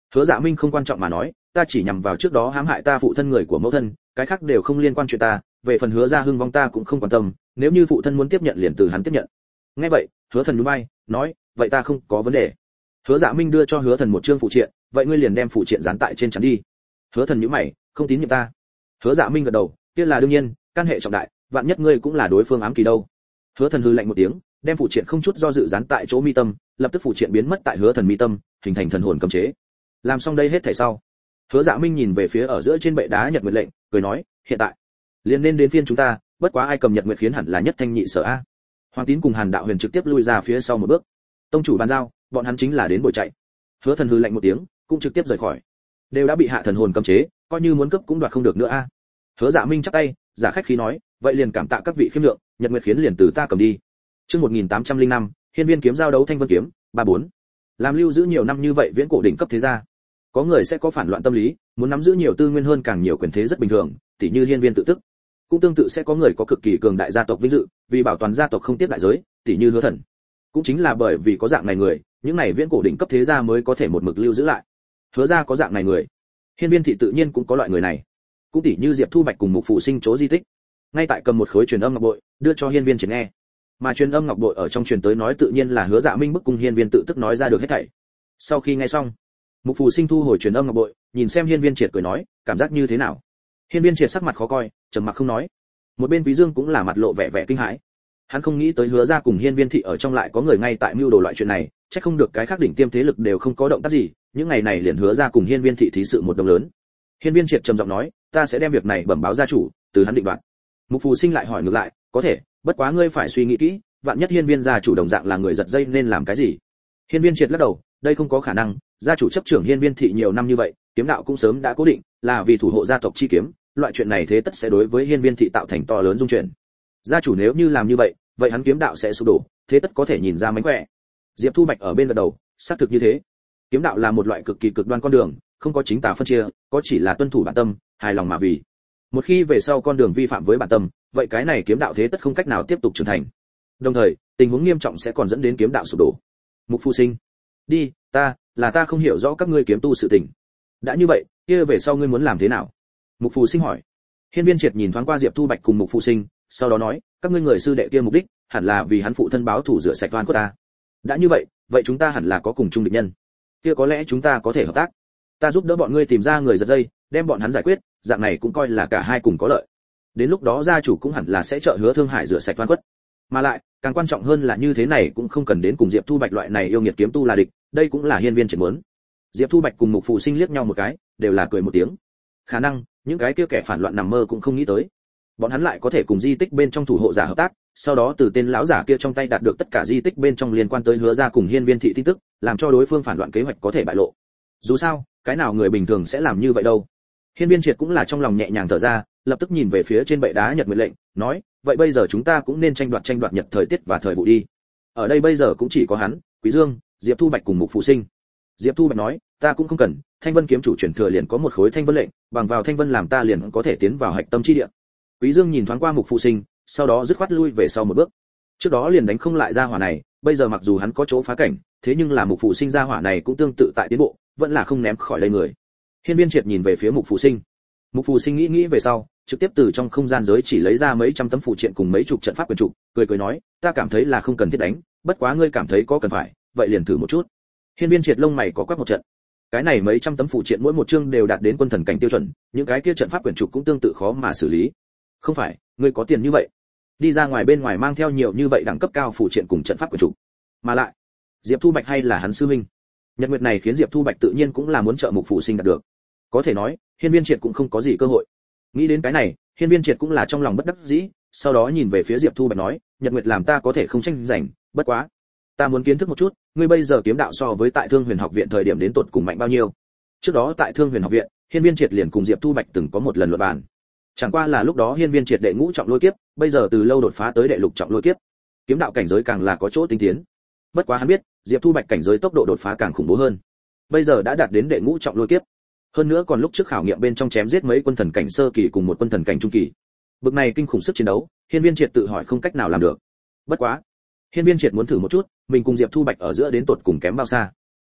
Hứa Dạ Minh không quan trọng mà nói, ta chỉ nhằm vào trước đó hãm hại ta phụ thân người của mẫu thân, cái khác đều không liên quan chuyện ta, về phần Hứa Gia Hưng vong ta cũng không quan tâm, nếu như phụ thân muốn tiếp nhận liền từ hắn tiếp nhận. Nghe vậy, Hứa Thần nhún vai, nói, vậy ta không có vấn đề. Hứa Dạ Minh đưa cho Hứa Thần một chương phụ triện, vậy ngươi liền đem phụ triện dán tại trên chắn đi. Hứa Thần nhíu mày, không tín nhiệm ta. Hứa Dạ Minh gật đầu, kia là đương nhiên, căn hệ trọng đại, vạn nhất ngươi cũng là đối phương ám kỳ đâu. Hứa Thần hừ lạnh một tiếng, đem phụ triện không chút do dự dán tại chỗ mi tâm, lập tức phụ triện biến mất tại Hứa Thần mi tâm, hình thành thần hồn cấm chế. Làm xong đây hết thảy sau, Hứa Dạ Minh nhìn về phía ở giữa trên bệ đá Nhật Nguyệt lệnh, cười nói, hiện tại liền nên đến phiên chúng ta, bất quá ai cầm Nhật Nguyệt khiến hẳn là nhất thanh nhị sở a. Hoàng Tín cùng Hàn Đạo Huyền trực tiếp lui ra phía sau một bước. Tông chủ bàn giao, bọn hắn chính là đến bồi chạy. Hứa Thần hừ lạnh một tiếng, cũng trực tiếp rời khỏi. Đều đã bị hạ thần hồn cấm chế, coi như muốn cướp cũng đoạt không được nữa a. Hứa Dạ Minh chắp tay, giả khách khí nói, vậy liền cảm tạ các vị khiêm lượng, Nhật Nguyệt khiến liền từ ta cầm đi. Chương 1805, Hiên Viên kiếm giao đấu Thanh Vân kiếm, 34. Làm lưu giữ nhiều năm như vậy viễn cổ đỉnh cấp thế gia, có người sẽ có phản loạn tâm lý, muốn nắm giữ nhiều tư nguyên hơn càng nhiều quyền thế rất bình thường, tỉ như Hiên Viên tự tức. Cũng tương tự sẽ có người có cực kỳ cường đại gia tộc vinh dự, vì bảo toàn gia tộc không tiếp đại giới, tỉ như Hứa Thần. Cũng chính là bởi vì có dạng này người, những này viễn cổ đỉnh cấp thế gia mới có thể một mực lưu giữ lại. Hứa gia có dạng này người, Hiên Viên thị tự nhiên cũng có loại người này. Cũng tỉ như Diệp Thu Bạch cùng Mục Phụ Sinh chỗ di tích, ngay tại cầm một khối truyền âm ngọc bội, đưa cho Hiên Viên Triệt nghe. Mà truyền âm ngọc bội ở trong truyền tới nói tự nhiên là Hứa Dạ Minh bức cung Hiên Viên tự tức nói ra được hết thảy. Sau khi nghe xong, Mục Phù Sinh thu hồi truyền âm ngọc bội, nhìn xem Hiên Viên Triệt cười nói, cảm giác như thế nào? Hiên Viên Triệt sắc mặt khó coi, trầm mặc không nói. Một bên Quý Dương cũng là mặt lộ vẻ vẻ kinh hãi. Hắn không nghĩ tới Hứa gia cùng Hiên Viên thị ở trong lại có người ngay tại mưu đồ loại chuyện này, chắc không được cái khác đỉnh tiêm thế lực đều không có động tác gì, những ngày này liền Hứa gia cùng Hiên Viên thị thí sự một đồng lớn. Hiên Viên Triệt trầm giọng nói, ta sẽ đem việc này bẩm báo gia chủ, từ hắn định đoạt. Mục Phù Sinh lại hỏi ngược lại, có thể, bất quá ngươi phải suy nghĩ kỹ, vạn nhất Hiên Viên gia chủ đồng dạng là người giật dây nên làm cái gì? Hiên Viên Triệt lắc đầu, đây không có khả năng, gia chủ chấp trưởng Hiên Viên thị nhiều năm như vậy, kiếm đạo cũng sớm đã cố định, là vì thủ hộ gia tộc chi kiếm, loại chuyện này thế tất sẽ đối với Hiên Viên thị tạo thành to lớn dung chuyển. Gia chủ nếu như làm như vậy, vậy hắn kiếm đạo sẽ sụp đổ, thế tất có thể nhìn ra mánh khỏe. Diệp Thu Bạch ở bên gật đầu, xác thực như thế. Kiếm đạo là một loại cực kỳ cực đoan con đường, không có chính tà phân chia, có chỉ là tuân thủ bản tâm, hài lòng mà vì. Một khi về sau con đường vi phạm với bản tâm, vậy cái này kiếm đạo thế tất không cách nào tiếp tục trưởng thành. Đồng thời, tình huống nghiêm trọng sẽ còn dẫn đến kiếm đạo sụp đổ. Mục Phu Sinh, đi, ta không hiểu rõ các ngươi kiếm tu sự tình. Đã như vậy, kia về sau ngươi muốn làm thế nào? Mục Phù Sinh hỏi. Hiên Viên Triệt nhìn thoáng qua Diệp Thu Bạch cùng Mục Phù Sinh, sau đó nói, các ngươi người sư đệ kia mục đích, hẳn là vì hắn phụ thân báo thù rửa sạch oan của ta. Đã như vậy, vậy chúng ta hẳn là có cùng chung địch nhân. Kia có lẽ chúng ta có thể hợp tác. Ta giúp đỡ bọn ngươi tìm ra người giật dây, đem bọn hắn giải quyết, dạng này cũng coi là cả hai cùng có lợi. Đến lúc đó gia chủ cũng hẳn là sẽ trợ Hứa Thương Hải rửa sạch oan khuất. Mà lại, càng quan trọng hơn là như thế này cũng không cần đến cùng Diệp Thu Bạch loại này yêu nghiệt kiếm tu là địch, đây cũng là Hiên Viên Triệt muốn. Diệp Thu Bạch cùng Mục Phù Sinh liếc nhau một cái, đều là cười một tiếng. Khả năng, những cái kia kẻ phản loạn nằm mơ cũng không nghĩ tới, bọn hắn lại có thể cùng di tích bên trong thủ hộ giả hợp tác, sau đó từ tên lão giả kia trong tay đạt được tất cả di tích bên trong liên quan tới Hứa gia cùng Hiên Viên thị tin tức, làm cho đối phương phản loạn kế hoạch có thể bại lộ. Dù sao, cái nào người bình thường sẽ làm như vậy đâu. Hiên Viên Triệt cũng là trong lòng nhẹ nhàng thở ra, lập tức nhìn về phía trên bệ đá Nhật Nguyệt lệnh, nói, vậy bây giờ chúng ta cũng nên tranh đoạt nhật thời tiết và thời vụ đi. Ở đây bây giờ cũng chỉ có hắn, Quý Dương, Diệp Thu Bạch cùng Mục Phù Sinh. Diệp Thu Bạch nói, ta cũng không cần, Thanh Vân kiếm chủ truyền thừa liền có một khối Thanh Vân lệnh, bằng vào Thanh Vân làm ta liền có thể tiến vào hạch tâm chi địa. Quý Dương nhìn thoáng qua Mục Phù Sinh, sau đó dứt khoát lui về sau một bước. Trước đó liền đánh không lại gia hỏa này, bây giờ mặc dù hắn có chỗ phá cảnh, thế nhưng là Mục Phù Sinh gia hỏa này cũng tương tự tại tiến bộ, vẫn là không ném khỏi đây người. Hiên Viên Triệt nhìn về phía Mục Phù Sinh. Mục Phù Sinh nghĩ về sau, trực tiếp từ trong không gian giới chỉ lấy ra mấy trăm tấm phụ triện cùng mấy chục trận pháp quyền trụ, cười nói, ta cảm thấy là không cần thiết đánh, bất quá ngươi cảm thấy có cần phải, vậy liền thử một chút. Hiên Viên Triệt lông mày có quắc một trận. Cái này mấy trăm tấm phụ triện mỗi một chương đều đạt đến quân thần cảnh tiêu chuẩn, những cái kia trận pháp quyền trụ cũng tương tự khó mà xử lý. Không phải, ngươi có tiền như vậy, đi ra ngoài bên ngoài mang theo nhiều như vậy đẳng cấp cao phụ triện cùng trận pháp quyền trụ. Mà lại, Diệp Thu Bạch hay là hắn sư huynh. Nhật nguyệt này khiến Diệp Thu Bạch tự nhiên cũng là muốn trợ Mục Phù Sinh đạt được. Có thể nói, Hiên Viên Triệt cũng không có gì cơ hội. Nghĩ đến cái này, Hiên Viên Triệt cũng là trong lòng bất đắc dĩ, sau đó nhìn về phía Diệp Thu Bạch nói, Nhật Nguyệt làm ta có thể không tranh giành, bất quá, ta muốn kiến thức một chút, ngươi bây giờ kiếm đạo so với tại Thương Huyền học viện thời điểm đến tột cùng mạnh bao nhiêu. Trước đó tại Thương Huyền học viện, Hiên Viên Triệt liền cùng Diệp Thu Bạch từng có một lần luận bàn. Chẳng qua là lúc đó Hiên Viên Triệt đệ ngũ trọng lôi kiếp, bây giờ từ lâu đột phá tới đệ lục trọng lôi kiếp. Kiếm đạo cảnh giới càng là có chỗ tinh tiến. Bất quá hắn biết, Diệp Thu Bạch cảnh giới tốc độ đột phá càng khủng bố hơn. Bây giờ đã đạt đến đệ ngũ trọng lôi kiếp. Hơn nữa còn lúc trước khảo nghiệm bên trong chém giết mấy quân thần cảnh sơ kỳ cùng một quân thần cảnh trung kỳ. Bực này kinh khủng sức chiến đấu, Hiên Viên Triệt tự hỏi không cách nào làm được. Bất quá, Hiên Viên Triệt muốn thử một chút, mình cùng Diệp Thu Bạch ở giữa đến tột cùng kém bao xa.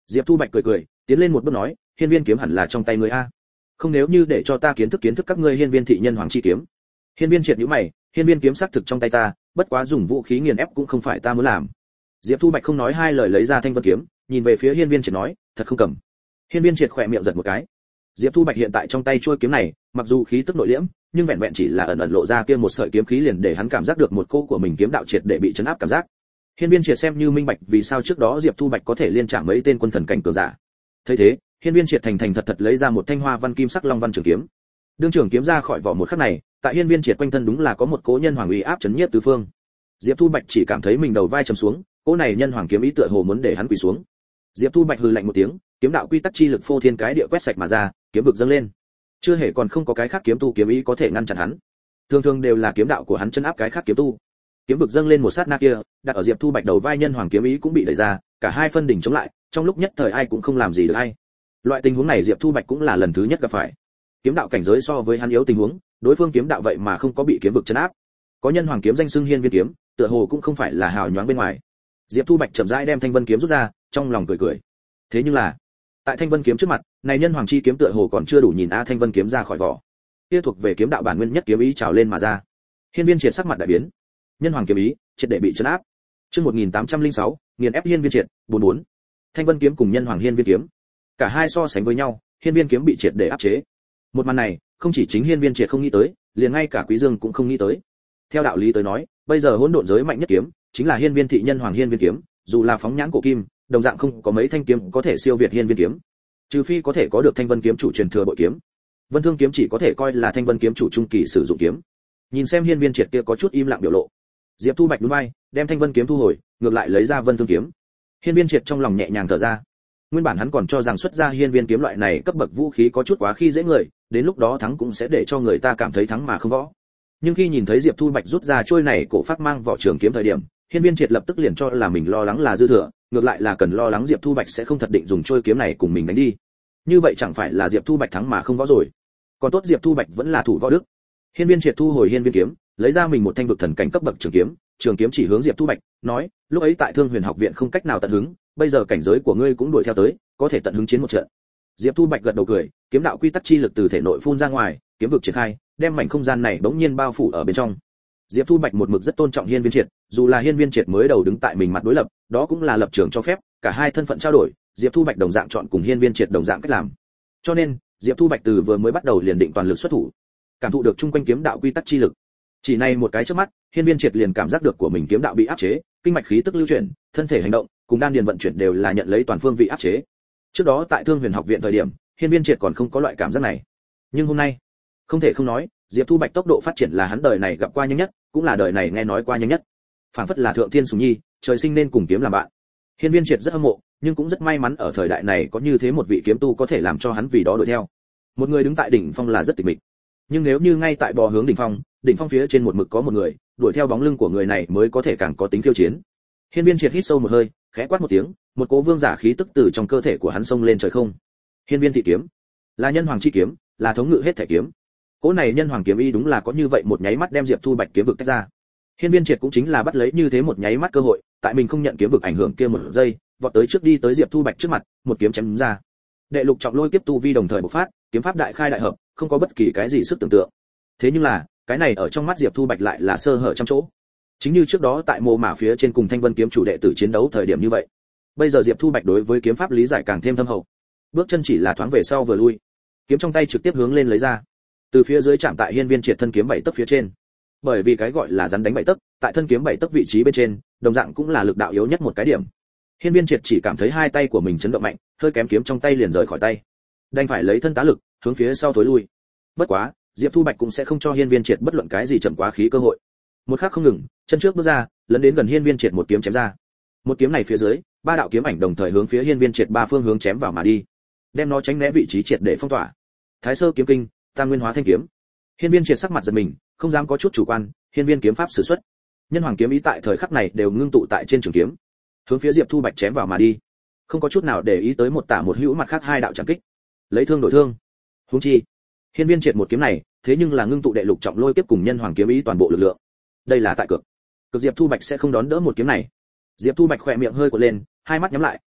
Diệp Thu Bạch cười cười, tiến lên một bước nói, hiên viên kiếm hẳn là trong tay ngươi a. Không, nếu như để cho ta kiến thức các ngươi hiên viên thị nhân hoàng chi kiếm. Hiên viên triệt nhíu mày, hiên viên kiếm xác thực trong tay ta, bất quá dùng vũ khí nghiền ép cũng không phải ta muốn làm. Diệp Thu Bạch không nói hai lời lấy ra thanh vân kiếm, nhìn về phía hiên viên triệt nói, thật không cầm. Hiên viên triệt khỏe miệng giật một cái. Diệp Thu Bạch hiện tại trong tay chuôi kiếm này, mặc dù khí tức nội liễm, nhưng vẹn vẹn chỉ là ẩn ẩn lộ ra kia một sợi kiếm khí liền để hắn cảm giác được một cô của mình kiếm đạo triệt để bị chấn áp cảm giác. Hiên viên triệt xem như minh bạch vì sao trước đó Diệp Thu Bạch có thể liên chạm mấy tên quân thần cảnh cường giả. Thấy thế, hiên viên triệt thành thật thật lấy ra một thanh hoa văn kim sắc long văn trường kiếm. Đương trường kiếm ra khỏi vỏ một khắc này, tại hiên viên triệt quanh thân đúng là có một cỗ nhân hoàng uy áp chấn nhiếp tứ phương. Diệp Thu Bạch chỉ cảm thấy mình đầu vai trầm xuống, cỗ này nhân hoàng kiếm ý tựa hồ muốn để hắn quỳ xuống. Diệp Thu Bạch hừ lạnh một tiếng, kiếm đạo quy tắc chi lực phô thiên cái địa quét sạch mà ra, kiếm vực dâng lên. Chưa hề còn không có cái khác kiếm tu kiếm ý có thể ngăn chặn hắn. Thường thường đều là kiếm đạo của hắn chân áp cái khác kiếm tu. Kiếm vực dâng lên một sát na kia, đặt ở Diệp Thu Bạch đầu vai nhân hoàng kiếm ý cũng bị đẩy ra, cả hai phân đỉnh chống lại, trong lúc nhất thời ai cũng không làm gì được ai. Loại tình huống này Diệp Thu Bạch cũng là lần thứ nhất gặp phải. Kiếm đạo cảnh giới so với hắn yếu tình huống, đối phương kiếm đạo vậy mà không có bị kiếm vực chấn áp. Có nhân hoàng kiếm danh xưng hiên viên kiếm, tựa hồ cũng không phải là hào nhoáng bên ngoài. Diệp Thu Bạch chậm rãi đem thanh vân kiếm rút ra, trong lòng cười cười. Thế nhưng là, tại thanh vân kiếm trước mặt, này nhân hoàng chi kiếm tựa hồ còn chưa đủ nhìn thanh vân kiếm ra khỏi vỏ. Kia thuộc về kiếm đạo bản nguyên nhất kiếm ý trào lên mà ra. Hiên viên triệt sắc mặt đại biến. Nhân hoàng kiếm ý triệt để bị chấn áp. Chương 1806, nghiền ép hiên viên triệt, 44. Thanh vân kiếm cùng nhân hoàng hiên viên kiếm, cả hai so sánh với nhau, hiên viên kiếm bị triệt để áp chế. Một màn này, không chỉ chính hiên viên triệt không nghĩ tới, liền ngay cả Quý Dương cũng không nghĩ tới. Theo đạo lý tới nói, bây giờ hỗn độn giới mạnh nhất kiếm chính là hiên viên thị nhân hoàng hiên viên kiếm, dù là phóng nhãn cổ kim, đồng dạng không có mấy thanh kiếm có thể siêu việt hiên viên kiếm. Trừ phi có thể có được thanh vân kiếm chủ truyền thừa bội kiếm. Vân Thương kiếm chỉ có thể coi là thanh vân kiếm chủ trung kỳ sử dụng kiếm. Nhìn xem hiên viên triệt kia có chút im lặng biểu lộ, Diệp Thu Bạch nhún vai, đem thanh vân kiếm thu hồi, ngược lại lấy ra Vân Thương kiếm. Hiên viên triệt trong lòng nhẹ nhàng thở ra. Nguyên bản hắn còn cho rằng xuất ra hiên viên kiếm loại này cấp bậc vũ khí có chút quá khi dễ người, đến lúc đó thắng cũng sẽ để cho người ta cảm thấy thắng mà không võ. Nhưng khi nhìn thấy Diệp Thu Bạch rút ra trôi này cổ phát mang vỏ trường kiếm thời điểm, hiên viên triệt lập tức liền cho là mình lo lắng là dư thừa, ngược lại là cần lo lắng Diệp Thu Bạch sẽ không thật định dùng trôi kiếm này cùng mình đánh đi. Như vậy chẳng phải là Diệp Thu Bạch thắng mà không võ rồi. Còn tốt Diệp Thu Bạch vẫn là thủ võ đức. Hiên viên triệt thu hồi hiên viên kiếm, lấy ra mình một thanh vực thần cảnh cấp bậc trường kiếm chỉ hướng Diệp Thu Bạch, nói, lúc ấy tại Thương Huyền học viện không cách nào tận hứng, bây giờ cảnh giới của ngươi cũng đuổi theo tới, có thể tận hứng chiến một trận. Diệp Thu Bạch gật đầu cười, kiếm đạo quy tắc chi lực từ thể nội phun ra ngoài, kiếm vực triển khai, đem mảnh không gian này bỗng nhiên bao phủ ở bên trong. Diệp Thu Bạch một mực rất tôn trọng hiên viên triệt, dù là hiên viên triệt mới đầu đứng tại mình mặt đối lập, đó cũng là lập trường cho phép, cả hai thân phận trao đổi, Diệp Thu Bạch đồng dạng chọn cùng hiên viên triệt đồng dạng cách làm. Cho nên, Diệp Thu Bạch từ vừa mới bắt đầu liền định toàn lực xuất thủ, cảm thụ được chung quanh kiếm đạo quy tắc chi lực. Chỉ này một cái chớp mắt, hiên viên triệt liền cảm giác được của mình kiếm đạo bị áp chế, kinh mạch khí tức lưu chuyển, thân thể hành động, cùng đan điền vận chuyển đều là nhận lấy toàn phương vị áp chế. Trước đó tại Thương Huyền học viện thời điểm, hiên viên triệt còn không có loại cảm giác này, nhưng hôm nay, không thể không nói, Diệp Thu Bạch tốc độ phát triển là hắn đời này gặp qua nhanh nhất, cũng là đời này nghe nói qua nhanh nhất. Phảng phất là thượng thiên sủng nhi, trời sinh nên cùng kiếm làm bạn. Hiên viên triệt rất hâm mộ, nhưng cũng rất may mắn ở thời đại này có như thế một vị kiếm tu có thể làm cho hắn vì đó đuổi theo. Một người đứng tại đỉnh phong là rất tịch mịch, nhưng nếu như ngay tại bò hướng đỉnh phong phía trên một mực có một người, đuổi theo bóng lưng của người này mới có thể càng có tính khiêu chiến. Hiên viên triệt hít sâu một hơi, khẽ quát một tiếng, một cỗ vương giả khí tức từ trong cơ thể của hắn xông lên trời không. Hiên viên thị kiếm, là nhân hoàng chi kiếm, là thống ngự hết thể kiếm. Cỗ này nhân hoàng kiếm y đúng là có như vậy một nháy mắt đem Diệp Thu Bạch kiếm vực tách ra. Hiên viên triệt cũng chính là bắt lấy như thế một nháy mắt cơ hội, tại mình không nhận kiếm vực ảnh hưởng kia một giây, vọt tới trước đi tới Diệp Thu Bạch trước mặt, một kiếm chém ra. Đệ lục trọng lôi kiếp tu vi đồng thời bộc phát, kiếm pháp đại khai đại hợp, không có bất kỳ cái gì sức tưởng tượng. Thế nhưng là, cái này ở trong mắt Diệp Thu Bạch lại là sơ hở trăm chỗ. Chính như trước đó tại mồ mả phía trên cùng Thanh Vân kiếm chủ đệ tử chiến đấu thời điểm như vậy. Bây giờ Diệp Thu Bạch đối với kiếm pháp lý giải càng thêm thâm hậu. Bước chân chỉ là thoáng về sau vừa lui, kiếm trong tay trực tiếp hướng lên lấy ra. Từ phía dưới chạm tại hiên viên triệt thân kiếm 7 tấc phía trên. Bởi vì cái gọi là rắn đánh 7 tấc, tại thân kiếm 7 tấc vị trí bên trên, đồng dạng cũng là lực đạo yếu nhất một cái điểm. Hiên viên triệt chỉ cảm thấy hai tay của mình chấn động mạnh, hơi kém kiếm trong tay liền rời khỏi tay. Đành phải lấy thân tá lực, hướng phía sau thối lui. Bất quá, Diệp Thu Bạch cũng sẽ không cho hiên viên triệt bất luận cái gì chậm quá khí cơ hội. Một khắc không ngừng, chân trước bước ra, lấn đến gần hiên viên triệt một kiếm chém ra. Một kiếm này phía dưới, ba đạo kiếm ảnh đồng thời hướng phía hiên viên triệt ba phương hướng chém vào mà đi, đem nó tránh né vị trí triệt để phong tỏa. Thái Sơ kiếm kinh, Tam Nguyên hóa thanh kiếm. Hiên viên triệt sắc mặt giật mình, không dám có chút chủ quan, hiên viên kiếm pháp sử xuất. Nhân hoàng kiếm ý tại thời khắc này đều ngưng tụ tại trên trường kiếm, hướng phía Diệp Thu Bạch chém vào mà đi, không có chút nào để ý tới một tả một hữu mặt khác hai đạo chạm kích, lấy thương đổi thương. Huống chi, hiên viên triệt một kiếm này, thế nhưng là ngưng tụ đệ lục trọng lôi kiếp cùng nhân hoàng kiếm ý toàn bộ lực lượng. Đây là tại cực Diệp Thu Bạch sẽ không đón đỡ một kiếm này. Diệp Thu Bạch khỏe miệng hơi cuộn lên, hai mắt nhắm lại,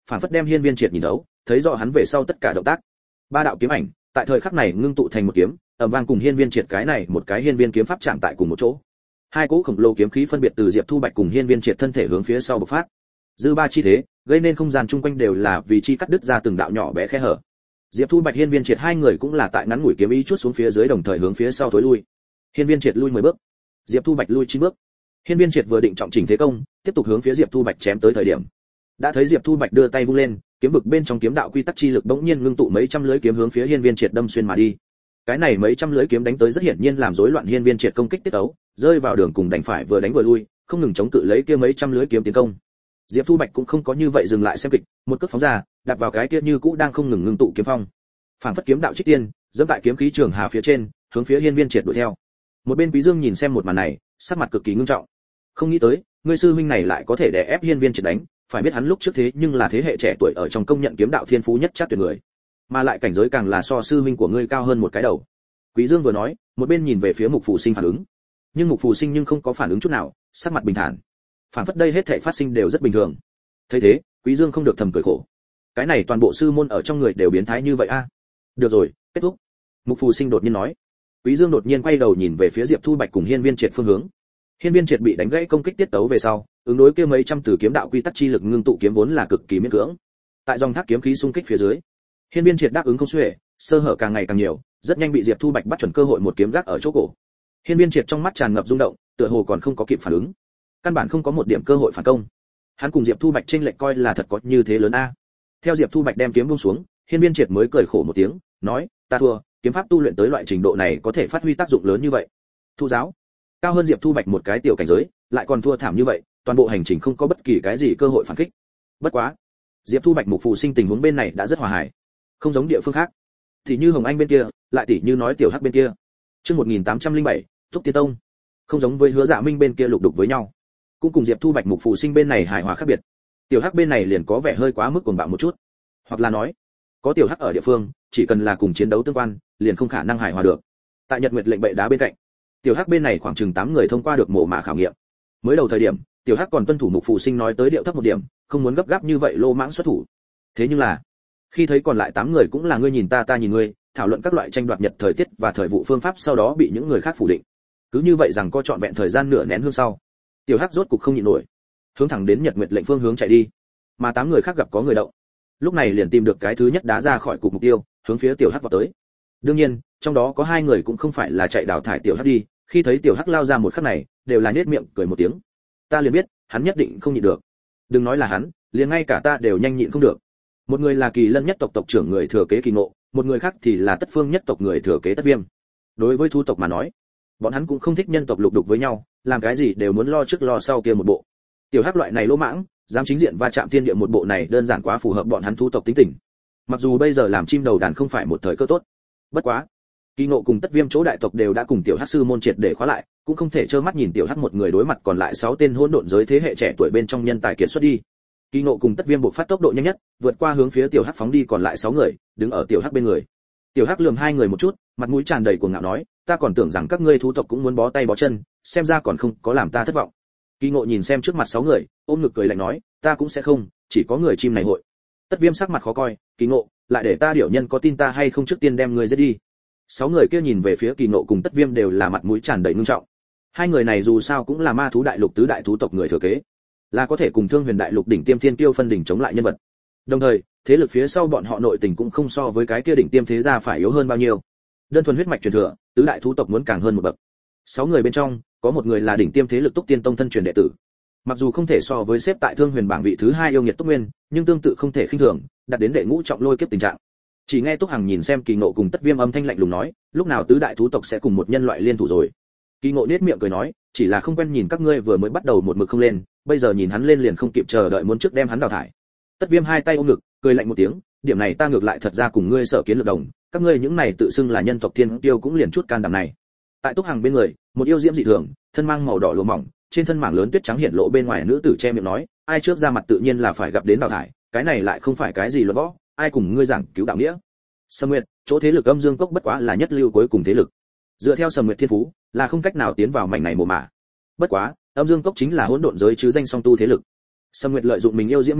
phản phất đem Hiên Viên Triệt nhìn thấu, thấy rõ hắn về sau tất cả động tác. Ba đạo kiếm ảnh, tại thời khắc này ngưng tụ thành một kiếm, ầm vang cùng Hiên Viên Triệt cái này một cái hiên viên kiếm pháp chạm tại cùng một chỗ. Hai cỗ khổng lồ kiếm khí phân biệt từ Diệp Thu Bạch cùng Hiên Viên Triệt thân thể hướng phía sau bộc phát. Dư ba chi thế, gây nên không gian chung quanh đều là vì chi cắt đứt ra từng đạo nhỏ bé khe hở. Diệp Thu Bạch Hiên Viên Triệt hai người cũng là tại ngắn ngủi kiếm ý chuốt xuống phía dưới đồng thời hướng phía sau thối lui. Hiên Viên Triệt lui 10 bước, Diệp Thu Bạch lui 9 bước. Hiên Viên Triệt vừa định trọng chỉnh thế công, tiếp tục hướng phía Diệp Thu Bạch chém tới thời điểm, đã thấy Diệp Thu Bạch đưa tay vung lên, kiếm vực bên trong kiếm đạo quy tắc chi lực bỗng nhiên ngưng tụ mấy trăm lưỡi kiếm hướng phía Hiên Viên Triệt đâm xuyên mà đi. Cái này mấy trăm lưỡi kiếm đánh tới rất hiển nhiên làm rối loạn Hiên Viên Triệt công kích tiết tấu, rơi vào đường cùng đành phải vừa đánh vừa lui, không ngừng chống cự lấy kia mấy trăm lưỡi kiếm tiến công. Diệp Thu Bạch cũng không có như vậy dừng lại xem kịch, một cước phóng ra, đạp vào cái kia như cũ đang không ngừng ngưng tụ kiếm phong. Phản phất kiếm đạo trích tiên, dẫm tại kiếm khí trường hà phía trên, hướng phía Hiên Viên Triệt đuổi theo. Một bên Quý Dương nhìn xem một màn này, sắc mặt cực kỳ ngưng trọng. Không nghĩ tới, ngươi sư huynh này lại có thể đè ép Hiên Viên Triệt đánh, phải biết hắn lúc trước thế nhưng là thế hệ trẻ tuổi ở trong công nhận kiếm đạo thiên phú nhất chắc tuyệt người, mà lại cảnh giới càng là so sư huynh của ngươi cao hơn một cái đầu. Quý Dương vừa nói, một bên nhìn về phía Mục Phù Sinh phản ứng. Nhưng Mục Phù Sinh không có phản ứng chút nào, sắc mặt bình thản. Phản phất đây hết thảy phát sinh đều rất bình thường. Thấy thế, Quý Dương không được thầm cười khổ. Cái này toàn bộ sư môn ở trong người đều biến thái như vậy a. Được rồi, kết thúc. Mục Phù Sinh đột nhiên nói. Quý Dương đột nhiên quay đầu nhìn về phía Diệp Thu Bạch cùng Hiên Viên Triệt phương hướng. Hiên Viên Triệt bị đánh gãy công kích tiết tấu về sau, ứng đối kia mấy trăm từ kiếm đạo quy tắc chi lực ngưng tụ kiếm vốn là cực kỳ miễn cưỡng. Tại dòng thác kiếm khí xung kích phía dưới, Hiên Viên Triệt đáp ứng không xuể, sơ hở càng ngày càng nhiều, rất nhanh bị Diệp Thu Bạch bắt chuẩn cơ hội một kiếm gác ở chỗ cổ. Hiên Viên Triệt trong mắt tràn ngập rung động, tựa hồ còn không có kịp phản ứng, căn bản không có một điểm cơ hội phản công. Hắn cùng Diệp Thu Bạch chênh lệch coi là thật có như thế lớn a. Theo Diệp Thu Bạch đem kiếm buông xuống, Hiên Viên Triệt mới cười khổ một tiếng, nói, ta thua, kiếm pháp tu luyện tới loại trình độ này có thể phát huy tác dụng lớn như vậy. Thu giáo, cao hơn Diệp Thu Bạch một cái tiểu cảnh giới, lại còn thua thảm như vậy, toàn bộ hành trình không có bất kỳ cái gì cơ hội phản kích. Bất quá, Diệp Thu Bạch Mục Phù Sinh tình huống bên này đã rất hòa hài, không giống địa phương khác. Thì như Hồng Anh bên kia, lại tỉ như nói Tiểu Hắc bên kia. Chương 1807, Thúc Tiên Tông. Không giống với Hứa Dạ Minh bên kia lục đục với nhau, cũng cùng Diệp Thu Bạch Mục Phù Sinh bên này hài hòa khác biệt. Tiểu Hắc bên này liền có vẻ hơi quá mức cuồng bạo một chút, hoặc là nói, có Tiểu Hắc ở địa phương, chỉ cần là cùng chiến đấu tương quan, liền không khả năng hài hòa được. Tại Nhật Nguyệt lệnh bệ đá bên cạnh, Tiểu Hắc bên này khoảng chừng 8 người thông qua được mổ mả khảo nghiệm. Mới đầu thời điểm, Tiểu Hắc còn tuân thủ Mục Phù Sinh nói tới điệu thấp một điểm, không muốn gấp gáp như vậy lô mãng xuất thủ. Thế nhưng là, khi thấy còn lại 8 người cũng là ngươi nhìn ta nhìn ngươi, thảo luận các loại tranh đoạt nhật thời tiết và thời vụ phương pháp sau đó bị những người khác phủ định. Cứ như vậy rằng có trọn vẹn thời gian nửa nén hương sau, Tiểu Hắc rốt cục không nhịn nổi, hướng thẳng đến Nhật Nguyệt lệnh phương hướng chạy đi. Mà 8 người khác gặp có người động, lúc này liền tìm được cái thứ nhất đá ra khỏi cục mục tiêu, hướng phía Tiểu Hắc vọt tới. Đương nhiên, trong đó có 2 người cũng không phải là chạy đào thải Tiểu Hắc đi, khi thấy Tiểu Hắc lao ra một khắc này, đều là nhếch miệng cười một tiếng. Ta liền biết, hắn nhất định không nhịn được. Đừng nói là hắn, liền ngay cả ta đều nhanh nhịn không được. Một người là Kỳ Lân nhất tộc tộc trưởng người thừa kế Kỳ Ngộ, một người khác thì là Tất Phương nhất tộc người thừa kế Tất Viêm. Đối với thu tộc mà nói, bọn hắn cũng không thích nhân tộc lục đục với nhau, làm cái gì đều muốn lo trước lo sau kia một bộ. Tiểu Hắc loại này lỗ mãng, dám chính diện va chạm thiên địa một bộ này đơn giản quá phù hợp bọn hắn thu tộc tính tình. Mặc dù bây giờ làm chim đầu đàn không phải một thời cơ tốt, bất quá, Kỳ Ngộ cùng Tất Viêm chỗ đại tộc đều đã cùng Tiểu Hắc sư môn triệt để khóa lại, cũng không thể trơ mắt nhìn Tiểu Hắc một người đối mặt còn lại 6 tên hỗn độn giới thế hệ trẻ tuổi bên trong nhân tài kiệt xuất đi. Kỳ Ngộ cùng Tất Viêm buộc phát tốc độ nhanh nhất, vượt qua hướng phía Tiểu Hắc phóng đi còn lại 6 người, đứng ở Tiểu Hắc bên người. Tiểu Hắc lườm 2 người một chút, mặt mũi tràn đầy cuồng ngạo nói, ta còn tưởng rằng các ngươi thú tộc cũng muốn bó tay bó chân, xem ra còn không có làm ta thất vọng. Kỳ Ngộ nhìn xem trước mặt 6 người, ôm ngực cười lạnh nói, ta cũng sẽ không, chỉ có người chim này hội. Tất Viêm sắc mặt khó coi, Kỳ Ngộ, lại để ta điểu nhân có tin ta hay không trước tiên đem ngươi giết đi. 6 người kia nhìn về phía Kỳ Ngộ cùng Tất Viêm đều là mặt mũi tràn đầy ngưng trọng. Hai người này dù sao cũng là ma thú đại lục tứ đại thú tộc người thừa kế, là có thể cùng Thương Huyền đại lục đỉnh tiêm thiên tiêu phân đỉnh chống lại nhân vật. Đồng thời, thế lực phía sau bọn họ nội tình cũng không so với cái kia đỉnh tiêm thế gia phải yếu hơn bao nhiêu. Đơn thuần huyết mạch truyền thừa, tứ đại thú tộc muốn càng hơn một bậc. 6 người bên trong, có một người là đỉnh tiêm thế lực Túc Tiên Tông thân truyền đệ tử. Mặc dù không thể so với xếp tại Thương Huyền bảng vị thứ 2 yêu nghiệt Túc Nguyên, nhưng tương tự không thể khinh thường, đạt đến đệ ngũ trọng lôi kiếp tình trạng. Chỉ nghe Túc Hằng nhìn xem Kỳ Ngộ cùng Tất Viêm âm thanh lạnh lùng nói, lúc nào tứ đại thú tộc sẽ cùng một nhân loại liên thủ rồi. Kỳ Ngộ nhếch miệng cười nói, chỉ là không quen nhìn các ngươi vừa mới bắt đầu một mực không lên, bây giờ nhìn hắn lên liền không kịp chờ đợi muốn trước đem hắn đào thải. Tất Viêm hai tay ôm ngực, cười lạnh một tiếng, điểm này ta ngược lại thật ra cùng ngươi sở kiến lược đồng, các ngươi những này tự xưng là nhân tộc thiên tiêu cũng liền chút can đảm này. Tại Túc Hằng bên người, một yêu diễm dị thường, thân mang màu đỏ lụa mỏng, trên thân mảng lớn tuyết trắng hiện lộ bên ngoài nữ tử che miệng nói, ai trước ra mặt tự nhiên là phải gặp đến đào thải, cái này lại không phải cái gì luận võ, ai cùng ngươi giảng cứu đạo nghĩa. Sâm Nguyệt, chỗ thế lực Âm Dương Cốc bất quá là nhất lưu cuối cùng thế lực. Dựa theo Sâm Nguyệt thiên phú, là không cách nào tiến vào mảnh này mồ mả. Bất quá, Âm Dương Cốc chính là hỗn độn giới chứ danh song tu thế lực. Sâm Nguyệt lợi dụng mình yêu diễm mỹ mạo,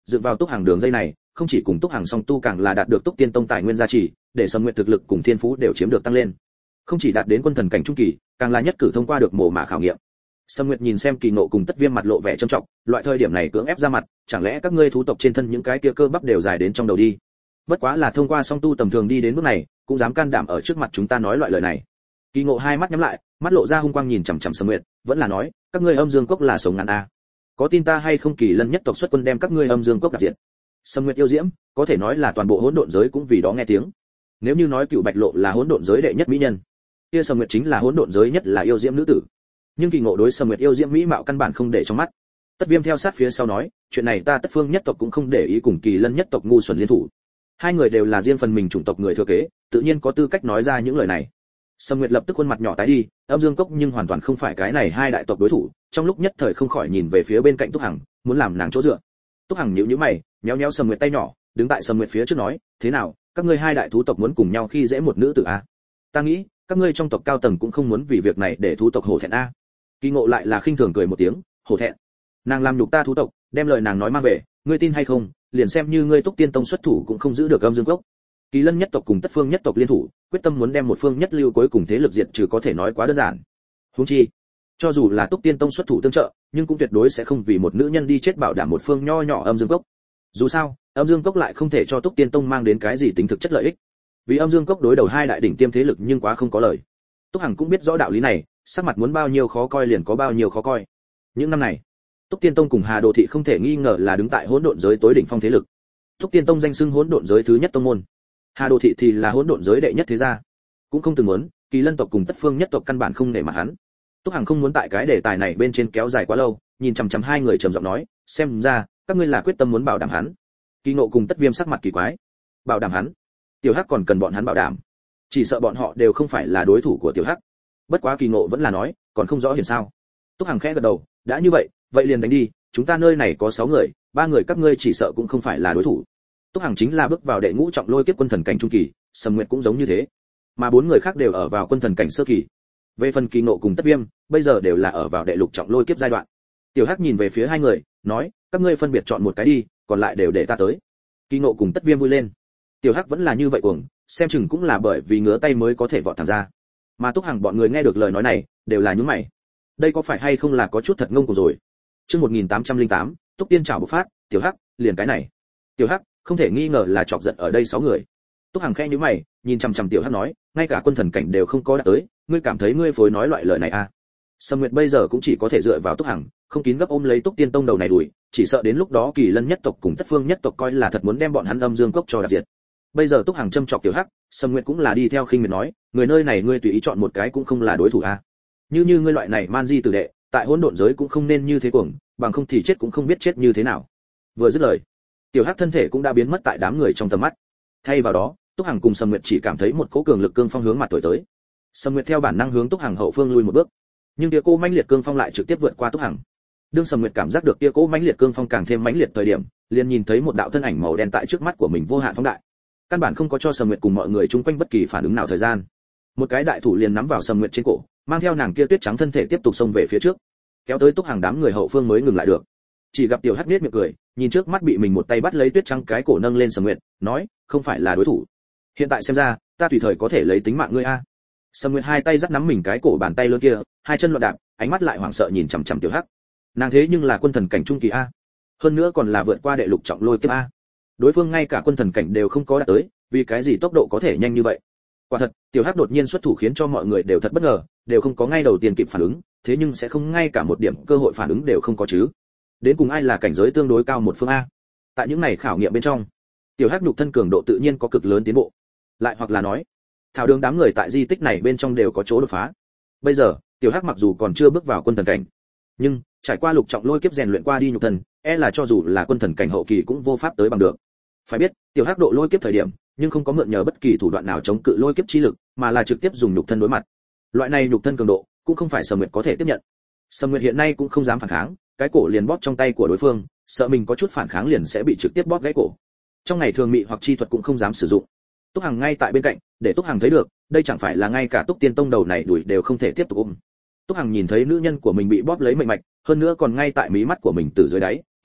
dựng vào Túc Hằng đường dây này, không chỉ cùng Túc Hằng song tu càng là đạt được Túc Tiên Tông tài nguyên gia trì, để Sầm Nguyệt thực lực cùng thiên phú đều chiếm được tăng lên. Không chỉ đạt đến quân thần cảnh trung kỳ, càng là nhất cử thông qua được mổ mả khảo nghiệm. Sầm Nguyệt nhìn xem Kỳ Ngộ cùng Tất Viêm mặt lộ vẻ trầm trọng, loại thời điểm này cưỡng ép ra mặt, chẳng lẽ các ngươi thú tộc trên thân những cái kia cơ bắp đều dài đến trong đầu đi? Bất quá là thông qua song tu tầm thường đi đến bước này, cũng dám can đảm ở trước mặt chúng ta nói loại lời này. Kỳ Ngộ hai mắt nhắm lại, mắt lộ ra hung quang nhìn chằm chằm Sầm Nguyệt, vẫn là nói, các ngươi Âm Dương Cốc là sống ngắn a. Có tin ta hay không Kỳ Lân nhất tộc xuất quân đem các ngươi Âm Dương Cốc đạp diệt. Sầm Nguyệt yêu diễm, có thể nói là toàn bộ hỗn độn giới cũng vì đó nghe tiếng. Nếu như nói Cựu Bạch Lộ là hỗn độn giới đệ nhất mỹ nhân, kia Sầm Nguyệt chính là hỗn độn giới nhất là yêu diễm nữ tử. Nhưng Kỳ Ngộ đối Sầm Nguyệt yêu diễm mỹ mạo căn bản không để trong mắt. Tất Viêm theo sát phía sau nói, chuyện này ta Tất Phương nhất tộc cũng không để ý cùng Kỳ Lân nhất tộc ngu xuẩn liên thủ. Hai người đều là riêng phần mình chủng tộc người thừa kế, tự nhiên có tư cách nói ra những lời này. Sầm Nguyệt lập tức khuôn mặt nhỏ tái đi, Âm Dương Cốc nhưng hoàn toàn không phải cái này hai đại tộc đối thủ, trong lúc nhất thời không khỏi nhìn về phía bên cạnh Túc Hằng, muốn làm nàng chỗ dựa. Túc Hằng nhíu nhíu mày, nhéo nhéo Sầm Nguyệt tay nhỏ, đứng tại Sầm Nguyệt phía trước nói, thế nào, các ngươi hai đại thú tộc muốn cùng nhau khi dễ một nữ tử a? Ta nghĩ, các ngươi trong tộc cao tầng cũng không muốn vì việc này để thú tộc hổ thẹn a. Kỳ Ngộ lại là khinh thường cười một tiếng, hổ thẹn? Nàng làm nhục ta thú tộc, đem lời nàng nói mang về, ngươi tin hay không, liền xem như ngươi Túc Tiên Tông xuất thủ cũng không giữ được Âm Dương Cốc. Kỳ Lân nhất tộc cùng Tất Phương nhất tộc liên thủ, quyết tâm muốn đem một phương nhất lưu cuối cùng thế lực diệt trừ có thể nói quá đơn giản. Huống chi, cho dù là Túc Tiên Tông xuất thủ tương trợ, nhưng cũng tuyệt đối sẽ không vì một nữ nhân đi chết bảo đảm một phương nho nhỏ Âm Dương Cốc. Dù sao, Âm Dương Cốc lại không thể cho Túc Tiên Tông mang đến cái gì tính thực chất lợi ích. Vì Âm Dương Cốc đối đầu hai đại đỉnh tiêm thế lực nhưng quá không có lời. Túc Hằng cũng biết rõ đạo lý này, sắc mặt muốn bao nhiêu khó coi liền có bao nhiêu khó coi. Những năm này, Túc Tiên Tông cùng Hà Đồ thị không thể nghi ngờ là đứng tại hỗn độn giới tối đỉnh phong thế lực. Túc Tiên Tông danh xưng hỗn độn giới thứ nhất tông môn, Hà Đồ thị thì là hỗn độn giới đệ nhất thế gia. Cũng không từng muốn, Kỳ Lân tộc cùng Tất Phương nhất tộc căn bản không nể mặt hắn. Túc Hằng không muốn tại cái đề tài này bên trên kéo dài quá lâu, nhìn chằm chằm hai người trầm giọng nói, xem ra các ngươi là quyết tâm muốn bảo đảm hắn. Kỳ Ngộ cùng Tất Viêm sắc mặt kỳ quái. Bảo đảm hắn? Tiểu Hắc còn cần bọn hắn bảo đảm? Chỉ sợ bọn họ đều không phải là đối thủ của Tiểu Hắc. Bất quá Kỳ Ngộ vẫn là nói, còn không rõ hiển sao. Túc Hằng khẽ gật đầu, đã như vậy, vậy liền đánh đi, chúng ta nơi này có 6 người, 3 người các ngươi chỉ sợ cũng không phải là đối thủ. Túc Hằng chính là bước vào đệ ngũ trọng lôi kiếp quân thần cảnh trung kỳ, Sầm Nguyệt cũng giống như thế, mà 4 người khác đều ở vào quân thần cảnh sơ kỳ. Về phần Kỳ Ngộ cùng Tất Viêm, bây giờ đều là ở vào đệ lục trọng lôi kiếp giai đoạn. Tiểu Hắc nhìn về phía hai người, nói, các ngươi phân biệt chọn một cái đi, còn lại đều để ta tới. Kỳ Ngộ cùng Tất Viêm vui lên. Tiểu Hắc vẫn là như vậy cuồng, xem chừng cũng là bởi vì ngứa tay mới có thể vọt thẳng ra. Mà Túc Hằng bọn người nghe được lời nói này, đều là nhướng mày. Đây có phải hay không là có chút thật ngông cuồng rồi. Chương 1808, Túc Tiên trảo bộc phát, Tiểu Hắc, liền cái này. Tiểu Hắc, không thể nghi ngờ là chọc giận ở đây 6 người. Túc Hằng khẽ nhíu mày, nhìn chằm chằm Tiểu Hắc nói, ngay cả quân thần cảnh đều không có đạt tới, ngươi cảm thấy ngươi phối nói loại lời này à? Sầm Nguyệt bây giờ cũng chỉ có thể dựa vào Túc Hằng, không kín gấp ôm lấy Túc Tiên Tông đầu này đuổi, chỉ sợ đến lúc đó Kỳ Lân nhất tộc cùng Tất Phương nhất tộc coi là thật muốn đem bọn hắn Âm Dương Cốc cho đạp diệt. Bây giờ Túc Hằng châm chọc Tiểu Hắc, Sầm Nguyệt cũng là đi theo khinh miệt nói, người nơi này ngươi tùy ý chọn một cái cũng không là đối thủ à? Như ngươi loại này man di tử đệ, tại hỗn độn giới cũng không nên như thế cuồng, bằng không thì chết cũng không biết chết như thế nào. Vừa dứt lời, Tiểu Hắc thân thể cũng đã biến mất tại đám người trong tầm mắt. Thay vào đó, Túc Hằng cùng Sầm Nguyệt chỉ cảm thấy một cỗ cường lực cương phong hướng mặt thổi tới. Sầm Nguyệt theo bản năng hướng Túc Hằng hậu phương lui một bước, nhưng kia cỗ mãnh liệt cương phong lại trực tiếp vượt qua Túc Hằng. Đương Sầm Nguyệt cảm giác được kia cỗ mãnh liệt cương phong càng thêm mãnh liệt thời điểm, liền nhìn thấy một đạo thân ảnh màu đen tại trước mắt của mình vô hạn phóng đại. Căn bản không có cho Sầm Nguyệt cùng mọi người chung quanh bất kỳ phản ứng nào thời gian. Một cái đại thủ liền nắm vào Sầm Nguyệt trên cổ, mang theo nàng kia tuyết trắng thân thể tiếp tục xông về phía trước, kéo tới Túc Hằng đám người hậu phương mới ngừng lại được. Chỉ gặp Tiểu Hắc nhếch miệng cười, nhìn trước mắt bị mình một tay bắt lấy tuyết trắng cái cổ nâng lên Sầm Nguyệt, nói, không phải là đối thủ. Hiện tại xem ra, ta tùy thời có thể lấy tính mạng ngươi a. Sầm Nguyệt hai tay dắt nắm mình cái cổ bàn tay lớn kia, hai chân loạn đạp, ánh mắt lại hoảng sợ nhìn chằm chằm Tiểu Hắc. Nàng thế nhưng là quân thần cảnh trung kỳ a, hơn nữa còn là vượt qua đệ lục trọng lôi kiếp a. Đối phương ngay cả quân thần cảnh đều không có đạt tới, vì cái gì tốc độ có thể nhanh như vậy? Quả thật, Tiểu Hắc đột nhiên xuất thủ khiến cho mọi người đều thật bất ngờ, đều không có ngay đầu tiên kịp phản ứng, thế nhưng sẽ không ngay cả một điểm cơ hội phản ứng đều không có chứ. Đến cùng ai là cảnh giới tương đối cao một phương a? Tại những này khảo nghiệm bên trong, Tiểu Hắc nhục thân cường độ tự nhiên có cực lớn tiến bộ. Lại hoặc là nói, thảo đường đám người tại di tích này bên trong đều có chỗ đột phá. Bây giờ, Tiểu Hắc mặc dù còn chưa bước vào quân thần cảnh, nhưng trải qua lục trọng lôi kiếp rèn luyện qua đi nhục thân, là cho dù là quân thần cảnh hậu kỳ cũng vô pháp tới bằng được. Phải biết, Tiểu Hắc độ lôi kiếp thời điểm, nhưng không có mượn nhờ bất kỳ thủ đoạn nào chống cự lôi kiếp chi lực, mà là trực tiếp dùng nhục thân đối mặt. Loại này nhục thân cường độ, cũng không phải Sầm Nguyệt có thể tiếp nhận. Sầm Nguyệt hiện nay cũng không dám phản kháng, cái cổ liền bóp trong tay của đối phương, sợ mình có chút phản kháng liền sẽ bị trực tiếp bóp gãy cổ. Trong ngày thường mị hoặc chi thuật cũng không dám sử dụng. Túc Hằng ngay tại bên cạnh, để Túc Hằng thấy được, đây chẳng phải là ngay cả Túc Tiên Tông đầu này đuổi đều không thể tiếp tục ôm. Túc Hằng nhìn thấy nữ nhân của mình bị bóp lấy mệnh mạch, hơn nữa còn ngay tại mí mắt của mình từ dưới đáy,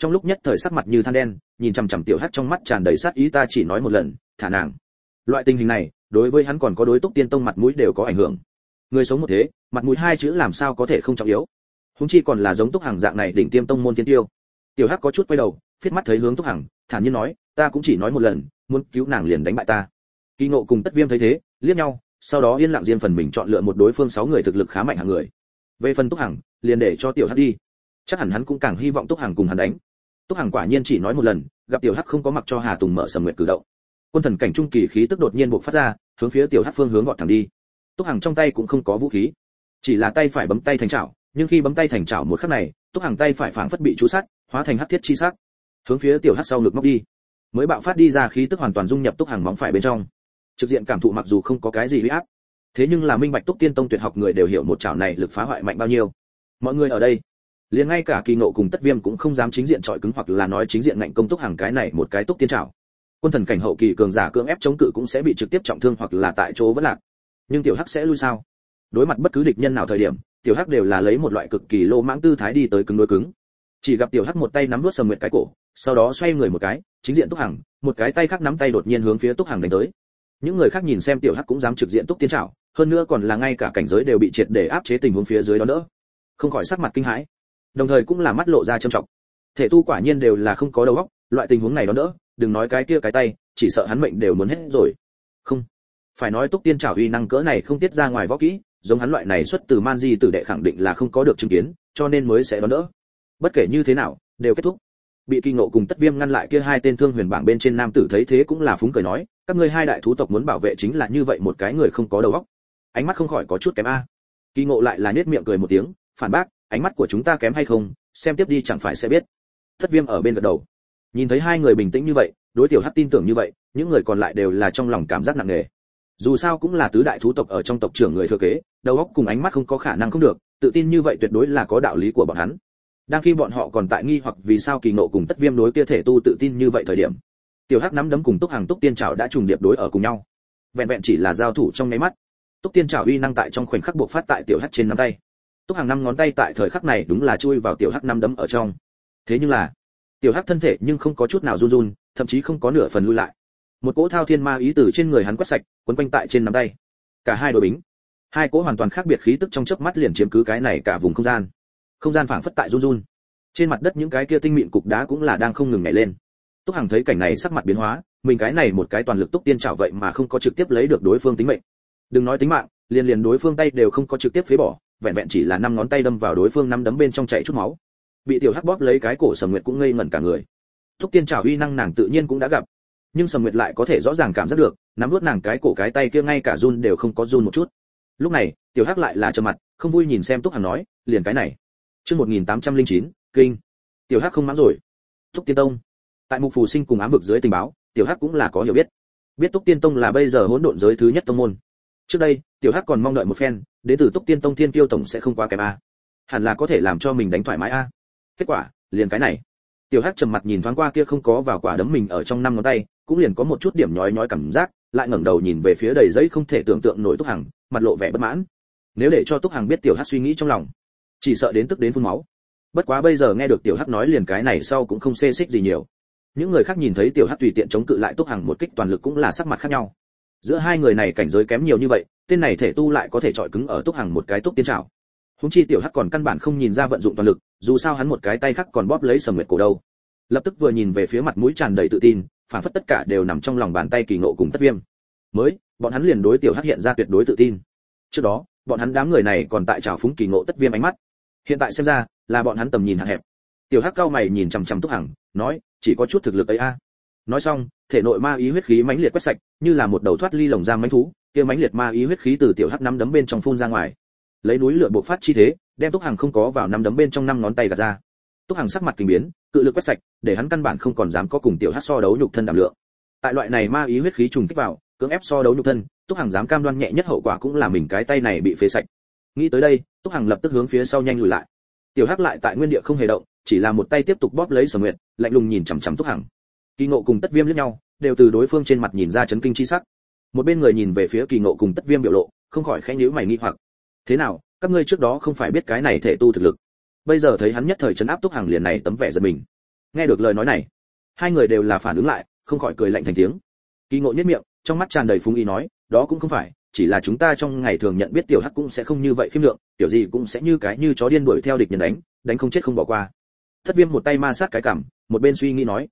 trong lúc nhất thời sắc mặt như than đen, nhìn chằm chằm tiểu hắc trong mắt tràn đầy sát ý, ta chỉ nói một lần, thả nàng. Loại tình hình này, đối với hắn còn có đối Túc Tiên Tông mặt mũi đều có ảnh hưởng. Người sống một thế, mặt mũi hai chữ làm sao có thể không trọng yếu. Huống chi còn là giống Túc Hằng dạng này đỉnh tiêm tông môn tiên tiêu. Tiểu hắc có chút quay đầu, phiết mắt thấy hướng Túc Hằng, thản nhiên nói, ta cũng chỉ nói một lần, muốn cứu nàng liền đánh bại ta. Kỳ Ngộ cùng Tất Viêm thấy thế, liếc nhau, sau đó yên lặng riêng phần mình chọn lựa một đối phương 6 người thực lực khá mạnh hạng người. Về phần Túc Hằng, liền để cho tiểu hắc đi. Chắc hẳn hắn cũng càng hy vọng Túc Hằng cùng hắn đánh. Túc Hằng quả nhiên chỉ nói một lần, gặp tiểu hắc không có mặc cho Hà Tùng mở Sầm Nguyệt cử động. Quân thần cảnh trung kỳ khí tức đột nhiên bộc phát ra, hướng phía tiểu hắc phương hướng vọt thẳng đi. Túc Hằng trong tay cũng không có vũ khí, chỉ là tay phải bấm tay thành chảo, nhưng khi bấm tay thành chảo một khắc này, Túc Hằng tay phải phảng phất bị chú sát, hóa thành hắc thiết chi sắc, hướng phía tiểu hắc sau ngực móc đi. Mới bạo phát đi ra khí tức hoàn toàn dung nhập Túc Hằng móng phải bên trong. Trực diện cảm thụ mặc dù không có cái gì uy áp, thế nhưng là minh bạch Túc Tiên Tông tuyệt học người đều hiểu một chảo này lực phá hoại mạnh bao nhiêu. Mọi người ở đây, liền ngay cả Kỳ Ngộ cùng Tất Viêm cũng không dám chính diện chọi cứng hoặc là nói chính diện ngạnh công Túc Hằng cái này một cái Túc Tiên chảo. Quân thần cảnh hậu kỳ cường giả cưỡng ép chống cự cũng sẽ bị trực tiếp trọng thương hoặc là tại chỗ vỡ lạc. Nhưng tiểu hắc sẽ lui sao? Đối mặt bất cứ địch nhân nào thời điểm, tiểu hắc đều là lấy một loại cực kỳ lô mãng tư thái đi tới cứng đối cứng. Chỉ gặp tiểu hắc một tay nắm nuốt Sầm Nguyệt cái cổ, sau đó xoay người một cái, chính diện Túc Hằng, một cái tay khác nắm tay đột nhiên hướng phía Túc Hằng đánh tới. Những người khác nhìn xem tiểu hắc cũng dám trực diện Túc Tiên trảo, hơn nữa còn là ngay cả cảnh giới đều bị triệt để áp chế tình huống phía dưới đó đỡ, không khỏi sắc mặt kinh hãi, đồng thời cũng là mắt lộ ra trầm trọng. Thể tu quả nhiên đều là không có đầu óc, loại tình huống này đó đỡ, đừng nói cái kia cái tay, chỉ sợ hắn mệnh đều muốn hết rồi. Không, phải nói Túc Tiên trảo uy năng cỡ này không tiết ra ngoài võ kỹ, giống hắn loại này xuất từ Man Di tử đệ khẳng định là không có được chứng kiến, cho nên mới sẽ đó đỡ. Bất kể như thế nào, đều kết thúc. Bị Kỳ Ngộ cùng Tất Viêm ngăn lại kia hai tên thương huyền bảng bên trên nam tử thấy thế cũng là phúng cười nói, các ngươi hai đại thú tộc muốn bảo vệ chính là như vậy một cái người không có đầu óc. Ánh mắt không khỏi có chút kém a. Kỳ Ngộ lại là nhếch miệng cười một tiếng, phản bác, ánh mắt của chúng ta kém hay không, xem tiếp đi chẳng phải sẽ biết. Tất Viêm ở bên gật đầu. Nhìn thấy hai người bình tĩnh như vậy, đối tiểu hắc tin tưởng như vậy, những người còn lại đều là trong lòng cảm giác nặng nề. Dù sao cũng là tứ đại thú tộc ở trong tộc trưởng người thừa kế, đầu óc cùng ánh mắt không có khả năng không được, tự tin như vậy tuyệt đối là có đạo lý của bọn hắn. Đang khi bọn họ còn tại nghi hoặc vì sao Kỳ Ngộ cùng Tất Viêm đối kia thể tu tự tin như vậy thời điểm, tiểu hắc nắm đấm cùng Túc Hằng Túc Tiên trảo đã trùng điệp đối ở cùng nhau. Vẹn vẹn chỉ là giao thủ trong nháy mắt, Túc Tiên trảo uy năng tại trong khoảnh khắc bộc phát tại tiểu hắc trên nắm tay. Túc Hằng 5 ngón tay tại thời khắc này đúng là chui vào tiểu hắc nắm đấm ở trong. Thế nhưng là, tiểu hắc thân thể nhưng không có chút nào run run, thậm chí không có nửa phần lui lại. Một cỗ thao thiên ma ý từ trên người hắn quét sạch, quấn quanh tại trên nắm tay. Cả hai đối bính, hai cỗ hoàn toàn khác biệt khí tức trong chớp mắt liền chiếm cứ cái này cả vùng không gian. Không gian phảng phất tại run run. Trên mặt đất những cái kia tinh mịn cục đá cũng là đang không ngừng nhảy lên. Túc Hằng thấy cảnh này sắc mặt biến hóa, mình cái này một cái toàn lực Túc Tiên trảo vậy mà không có trực tiếp lấy được đối phương tính mệnh. Đừng nói tính mạng, liền đối phương tay đều không có trực tiếp phế bỏ, vẹn vẹn chỉ là 5 ngón tay đâm vào đối phương nắm đấm bên trong chảy chút máu. Bị tiểu hắc bóp lấy cái cổ Sầm Nguyệt cũng ngây ngẩn cả người. Túc Tiên trảo uy năng nàng tự nhiên cũng đã gặp, nhưng Sầm Nguyệt lại có thể rõ ràng cảm giác được, nắm nuốt nàng cái cổ cái tay kia ngay cả run đều không có run một chút. Lúc này, tiểu hắc lại là trầm mặt, không vui nhìn xem Túc Hằng nói, liền cái này. Chương 1809, kinh. Tiểu hắc không mắng rồi. Túc Tiên Tông. Tại Mục Phù Sinh cùng ám vực dưới tình báo, tiểu hắc cũng là có hiểu biết. Biết Túc Tiên Tông là bây giờ hỗn độn giới thứ nhất tông môn. Trước đây, tiểu hắc còn mong đợi một phen, đến từ Túc Tiên Tông Thiên Kiêu tổng sẽ không quá kém a. Hẳn là có thể làm cho mình đánh thoải mái a. Kết quả, liền cái này. Tiểu hắc trầm mặt nhìn thoáng qua kia không có vào quả đấm mình ở trong 5 ngón tay, cũng liền có một chút điểm nhói nhói cảm giác, lại ngẩng đầu nhìn về phía đầy giấy không thể tưởng tượng nổi Túc Hằng, mặt lộ vẻ bất mãn. Nếu để cho Túc Hằng biết tiểu hắc suy nghĩ trong lòng, chỉ sợ đến tức đến phun máu. Bất quá bây giờ nghe được tiểu hắc nói liền cái này sau cũng không xê xích gì nhiều. Những người khác nhìn thấy tiểu hắc tùy tiện chống cự lại Túc Hằng một kích toàn lực cũng là sắc mặt khác nhau. Giữa hai người này cảnh giới kém nhiều như vậy, tên này thể tu lại có thể chọi cứng ở Túc Hằng một cái Túc Tiên trảo. Huống chi tiểu hắc còn căn bản không nhìn ra vận dụng toàn lực, dù sao hắn một cái tay khác còn bóp lấy Sầm Nguyệt cổ đâu. Lập tức vừa nhìn về phía mặt mũi tràn đầy tự tin, phản phất tất cả đều nằm trong lòng bàn tay Kỳ Ngộ cùng Tất Viêm. Mới, bọn hắn liền đối tiểu hắc hiện ra tuyệt đối tự tin. Trước đó, bọn hắn đám người này còn tại trào phúng Kỳ Ngộ Tất Viêm ánh mắt. Hiện tại xem ra, là bọn hắn tầm nhìn hạn hẹp. Tiểu hắc cao mày nhìn chằm chằm Túc Hằng, nói, chỉ có chút thực lực ấy a. Nói xong, thể nội ma ý huyết khí mãnh liệt quét sạch, như là một đầu thoát ly lồng giam mãnh thú, kia mãnh liệt ma ý huyết khí từ tiểu hắc nắm đấm bên trong phun ra ngoài. Lấy núi lửa bộc phát chi thế, đem Túc Hằng không có vào nắm đấm bên trong 5 ngón tay gạt ra. Túc Hằng sắc mặt kinh biến, cự lực quét sạch, để hắn căn bản không còn dám có cùng tiểu hắc so đấu nhục thân đảm lượng. Tại loại này ma ý huyết khí trùng kích vào, cưỡng ép so đấu nhục thân, Túc Hằng dám cam đoan nhẹ nhất hậu quả cũng là mình cái tay này bị phế sạch. Nghĩ tới đây, Túc Hằng lập tức hướng phía sau nhanh lùi lại. Tiểu hắc lại tại nguyên địa không hề động, chỉ là một tay tiếp tục bóp lấy Sở Nguyệt, lạnh lùng nhìn chằm chằm Túc Hằng. Kỳ Ngộ cùng Tất Viêm liếc nhau, đều từ đối phương trên mặt nhìn ra chấn kinh chi sắc. Một bên người nhìn về phía Kỳ Ngộ cùng Tất Viêm biểu lộ, không khỏi khẽ nhíu mày nghi hoặc. Thế nào, các ngươi trước đó không phải biết cái này thể tu thực lực, bây giờ thấy hắn nhất thời chấn áp Túc Hằng liền này tấm vẻ giật mình. Nghe được lời nói này, hai người đều là phản ứng lại, không khỏi cười lạnh thành tiếng. Kỳ Ngộ nhếch miệng, trong mắt tràn đầy phúng ý nói, đó cũng không phải, chỉ là chúng ta trong ngày thường nhận biết tiểu hắc cũng sẽ không như vậy khiêm lượng, tiểu gì cũng sẽ như chó điên đuổi theo địch nhân đánh không chết không bỏ qua. Thất Viêm một tay ma sát cái cằm, một bên suy nghĩ nói,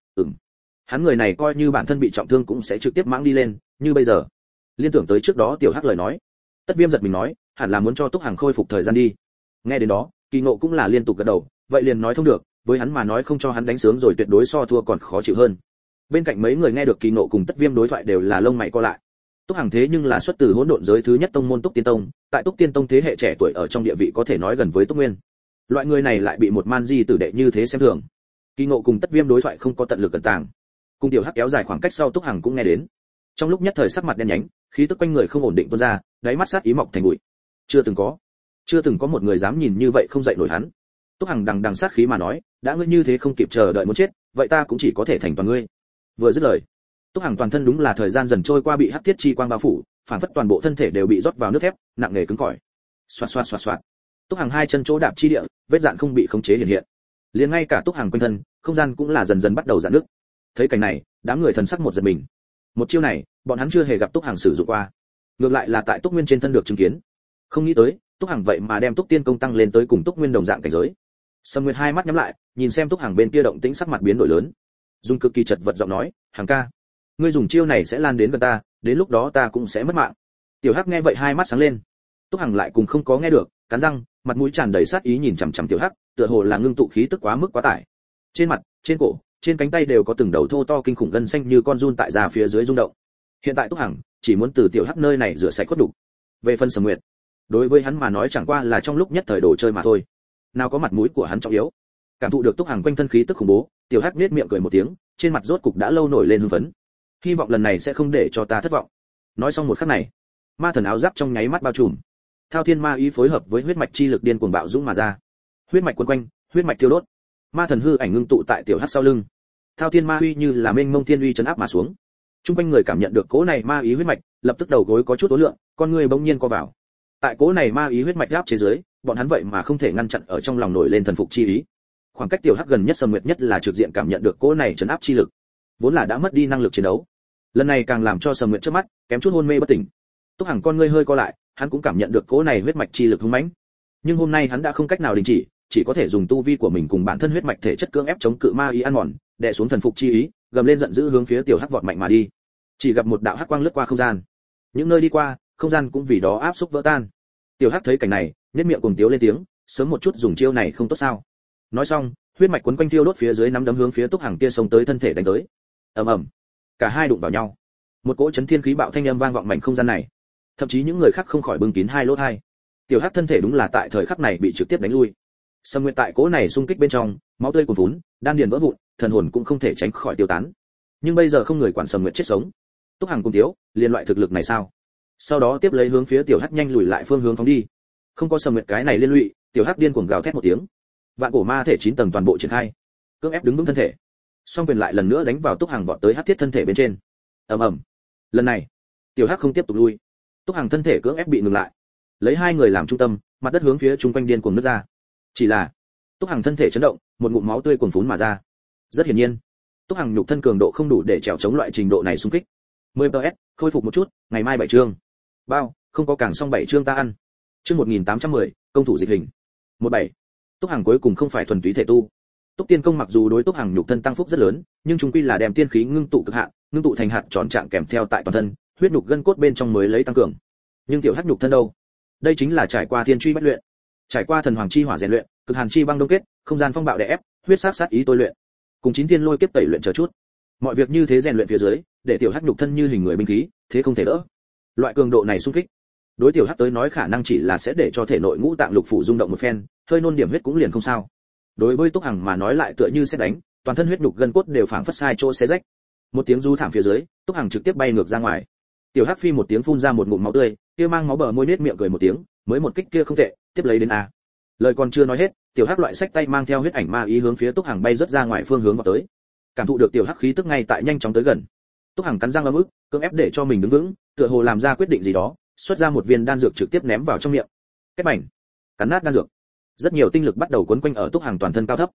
hắn người này coi như bản thân bị trọng thương cũng sẽ trực tiếp mãng đi lên, như bây giờ. Liên tưởng tới trước đó tiểu hắc lời nói, Tất Viêm giật mình nói, hẳn là muốn cho Túc Hằng khôi phục thời gian đi. Nghe đến đó, Kỳ Ngộ cũng là liên tục gật đầu, vậy liền nói thông được, với hắn mà nói không cho hắn đánh sướng rồi tuyệt đối so thua còn khó chịu hơn. Bên cạnh mấy người nghe được Kỳ Ngộ cùng Tất Viêm đối thoại đều là lông mày co lại. Túc Hằng thế nhưng là xuất từ hỗn độn giới thứ nhất tông môn Túc Tiên Tông, tại Túc Tiên Tông thế hệ trẻ tuổi ở trong địa vị có thể nói gần với Túc Nguyên. Loại người này lại bị một man di tử đệ như thế xem thường. Kỳ Ngộ cùng Tất Viêm đối thoại không có tận lực cẩn tàng. Cùng tiểu hắc kéo dài khoảng cách sau Túc Hằng cũng nghe đến. Trong lúc nhất thời sắc mặt đen nhánh, khí tức quanh người không ổn định tuôn ra, đáy mắt sát ý mọc thành bụi. Chưa từng có một người dám nhìn như vậy không dậy nổi hắn. Túc Hằng đằng sát khí mà nói, đã ngươi như thế không kịp chờ đợi muốn chết, vậy ta cũng chỉ có thể thành toàn ngươi. Vừa dứt lời, Túc Hằng toàn thân đúng là thời gian dần trôi qua bị hắc thiết chi quang bao phủ, phản phất toàn bộ thân thể đều bị rót vào nước thép, nặng nề cứng cỏi. Xoạt xoạt xoạt xoạt. Túc Hằng hai chân chỗ đạp chi địa, vết dạn không bị khống chế hiện hiện. Liền ngay cả Túc Hằng quanh thân, không gian cũng là dần dần bắt đầu giãn nứt. Thấy cảnh này, đám người thần sắc một giật mình. Một chiêu này, bọn hắn chưa hề gặp Túc Hằng sử dụng qua. Ngược lại là tại Túc Nguyên trên thân được chứng kiến. Không nghĩ tới, Túc Hằng vậy mà đem Túc Tiên công tăng lên tới cùng Túc Nguyên đồng dạng cảnh giới. Sâm Nguyệt hai mắt nhắm lại, nhìn xem Túc Hằng bên kia động tĩnh sắc mặt biến đổi lớn. Dung cực kỳ chật vật giọng nói, "Hằng ca, ngươi dùng chiêu này sẽ lan đến gần ta, đến lúc đó ta cũng sẽ mất mạng." Tiểu Hắc nghe vậy hai mắt sáng lên. Túc Hằng lại cùng không có nghe được, cắn răng, mặt mũi tràn đầy sát ý nhìn chằm chằm Tiểu Hắc, tựa hồ là ngưng tụ khí tức quá mức quá tải. Trên mặt, trên cổ, trên cánh tay đều có từng đầu thô to kinh khủng gân xanh như con giun tại già phía dưới rung động. Hiện tại Túc Hằng chỉ muốn từ Tiểu Hắc nơi này rửa sạch cốt đủ. Về phần Sâm Nguyệt, đối với hắn mà nói chẳng qua là trong lúc nhất thời đồ chơi mà thôi. Nào có mặt mũi của hắn trọng yếu. Cảm thụ được Túc Hằng quanh thân khí tức khủng bố, Tiểu Hắc nhếch miệng cười một tiếng, trên mặt rốt cục đã lâu nổi lên hưng phấn. Hy vọng lần này sẽ không để cho ta thất vọng. Nói xong một khắc này, ma thần áo giáp trong nháy mắt bao trùm. Thao Thiên Ma ý phối hợp với huyết mạch chi lực điên cuồng bạo dũng mà ra. Huyết mạch quấn quanh, huyết mạch thiêu đốt. Ma thần hư ảnh ngưng tụ tại Tiểu Hắc sau lưng. Thao Thiên Ma uy như là mênh mông thiên uy trấn áp mà xuống. Trung quanh người cảm nhận được cỗ này ma ý huyết mạch, lập tức đầu gối có chút ối lượng, con người bỗng nhiên co vào. Tại cỗ này ma ý huyết mạch áp chế dưới, bọn hắn vậy mà không thể ngăn chặn ở trong lòng nổi lên thần phục chi ý. Khoảng cách Tiểu Hắc gần nhất Sâm Nguyệt nhất là trực diện cảm nhận được cỗ này trấn áp chi lực, vốn là đã mất đi năng lực chiến đấu, lần này càng làm cho Sâm Nguyệt trước mắt kém chút hôn mê bất tỉnh. Túc Hằng con ngươi hơi co lại, hắn cũng cảm nhận được cỗ này huyết mạch chi lực hung mãnh, nhưng hôm nay hắn đã không cách nào đình chỉ có thể dùng tu vi của mình cùng bản thân huyết mạch thể chất cưỡng ép chống cự ma ý ăn mòn, đè xuống thần phục chi ý, gầm lên giận dữ hướng phía Tiểu Hắc vọt mạnh mà đi. Chỉ gặp một đạo hắc quang lướt qua không gian, những nơi đi qua, không gian cũng vì đó áp xúc vỡ tan. Tiểu Hắc thấy cảnh này, nhếch miệng cùng tiếu lên tiếng, sớm một chút dùng chiêu này không tốt sao? Nói xong, huyết mạch quấn quanh thiêu đốt phía dưới nắm đấm hướng phía Túc Hằng kia xông tới thân thể đánh tới. Ầm ầm, cả hai đụng vào nhau. Một cỗ chấn thiên khí bạo thanh âm vang vọng mảnh không gian này. Thậm chí những người khác không khỏi bưng kín hai lỗ tai. Tiểu Hắc thân thể đúng là tại thời khắc này bị trực tiếp đánh lui. Sâm Nguyệt tại cỗ này xung kích bên trong, máu tươi cuồn vún, đan điền vỡ vụn, thần hồn cũng không thể tránh khỏi tiêu tán. Nhưng bây giờ không người quản Sâm Nguyệt chết sống. Túc Hằng cùng tiếu, liên loại thực lực này sao? Sau đó tiếp lấy hướng phía Tiểu Hắc nhanh lùi lại phương hướng phóng đi. Không có Sâm Nguyệt cái này liên lụy, Tiểu Hắc điên cuồng gào thét một tiếng. Vạn cổ ma thể 9 tầng toàn bộ triển khai, cưỡng ép đứng vững thân thể. Song quyền lại lần nữa đánh vào Túc Hằng vọt tới hắc thiết thân thể bên trên. Ầm ầm. Lần này, Tiểu Hắc không tiếp tục lui. Túc Hằng thân thể cưỡng ép bị ngừng lại. Lấy hai người làm trung tâm, mặt đất hướng phía chung quanh điên cuồng nứt ra. Chỉ là, Túc Hằng thân thể chấn động, một ngụm máu tươi cuồn phún mà ra. Rất hiển nhiên, Túc Hằng nhục thân cường độ không đủ để trèo chống loại trình độ này xung kích. 10PS, khôi phục một chút, ngày mai 7 chương. Bao, không có càng xong 7 chương ta ăn. Chương 1810, công thủ dịch hình. 17. Túc Hằng cuối cùng không phải thuần túy thể tu. Túc Tiên công mặc dù đối Túc Hằng nhục thân tăng phúc rất lớn, nhưng chung quy là đem tiên khí ngưng tụ cực hạn, ngưng tụ thành hạt tròn trạng kèm theo tại toàn thân, huyết nhục gân cốt bên trong mới lấy tăng cường. Nhưng Tiểu Hắc nhục thân đâu? Đây chính là trải qua thiên truy bách luyện, trải qua thần hoàng chi hỏa rèn luyện, cực hàn chi băng đông kết, không gian phong bạo đè ép, huyết sát ý tôi luyện, cùng 9 thiên lôi kiếp tẩy luyện chờ chút. Mọi việc như thế rèn luyện phía dưới, để Tiểu Hắc nhục thân như hình người binh khí, thế không thể đỡ. Loại cường độ này xung kích, đối Tiểu Hắc tới nói khả năng chỉ là sẽ để cho thể nội ngũ tạng lục phủ rung động một phen, hơi nôn điểm huyết cũng liền không sao. Đối với Túc Hằng mà nói lại tựa như sét đánh, toàn thân huyết nhục gân cốt đều phảng phất sai chỗ xé rách. Một tiếng rú thảm phía dưới, Túc Hằng trực tiếp bay ngược ra ngoài. Tiểu Hắc phi một tiếng phun ra một ngụm máu tươi, kia mang máu bờ môi nết miệng cười một tiếng, mới một kích kia không tệ, tiếp lấy đến a. Lời còn chưa nói hết, Tiểu Hắc loại sách tay mang theo huyết ảnh ma ý hướng phía Túc Hằng bay rất ra ngoài phương hướng vào tới. Cảm thụ được Tiểu Hắc khí tức ngay tại nhanh chóng tới gần. Túc Hằng cắn răng ấm ức, cưỡng ép để cho mình đứng vững, tựa hồ làm ra quyết định gì đó, xuất ra một viên đan dược trực tiếp ném vào trong miệng. Cái mảnh, cắn nát đan dược. Rất nhiều tinh lực bắt đầu quấn quanh ở Túc Hằng toàn thân cao thấp.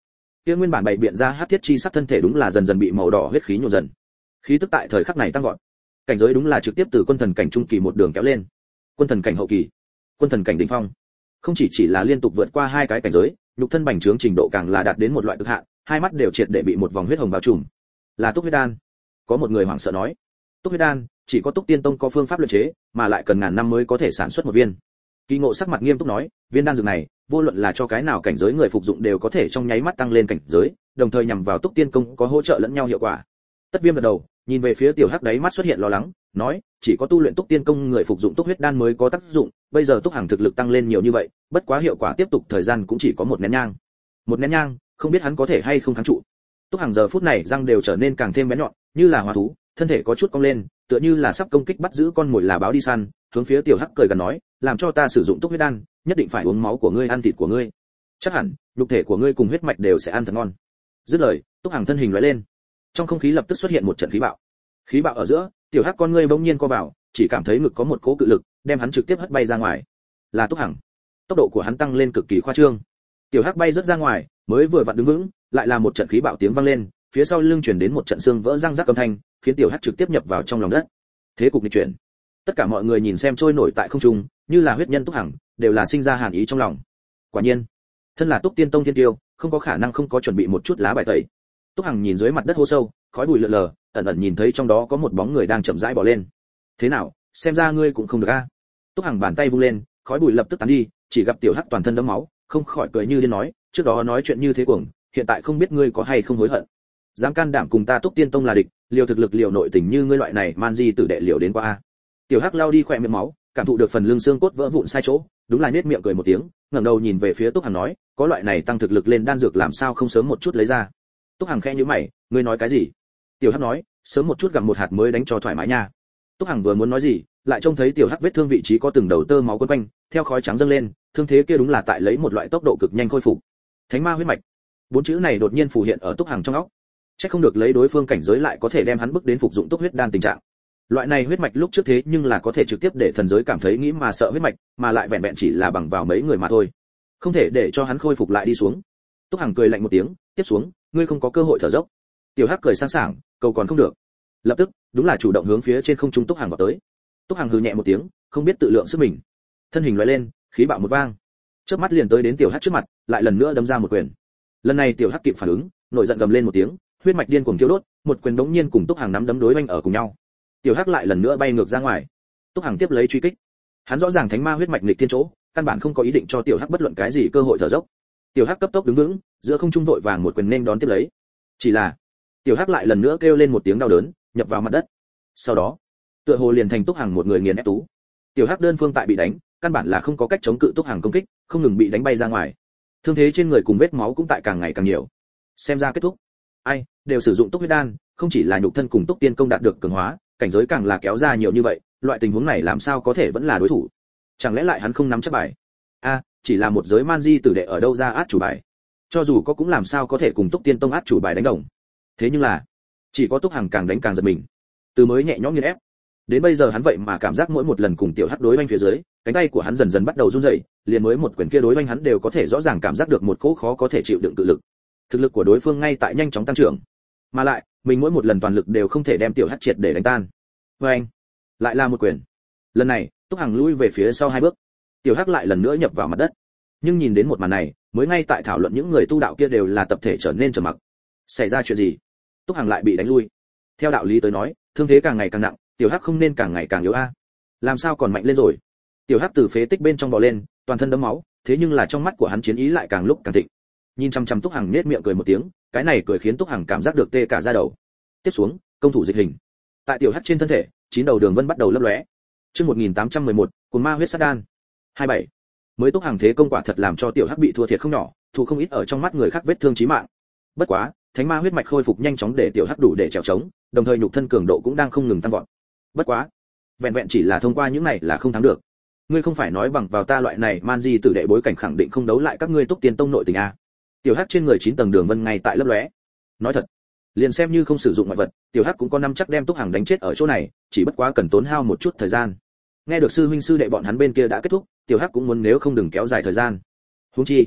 kia nguyên bản bày biện ra hắc thiết chi sắc thân thể đúng là dần dần bị màu đỏ huyết khí nhuộm dần. Khí tức tại thời khắc này tăng vọt. Cảnh giới đúng là trực tiếp từ quân thần cảnh trung kỳ một đường kéo lên. Quân thần cảnh hậu kỳ, quân thần cảnh đỉnh phong. Không chỉ là liên tục vượt qua hai cái cảnh giới, nhục thân bành trướng trình độ càng là đạt đến một loại cực hạn, hai mắt đều triệt để bị một vòng huyết hồng bao trùm. Là Túc huyết đan. Có một người hoảng sợ nói, Túc huyết đan, chỉ có Túc Tiên Tông có phương pháp luyện chế, mà lại cần ngàn năm mới có thể sản xuất một viên. Kỳ Ngộ sắc mặt nghiêm túc nói, viên đan dược này, vô luận là cho cái nào cảnh giới người phục dụng đều có thể trong nháy mắt tăng lên cảnh giới, đồng thời nhằm vào Túc Tiên Công có hỗ trợ lẫn nhau hiệu quả. Tất Viêm gật đầu, nhìn về phía Tiểu Hắc đáy mắt xuất hiện lo lắng, nói, chỉ có tu luyện Túc Tiên Công người phục dụng Túc huyết đan mới có tác dụng, bây giờ Túc Hằng thực lực tăng lên nhiều như vậy, bất quá hiệu quả tiếp tục thời gian cũng chỉ có một nén nhang. Một nén nhang, không biết hắn có thể hay không kháng trụ. Túc Hằng giờ phút này răng đều trở nên càng thêm bén nhọn, như là hỏa thú, thân thể có chút cong lên, tựa như là sắp công kích bắt giữ con mồi là báo đi săn, hướng phía Tiểu Hắc cười gần nói, làm cho ta sử dụng Túc huyết đan, nhất định phải uống máu của ngươi ăn thịt của ngươi. Chắc hẳn, nhục thể của ngươi cùng huyết mạch đều sẽ ăn thật ngon. Dứt lời, Túc Hằng thân hình lóe lên. Trong không khí lập tức xuất hiện một trận khí bạo. Khí bạo ở giữa, Tiểu Hắc con ngươi bỗng nhiên co vào, chỉ cảm thấy ngực có một cỗ cự lực, đem hắn trực tiếp hất bay ra ngoài. Là Túc Hằng. Tốc độ của hắn tăng lên cực kỳ khoa trương. Tiểu Hắc bay rất ra ngoài, mới vừa vặn đứng vững, lại là một trận khí bạo tiếng vang lên, phía sau lưng truyền đến một trận xương vỡ răng rắc âm thanh, khiến Tiểu Hắc trực tiếp nhập vào trong lòng đất. Thế cục nghịch chuyển. Tất cả mọi người nhìn xem trôi nổi tại không trung, như là huyết nhân Túc Hằng, đều là sinh ra hàn ý trong lòng. Quả nhiên, thân là Túc Tiên Tông thiên tiêu, không có khả năng không có chuẩn bị một chút lá bài tẩy. Túc Hằng nhìn dưới mặt đất hố sâu, khói bụi lượn lờ, ẩn ẩn nhìn thấy trong đó có một bóng người đang chậm rãi bò lên. Thế nào, xem ra ngươi cũng không được a. Túc Hằng bàn tay vung lên, khói bụi lập tức tán đi, chỉ gặp Tiểu Hắc toàn thân đẫm máu, không khỏi cười như điên nói, trước đó nói chuyện như thế cuồng, hiện tại không biết ngươi có hay không hối hận. Dám can đảm cùng ta Túc Tiên Tông là địch, liều thực lực liều nội tình như ngươi loại này man di tử đệ liều đến qua a. Tiểu Hắc lao đi khỏe miệng máu, cảm thụ được phần lưng xương cốt vỡ vụn sai chỗ, đúng là nết miệng cười một tiếng, ngẩng đầu nhìn về phía Túc Hằng nói, có loại này tăng thực lực lên đan dược làm sao không sớm một chút lấy ra. Túc Hằng khẽ nhíu mày, ngươi nói cái gì? Tiểu Hắc nói, sớm một chút gặm một hạt mới đánh cho thoải mái nha. Túc Hằng vừa muốn nói gì, lại trông thấy Tiểu Hắc vết thương vị trí có từng đầu tơ máu quấn quanh, theo khói trắng dâng lên, thương thế kia đúng là tại lấy một loại tốc độ cực nhanh khôi phục. Thánh ma huyết mạch. Bốn chữ này đột nhiên phù hiện ở Túc Hằng trong óc. Chắc không được lấy đối phương cảnh giới lại có thể đem hắn bước đến phục dụng Túc huyết đan tình trạng. Loại này huyết mạch lúc trước thế nhưng là có thể trực tiếp để thần giới cảm thấy nghĩ mà sợ huyết mạch, mà lại vẹn vẹn chỉ là bằng vào mấy người mà thôi. Không thể để cho hắn khôi phục lại đi xuống. Túc Hằng cười lạnh một tiếng, tiếp xuống, ngươi không có cơ hội thở dốc. Tiểu Hắc cười sang sảng, cầu còn không được. Lập tức, đúng là chủ động hướng phía trên không trung Túc Hằng vào tới. Túc Hằng hừ nhẹ một tiếng, không biết tự lượng sức mình. Thân hình lóe lên, khí bạo một vang. Chớp mắt liền tới đến Tiểu Hắc trước mặt, lại lần nữa đấm ra một quyền. Lần này Tiểu Hắc kịp phản ứng, nổi giận gầm lên một tiếng, huyết mạch điên cuồng thiêu đốt, một quyền đống nhiên cùng Túc Hằng nắm đấm đối oanh ở cùng nhau. Tiểu Hắc lại lần nữa bay ngược ra ngoài. Túc Hằng tiếp lấy truy kích. Hắn rõ ràng thánh ma huyết mạch nghịch thiên chỗ, căn bản không có ý định cho Tiểu Hắc bất luận cái gì cơ hội thở dốc. Tiểu Hắc cấp tốc đứng vững, giữa không trung vội vàng một quyền nên đón tiếp lấy. Chỉ là, Tiểu Hắc lại lần nữa kêu lên một tiếng đau đớn, nhập vào mặt đất. Sau đó, tựa hồ liền thành Túc Hằng một người nghiền ép tú. Tiểu Hắc đơn phương tại bị đánh, căn bản là không có cách chống cự Túc Hằng công kích, không ngừng bị đánh bay ra ngoài. Thương thế trên người cùng vết máu cũng tại càng ngày càng nhiều. Xem ra kết thúc. Ai, đều sử dụng Túc huyết đan, không chỉ là nhục thân cùng Túc Tiên Công đạt được cường hóa, cảnh giới càng là kéo ra nhiều như vậy, loại tình huống này làm sao có thể vẫn là đối thủ? Chẳng lẽ lại hắn không nắm chắc bài? A, chỉ là một giới man di tử đệ ở đâu ra át chủ bài? Cho dù có cũng làm sao có thể cùng Túc Tiên Tông át chủ bài đánh đồng? Thế nhưng là, chỉ có Túc Hằng càng đánh càng giật mình. Từ mới nhẹ nhõm nghiền ép, đến bây giờ hắn vậy mà cảm giác mỗi một lần cùng Tiểu Hắc đối oanh phía dưới, cánh tay của hắn dần dần bắt đầu run rẩy, liền mới một quyền kia đối oanh hắn đều có thể rõ ràng cảm giác được một cỗ khó có thể chịu đựng cự lực. Thực lực của đối phương ngay tại nhanh chóng tăng trưởng, mà lại, mình mỗi một lần toàn lực đều không thể đem Tiểu Hắc triệt để đánh tan. Oanh, lại là một quyền. Lần này, Túc Hằng lùi về phía sau hai bước. Tiểu Hắc lại lần nữa nhập vào mặt đất. Nhưng nhìn đến một màn này, mới ngay tại thảo luận những người tu đạo kia đều là tập thể trở nên trầm mặc. Xảy ra chuyện gì? Túc Hằng lại bị đánh lui. Theo đạo lý tới nói, thương thế càng ngày càng nặng, Tiểu Hắc không nên càng ngày càng yếu a. Làm sao còn mạnh lên rồi? Tiểu Hắc từ phế tích bên trong bò lên, toàn thân đẫm máu, thế nhưng là trong mắt của hắn chiến ý lại càng lúc càng thịnh. Nhìn chăm chăm Túc Hằng nhếch miệng cười một tiếng, cái này cười khiến Túc Hằng cảm giác được tê cả da đầu. Tiếp xuống, công thủ dịch hình. Tại Tiểu Hắc trên thân thể, 9 đầu đường vân bắt đầu lấp lóe. Chương 1811, Cuồng Ma huyết sát đan. 27. Mới Túc Hằng thế công quả thật làm cho Tiểu Hắc bị thua thiệt không nhỏ, thù không ít ở trong mắt người khác vết thương chí mạng. Bất quá, thánh ma huyết mạch khôi phục nhanh chóng để Tiểu Hắc đủ để trèo trống, đồng thời nhục thân cường độ cũng đang không ngừng tăng vọt. Bất quá, vẹn vẹn chỉ là thông qua những này là không thắng được. Ngươi không phải nói bằng vào ta loại này man di tử đệ bối cảnh khẳng định không đấu lại các ngươi Túc Tiên Tông nội tình a? Tiểu Hắc trên người 9 tầng đường vân ngay tại lấp lóe. Nói thật, liền xem như không sử dụng ngoại vật, Tiểu Hắc cũng có năm chắc đem Túc Hằng đánh chết ở chỗ này, chỉ bất quá cần tốn hao một chút thời gian. Nghe được sư huynh sư đệ bọn hắn bên kia đã kết thúc, Tiểu Hắc cũng muốn nếu không đừng kéo dài thời gian. Huống chi,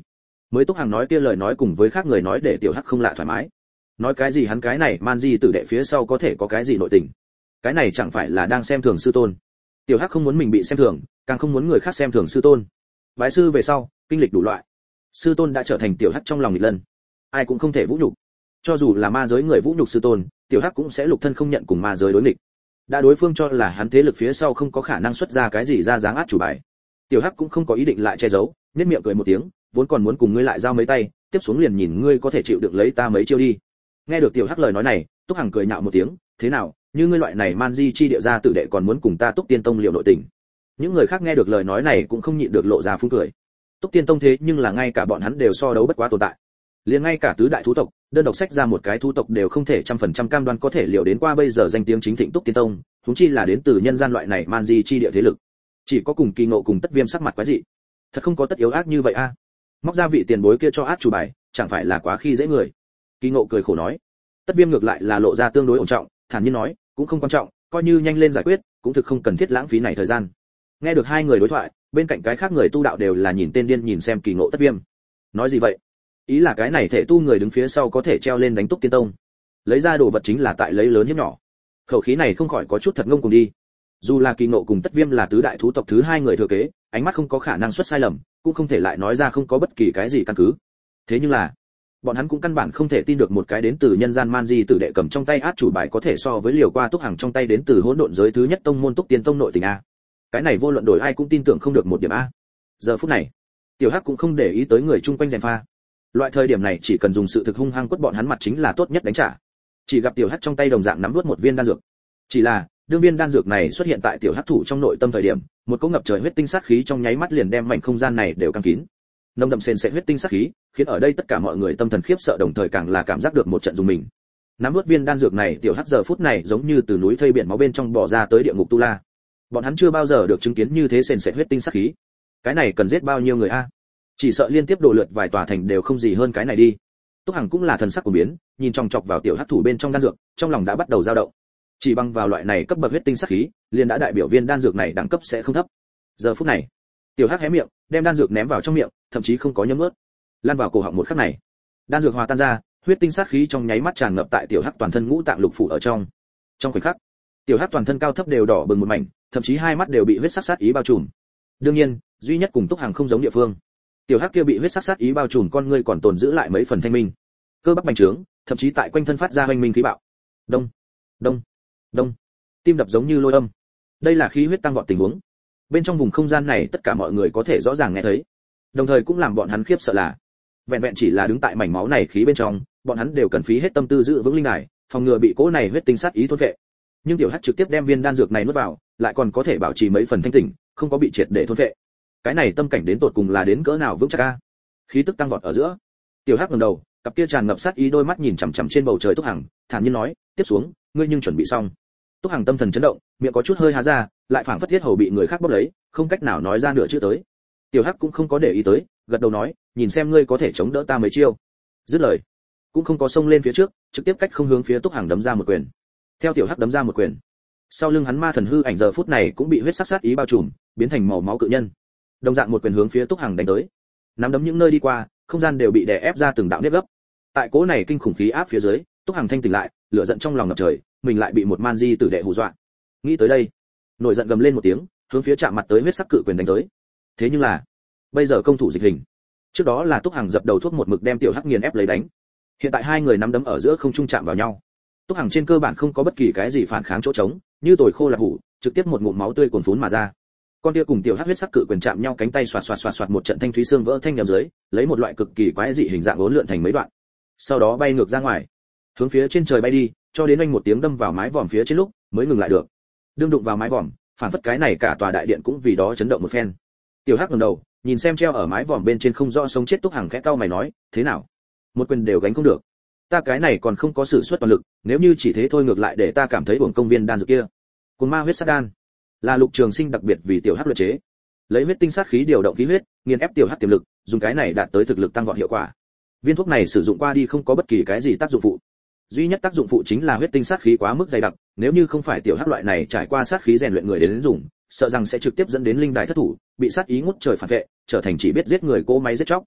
mới Túc Hằng nói kia lời nói cùng với khác người nói để tiểu hắc không lạ thoải mái. Nói cái gì hắn cái này man di tử đệ phía sau có thể có cái gì nội tình? Cái này chẳng phải là đang xem thường sư tôn. Tiểu hắc không muốn mình bị xem thường, càng không muốn người khác xem thường sư tôn. Bái sư về sau, kinh lịch đủ loại. Sư tôn đã trở thành tiểu hắc trong lòng nghịch lần. Ai cũng không thể vũ nhục. Cho dù là ma giới người vũ nhục sư tôn, tiểu hắc cũng sẽ lục thân không nhận cùng ma giới đối nghịch. Đã đối phương cho là hắn thế lực phía sau không có khả năng xuất ra cái gì ra dáng át chủ bài. Tiểu hắc cũng không có ý định lại che giấu, nhếch miệng cười một tiếng, vốn còn muốn cùng ngươi lại giao mấy tay, tiếp xuống liền nhìn ngươi có thể chịu được lấy ta mấy chiêu đi. Nghe được tiểu hắc lời nói này, Túc Hằng cười nhạo một tiếng, thế nào, như ngươi loại này man di chi địa gia tử đệ còn muốn cùng ta Túc Tiên Tông liệu nội tình. Những người khác nghe được lời nói này cũng không nhịn được lộ ra phúng cười. Túc Tiên Tông thế nhưng là ngay cả bọn hắn đều so đấu bất quá tồn tại. Liền ngay cả tứ đại thú tộc, đơn độc sách ra một cái thú tộc đều không thể 100% cam đoan có thể liệu đến qua bây giờ danh tiếng chính thịnh Túc Tiên Tông, huống chi là đến từ nhân gian loại này man di chi địa thế lực. Chỉ có cùng Kỳ Ngộ cùng Tất Viêm sắc mặt quái dị. Thật không có tất yếu ác như vậy a. Móc ra vị tiền bối kia cho át chủ bài, chẳng phải là quá khi dễ người. Kỳ Ngộ cười khổ nói. Tất Viêm ngược lại là lộ ra tương đối ổn trọng, thản nhiên nói, cũng không quan trọng, coi như nhanh lên giải quyết, cũng thực không cần thiết lãng phí này thời gian. Nghe được hai người đối thoại, bên cạnh cái khác người tu đạo đều là nhìn tên điên nhìn xem Kỳ Ngộ Tất Viêm. Nói gì vậy? Ý là cái này thể tu người đứng phía sau có thể treo lên đánh Túc Tiên Tông. Lấy ra đồ vật chính là tại lấy lớn hiếp nhỏ. Khẩu khí này không khỏi có chút thật ngông cuồng đi. Dù là Kỳ Ngộ cùng Tất Viêm là tứ đại thú tộc thứ hai người thừa kế, ánh mắt không có khả năng xuất sai lầm, cũng không thể lại nói ra không có bất kỳ cái gì căn cứ. Thế nhưng là, bọn hắn cũng căn bản không thể tin được một cái đến từ nhân gian man di tử đệ cầm trong tay át chủ bài có thể so với liều qua Túc Hằng trong tay đến từ hỗn độn giới thứ nhất tông môn Túc Tiên Tông nội tình a. Cái này vô luận đổi ai cũng tin tưởng không được một điểm a. Giờ phút này, Tiểu Hắc cũng không để ý tới người chung quanh gièm pha. Loại thời điểm này chỉ cần dùng sự thực hung hăng quất bọn hắn mặt chính là tốt nhất đánh trả. Chỉ gặp Tiểu Hắc trong tay đồng dạng nắm nuốt một viên đan dược. Chỉ là, đương viên đan dược này xuất hiện tại Tiểu Hắc thủ trong nội tâm thời điểm, một cỗ ngập trời huyết tinh sát khí trong nháy mắt liền đem mảnh không gian này đều căng kín. Nồng đậm sền sệt huyết tinh sát khí, khiến ở đây tất cả mọi người tâm thần khiếp sợ đồng thời càng là cảm giác được một trận rùng mình. Nắm nuốt viên đan dược này, Tiểu Hắc giờ phút này giống như từ núi thây biển máu bên trong bò ra tới địa ngục tu la. Bọn hắn chưa bao giờ được chứng kiến như thế sền sệt huyết tinh sát khí. Cái này cần giết bao nhiêu người a? Chỉ sợ liên tiếp đổ lượt vài tòa thành đều không gì hơn cái này đi. Túc Hằng cũng là thần sắc của biến, nhìn chòng chọc vào Tiểu Hắc thủ bên trong đan dược, trong lòng đã bắt đầu dao động. Chỉ bằng vào loại này cấp bậc huyết tinh sát khí, liền đã đại biểu viên đan dược này đẳng cấp sẽ không thấp. Giờ phút này, Tiểu Hắc hé miệng, đem đan dược ném vào trong miệng, thậm chí không có nhấm nuốt. Lan vào cổ họng một khắc này, đan dược hòa tan ra, huyết tinh sát khí trong nháy mắt tràn ngập tại Tiểu Hắc toàn thân ngũ tạng lục phủ ở trong. Trong khoảnh khắc, Tiểu Hắc toàn thân cao thấp đều đỏ bừng một mảnh, thậm chí hai mắt đều bị huyết sắc sát ý bao trùm. Đương nhiên, duy nhất cùng Túc Hằng không giống địa phương. Tiểu Hắc kia bị huyết sắc sát ý bao trùm con ngươi còn tồn giữ lại mấy phần thanh minh. Cơ bắp bành trướng, thậm chí tại quanh thân phát ra hoành minh khí bạo. Đông, đông, đông. Tim đập giống như lôi âm. Đây là khí huyết tăng vọt tình huống. Bên trong vùng không gian này tất cả mọi người có thể rõ ràng nghe thấy. Đồng thời cũng làm bọn hắn khiếp sợ là, vẹn vẹn chỉ là đứng tại mảnh máu này khí bên trong, bọn hắn đều cần phí hết tâm tư giữ vững linh đài, phòng ngừa bị cỗ này huyết tinh sát ý thôn phệ. Nhưng Tiểu Hắc trực tiếp đem viên đan dược này nuốt vào, lại còn có thể bảo trì mấy phần thanh tỉnh, không có bị triệt để thôn phệ. Cái này tâm cảnh đến tột cùng là đến cỡ nào vững chắc a? Khí tức tăng vọt ở giữa. Tiểu Hắc ngẩng đầu, cặp kia tràn ngập sát ý đôi mắt nhìn chằm chằm trên bầu trời Túc Hằng, thản nhiên nói, tiếp xuống, ngươi nhưng chuẩn bị xong. Túc Hằng tâm thần chấn động, miệng có chút hơi há ra, lại phảng phất thiết hầu bị người khác bóp lấy, không cách nào nói ra nửa chữ tới. Tiểu Hắc cũng không có để ý tới, gật đầu nói, nhìn xem ngươi có thể chống đỡ ta mấy chiêu. Dứt lời, cũng không có xông lên phía trước, trực tiếp cách không hướng phía Túc Hằng đấm ra một quyền. Theo Tiểu Hắc đấm ra một quyền, sau lưng hắn ma thần hư ảnh giờ phút này cũng bị huyết sắc sát ý bao trùm, biến thành màu máu cự nhân. Đồng dạng một quyền hướng phía Túc Hằng đánh tới. Nắm đấm những nơi đi qua, không gian đều bị đè ép ra từng đạo nếp gấp. Tại cố này kinh khủng khí áp phía dưới, Túc Hằng thanh tỉnh lại, lửa giận trong lòng ngập trời, mình lại bị một man di tử đệ hù dọa. Nghĩ tới đây, nổi giận gầm lên một tiếng, hướng phía chạm mặt tới huyết sắc cự quyền đánh tới. Thế nhưng là, bây giờ công thủ dịch hình. Trước đó là Túc Hằng dập đầu thuốc một mực đem Tiểu Hắc nghiền ép lấy đánh. Hiện tại hai người nắm đấm ở giữa không trung chạm vào nhau. Túc Hằng trên cơ bản không có bất kỳ cái gì phản kháng chỗ trống, như tồi khô là hủ, trực tiếp một ngụm máu tươi cuồn phún mà ra. Con kia cùng Tiểu Hắc huyết sắc cự quyền chạm nhau, cánh tay xoạt xoạt xoạt xoạt một trận thanh thúy xương vỡ thanh nhầm dưới, lấy một loại cực kỳ quái dị hình dạng uốn lượn thành mấy đoạn. Sau đó bay ngược ra ngoài, hướng phía trên trời bay đi, cho đến anh một tiếng đâm vào mái vòm phía trên lúc mới ngừng lại được. Đương đụng vào mái vòm, phản phất cái này cả tòa đại điện cũng vì đó chấn động một phen. Tiểu Hắc ngẩng đầu, nhìn xem treo ở mái vòm bên trên không rõ sống chết Túc Hằng khẽ cau mày nói, thế nào? Một quyền đều gánh không được. Ta cái này còn không có sử xuất toàn lực, nếu như chỉ thế thôi ngược lại để ta cảm thấy uổng công viên đan dược kia. Cuồng ma huyết sát đan là Lục Trường Sinh đặc biệt vì Tiểu Hắc luyện chế, lấy huyết tinh sát khí điều động khí huyết, nghiền ép Tiểu Hắc tiềm lực, dùng cái này đạt tới thực lực tăng vọt hiệu quả. Viên thuốc này sử dụng qua đi không có bất kỳ cái gì tác dụng phụ. Duy nhất tác dụng phụ chính là huyết tinh sát khí quá mức dày đặc, nếu như không phải Tiểu Hắc loại này trải qua sát khí rèn luyện người đến dùng, sợ rằng sẽ trực tiếp dẫn đến linh đài thất thủ, bị sát ý ngút trời phản vệ, trở thành chỉ biết giết người cô máy giết chóc.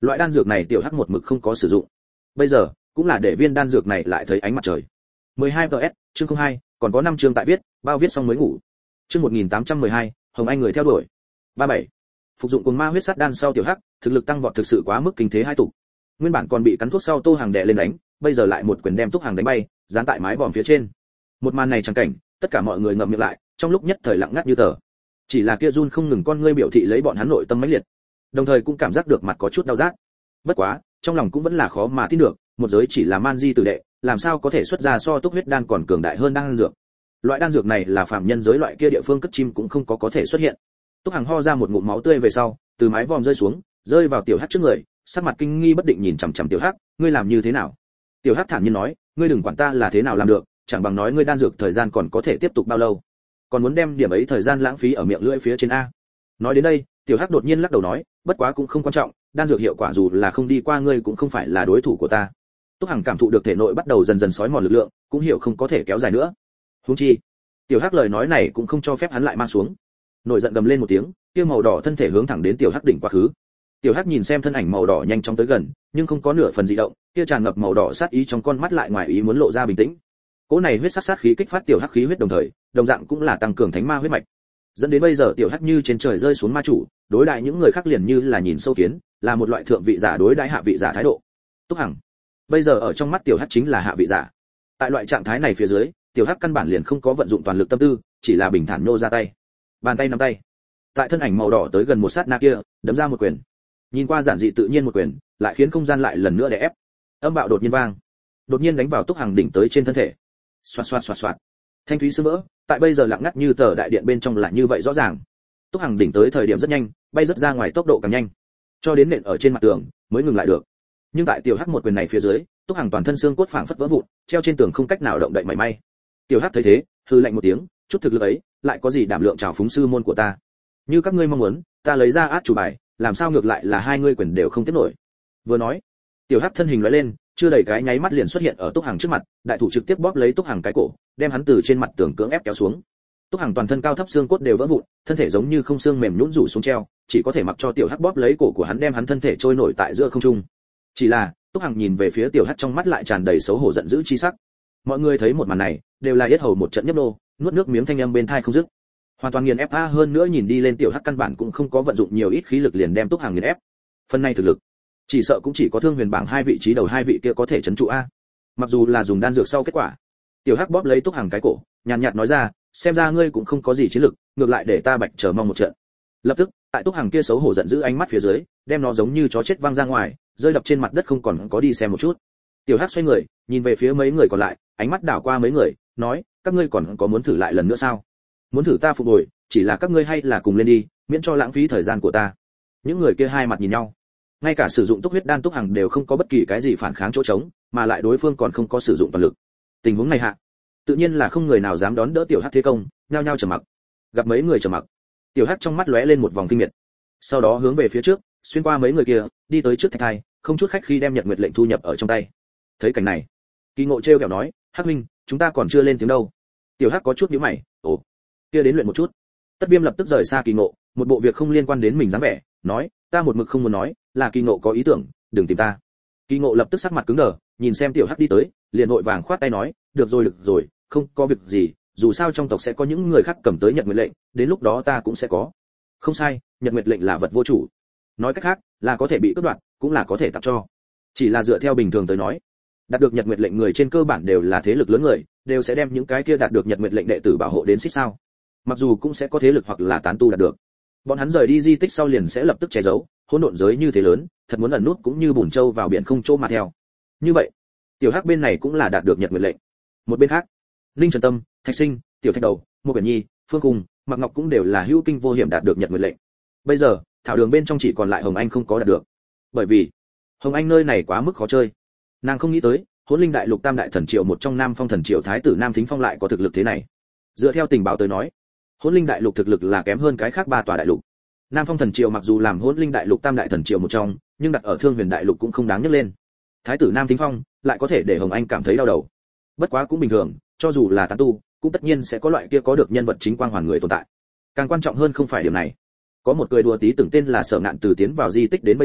Loại đan dược này tiểu hắc một mực không có sử dụng. Bây giờ, cũng là để viên đan dược này lại thấy ánh mặt trời. 12 PS, chương 02, còn có 5 chương tại viết, bao viết xong mới ngủ. Chương 1812, Hồng Anh người theo đuổi. 37. Phục dụng cuồng ma huyết sát đan sau tiểu hắc, thực lực tăng vọt thực sự quá mức kinh thế hai tục. Nguyên bản còn bị cắn thuốc sau Tô Hàng đè lên đánh, bây giờ lại một quyền đem Túc Hàng đánh bay, dán tại mái vòm phía trên. Một màn này chẳng cảnh, tất cả mọi người ngậm miệng lại, trong lúc nhất thời lặng ngắt như tờ. Chỉ là kia run không ngừng con ngươi biểu thị lấy bọn hắn nội tâm mãnh liệt, đồng thời cũng cảm giác được mặt có chút đau rát. Bất quá, trong lòng cũng vẫn là khó mà tin được, một giới chỉ là man di tử đệ, làm sao có thể xuất ra so Túc huyết đan còn cường đại hơn đan dược. Loại đan dược này là phàm nhân giới loại kia địa phương cất chim cũng không có thể xuất hiện. Túc Hàng ho ra một ngụm máu tươi về sau, từ mái vòm rơi xuống, rơi vào tiểu hắc trước người, sắc mặt kinh nghi bất định nhìn chằm chằm tiểu hắc, ngươi làm như thế nào? Tiểu hắc thản nhiên nói, ngươi đừng quản ta là thế nào làm được, chẳng bằng nói ngươi đan dược thời gian còn có thể tiếp tục bao lâu, còn muốn đem điểm ấy thời gian lãng phí ở miệng lưỡi phía trên a. Nói đến đây, tiểu hắc đột nhiên lắc đầu nói, bất quá cũng không quan trọng, đan dược hiệu quả dù là không đi qua ngươi cũng không phải là đối thủ của ta. Túc Hằng cảm thụ được thể nội bắt đầu dần dần sói mòn lực lượng, cũng hiểu không có thể kéo dài nữa. Huống chi, tiểu hắc lời nói này cũng không cho phép hắn lại mang xuống. Nổi giận gầm lên một tiếng, kia màu đỏ thân thể hướng thẳng đến tiểu hắc đỉnh quá khứ. Tiểu hắc nhìn xem thân ảnh màu đỏ nhanh chóng tới gần, nhưng không có nửa phần dị động, kia tràn ngập màu đỏ sát ý trong con mắt lại ngoài ý muốn lộ ra bình tĩnh. Cỗ này huyết sát khí kích phát tiểu hắc khí huyết đồng thời, đồng dạng cũng là tăng cường thánh ma huyết mạch. Dẫn đến bây giờ tiểu hắc như trên trời rơi xuống ma chủ, đối đại những người khác liền như là nhìn sâu kiến, là một loại thượng vị giả đối đãi hạ vị giả thái độ. Túc Hằng, bây giờ ở trong mắt tiểu hắc chính là hạ vị giả. Tại loại trạng thái này phía dưới, tiểu hắc căn bản liền không có vận dụng toàn lực tâm tư, chỉ là bình thản nô ra tay. Bàn tay nắm tay. Tại thân ảnh màu đỏ tới gần một sát na kia, đấm ra một quyền. Nhìn qua giản dị tự nhiên một quyền, lại khiến không gian lại lần nữa đè ép. Âm bạo đột nhiên vang, đột nhiên đánh vào Túc Hằng đỉnh tới trên thân thể. Xoạt xoạt xoạt xoạt. Thanh thúy sương vỡ, tại bây giờ lặng ngắt như tờ đại điện bên trong lại như vậy rõ ràng. Túc Hằng đỉnh tới thời điểm rất nhanh, bay rất ra ngoài tốc độ càng nhanh, cho đến nện ở trên mặt tường mới ngừng lại được. Nhưng tại tiểu hắc một quyền này phía dưới, Túc Hằng toàn thân xương cốt phảng phất vỡ vụn, treo trên tường không cách nào động đậy mảy may. Tiểu hắc thấy thế, hừ lạnh một tiếng, chút thực lực ấy, lại có gì đảm lượng chào phúng sư môn của ta? Như các ngươi mong muốn, ta lấy ra át chủ bài, làm sao ngược lại là hai ngươi quyền đều không tiếp nổi. Vừa nói, tiểu hắc thân hình lóe lên, chưa đầy cái nháy mắt liền xuất hiện ở Túc Hằng trước mặt, đại thủ trực tiếp bóp lấy Túc Hằng cái cổ, đem hắn từ trên mặt tường cưỡng ép kéo xuống. Túc Hằng toàn thân cao thấp xương cốt đều vỡ vụn, thân thể giống như không xương mềm nhũn rủ xuống treo, chỉ có thể mặc cho tiểu hắc bóp lấy cổ của hắn đem hắn thân thể trôi nổi tại giữa không trung. Chỉ là, Túc Hằng nhìn về phía tiểu hắc trong mắt lại tràn đầy xấu hổ giận dữ chi sắc. Mọi người thấy một màn này, đều là yết hầu một trận nhấp nô, nuốt nước miếng thanh âm bên tai không dứt. Hoàn toàn nghiền ép a, hơn nữa nhìn đi lên tiểu hắc căn bản cũng không có vận dụng nhiều ít khí lực liền đem Túc Hằng nghiền ép. Phần này thực lực, chỉ sợ cũng chỉ có Thương Huyền bảng hai vị trí đầu hai vị kia có thể trấn trụ a. Mặc dù là dùng đan dược sau kết quả. Tiểu hắc bóp lấy Túc Hằng cái cổ, nhàn nhạt nói ra, xem ra ngươi cũng không có gì chiến lực, ngược lại để ta bạch chờ mong một trận. Lập tức, tại Túc Hằng kia xấu hổ giận dữ ánh mắt phía dưới, đem nó giống như chó chết văng ra ngoài, rơi đập trên mặt đất không còn có đi xem một chút. Tiểu hắc xoay người, nhìn về phía mấy người còn lại, ánh mắt đảo qua mấy người, nói, các ngươi còn có muốn thử lại lần nữa sao? Muốn thử ta phục hồi, chỉ là các ngươi hay là cùng lên đi, miễn cho lãng phí thời gian của ta. Những người kia hai mặt nhìn nhau, ngay cả sử dụng Túc huyết đan Túc Hằng đều không có bất kỳ cái gì phản kháng chỗ trống, mà lại đối phương còn không có sử dụng toàn lực. Tình huống này hạ, tự nhiên là không người nào dám đón đỡ tiểu hắc thế công, nhao nhao trầm mặc. Gặp mấy người trầm mặc, tiểu hắc trong mắt lóe lên một vòng kinh miệt, sau đó hướng về phía trước, xuyên qua mấy người kia, đi tới trước thạch thai, không chút khách khi đem Nhật Nguyệt lệnh thu nhập ở trong tay. Thấy cảnh này, Kỳ Ngộ trêu kẹo nói, hắc huynh, chúng ta còn chưa lên tiếng đâu. Tiểu hắc có chút nhíu mày, ồ, kia đến luyện một chút. Tất Viêm lập tức rời xa Kỳ Ngộ, một bộ việc không liên quan đến mình dáng vẻ, nói, ta một mực không muốn nói, là Kỳ Ngộ có ý tưởng, đừng tìm ta. Kỳ Ngộ lập tức sắc mặt cứng đờ, nhìn xem tiểu hắc đi tới, liền vội vàng khoát tay nói, được rồi, không có việc gì, dù sao trong tộc sẽ có những người khác cầm tới Nhật Nguyệt lệnh, đến lúc đó ta cũng sẽ có. Không sai, Nhật Nguyệt lệnh là vật vô chủ, nói cách khác, là có thể bị cướp đoạt, cũng là có thể tặng cho. Chỉ là dựa theo bình thường tới nói, đạt được Nhật Nguyệt lệnh người trên cơ bản đều là thế lực lớn người, đều sẽ đem những cái kia đạt được Nhật Nguyệt lệnh đệ tử bảo hộ đến xích sao. Mặc dù cũng sẽ có thế lực hoặc là tán tu đạt được. Bọn hắn rời đi di tích sau liền sẽ lập tức che giấu, hỗn độn giới như thế lớn, thật muốn ẩn nút cũng như bùn trâu vào biển không chỗ mà theo. Như vậy, tiểu hắc bên này cũng là đạt được Nhật Nguyệt lệnh. Một bên khác, Linh Trần Tâm, Thạch Sinh, Tiểu Thạch Đầu, Mộ Quyển Nhi, Phương Cung, Mạc Ngọc cũng đều là hữu kinh vô hiểm đạt được Nhật Nguyệt lệnh. Bây giờ, thảo đường bên trong chỉ còn lại Hồng Anh không có đạt được. Bởi vì, Hồng Anh nơi này quá mức khó chơi. Nàng không nghĩ tới, Hỗn Linh Đại Lục Tam Đại Thần Triều một trong Nam Phong Thần Triều thái tử Nam Thính Phong lại có thực lực thế này. Dựa theo tình báo tới nói, Hỗn Linh Đại Lục thực lực là kém hơn cái khác ba tòa đại lục. Nam Phong Thần Triều mặc dù làm Hỗn Linh Đại Lục Tam Đại Thần Triều một trong, nhưng đặt ở Thương Huyền Đại Lục cũng không đáng nhắc lên. Thái tử Nam Thính Phong lại có thể để Hồng Anh cảm thấy đau đầu. Bất quá cũng bình thường, cho dù là tán tu, cũng tất nhiên sẽ có loại kia có được nhân vật chính quang hoàn người tồn tại. Càng quan trọng hơn không phải điểm này. Có một người đùa tí tưởng tên là Sở Ngạn từ tiến vào di tích đến bây giờ,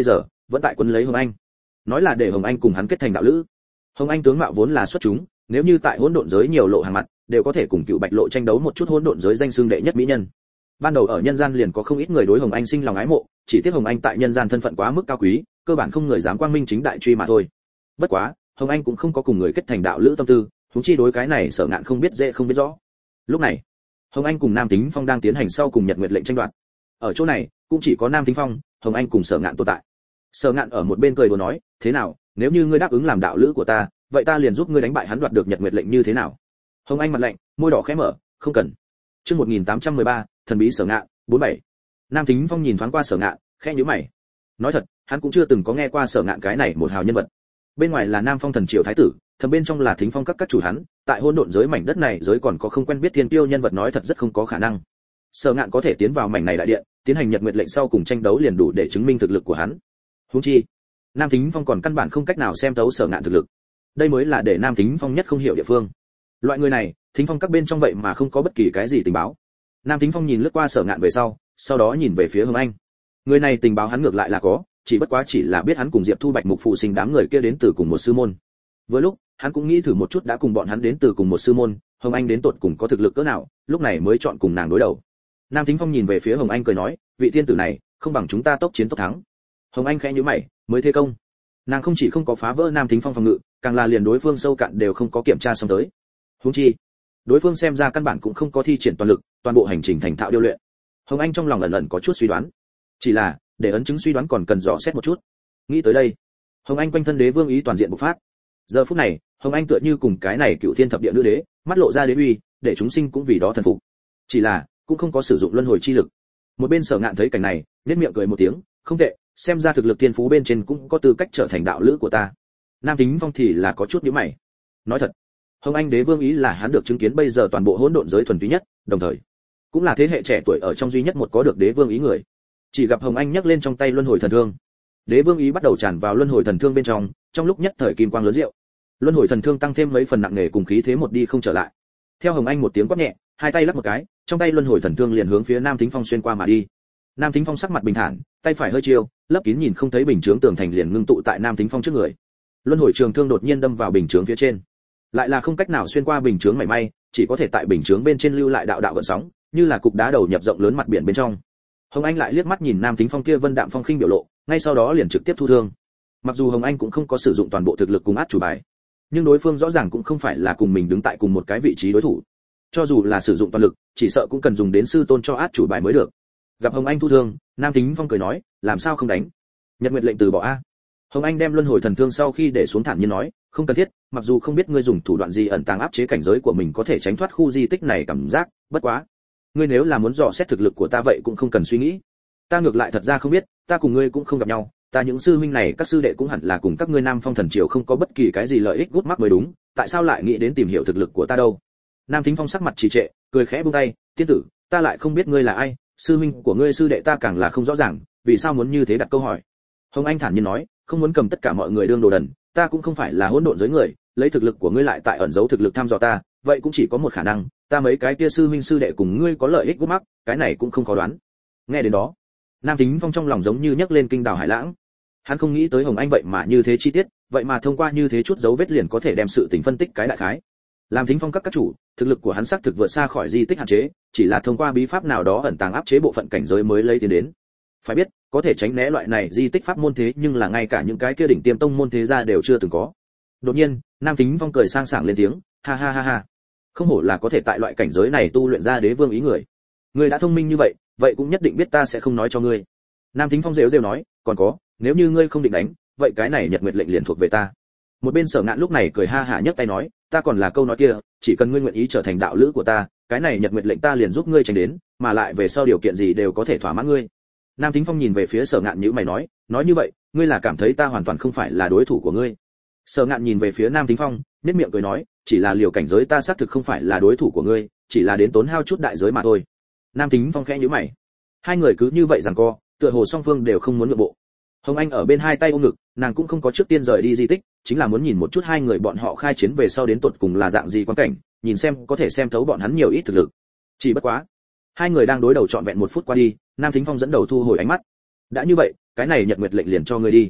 vẫn tại quấn lấy Hồng Anh, nói là để Hồng Anh cùng hắn kết thành đạo lữ. Hồng Anh tướng mạo vốn là xuất chúng, nếu như tại hỗn độn giới nhiều lộ hàng mặt, đều có thể cùng Cựu Bạch Lộ tranh đấu một chút hỗn độn giới danh xưng đệ nhất mỹ nhân. Ban đầu ở nhân gian liền có không ít người đối Hồng Anh sinh lòng ái mộ, chỉ tiếc Hồng Anh tại nhân gian thân phận quá mức cao quý, cơ bản không người dám quang minh chính đại truy mà thôi. Bất quá, Hồng Anh cũng không có cùng người kết thành đạo lữ tâm tư, huống chi đối cái này Sở Ngạn không biết dễ không biết rõ. Lúc này, Hồng Anh cùng Nam Tính Phong đang tiến hành sau cùng Nhật Nguyệt lệnh tranh đoạt. Ở chỗ này, cũng chỉ có Nam Tính Phong, Hồng Anh cùng Sở Ngạn tồn tại. Sở Ngạn ở một bên cười đùa nói, thế nào, nếu như ngươi đáp ứng làm đạo lữ của ta, vậy ta liền giúp ngươi đánh bại hắn đoạt được Nhật Nguyệt lệnh như thế nào? Hồng Anh mặt lạnh, môi đỏ khẽ mở, không cần. Chương 1813, thần bí Sở Ngạn, 47. Nam Tính Phong nhìn thoáng qua Sở Ngạn, khẽ nhíu mày. Nói thật, hắn cũng chưa từng có nghe qua Sở Ngạn cái này một hào nhân vật. Bên ngoài là Nam Phong thần triều thái tử, thầm bên trong là Thính Phong các chủ hắn, tại hỗn độn giới mảnh đất này giới còn có không quen biết thiên tiêu nhân vật, nói thật rất không có khả năng. Sở Ngạn có thể tiến vào mảnh này đại điện, tiến hành Nhật Nguyệt lệnh sau cùng tranh đấu liền đủ để chứng minh thực lực của hắn. Huống chi, Nam Thính Phong còn căn bản không cách nào xem thấu Sở Ngạn thực lực. Đây mới là để Nam Thính Phong nhất không hiểu địa phương. Loại người này, Thính Phong các bên trong vậy mà không có bất kỳ cái gì tình báo. Nam Thính Phong nhìn lướt qua Sở Ngạn về sau đó nhìn về phía Hồng Anh. Người này tình báo hắn ngược lại là có, chỉ bất quá chỉ là biết hắn cùng Diệp Thu Bạch Mục phụ sinh đám người kia đến từ cùng một sư môn. Vừa lúc, hắn cũng nghĩ thử một chút đã cùng bọn hắn đến từ cùng một sư môn, Hồng Anh đến tột cùng có thực lực cỡ nào, lúc này mới chọn cùng nàng đối đầu. Nam Thính Phong nhìn về phía Hồng Anh cười nói, vị tiên tử này, không bằng chúng ta tốc chiến tốc thắng. Hồng Anh khẽ nhíu mày, mới thế công. Nàng không chỉ không có phá vỡ Nam Thính Phong phòng ngự, càng là liền đối phương sâu cạn đều không có kiểm tra xong tới. Huống chi, đối phương xem ra căn bản cũng không có thi triển toàn lực, toàn bộ hành trình thành thạo điêu luyện. Hồng Anh trong lòng ẩn ẩn có chút suy đoán. Chỉ là, để ấn chứng suy đoán còn cần dò xét một chút. Nghĩ tới đây, Hồng Anh quanh thân đế vương ý toàn diện bộc phát. Giờ phút này, Hồng Anh tựa như cùng cái này Cựu Thiên Thập Địa nữ đế, mắt lộ ra đế uy, để chúng sinh cũng vì đó thần phục. Chỉ là, cũng không có sử dụng luân hồi chi lực. Một bên Sở Ngạn thấy cảnh này, nhếch miệng cười một tiếng, không tệ, xem ra thực lực thiên phú bên trên cũng có tư cách trở thành đạo lữ của ta. Nam Tính Phong thì là có chút nhíu mày. Nói thật, Hồng Anh đế vương ý là hắn được chứng kiến bây giờ toàn bộ hỗn độn giới thuần túy nhất, đồng thời cũng là thế hệ trẻ tuổi ở trong duy nhất một có được đế vương ý người. Chỉ gặp Hồng Anh nhấc lên trong tay luân hồi thần thương, đế vương ý bắt đầu tràn vào luân hồi thần thương bên trong lúc nhất thời kim quang lớn diệu, luân hồi thần thương tăng thêm mấy phần nặng nề cùng khí thế một đi không trở lại. Theo Hồng Anh một tiếng quát nhẹ, hai tay lắc một cái, trong tay luân hồi thần thương liền hướng phía Nam Thính Phong xuyên qua mà đi. Nam Thính Phong sắc mặt bình thản, tay phải hơi chiêu, lấp kín nhìn không thấy bình chướng tường thành liền ngưng tụ tại Nam Thính Phong trước người. Luân hồi trường thương đột nhiên đâm vào bình chướng phía trên, lại là không cách nào xuyên qua bình chướng mảy may, chỉ có thể tại bình chướng bên trên lưu lại đạo đạo gợn sóng, như là cục đá đầu nhập rộng lớn mặt biển bên trong. Hồng Anh lại liếc mắt nhìn Nam Thính Phong kia vân đạm phong khinh biểu lộ, ngay sau đó liền trực tiếp thu thương. Mặc dù Hồng Anh cũng không có sử dụng toàn bộ thực lực cùng át chủ bài, nhưng đối phương rõ ràng cũng không phải là cùng mình đứng tại cùng một cái vị trí đối thủ. Cho dù là sử dụng toàn lực, chỉ sợ cũng cần dùng đến sư tôn cho át chủ bài mới được. Gặp Hồng Anh thu thương, Nam Thính Phong cười nói, làm sao không đánh? Nhật Nguyệt lệnh từ bỏ a. Hồng Anh đem luân hồi thần thương sau khi để xuống thản nhiên nói, không cần thiết, mặc dù không biết ngươi dùng thủ đoạn gì ẩn tàng áp chế cảnh giới của mình có thể tránh thoát khu di tích này cảm giác, bất quá, ngươi nếu là muốn dò xét thực lực của ta vậy cũng không cần suy nghĩ. Ta ngược lại thật ra không biết, ta cùng ngươi cũng không gặp nhau, ta những sư huynh này các sư đệ cũng hẳn là cùng các ngươi Nam Phong thần triều không có bất kỳ cái gì lợi ích gút mắc mới đúng, tại sao lại nghĩ đến tìm hiểu thực lực của ta đâu? Nam Thính Phong sắc mặt trì trệ, cười khẽ buông tay, tiên tử, ta lại không biết ngươi là ai, sư huynh của ngươi sư đệ ta càng là không rõ ràng, vì sao muốn như thế đặt câu hỏi? Hồng Anh thản nhiên nói, không muốn cầm tất cả mọi người đương đồ đần, ta cũng không phải là hỗn độn giới người, lấy thực lực của ngươi lại tại ẩn giấu thực lực thăm dò ta, vậy cũng chỉ có một khả năng, ta mấy cái kia sư huynh sư đệ cùng ngươi có lợi ích gút mắc, cái này cũng không khó đoán. Nghe đến đó, Nam Thính Phong trong lòng giống như nhấc lên kinh đào hải lãng. Hắn không nghĩ tới Hồng Anh vậy mà như thế chi tiết, vậy mà thông qua như thế chút dấu vết liền có thể đem sự tình phân tích cái đại khái. Làm Thính Phong các chủ, thực lực của hắn xác thực vượt xa khỏi di tích hạn chế, chỉ là thông qua bí pháp nào đó ẩn tàng áp chế bộ phận cảnh giới mới lấy tiến đến. Phải biết, có thể tránh né loại này di tích pháp môn thế nhưng là ngay cả những cái kia đỉnh tiêm tông môn thế gia đều chưa từng có. Đột nhiên, Nam Thính Phong cười sang sảng lên tiếng, ha ha ha ha. Không hổ là có thể tại loại cảnh giới này tu luyện ra đế vương ý người. Ngươi đã thông minh như vậy, vậy cũng nhất định biết ta sẽ không nói cho ngươi. Nam Thính Phong rêu rêu nói, còn có, nếu như ngươi không định đánh, vậy cái này Nhật Nguyệt lệnh liền thuộc về ta. Một bên Sở Ngạn lúc này cười ha hả nhấc tay nói, ta còn là câu nói kia, chỉ cần ngươi nguyện ý trở thành đạo lữ của ta, cái này Nhật Nguyệt lệnh ta liền giúp ngươi tranh đến, mà lại về sau điều kiện gì đều có thể thỏa mãn ngươi. Nam Thính Phong nhìn về phía Sở Ngạn nhíu mày nói như vậy, ngươi là cảm thấy ta hoàn toàn không phải là đối thủ của ngươi? Sở Ngạn nhìn về phía Nam Thính Phong, nhếch miệng cười nói, chỉ là liều cảnh giới ta xác thực không phải là đối thủ của ngươi, chỉ là đến tốn hao chút đại giới mà thôi. Nam Thính Phong khẽ nhíu mày. Hai người cứ như vậy giằng co, tựa hồ song phương đều không muốn nhượng bộ. Hồng Anh ở bên hai tay ôm ngực, nàng cũng không có trước tiên rời đi di tích, chính là muốn nhìn một chút hai người bọn họ khai chiến về sau đến tột cùng là dạng gì quan cảnh, nhìn xem có thể xem thấu bọn hắn nhiều ít thực lực. Chỉ bất quá, hai người đang đối đầu trọn vẹn 1 phút qua đi, Nam Thính Phong dẫn đầu thu hồi ánh mắt. đã như vậy, cái này Nhật Nguyệt lệnh liền cho ngươi đi.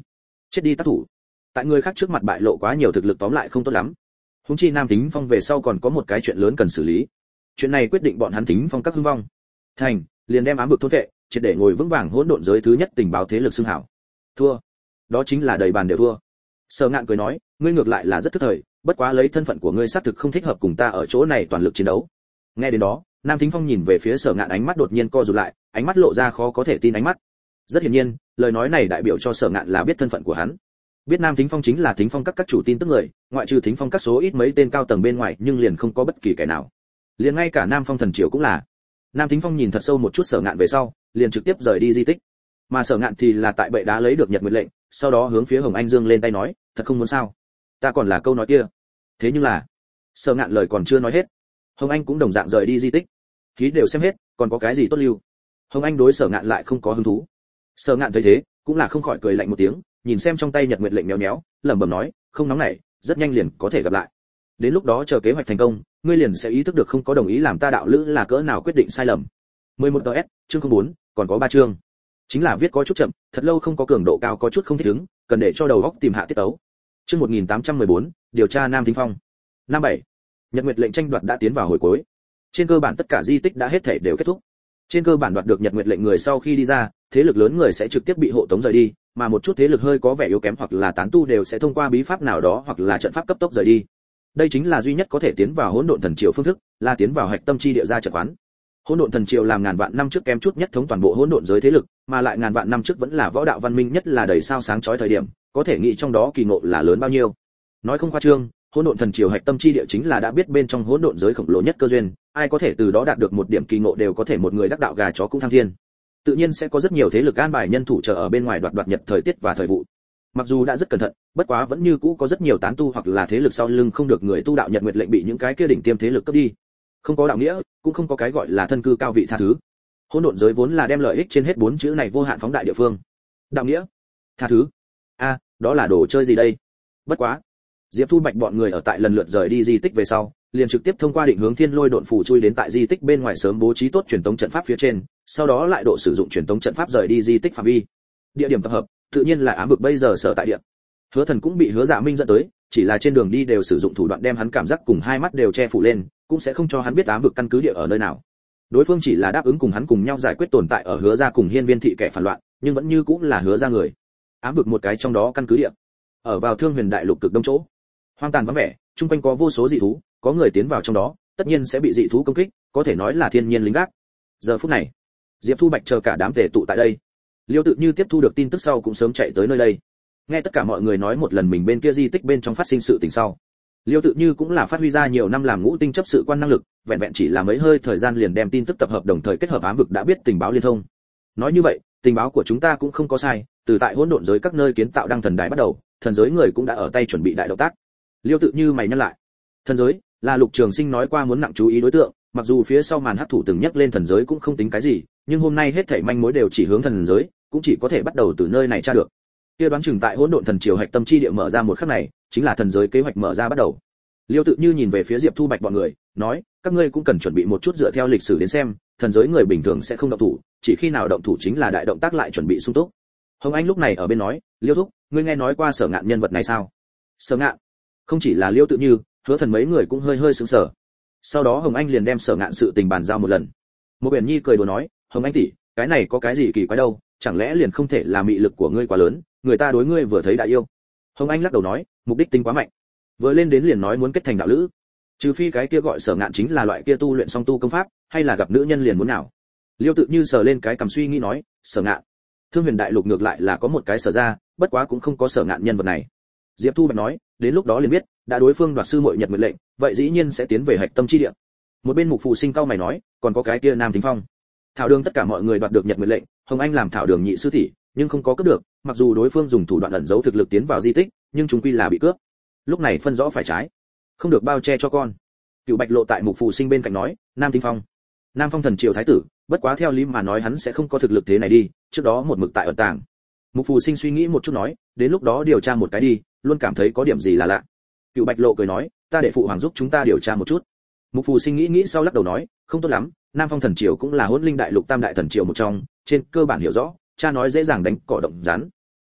chết đi tác thủ. Tại người khác trước mặt bại lộ quá nhiều thực lực tóm lại không tốt lắm. Huống chi Nam Tính Phong về sau còn có một cái chuyện lớn cần xử lý. Chuyện này quyết định bọn hắn Tính Phong các hưng vong. Thành, liền đem ám vực thôn vệ, triệt để ngồi vững vàng hỗn độn giới thứ nhất tình báo thế lực xưng hảo. Thua. Đó chính là đầy bàn đều thua. Sở Ngạn cười nói, ngươi ngược lại là rất thức thời, bất quá lấy thân phận của ngươi xác thực không thích hợp cùng ta ở chỗ này toàn lực chiến đấu. Nghe đến đó, Nam Thính Phong nhìn về phía Sở Ngạn, ánh mắt đột nhiên co rụt lại, ánh mắt lộ ra khó có thể tin ánh mắt. Rất hiển nhiên, lời nói này đại biểu cho Sở Ngạn là biết thân phận của hắn. Biết Nam Thính Phong chính là Thính Phong các chủ tin tức người, ngoại trừ Thính Phong các số ít mấy tên cao tầng bên ngoài, nhưng liền không có bất kỳ kẻ nào. Liền ngay cả Nam Phong thần triều cũng là. Nam Thính Phong nhìn thật sâu một chút Sở Ngạn về sau, liền trực tiếp rời đi di tích. Mà Sở Ngạn thì là tại bệ đá lấy được Nhật Nguyệt lệnh, sau đó hướng phía Hồng Anh Dương lên tay nói, thật không muốn sao? Ta còn là câu nói kia. Thế nhưng là, Sở Ngạn lời còn chưa nói hết, Hồng Anh cũng đồng dạng rời đi di tích. Khí đều xem hết, còn có cái gì tốt lưu? Hồng Anh đối Sở Ngạn lại không có hứng thú. Sở Ngạn thấy thế, cũng là không khỏi cười lạnh một tiếng, nhìn xem trong tay Nhật Nguyệt lệnh méo méo, lẩm bẩm nói, không nóng nảy, rất nhanh liền có thể gặp lại. Đến lúc đó chờ kế hoạch thành công, ngươi liền sẽ ý thức được không có đồng ý làm ta đạo lữ là cỡ nào quyết định sai lầm. 11 DS, chương 04, còn có 3 chương. Chính là viết có chút chậm, thật lâu không có cường độ cao có chút không thích ứng, cần để cho đầu óc tìm hạ tiết tấu. Chương 1814, điều tra Nam Thính Phong. Năm 7. Nhật Nguyệt lệnh tranh đoạt đã tiến vào hồi cuối. Trên cơ bản tất cả di tích đã hết thảy đều kết thúc. Trên cơ bản đoạt được Nhật Nguyệt lệnh người sau khi đi ra, thế lực lớn người sẽ trực tiếp bị hộ tống rời đi, mà một chút thế lực hơi có vẻ yếu kém hoặc là tán tu đều sẽ thông qua bí pháp nào đó hoặc là trận pháp cấp tốc rời đi. Đây chính là duy nhất có thể tiến vào hỗn độn thần triều phương thức, là tiến vào hạch tâm chi địa ra trận quán. Hỗn độn thần triều làm ngàn vạn năm trước kém chút nhất thống toàn bộ hỗn độn giới thế lực, mà lại ngàn vạn năm trước vẫn là võ đạo văn minh nhất là đầy sao sáng chói thời điểm, có thể nghĩ trong đó kỳ ngộ là lớn bao nhiêu. Nói không khoa trương, hỗn độn thần triều hạch tâm chi địa chính là đã biết bên trong hỗn độn giới khổng lồ nhất cơ duyên, ai có thể từ đó đạt được một điểm kỳ ngộ đều có thể một người đắc đạo gà chó cũng thăng thiên. Tự nhiên sẽ có rất nhiều thế lực an bài nhân thủ chờ ở bên ngoài đoạt nhật thời tiết và thời vụ. Mặc dù đã rất cẩn thận, bất quá vẫn như cũ có rất nhiều tán tu hoặc là thế lực sau lưng không được người tu đạo Nhật Nguyệt lệnh bị những cái kia đỉnh tiêm thế lực cướp đi. Không có đạo nghĩa, cũng không có cái gọi là thân cư cao vị tha thứ. Hỗn độn giới vốn là đem lợi ích trên hết 4 chữ này vô hạn phóng đại địa phương. Đạo nghĩa, tha thứ. A, đó là đồ chơi gì đây? Bất quá, Diệp Thu Bạch bọn người ở tại lần lượt rời đi di tích về sau, liền trực tiếp thông qua định hướng thiên lôi độn phủ chui đến tại di tích bên ngoài sớm bố trí tốt truyền tống trận pháp phía trên, sau đó lại độ sử dụng truyền tống trận pháp rời đi di tích phạm vi. Địa điểm tập hợp, tự nhiên là ám vực bây giờ sở tại địa. Hứa Thần cũng bị Hứa Dạ Minh dẫn tới, chỉ là trên đường đi đều sử dụng thủ đoạn đem hắn cảm giác cùng hai mắt đều che phủ lên, cũng sẽ không cho hắn biết ám vực căn cứ địa ở nơi nào. Đối phương chỉ là đáp ứng cùng hắn cùng nhau giải quyết tồn tại ở Hứa gia cùng Hiên Viên thị kẻ phản loạn, nhưng vẫn như cũng là Hứa gia người. Ám vực một cái trong đó căn cứ địa, ở vào Thương Huyền đại lục cực đông chỗ. Hoang tàn vắng vẻ, chung quanh có vô số dị thú, có người tiến vào trong đó, tất nhiên sẽ bị dị thú công kích, có thể nói là thiên nhiên lính gác. Giờ phút này, Diệp Thu Bạch chờ cả đám tề tụ tại đây. Liêu Tự Như tiếp thu được tin tức sau cũng sớm chạy tới nơi đây. Nghe tất cả mọi người nói một lần mình bên kia di tích bên trong phát sinh sự tình sau, Liêu Tự Như cũng là phát huy ra nhiều năm làm ngũ tinh chấp sự quan năng lực, vẹn vẹn chỉ là mấy hơi thời gian liền đem tin tức tập hợp đồng thời kết hợp ám vực đã biết tình báo liên thông. Nói như vậy, tình báo của chúng ta cũng không có sai, từ tại hỗn độn giới các nơi kiến tạo đăng thần đài bắt đầu, thần giới người cũng đã ở tay chuẩn bị đại động tác. Liêu Tự Như mày nhắc lại, thần giới là Lục Trường Sinh nói qua muốn nặng chú ý đối tượng, mặc dù phía sau màn hắc thủ từng nhắc lên thần giới cũng không tính cái gì, nhưng hôm nay hết thảy manh mối đều chỉ hướng thần giới, cũng chỉ có thể bắt đầu từ nơi này tra được. Kia đoán chừng tại hỗn độn thần triều hạch tâm chi địa mở ra một khắc này, chính là thần giới kế hoạch mở ra bắt đầu. Liêu Tự Như nhìn về phía Diệp Thu Bạch bọn người, nói, các ngươi cũng cần chuẩn bị một chút dựa theo lịch sử đến xem, thần giới người bình thường sẽ không động thủ, chỉ khi nào động thủ chính là đại động tác lại chuẩn bị sung túc. Hồng Anh lúc này ở bên nói, Liêu thúc, ngươi nghe nói qua Sở Ngạn nhân vật này sao? Sở Ngạn? Không chỉ là Liêu Tự Như, Hứa Thần mấy người cũng hơi hơi sững sờ. Sau đó Hồng Anh liền đem Sở Ngạn sự tình bàn giao một lần. Một Uyển Nhi cười đùa nói, Hồng Anh tỷ, cái này có cái gì kỳ quái đâu, chẳng lẽ liền không thể là mị lực của ngươi quá lớn, người ta đối ngươi vừa thấy đã yêu. Hồng Anh lắc đầu nói, mục đích tính quá mạnh, vừa lên đến liền nói muốn kết thành đạo lữ, trừ phi cái kia gọi Sở Ngạn chính là loại kia tu luyện song tu công pháp, hay là gặp nữ nhân liền muốn nào. Liêu Tự Như sờ lên cái cằm suy nghĩ nói, Sở Ngạn, Thương Huyền đại lục ngược lại là có một cái Sở gia, bất quá cũng không có Sở Ngạn nhân vật này. Diệp Thu Bạch nói, đến lúc đó liền biết, đã đối phương đoạt sư muội Nhật Nguyệt lệnh, vậy dĩ nhiên sẽ tiến về hạch tâm chi địa. Một bên Mục Phù Sinh cao mày nói, còn có cái kia Nam Thính Phong. Thảo Đường tất cả mọi người đoạt được Nhật Nguyệt lệnh, Hồng Anh làm Thảo Đường nhị sư tỷ, nhưng không có cướp được, mặc dù đối phương dùng thủ đoạn ẩn giấu thực lực tiến vào di tích, nhưng chúng quy là bị cướp. Lúc này phân rõ phải trái, không được bao che cho con. Cựu Bạch Lộ tại Mục Phù Sinh bên cạnh nói, Nam Thính Phong, Nam Phong thần triều thái tử, bất quá theo lý mà nói hắn sẽ không có thực lực thế này đi, trước đó một mực tại ẩn tàng. Mục Phù Sinh suy nghĩ một chút nói, đến lúc đó điều tra một cái đi, luôn cảm thấy có điểm gì là lạ. Cựu Bạch Lộ cười nói, ta để phụ hoàng giúp chúng ta điều tra một chút. Mục Phù Sinh nghĩ sau lắc đầu nói, không tốt lắm, Nam Phong thần triều cũng là Hỗn Linh đại lục tam đại thần triều một trong, trên cơ bản hiểu rõ, cha nói dễ dàng đánh cỏ động rắn.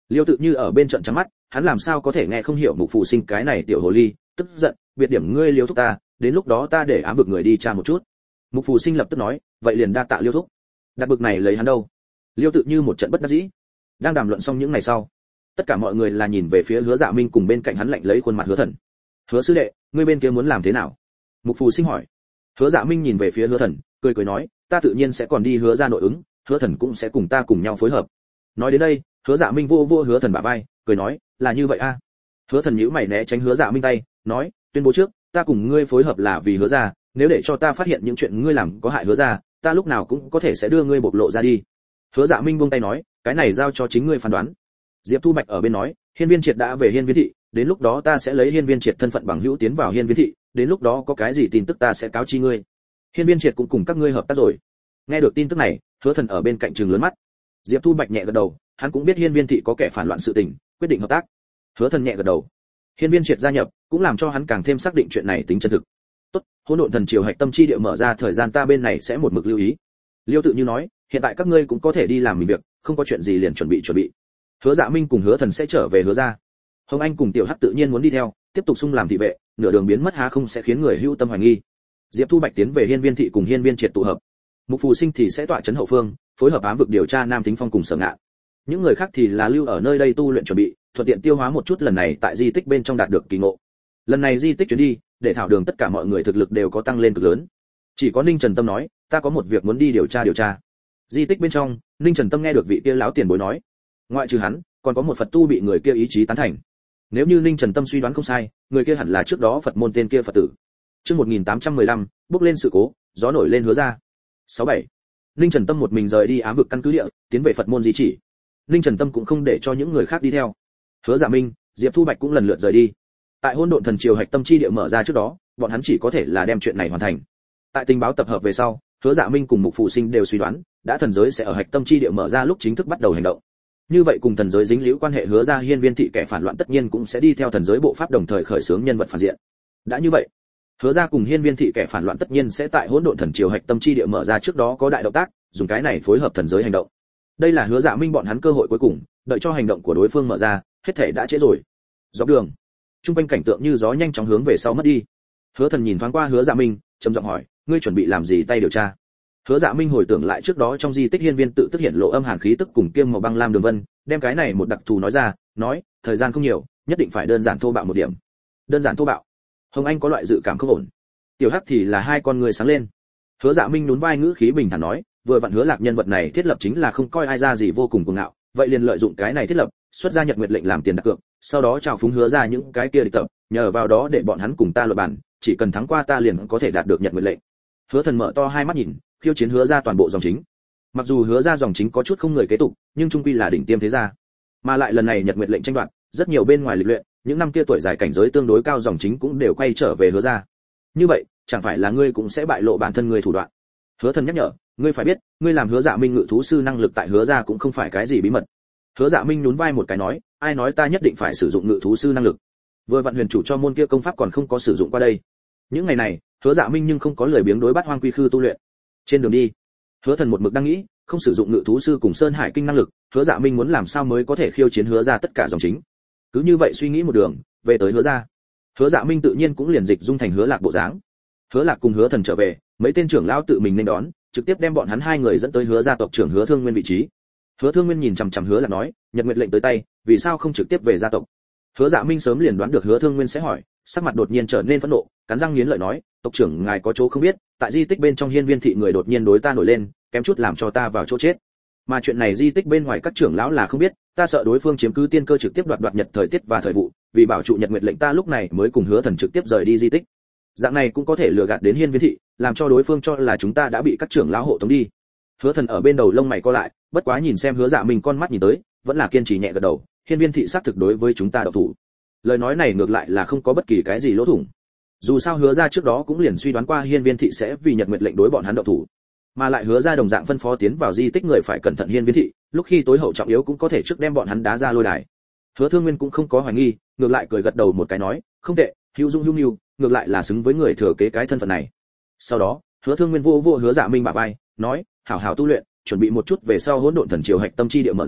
Liêu Tự Như ở bên trận trắng mắt, hắn làm sao có thể nghe không hiểu Mục Phù Sinh cái này tiểu hồ ly, tức giận, biệt điểm ngươi Liêu thúc ta, đến lúc đó ta để ám vực người đi tra một chút. Mục Phù Sinh lập tức nói, vậy liền đa tạ Liêu thúc. Đặt bực này lấy hắn đâu? Liêu Tự Như một trận bất đắc dĩ. Đang đàm luận xong những ngày sau, tất cả mọi người là nhìn về phía Hứa Dạ Minh cùng bên cạnh hắn lạnh lấy khuôn mặt Hứa Thần. Hứa sư đệ, ngươi bên kia muốn làm thế nào? Mục Phù Sinh hỏi. Hứa Dạ Minh nhìn về phía Hứa Thần, cười cười nói, ta tự nhiên sẽ còn đi Hứa ra nội ứng, Hứa Thần cũng sẽ cùng ta cùng nhau phối hợp. Nói đến đây, Hứa Dạ Minh vô vô Hứa Thần bả vai, cười nói, là như vậy a. Hứa Thần nhíu mày né tránh Hứa Dạ Minh tay, nói, tuyên bố trước, ta cùng ngươi phối hợp là vì Hứa ra, nếu để cho ta phát hiện những chuyện ngươi làm có hại Hứa ra, ta lúc nào cũng có thể sẽ đưa ngươi bộc lộ ra đi. Hứa Dạ Minh buông tay nói, cái này giao cho chính ngươi phán đoán. Diệp Thu Bạch ở bên nói, Hiên Viên Triệt đã về Hiên Viên thị, đến lúc đó ta sẽ lấy Hiên Viên Triệt thân phận bằng hữu tiến vào Hiên Viên thị, đến lúc đó có cái gì tin tức ta sẽ cáo chi ngươi. Hiên Viên Triệt cũng cùng các ngươi hợp tác rồi. Nghe được tin tức này, Hứa Thần ở bên cạnh trừng lớn mắt. Diệp Thu Bạch nhẹ gật đầu, hắn cũng biết Hiên Viên thị có kẻ phản loạn sự tình, quyết định hợp tác. Hứa Thần nhẹ gật đầu. Hiên Viên Triệt gia nhập, cũng làm cho hắn càng thêm xác định chuyện này tính chân thực. Tốt, Hỗn Độn Thần Triều hạch tâm chi địa mở ra thời gian ta bên này sẽ một mực lưu ý. Liêu Tự Như nói, hiện tại các ngươi cũng có thể đi làm mình việc, không có chuyện gì liền chuẩn bị. Hứa Dạ Minh cùng Hứa Thần sẽ trở về Hứa ra. Hồng Anh cùng Tiểu Hắc tự nhiên muốn đi theo, tiếp tục xung làm thị vệ, nửa đường biến mất há không sẽ khiến người hữu tâm hoài nghi. Diệp Thu Bạch tiến về Hiên Viên thị cùng Hiên Viên Triệt tụ hợp. Mục Phù Sinh thì sẽ tọa trấn hậu phương, phối hợp ám vực điều tra Nam Tính Phong cùng Sở Ngạn. Những người khác thì là lưu ở nơi đây tu luyện chuẩn bị, thuận tiện tiêu hóa một chút lần này tại di tích bên trong đạt được kỳ ngộ. Lần này di tích chuyến đi, để thảo đường tất cả mọi người thực lực đều có tăng lên cực lớn. Chỉ có Ninh Trần Tâm nói, ta có một việc muốn đi điều tra. Di tích bên trong, Ninh Trần Tâm nghe được vị kia lão tiền bối nói, ngoại trừ hắn, còn có một Phật tu bị người kia ý chí tán thành. Nếu như Ninh Trần Tâm suy đoán không sai, người kia hẳn là trước đó Phật môn tên kia Phật tử. Chương 1815, bước lên sự cố, gió nổi lên Hứa ra. 67. Ninh Trần Tâm một mình rời đi ám vực căn cứ địa, tiến về Phật môn di chỉ. Ninh Trần Tâm cũng không để cho những người khác đi theo. Hứa Dạ Minh, Diệp Thu Bạch cũng lần lượt rời đi. Tại Hỗn Độn Thần Triều hạch tâm chi địa mở ra trước đó, bọn hắn chỉ có thể là đem chuyện này hoàn thành. Tại tình báo tập hợp về sau, Hứa Dạ Minh cùng Mục Phù Sinh đều suy đoán, đã thần giới sẽ ở hạch tâm chi địa mở ra lúc chính thức bắt đầu hành động. Như vậy cùng thần giới dính liễu quan hệ Hứa ra Hiên Viên thị kẻ phản loạn tất nhiên cũng sẽ đi theo thần giới bộ pháp đồng thời khởi xướng nhân vật phản diện. Đã như vậy, Hứa ra cùng Hiên Viên thị kẻ phản loạn tất nhiên sẽ tại Hỗn Độn Thần Triều hạch tâm chi địa mở ra trước đó có đại động tác, dùng cái này phối hợp thần giới hành động. Đây là Hứa Dạ Minh bọn hắn cơ hội cuối cùng, đợi cho hành động của đối phương mở ra, hết thể đã trễ rồi. Dọc đường, trung quanh cảnh tượng như gió nhanh chóng hướng về sau mất đi. Hứa Thần nhìn thoáng qua Hứa Dạ Minh, trầm giọng hỏi, ngươi chuẩn bị làm gì tay điều tra? Hứa Dạ Minh hồi tưởng lại trước đó trong di tích Hiên Viên tự tức hiện lộ âm hàn khí tức cùng kiêm màu băng lam đường vân, đem cái này một đặc thù nói ra, nói, thời gian không nhiều, nhất định phải đơn giản thô bạo một điểm. Đơn giản thô bạo? Hồng Anh có loại dự cảm không ổn. Tiểu Hắc thì là hai con người sáng lên. Hứa Dạ Minh nhún vai ngữ khí bình thản nói, vừa vặn Hứa Lạc nhân vật này thiết lập chính là không coi ai ra gì vô cùng cuồng ngạo, vậy liền lợi dụng cái này thiết lập, xuất ra Nhật Nguyệt lệnh làm tiền đặt cược, sau đó chào phúng Hứa ra những cái kia địch tập, nhờ vào đó để bọn hắn cùng ta luận bàn, chỉ cần thắng qua ta liền có thể đạt được Nhật Nguyệt lệnh. Hứa Thần mở to hai mắt nhìn, khiêu chiến Hứa ra toàn bộ dòng chính. Mặc dù Hứa ra dòng chính có chút không người kế tục, nhưng trung quy là đỉnh tiêm thế gia. Mà lại lần này Nhật Nguyệt lệnh tranh đoạt, rất nhiều bên ngoài lịch luyện, những năm kia tuổi dài cảnh giới tương đối cao dòng chính cũng đều quay trở về Hứa ra. Như vậy, chẳng phải là ngươi cũng sẽ bại lộ bản thân ngươi thủ đoạn? Hứa Thần nhắc nhở, ngươi phải biết, ngươi làm Hứa Dạ Minh ngự thú sư năng lực tại Hứa ra cũng không phải cái gì bí mật. Hứa Dạ Minh nhún vai một cái nói, ai nói ta nhất định phải sử dụng ngự thú sư năng lực? Vừa vặn huyền chủ cho môn kia công pháp còn không có sử dụng qua đây. Những ngày này, Hứa Dạ Minh nhưng không có lười biếng đối bắt hoang quy khư tu luyện. Trên đường đi, Hứa Thần một mực đang nghĩ, không sử dụng ngự thú sư cùng sơn hải kinh năng lực, Hứa Dạ Minh muốn làm sao mới có thể khiêu chiến Hứa ra tất cả dòng chính. Cứ như vậy suy nghĩ một đường, về tới Hứa ra. Hứa Dạ Minh tự nhiên cũng liền dịch dung thành Hứa Lạc bộ dáng. Hứa Lạc cùng Hứa Thần trở về, mấy tên trưởng lão tự mình nên đón, trực tiếp đem bọn hắn hai người dẫn tới Hứa gia tộc trưởng Hứa Thương Nguyên vị trí. Hứa Thương Nguyên nhìn chằm chằm Hứa Lạc nói, Nhật Nguyệt lệnh tới tay, vì sao không trực tiếp về gia tộc? Hứa Dạ Minh sớm liền đoán được Hứa Thương Nguyên sẽ hỏi, sắc mặt đột nhiên trở nên phẫn nộ, cắn răng nghiến lợi nói, tộc trưởng ngài có chỗ không biết, tại di tích bên trong Hiên Viên thị người đột nhiên đối ta nổi lên, kém chút làm cho ta vào chỗ chết. Mà chuyện này di tích bên ngoài các trưởng lão là không biết, ta sợ đối phương chiếm cứ tiên cơ trực tiếp đoạt Nhật thời tiết và thời vụ, vì bảo trụ Nhật Nguyệt lệnh ta lúc này mới cùng Hứa Thần trực tiếp rời đi di tích. Dạng này cũng có thể lừa gạt đến Hiên Viên thị, làm cho đối phương cho là chúng ta đã bị các trưởng lão hộ tống đi. Hứa Thần ở bên đầu lông mày co lại, bất quá nhìn xem Hứa Dạ Minh con mắt nhìn tới, vẫn là kiên trì nhẹ gật đầu, Hiên Viên thị xác thực đối với chúng ta độc thủ. Lời nói này ngược lại là không có bất kỳ cái gì lỗ thủng. Dù sao Hứa ra trước đó cũng liền suy đoán qua Hiên Viên thị sẽ vì Nhật Nguyệt lệnh đối bọn hắn độc thủ, mà lại Hứa ra đồng dạng phân phó tiến vào di tích người phải cẩn thận Hiên Viên thị, lúc khi tối hậu trọng yếu cũng có thể trước đem bọn hắn đá ra lôi đài. Hứa Thương Nguyên cũng không có hoài nghi, ngược lại cười gật đầu một cái nói, không tệ, hữu dung hữu nhu, ngược lại là xứng với người thừa kế cái thân phận này. Sau đó, Hứa Thương Nguyên vô Hứa Dạ Minh bả vai, nói, hảo hảo tu luyện, chuẩn bị một chút về sau Hỗn Độn Thần Triều hạch tâm chi địa mở ra,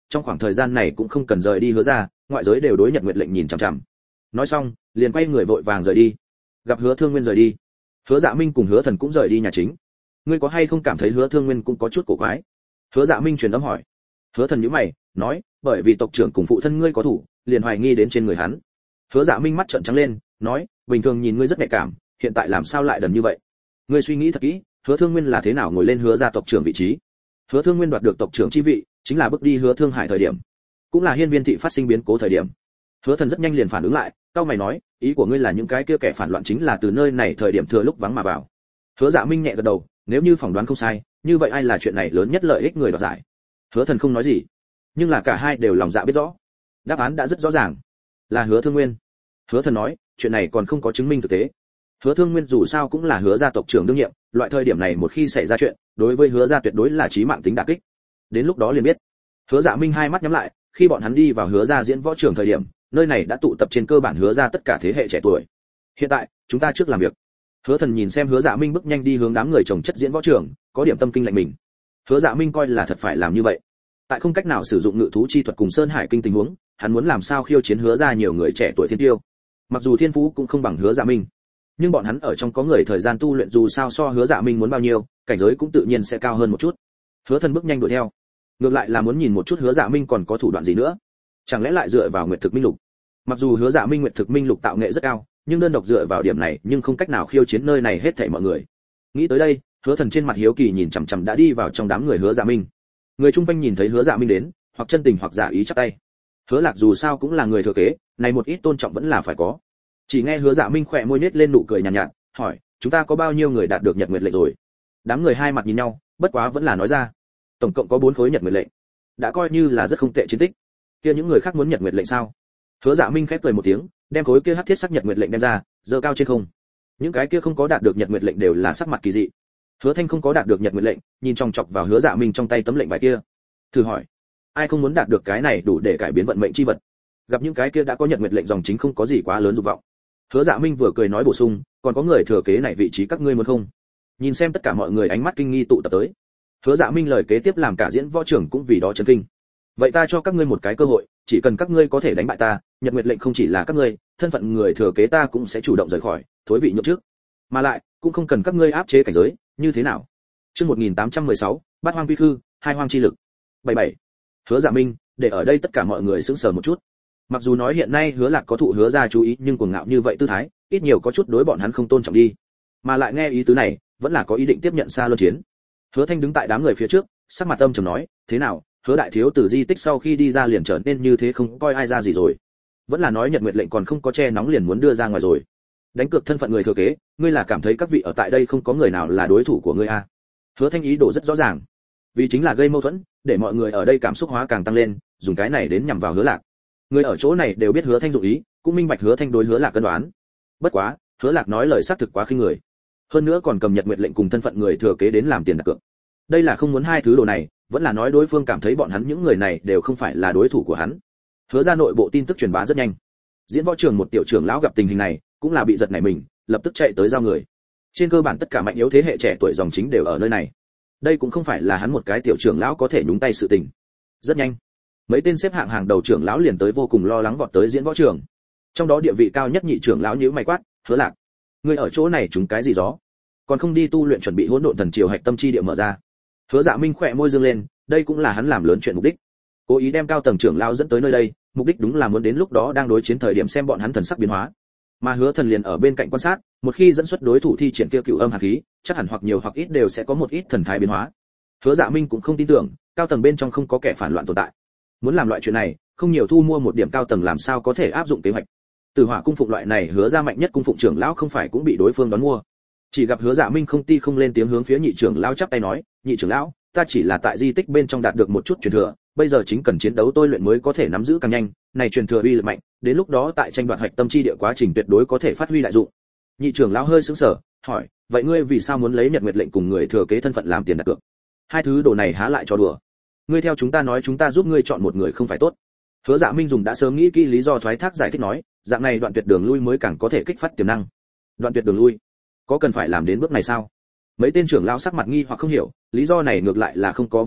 trong khoảng thời gian này cũng không cần rời đi Hứa ra, ngoại giới đều đối Nhật Nguyệt lệnh nhìn chằm chằm. Nói xong, liền quay người vội vàng rời đi. Gặp Hứa Thương Nguyên rời đi, Hứa Dạ Minh cùng Hứa Thần cũng rời đi nhà chính. Ngươi có hay không cảm thấy Hứa Thương Nguyên cũng có chút cổ quái? Hứa Dạ Minh truyền âm hỏi. Hứa Thần nhíu mày, nói, bởi vì tộc trưởng cùng phụ thân ngươi có thủ, liền hoài nghi đến trên người hắn. Hứa Dạ Minh mắt trợn trắng lên, nói, bình thường nhìn ngươi rất nhạy cảm, hiện tại làm sao lại đần như vậy? Ngươi suy nghĩ thật kỹ, Hứa Thương Nguyên là thế nào ngồi lên Hứa gia tộc trưởng vị trí? Hứa Thương Nguyên đoạt được tộc trưởng chi vị, chính là bước đi Hứa Thương Hải thời điểm, cũng là Hiên Viên thị phát sinh biến cố thời điểm. Hứa Thần rất nhanh liền phản ứng lại, cau mày nói, ý của ngươi là những cái kia kẻ phản loạn chính là từ nơi này thời điểm thừa lúc vắng mà vào. Hứa Dạ Minh nhẹ gật đầu, nếu như phỏng đoán không sai, như vậy ai là chuyện này lớn nhất lợi ích người đoạt giải? Hứa Thần không nói gì, nhưng là cả hai đều lòng dạ biết rõ. Đáp án đã rất rõ ràng, là Hứa Thương Nguyên. Hứa Thần nói, chuyện này còn không có chứng minh thực tế. Hứa Thương Nguyên dù sao cũng là Hứa gia tộc trưởng đương nhiệm, loại thời điểm này một khi xảy ra chuyện, đối với Hứa gia tuyệt đối là chí mạng tính đả kích. Đến lúc đó liền biết. Hứa Dạ Minh hai mắt nhắm lại, khi bọn hắn đi vào Hứa gia diễn võ trường thời điểm, nơi này đã tụ tập trên cơ bản Hứa gia tất cả thế hệ trẻ tuổi. Hiện tại, chúng ta trước làm việc. Hứa Thần nhìn xem Hứa Dạ Minh bước nhanh đi hướng đám người chồng chất diễn võ trường, có điểm tâm kinh lạnh mình. Hứa Dạ Minh coi là thật phải làm như vậy. Tại không cách nào sử dụng ngự thú chi thuật cùng Sơn Hải kinh tình huống, hắn muốn làm sao khiêu chiến Hứa gia nhiều người trẻ tuổi thiên tiêu. Mặc dù thiên phú cũng không bằng Hứa Dạ Minh, nhưng bọn hắn ở trong có người thời gian tu luyện dù sao so Hứa Dạ Minh muốn bao nhiêu, cảnh giới cũng tự nhiên sẽ cao hơn một chút. Hứa Thần bước nhanh đuổi theo, ngược lại là muốn nhìn một chút Hứa Dạ Minh còn có thủ đoạn gì nữa. Chẳng lẽ lại dựa vào Nguyệt Thực Minh Lục? Mặc dù Hứa Dạ Minh Nguyệt Thực Minh Lục tạo nghệ rất cao, nhưng đơn độc dựa vào điểm này nhưng không cách nào khiêu chiến nơi này hết thảy mọi người. Nghĩ tới đây, Hứa Thần trên mặt hiếu kỳ nhìn chằm chằm đã đi vào trong đám người Hứa Dạ Minh. Người chung quanh nhìn thấy Hứa Dạ Minh đến, hoặc chân tình hoặc giả ý chắp tay. Hứa Lạc dù sao cũng là người thừa kế, này một ít tôn trọng vẫn là phải có. Chỉ nghe Hứa Dạ Minh khỏe môi nhếch lên nụ cười nhàn nhạt, hỏi, chúng ta có bao nhiêu người đạt được Nhật Nguyệt lệnh rồi? Đám người hai mặt nhìn nhau, bất quá vẫn là nói ra, tổng cộng có 4 khối Nhật Nguyệt lệnh, đã coi như là rất không tệ chiến tích. Kia những người khác muốn Nhật Nguyệt lệnh sao? Hứa Dạ Minh khép cười một tiếng, đem khối kia hắc thiết sắc Nhật Nguyệt lệnh đem ra, giơ cao trên không. Những cái kia không có đạt được Nhật Nguyệt lệnh đều là sắc mặt kỳ dị. Hứa Thanh không có đạt được Nhật Nguyệt lệnh, nhìn chòng chọc vào Hứa Dạ Minh trong tay tấm lệnh bài kia, thử hỏi, ai không muốn đạt được cái này đủ để cải biến vận mệnh chi vật? Gặp những cái kia đã có Nhật Nguyệt lệnh dòng chính không có gì quá lớn dục vọng. Hứa Dạ Minh vừa cười nói bổ sung, còn có người thừa kế này vị trí các ngươi muốn không? Nhìn xem tất cả mọi người ánh mắt kinh nghi tụ tập tới. Hứa Dạ Minh lời kế tiếp làm cả diễn võ trưởng cũng vì đó chấn kinh. Vậy ta cho các ngươi một cái cơ hội, chỉ cần các ngươi có thể đánh bại ta, Nhật Nguyệt lệnh không chỉ là các ngươi, thân phận người thừa kế ta cũng sẽ chủ động rời khỏi, thối vị nhượng trước. Mà lại, cũng không cần các ngươi áp chế cảnh giới, như thế nào? Chương 1816, Bát Hoang Quy Khư, Hai Hoang chi lực. 77. Hứa Dạ Minh, để ở đây tất cả mọi người sững sờ một chút. Mặc dù nói hiện nay Hứa Lạc có thụ Hứa gia chú ý, nhưng cuồng ngạo như vậy tư thái, ít nhiều có chút đối bọn hắn không tôn trọng đi. Mà lại nghe ý tứ này, vẫn là có ý định tiếp nhận xa luân chiến. Hứa Thanh đứng tại đám người phía trước, sắc mặt âm trầm nói, thế nào, Hứa đại thiếu từ di tích sau khi đi ra liền trở nên như thế không coi ai ra gì rồi? Vẫn là nói Nhật Nguyệt lệnh còn không có che nóng liền muốn đưa ra ngoài rồi? Đánh cược thân phận người thừa kế, ngươi là cảm thấy các vị ở tại đây không có người nào là đối thủ của ngươi à? Hứa Thanh ý đồ rất rõ ràng, vì chính là gây mâu thuẫn, để mọi người ở đây cảm xúc hóa càng tăng lên, dùng cái này đến nhằm vào Hứa Lạc. Người ở chỗ này đều biết Hứa Thanh dụng ý, cũng minh bạch Hứa Thanh đối Hứa Lạc cân đoán. Bất quá, Hứa Lạc nói lời xác thực quá khinh người, hơn nữa còn cầm Nhật Nguyệt lệnh cùng thân phận người thừa kế đến làm tiền đặt cược. Đây là không muốn hai thứ đồ này, vẫn là nói đối phương cảm thấy bọn hắn những người này đều không phải là đối thủ của hắn. Hứa ra nội bộ tin tức truyền bá rất nhanh. Diễn võ trường một tiểu trưởng lão gặp tình hình này, cũng là bị giật nảy mình, lập tức chạy tới giao người. Trên cơ bản tất cả mạnh yếu thế hệ trẻ tuổi dòng chính đều ở nơi này. Đây cũng không phải là hắn một cái tiểu trưởng lão có thể nhúng tay sự tình. Rất nhanh, mấy tên xếp hạng hàng đầu trưởng lão liền tới vô cùng lo lắng vọt tới diễn võ trường. Trong đó địa vị cao nhất nhị trưởng lão nhíu mày quát, Hứa Lạc, ngươi ở chỗ này trúng cái gì gió? Còn không đi tu luyện chuẩn bị hỗn độn thần triều hạch tâm chi địa mở ra. Hứa Dạ Minh khỏe môi dương lên, đây cũng là hắn làm lớn chuyện mục đích. Cố ý đem cao tầng trưởng lão dẫn tới nơi đây, mục đích đúng là muốn đến lúc đó đang đối chiến thời điểm xem bọn hắn thần sắc biến hóa. Mà Hứa Thần liền ở bên cạnh quan sát, một khi dẫn xuất đối thủ thi triển kia cựu âm hàn khí, chắc hẳn hoặc nhiều hoặc ít đều sẽ có một ít thần thái biến hóa. Hứa Dạ Minh cũng không tin tưởng, cao tầng bên trong không có kẻ phản loạn tồn tại. Muốn làm loại chuyện này, không nhiều thu mua một điểm cao tầng làm sao có thể áp dụng kế hoạch. Từ Hỏa cung phụng loại này Hứa ra mạnh nhất cung phụng trưởng lão không phải cũng bị đối phương đón mua. Chỉ gặp Hứa Dạ Minh không ti không lên tiếng hướng phía nhị trưởng lão chắp tay nói, nhị trưởng lão, ta chỉ là tại di tích bên trong đạt được một chút truyền thừa, bây giờ chính cần chiến đấu tôi luyện mới có thể nắm giữ càng nhanh, này truyền thừa uy lực mạnh, đến lúc đó tại tranh đoạt hạch tâm chi địa quá trình tuyệt đối có thể phát huy đại dụng. Nhị trưởng lão hơi sững sờ, hỏi, vậy ngươi vì sao muốn lấy Nhật Nguyệt lệnh cùng người thừa kế thân phận làm tiền đặt cược? Hai thứ đồ này há lại cho đùa? Ngươi theo chúng ta nói chúng ta giúp ngươi chọn một người không phải tốt? Hứa Dạ Minh dùng đã sớm nghĩ kỹ lý do thoái thác giải thích nói, dạng này đoạn tuyệt đường lui mới càng có thể kích phát tiềm năng. Đoạn tuyệt đường lui? Có cần phải làm đến bước này sao? Mấy tên trưởng lão sắc mặt nghi hoặc không hiểu, lý do này ngược lại là không có vấn đề,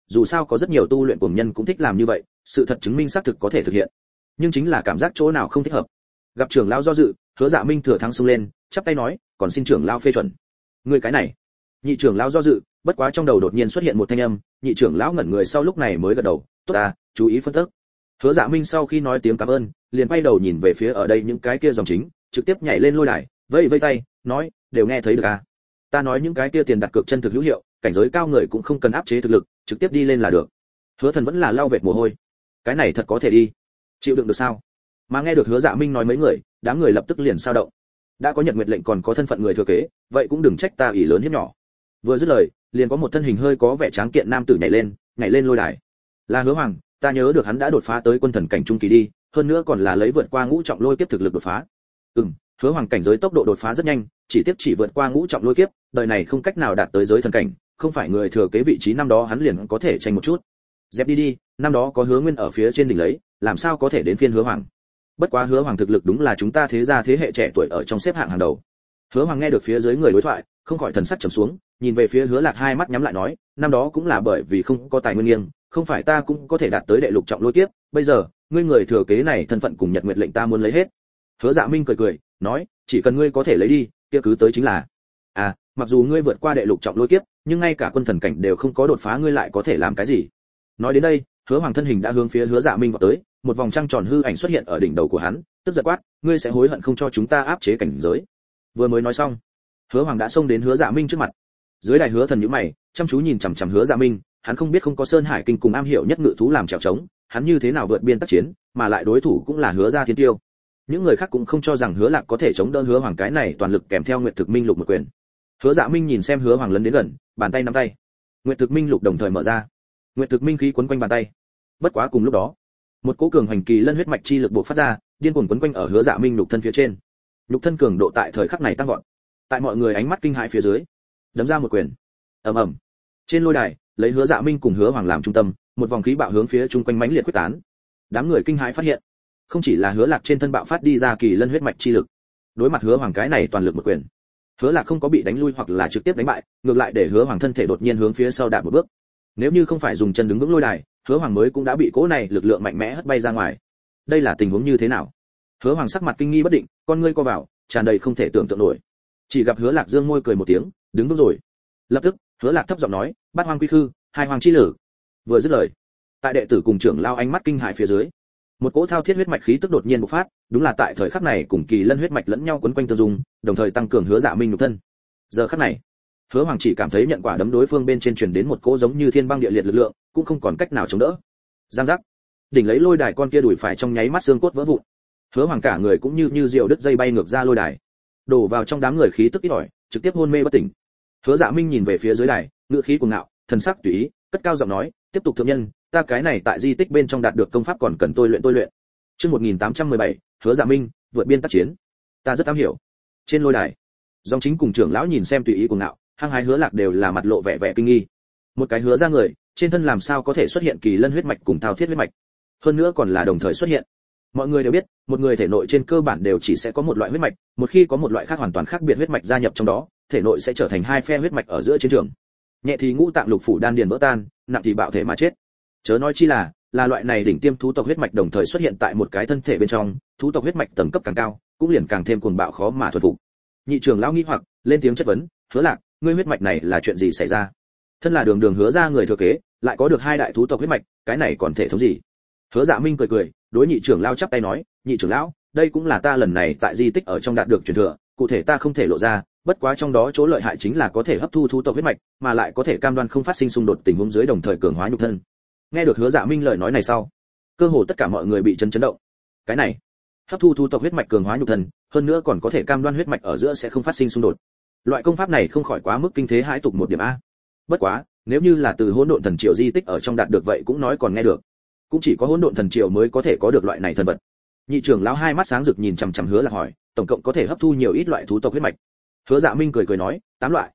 dù sao có rất nhiều tu luyện cuồng nhân cũng thích làm như vậy, sự thật chứng minh xác thực có thể thực hiện. Nhưng chính là cảm giác chỗ nào không thích hợp. Gặp trưởng lão do dự, Hứa Dạ Minh thừa thắng xông lên, chắp tay nói, còn xin trưởng lão phê chuẩn. Ngươi cái này. Nhị trưởng lão do dự, bất quá trong đầu đột nhiên xuất hiện một thanh âm, nhị trưởng lão ngẩn người sau lúc này mới gật đầu, tốt ta, chú ý phân tích. Hứa Dạ Minh sau khi nói tiếng cảm ơn, liền quay đầu nhìn về phía ở đây những cái kia dòng chính, trực tiếp nhảy lên lôi đài, vẫy vẫy tay, nói, đều nghe thấy được à? Ta nói những cái kia tiền đặt cược chân thực hữu hiệu, cảnh giới cao người cũng không cần áp chế thực lực, trực tiếp đi lên là được. Hứa Thần vẫn là lau vệt mồ hôi. Cái này thật có thể đi, chịu đựng được sao? Mà nghe được Hứa Dạ Minh nói mấy người, đám người lập tức liền sao động. Đã có Nhật Nguyệt lệnh còn có thân phận người thừa kế, vậy cũng đừng trách ta ỷ lớn hiếp nhỏ. Vừa dứt lời, liền có một thân hình hơi có vẻ tráng kiện nam tử nhảy lên lôi đài. Là Hứa Hoàng, ta nhớ được hắn đã đột phá tới quân thần cảnh trung kỳ đi, hơn nữa còn là lấy vượt qua ngũ trọng lôi kiếp thực lực đột phá. Hứa Hoàng cảnh giới tốc độ đột phá rất nhanh, chỉ vượt qua ngũ trọng lôi kiếp, đời này không cách nào đạt tới giới thần cảnh, không phải người thừa kế vị trí năm đó hắn liền có thể tranh một chút. Dẹp đi, năm đó có Hứa Nguyên ở phía trên đỉnh lấy, làm sao có thể đến phiên Hứa Hoàng. Bất quá Hứa Hoàng thực lực đúng là chúng ta thế gia thế hệ trẻ tuổi ở trong xếp hạng hàng đầu. Hứa Hoàng nghe được phía dưới người đối thoại, không khỏi thần sắc trầm xuống, nhìn về phía Hứa Lạc hai mắt nhắm lại nói, năm đó cũng là bởi vì không có tài nguyên nghiêng, không phải ta cũng có thể đạt tới đệ lục trọng lôi kiếp, bây giờ, ngươi người thừa kế này thân phận cùng Nhật Nguyệt lệnh ta muốn lấy hết. Hứa Dạ Minh cười, nói, chỉ cần ngươi có thể lấy đi, kia cứ tới chính là. À, mặc dù ngươi vượt qua đệ lục trọng lôi kiếp, nhưng ngay cả quân thần cảnh đều không có đột phá, ngươi lại có thể làm cái gì? Nói đến đây, Hứa Hoàng thân hình đã hướng phía Hứa Dạ Minh vọt tới, một vòng trăng tròn hư ảnh xuất hiện ở đỉnh đầu của hắn, tức giận quát, ngươi sẽ hối hận không cho chúng ta áp chế cảnh giới. Vừa mới nói xong, Hứa Hoàng đã xông đến Hứa Dạ Minh trước mặt. Dưới đài Hứa Thần nhíu mày, chăm chú nhìn chằm chằm Hứa Dạ Minh, hắn không biết không có Sơn Hải Kinh cùng am hiểu nhất ngự thú làm trèo trống, hắn như thế nào vượt biên tác chiến, mà lại đối thủ cũng là Hứa gia thiên tiêu. Những người khác cũng không cho rằng Hứa Lạc có thể chống đỡ Hứa Hoàng cái này toàn lực kèm theo Nguyệt Thực Minh Lục một quyền. Hứa Dạ Minh nhìn xem Hứa Hoàng lấn đến gần, bàn tay nắm tay. Nguyệt Thực Minh Lục đồng thời mở ra. Nguyệt Thực Minh khí quấn quanh bàn tay. Bất quá cùng lúc đó, một cỗ cường hành kỳ lân huyết mạch chi lực bộc phát ra, điên cuồng quấn quanh ở Hứa Dạ Minh nhục thân phía trên. Nhục thân cường độ tại thời khắc này tăng vọt. Tại mọi người ánh mắt kinh hãi phía dưới, đấm ra một quyền. Ầm ầm. Trên lôi đài, lấy Hứa Dạ Minh cùng Hứa Hoàng làm trung tâm, một vòng khí bạo hướng phía chung quanh mãnh liệt quyết tán. Đám người kinh hãi phát hiện, không chỉ là Hứa Lạc trên thân bạo phát đi ra kỳ lân huyết mạch chi lực, đối mặt Hứa Hoàng cái này toàn lực một quyền, Hứa Lạc không có bị đánh lui hoặc là trực tiếp đánh bại, ngược lại để Hứa Hoàng thân thể đột nhiên hướng phía sau đạp một bước. Nếu như không phải dùng chân đứng vững lôi đài, Hứa Hoàng mới cũng đã bị cỗ này lực lượng mạnh mẽ hất bay ra ngoài. Đây là tình huống như thế nào? Hứa Hoàng sắc mặt kinh nghi bất định, con ngươi co vào, tràn đầy không thể tưởng tượng nổi. Chỉ gặp Hứa Lạc dương môi cười một tiếng, đứng vững rồi. Lập tức, Hứa Lạc thấp giọng nói, bát hoang quy khư, hai hoàng chi lử. Vừa dứt lời, tại đệ tử cùng trưởng lao ánh mắt kinh hãi phía dưới, một cỗ thao thiết huyết mạch khí tức đột nhiên bộc phát, đúng là tại thời khắc này cùng kỳ lân huyết mạch lẫn nhau quấn quanh tương dung, đồng thời tăng cường Hứa Dạ Minh nhục thân. Giờ khắc này, Hứa Hoàng chỉ cảm thấy nhận quả đấm đối phương bên trên truyền đến một cỗ giống như thiên băng địa liệt lực lượng, cũng không còn cách nào chống đỡ. Giang giác, đỉnh lấy lôi đài con kia đùi phải trong nháy mắt xương cốt vỡ vụn. Hứa Hoàng cả người cũng như diều đứt dây bay ngược ra lôi đài, đổ vào trong đám người khí tức ít ỏi, trực tiếp hôn mê bất tỉnh. Hứa Dạ Minh nhìn về phía dưới đài, ngữ khí cuồng ngạo, thần sắc tùy ý, cất cao giọng nói, tiếp tục thượng nhân, ta cái này tại di tích bên trong đạt được công pháp còn cần tôi luyện. Chương 1817, Hứa Dạ Minh, vượt biên tác chiến. Ta rất am hiểu. Trên lôi đài, dòng chính cùng trưởng lão nhìn xem tùy ý cuồng ngạo, hăng hái Hứa Lạc đều là mặt lộ vẻ kinh nghi. Một cái Hứa ra người, trên thân làm sao có thể xuất hiện kỳ lân huyết mạch cùng thao thiết huyết mạch? Hơn nữa còn là đồng thời xuất hiện. Mọi người đều biết, một người thể nội trên cơ bản đều chỉ sẽ có một loại huyết mạch, một khi có một loại khác hoàn toàn khác biệt huyết mạch gia nhập trong đó, thể nội sẽ trở thành hai phe huyết mạch ở giữa chiến trường. Nhẹ thì ngũ tạng lục phủ đan điền vỡ tan, nặng thì bạo thể mà chết. Chớ nói chi là loại này đỉnh tiêm thú tộc huyết mạch đồng thời xuất hiện tại một cái thân thể bên trong, thú tộc huyết mạch tầng cấp càng cao, cũng liền càng thêm cuồng bạo khó mà thuần phục. Nhị trưởng lão nghi hoặc, lên tiếng chất vấn, Hứa Lạc, ngươi huyết mạch này là chuyện gì xảy ra? Thân là đường Hứa ra người thừa kế, lại có được hai đại thú tộc huyết mạch, cái này còn thể thống gì? Hứa Dạ Minh cười, đối nhị trưởng lão chắp tay nói, nhị trưởng lão, đây cũng là ta lần này tại di tích ở trong đạt được truyền thừa, cụ thể ta không thể lộ ra, bất quá trong đó chỗ lợi hại chính là có thể hấp thu thú tộc huyết mạch, mà lại có thể cam đoan không phát sinh xung đột tình huống dưới đồng thời cường hóa nhục thân. Nghe được Hứa Dạ Minh lời nói này sau, cơ hồ tất cả mọi người bị chấn động. Cái này, hấp thu thú tộc huyết mạch cường hóa nhục thân, hơn nữa còn có thể cam đoan huyết mạch ở giữa sẽ không phát sinh xung đột. Loại công pháp này không khỏi quá mức kinh thế hãi tục một điểm a. Bất quá, nếu như là từ Hỗn Độn Thần Triều di tích ở trong đạt được vậy cũng nói còn nghe được. Cũng chỉ có Hỗn Độn Thần Triều mới có thể có được loại này thần vật. Nhị trưởng lão hai mắt sáng rực nhìn chằm chằm Hứa Lạc hỏi, tổng cộng có thể hấp thu nhiều ít loại thú tộc huyết mạch? Hứa Dạ Minh cười nói, 8 loại.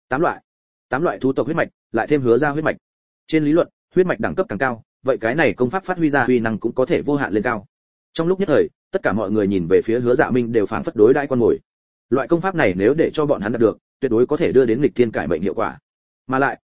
8 loại thú tộc huyết mạch, lại thêm Hứa gia huyết mạch. Trên lý luận, huyết mạch đẳng cấp càng cao, vậy cái này công pháp phát huy ra uy năng cũng có thể vô hạn lên cao. Trong lúc nhất thời, tất cả mọi người nhìn về phía Hứa Dạ Minh đều phảng phất đối đãi con mồi. Loại công pháp này nếu để cho bọn hắn đạt được, tuyệt đối có thể đưa đến nghịch thiên cải mệnh hiệu quả. Mà lại,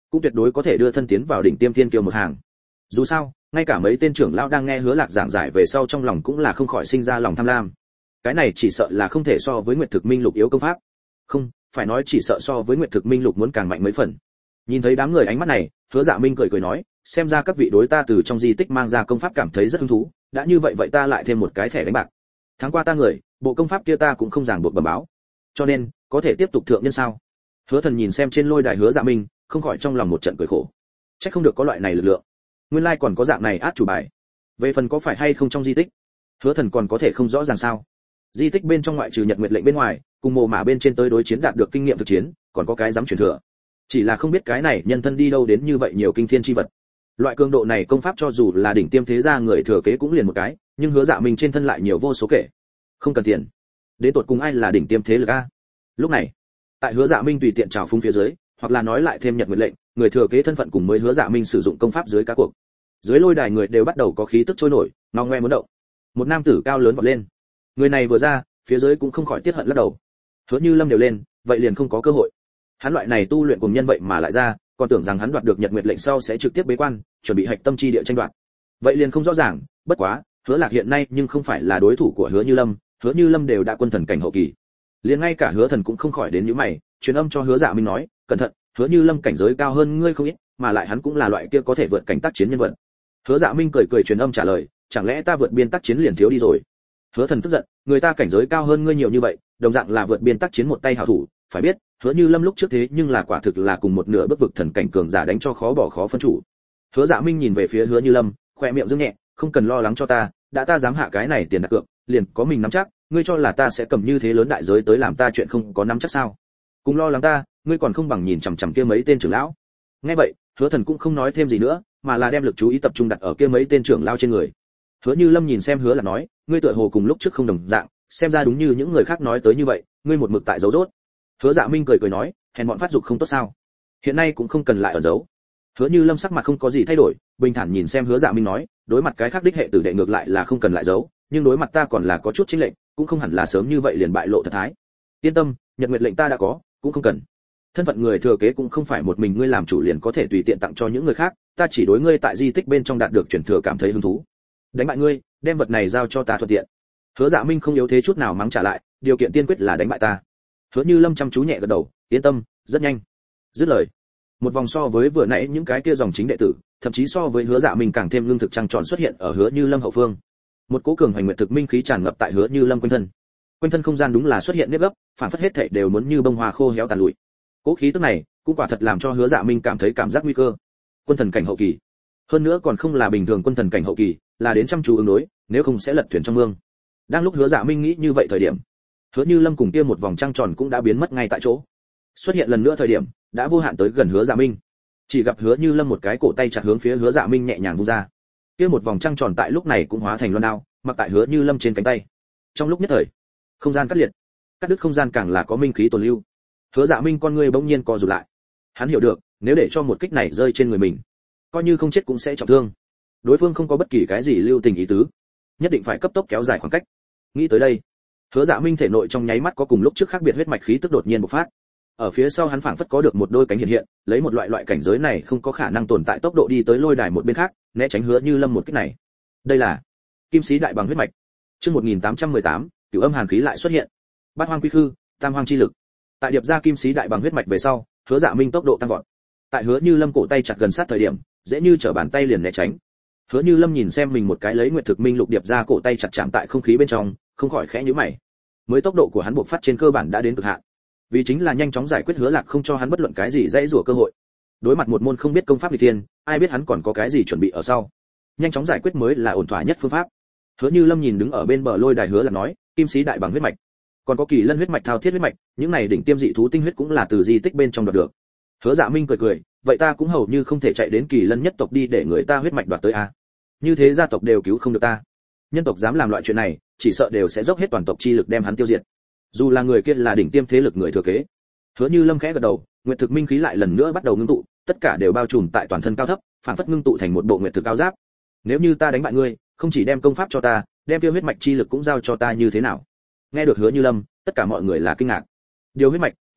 cũng tuyệt đối có thể đưa thân tiến vào đỉnh tiêm thiên kiêu một hàng. Dù sao, ngay cả mấy tên trưởng lão đang nghe Hứa Lạc giảng giải về sau trong lòng cũng là không khỏi sinh ra lòng tham lam. Cái này chỉ sợ là không thể so với Nguyệt Thực Minh Lục yếu công pháp. Không, phải nói chỉ sợ so với Nguyệt Thực Minh Lục muốn càng mạnh mấy phần. Nhìn thấy đám người ánh mắt này, Hứa Dạ Minh cười cười nói, xem ra các vị đối ta từ trong di tích mang ra công pháp cảm thấy rất hứng thú, đã như vậy vậy ta lại thêm một cái thẻ đánh bạc. Tháng qua ta người, bộ công pháp kia ta cũng không ràng buộc bẩm báo, cho nên có thể tiếp tục thượng nhân sao? Hứa Thần nhìn xem trên lôi đài Hứa Dạ Minh, không khỏi trong lòng một trận cười khổ. Chắc không được có loại này lực lượng, nguyên lai còn có dạng này át chủ bài. Về phần có phải hay không trong di tích, Hứa Thần còn có thể không rõ ràng sao? Di tích bên trong ngoại trừ Nhật Nguyệt lệnh bên ngoài, cùng mồ mả bên trên tới đối chiến đạt được kinh nghiệm thực chiến, còn có cái dám truyền thừa. Chỉ là không biết cái này nhân thân đi đâu đến như vậy nhiều kinh thiên chi vật. Loại cường độ này công pháp cho dù là đỉnh tiêm thế gia người thừa kế cũng liền một cái, nhưng Hứa Dạ Minh trên thân lại nhiều vô số kể. Không cần tiền. Đến tột cùng ai là đỉnh tiêm thế lực a? Lúc này, tại Hứa Dạ Minh tùy tiện trào phúng phía dưới, hoặc là nói lại thêm Nhật Nguyệt lệnh, người thừa kế thân phận cùng mới Hứa Dạ Minh sử dụng công pháp dưới cá cuộc. Dưới lôi đài người đều bắt đầu có khí tức trôi nổi, ngao ngoe muốn động. Một nam tử cao lớn vọt lên. Người này vừa ra, phía dưới cũng không khỏi tiết hận lắc đầu. Hứa Như Lâm đều lên, vậy liền không có cơ hội. Hắn loại này tu luyện cùng nhân vậy mà lại ra, còn tưởng rằng hắn đoạt được Nhật Nguyệt lệnh sau sẽ trực tiếp bế quan, chuẩn bị hạch tâm chi địa tranh đoạt. Vậy liền không rõ ràng, bất quá, Hứa Lạc hiện nay nhưng không phải là đối thủ của Hứa Như Lâm, Hứa Như Lâm đều đã quân thần cảnh hậu kỳ. Liền ngay cả Hứa Thần cũng không khỏi đến nhíu mày, truyền âm cho Hứa Dạ Minh nói, cẩn thận, Hứa Như Lâm cảnh giới cao hơn ngươi không ít, mà lại hắn cũng là loại kia có thể vượt cảnh tác chiến nhân vật. Hứa Dạ Minh cười cười truyền âm trả lời, chẳng lẽ ta vượt biên tác chiến liền thiếu đi rồi? Hứa Thần tức giận, người ta cảnh giới cao hơn ngươi nhiều như vậy, đồng dạng là vượt biên tác chiến một tay hảo thủ, phải biết, Hứa Như Lâm lúc trước thế nhưng là quả thực là cùng một nửa bước vực thần cảnh cường giả đánh cho khó bỏ khó phân chủ. Hứa Dạ Minh nhìn về phía Hứa Như Lâm, khóe miệng dương nhẹ, không cần lo lắng cho ta, đã ta dám hạ cái này tiền đặt cược, liền có mình nắm chắc, ngươi cho là ta sẽ cầm như thế lớn đại giới tới làm ta chuyện không có nắm chắc sao? Cùng lo lắng ta, ngươi còn không bằng nhìn chằm chằm kia mấy tên trưởng lão. Nghe vậy, Hứa Thần cũng không nói thêm gì nữa, mà là đem lực chú ý tập trung đặt ở kia mấy tên trưởng lão trên người. Hứa Như Lâm nhìn xem Hứa là nói, ngươi tựa hồ cùng lúc trước không đồng dạng, xem ra đúng như những người khác nói tới như vậy, ngươi một mực tại giấu rốt. Hứa Dạ Minh cười cười nói, hèn bọn phát dục không tốt sao? Hiện nay cũng không cần lại ở giấu. Hứa Như Lâm sắc mặt không có gì thay đổi, bình thản nhìn xem Hứa Dạ Minh nói, đối mặt cái khác đích hệ tử đệ ngược lại là không cần lại giấu, nhưng đối mặt ta còn là có chút chênh lệch, cũng không hẳn là sớm như vậy liền bại lộ thật thái. Yên tâm, Nhật Nguyệt lệnh ta đã có, cũng không cần. Thân phận người thừa kế cũng không phải một mình ngươi làm chủ liền có thể tùy tiện tặng cho những người khác, ta chỉ đối ngươi tại di tích bên trong đạt được truyền thừa cảm thấy hứng thú. Đánh bại ngươi, đem vật này giao cho ta thuận tiện. Hứa Dạ Minh không yếu thế chút nào mắng trả lại, điều kiện tiên quyết là đánh bại ta. Hứa Như Lâm chăm chú nhẹ gật đầu, yên tâm, rất nhanh. Dứt lời, một vòng so với vừa nãy những cái kia dòng chính đệ tử, thậm chí so với Hứa Dạ Minh càng thêm lương thực trăng tròn xuất hiện ở Hứa Như Lâm hậu phương. Một cỗ cường hành nguyệt thực minh khí tràn ngập tại Hứa Như Lâm quanh thân. Quanh thân không gian đúng là xuất hiện nếp gấp, phản phất hết thảy đều muốn như bông hoa khô héo tàn lụi. Cỗ khí tức này, cũng quả thật làm cho Hứa Dạ Minh cảm thấy cảm giác nguy cơ. Quân thần cảnh hậu kỳ, hơn nữa còn không là bình thường quân thần cảnh hậu kỳ, là đến chăm chú ứng đối, nếu không sẽ lật thuyền trong mương. Đang lúc Hứa Dạ Minh nghĩ như vậy thời điểm, Hứa Như Lâm cùng kia một vòng trăng tròn cũng đã biến mất ngay tại chỗ. Xuất hiện lần nữa thời điểm, đã vô hạn tới gần Hứa Dạ Minh. Chỉ gặp Hứa Như Lâm một cái cổ tay chặt hướng phía Hứa Dạ Minh nhẹ nhàng vung ra. Kia một vòng trăng tròn tại lúc này cũng hóa thành loan đao, mặc tại Hứa Như Lâm trên cánh tay. Trong lúc nhất thời, không gian cắt liệt, cắt đứt không gian càng là có minh khí tồn lưu. Hứa Dạ Minh con ngươi bỗng nhiên co rụt lại. Hắn hiểu được, nếu để cho một kích này rơi trên người mình, coi như không chết cũng sẽ trọng thương. Đối phương không có bất kỳ cái gì lưu tình ý tứ, nhất định phải cấp tốc kéo dài khoảng cách. Nghĩ tới đây, Hứa Dạ Minh thể nội trong nháy mắt có cùng lúc trước khác biệt huyết mạch khí tức đột nhiên bộc phát. Ở phía sau hắn phảng phất có được một đôi cánh hiện hiện, lấy một loại cảnh giới này không có khả năng tồn tại tốc độ đi tới lôi đài một bên khác, né tránh Hứa Như Lâm một kích này. Đây là Kim Sĩ Đại Bằng huyết mạch. Chương 1818, Cửu Âm Hàn khí lại xuất hiện. Bát Hoang Quy Khư, Tam Hoang chi lực. Tại điệp ra Kim Sĩ Đại Bằng huyết mạch về sau, Hứa Dạ Minh tốc độ tăng vọt. Tại Hứa Như Lâm cổ tay chặt gần sát thời điểm, dễ như trở bàn tay liền né tránh. Hứa Như Lâm nhìn xem mình một cái lấy nguyệt thực minh lục điệp ra cổ tay chặt chạm tại không khí bên trong, không khỏi khẽ nhíu mày. Mới tốc độ của hắn bộc phát trên cơ bản đã đến cực hạn. Vì chính là nhanh chóng giải quyết Hứa Lạc không cho hắn bất luận cái gì dễ rủa cơ hội. Đối mặt một môn không biết công pháp nghịch thiên, ai biết hắn còn có cái gì chuẩn bị ở sau. Nhanh chóng giải quyết mới là ổn thỏa nhất phương pháp. Hứa Như Lâm nhìn đứng ở bên bờ lôi đài Hứa Lạc nói, Kim Sĩ Đại Bằng huyết mạch, còn có Kỳ Lân huyết mạch, Thao Thiết huyết mạch, những này đỉnh tiêm dị thú tinh huyết cũng là từ di tích bên trong đoạt được. Hứa Dạ Minh cười cười, vậy ta cũng hầu như không thể chạy đến Kỳ Lân nhất tộc đi để người ta huyết mạch đoạt tới a. Như thế gia tộc đều cứu không được ta. Nhân tộc dám làm loại chuyện này, chỉ sợ đều sẽ dốc hết toàn tộc chi lực đem hắn tiêu diệt. Dù là người kia là đỉnh tiêm thế lực người thừa kế. Hứa Như Lâm khẽ gật đầu, nguyệt thực minh khí lại lần nữa bắt đầu ngưng tụ, tất cả đều bao trùm tại toàn thân cao thấp, phản phất ngưng tụ thành một bộ nguyệt thực cao giáp. Nếu như ta đánh bại ngươi, không chỉ đem công pháp cho ta, đem tiêu huyết mạch chi lực cũng giao cho ta như thế nào? Nghe được Hứa Như Lâm, tất cả mọi người là kinh ngạc. Điều huyết mạch,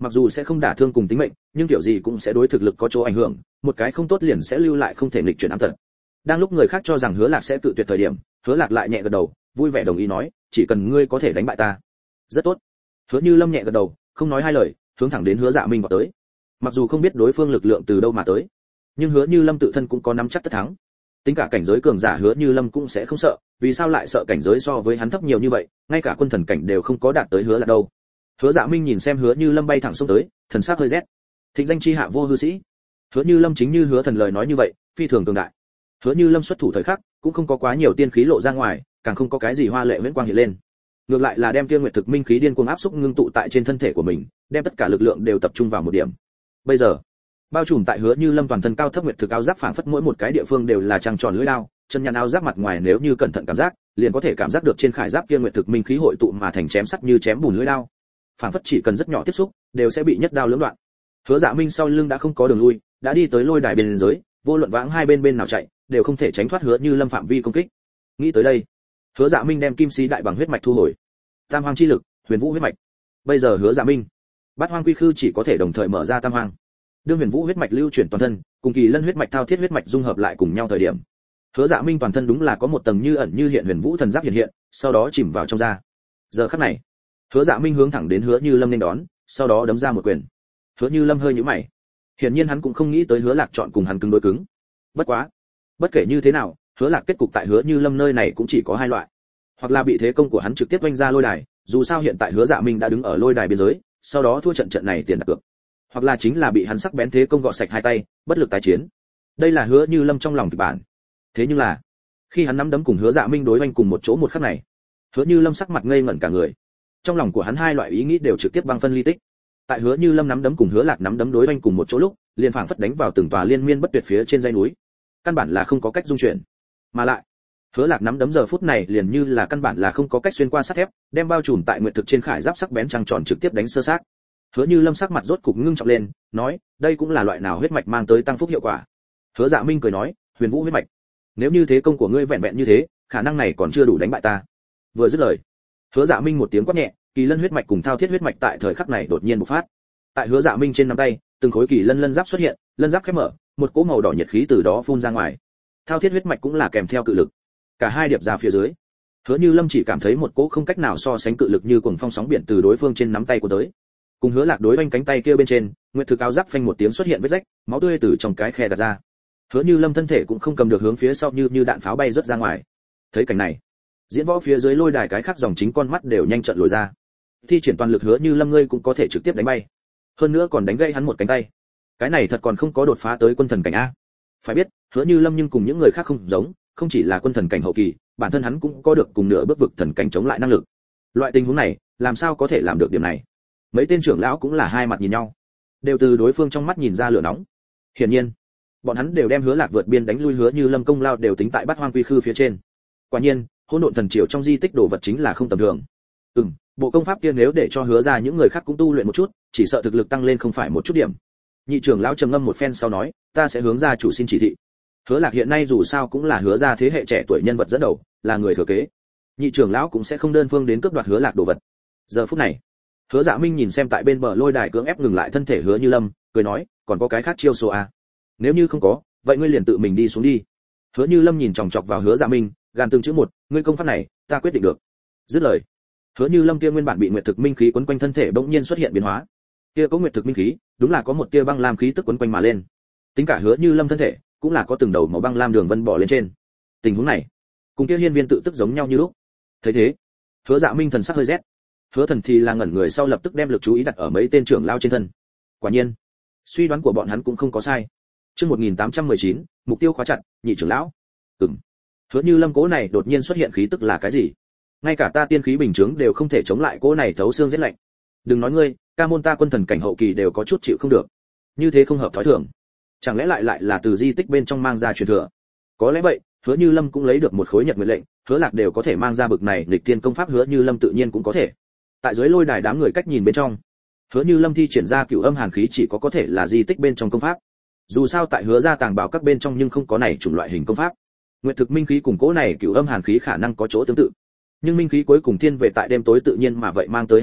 mặc dù sẽ không đả thương cùng tính mệnh, nhưng kiểu gì cũng sẽ đối thực lực có chỗ ảnh hưởng, một cái không tốt liền sẽ lưu lại không thể nghịch chuyển ám tật. Đang lúc người khác cho rằng Hứa Lạc sẽ tự tuyệt thời điểm, Hứa Lạc lại nhẹ gật đầu, vui vẻ đồng ý nói, chỉ cần ngươi có thể đánh bại ta. Rất tốt. Hứa Như Lâm nhẹ gật đầu, không nói hai lời, hướng thẳng đến Hứa Dạ Minh vào tới. Mặc dù không biết đối phương lực lượng từ đâu mà tới, nhưng Hứa Như Lâm tự thân cũng có nắm chắc tất thắng. Tính cả cảnh giới cường giả Hứa Như Lâm cũng sẽ không sợ, vì sao lại sợ cảnh giới so với hắn thấp nhiều như vậy, ngay cả quân thần cảnh đều không có đạt tới Hứa Lạc đâu. Hứa Dạ Minh nhìn xem Hứa Như Lâm bay thẳng xông tới, thần sắc hơi rét. Thịnh danh chi hạ vô hư sĩ. Hứa Như Lâm chính như Hứa Thần lời nói như vậy, phi thường cường đại. Hứa Như Lâm xuất thủ thời khắc, cũng không có quá nhiều tiên khí lộ ra ngoài, càng không có cái gì hoa lệ huyễn quang hiện lên. Ngược lại là đem kia nguyệt thực minh khí điên cuồng áp xúc ngưng tụ tại trên thân thể của mình, đem tất cả lực lượng đều tập trung vào một điểm. Bây giờ, bao trùm tại Hứa Như Lâm toàn thân cao thấp nguyệt thực áo giáp phảng phất mỗi một cái địa phương đều là trăng tròn lưỡi đao, chân nhăn áo giáp mặt ngoài nếu như cẩn thận cảm giác, liền có thể cảm giác được trên khải giáp kia nguyệt thực minh khí hội tụ mà thành chém sắt như chém bùn lưỡi đao. Phảng phất chỉ cần rất nhỏ tiếp xúc, đều sẽ bị nhất đao lưỡng đoạn. Hứa Dạ Minh sau lưng đã không có đường lui, đã đi tới lôi đài biên giới, vô luận vãng hai bên nào chạy, đều không thể tránh thoát Hứa Như Lâm phạm vi công kích. Nghĩ tới đây, Hứa Dạ Minh đem kim sĩ đại bằng huyết mạch thu hồi. Tam hoang chi lực, huyền vũ huyết mạch. Bây giờ Hứa Dạ Minh, bát hoang quy khư chỉ có thể đồng thời mở ra tam hoang. Đương huyền vũ huyết mạch lưu chuyển toàn thân, cùng kỳ lân huyết mạch thao thiết huyết mạch dung hợp lại cùng nhau thời điểm, Hứa Dạ Minh toàn thân đúng là có một tầng như ẩn như hiện huyền vũ thần giáp hiện hiện, sau đó chìm vào trong da. Giờ khắc này, Hứa Dạ Minh hướng thẳng đến Hứa Như Lâm nên đón, sau đó đấm ra một quyền. Hứa Như Lâm hơi nhíu mày. Hiển nhiên hắn cũng không nghĩ tới Hứa Lạc chọn cùng hắn cứng đối cứng. Bất quá, bất kể như thế nào, Hứa Lạc kết cục tại Hứa Như Lâm nơi này cũng chỉ có hai loại. Hoặc là bị thế công của hắn trực tiếp vênh ra lôi đài, dù sao hiện tại Hứa Dạ Minh đã đứng ở lôi đài biên giới, sau đó thua trận này tiền đặt cược. Hoặc là chính là bị hắn sắc bén thế công gọt sạch hai tay, bất lực tái chiến. Đây là Hứa Như Lâm trong lòng kịch bản. Thế nhưng là, khi hắn nắm đấm cùng Hứa Dạ Minh đối oanh cùng một chỗ một khắc này, Hứa Như Lâm sắc mặt ngây ngẩn cả người. Trong lòng của hắn hai loại ý nghĩ đều trực tiếp băng phân ly tích. Tại Hứa Như Lâm nắm đấm cùng Hứa Lạc nắm đấm đối oanh cùng một chỗ lúc, liền phảng phất đánh vào từng tòa liên miên bất tuyệt phía trên dãy núi, căn bản là không có cách dung chuyển. Mà lại, Hứa Lạc nắm đấm giờ phút này liền như là căn bản là không có cách xuyên qua sắt thép, đem bao trùm tại nguyệt thực trên khải giáp sắc bén trăng tròn trực tiếp đánh sơ xác. Hứa Như Lâm sắc mặt rốt cục ngưng trọng lên, nói, đây cũng là loại nào huyết mạch mang tới tăng phúc hiệu quả. Hứa Dạ Minh cười nói, huyền vũ huyết mạch. Nếu như thế công của ngươi vẹn vẹn như thế, khả năng này còn chưa đủ đánh bại ta. Vừa dứt lời, Hứa Dạ Minh một tiếng quát nhẹ, kỳ lân huyết mạch cùng thao thiết huyết mạch tại thời khắc này đột nhiên bộc phát. Tại Hứa Dạ Minh trên nắm tay, từng khối kỳ lân lân giáp xuất hiện, lân giáp khép mở, một cỗ màu đỏ nhiệt khí từ đó phun ra ngoài. Thao thiết huyết mạch cũng là kèm theo cự lực. Cả hai điệp ra phía dưới. Hứa Như Lâm chỉ cảm thấy một cỗ không cách nào so sánh cự lực như cuồng phong sóng biển từ đối phương trên nắm tay của tới. Cùng Hứa Lạc đối oanh cánh tay kia bên trên, nguyệt thực áo giáp phanh một tiếng xuất hiện vết rách, máu tươi từ trong cái khe gạt ra. Hứa Như Lâm thân thể cũng không cầm được hướng phía sau như đạn pháo bay rất ra ngoài. Thấy cảnh này, diễn võ phía dưới lôi đài cái khác dòng chính con mắt đều nhanh trận lồi ra. Thi triển toàn lực Hứa Như Lâm ngươi cũng có thể trực tiếp đánh bay, hơn nữa còn đánh gãy hắn một cánh tay. Cái này thật còn không có đột phá tới quân thần cảnh a. Phải biết, Hứa Như Lâm nhưng cùng những người khác không giống, không chỉ là quân thần cảnh hậu kỳ, bản thân hắn cũng có được cùng nửa bước vực thần cảnh chống lại năng lực. Loại tình huống này, làm sao có thể làm được điểm này? Mấy tên trưởng lão cũng là hai mặt nhìn nhau, đều từ đối phương trong mắt nhìn ra lửa nóng. Hiển nhiên, bọn hắn đều đem Hứa Lạc vượt biên đánh lui Hứa Như Lâm công lao đều tính tại Bát Hoang Quy Khư phía trên. Quả nhiên, hỗn độn thần triều trong di tích đồ vật chính là không tầm thường. Bộ công pháp kia nếu để cho Hứa ra những người khác cũng tu luyện một chút, chỉ sợ thực lực tăng lên không phải một chút điểm. Nhị trưởng lão trầm ngâm một phen sau nói, ta sẽ hướng ra chủ xin chỉ thị. Hứa Lạc hiện nay dù sao cũng là Hứa ra thế hệ trẻ tuổi nhân vật dẫn đầu, là người thừa kế. Nhị trưởng lão cũng sẽ không đơn phương đến cướp đoạt Hứa Lạc đồ vật. Giờ phút này, Hứa Dạ Minh nhìn xem tại bên bờ lôi đài cưỡng ép ngừng lại thân thể Hứa Như Lâm, cười nói, còn có cái khác chiêu số à? Nếu như không có, vậy ngươi liền tự mình đi xuống đi. Hứa Như Lâm nhìn chòng chọc vào Hứa Dạ Minh, gàn từng chữ một, ngươi công pháp này, ta quyết định được. Dứt lời, Hứa Như Lâm kia nguyên bản bị nguyệt thực minh khí quấn quanh thân thể bỗng nhiên xuất hiện biến hóa. Kia có nguyệt thực minh khí, đúng là có một tia băng lam khí tức quấn quanh mà lên. Tính cả Hứa Như Lâm thân thể, cũng là có từng đầu màu băng lam đường vân bỏ lên trên. Tình huống này, cùng kia hiên viên tự tức giống nhau như lúc. Thấy thế, Hứa Dạ Minh thần sắc hơi rét. Hứa Thần thì là ngẩn người sau lập tức đem lực chú ý đặt ở mấy tên trưởng lao trên thân. Quả nhiên, suy đoán của bọn hắn cũng không có sai. Chương 1819, mục tiêu khóa chặt, nhị trưởng lão. Hứa Như Lâm cố này đột nhiên xuất hiện khí tức là cái gì? Ngay cả ta tiên khí bình chứng đều không thể chống lại cố này thấu xương rét lạnh. Đừng nói ngươi, ca môn ta quân thần cảnh hậu kỳ đều có chút chịu không được. Như thế không hợp thói thường. Chẳng lẽ lại là từ di tích bên trong mang ra truyền thừa? Có lẽ vậy, Hứa Như Lâm cũng lấy được một khối nhật nguyệt lệnh, Hứa Lạc đều có thể mang ra bực này nghịch tiên công pháp, Hứa Như Lâm tự nhiên cũng có thể. Tại dưới lôi đài đám người cách nhìn bên trong, Hứa Như Lâm thi triển ra cửu âm hàn khí chỉ có thể là di tích bên trong công pháp. Dù sao tại Hứa gia tàng bảo các bên trong nhưng không có này chủng loại hình công pháp. Nguyệt thực minh khí cùng cố này cửu âm hàn khí khả năng có chỗ tương tự, nhưng minh khí cuối cùng thiên về tại đêm tối tự nhiên mà vậy mang tới hàn khí,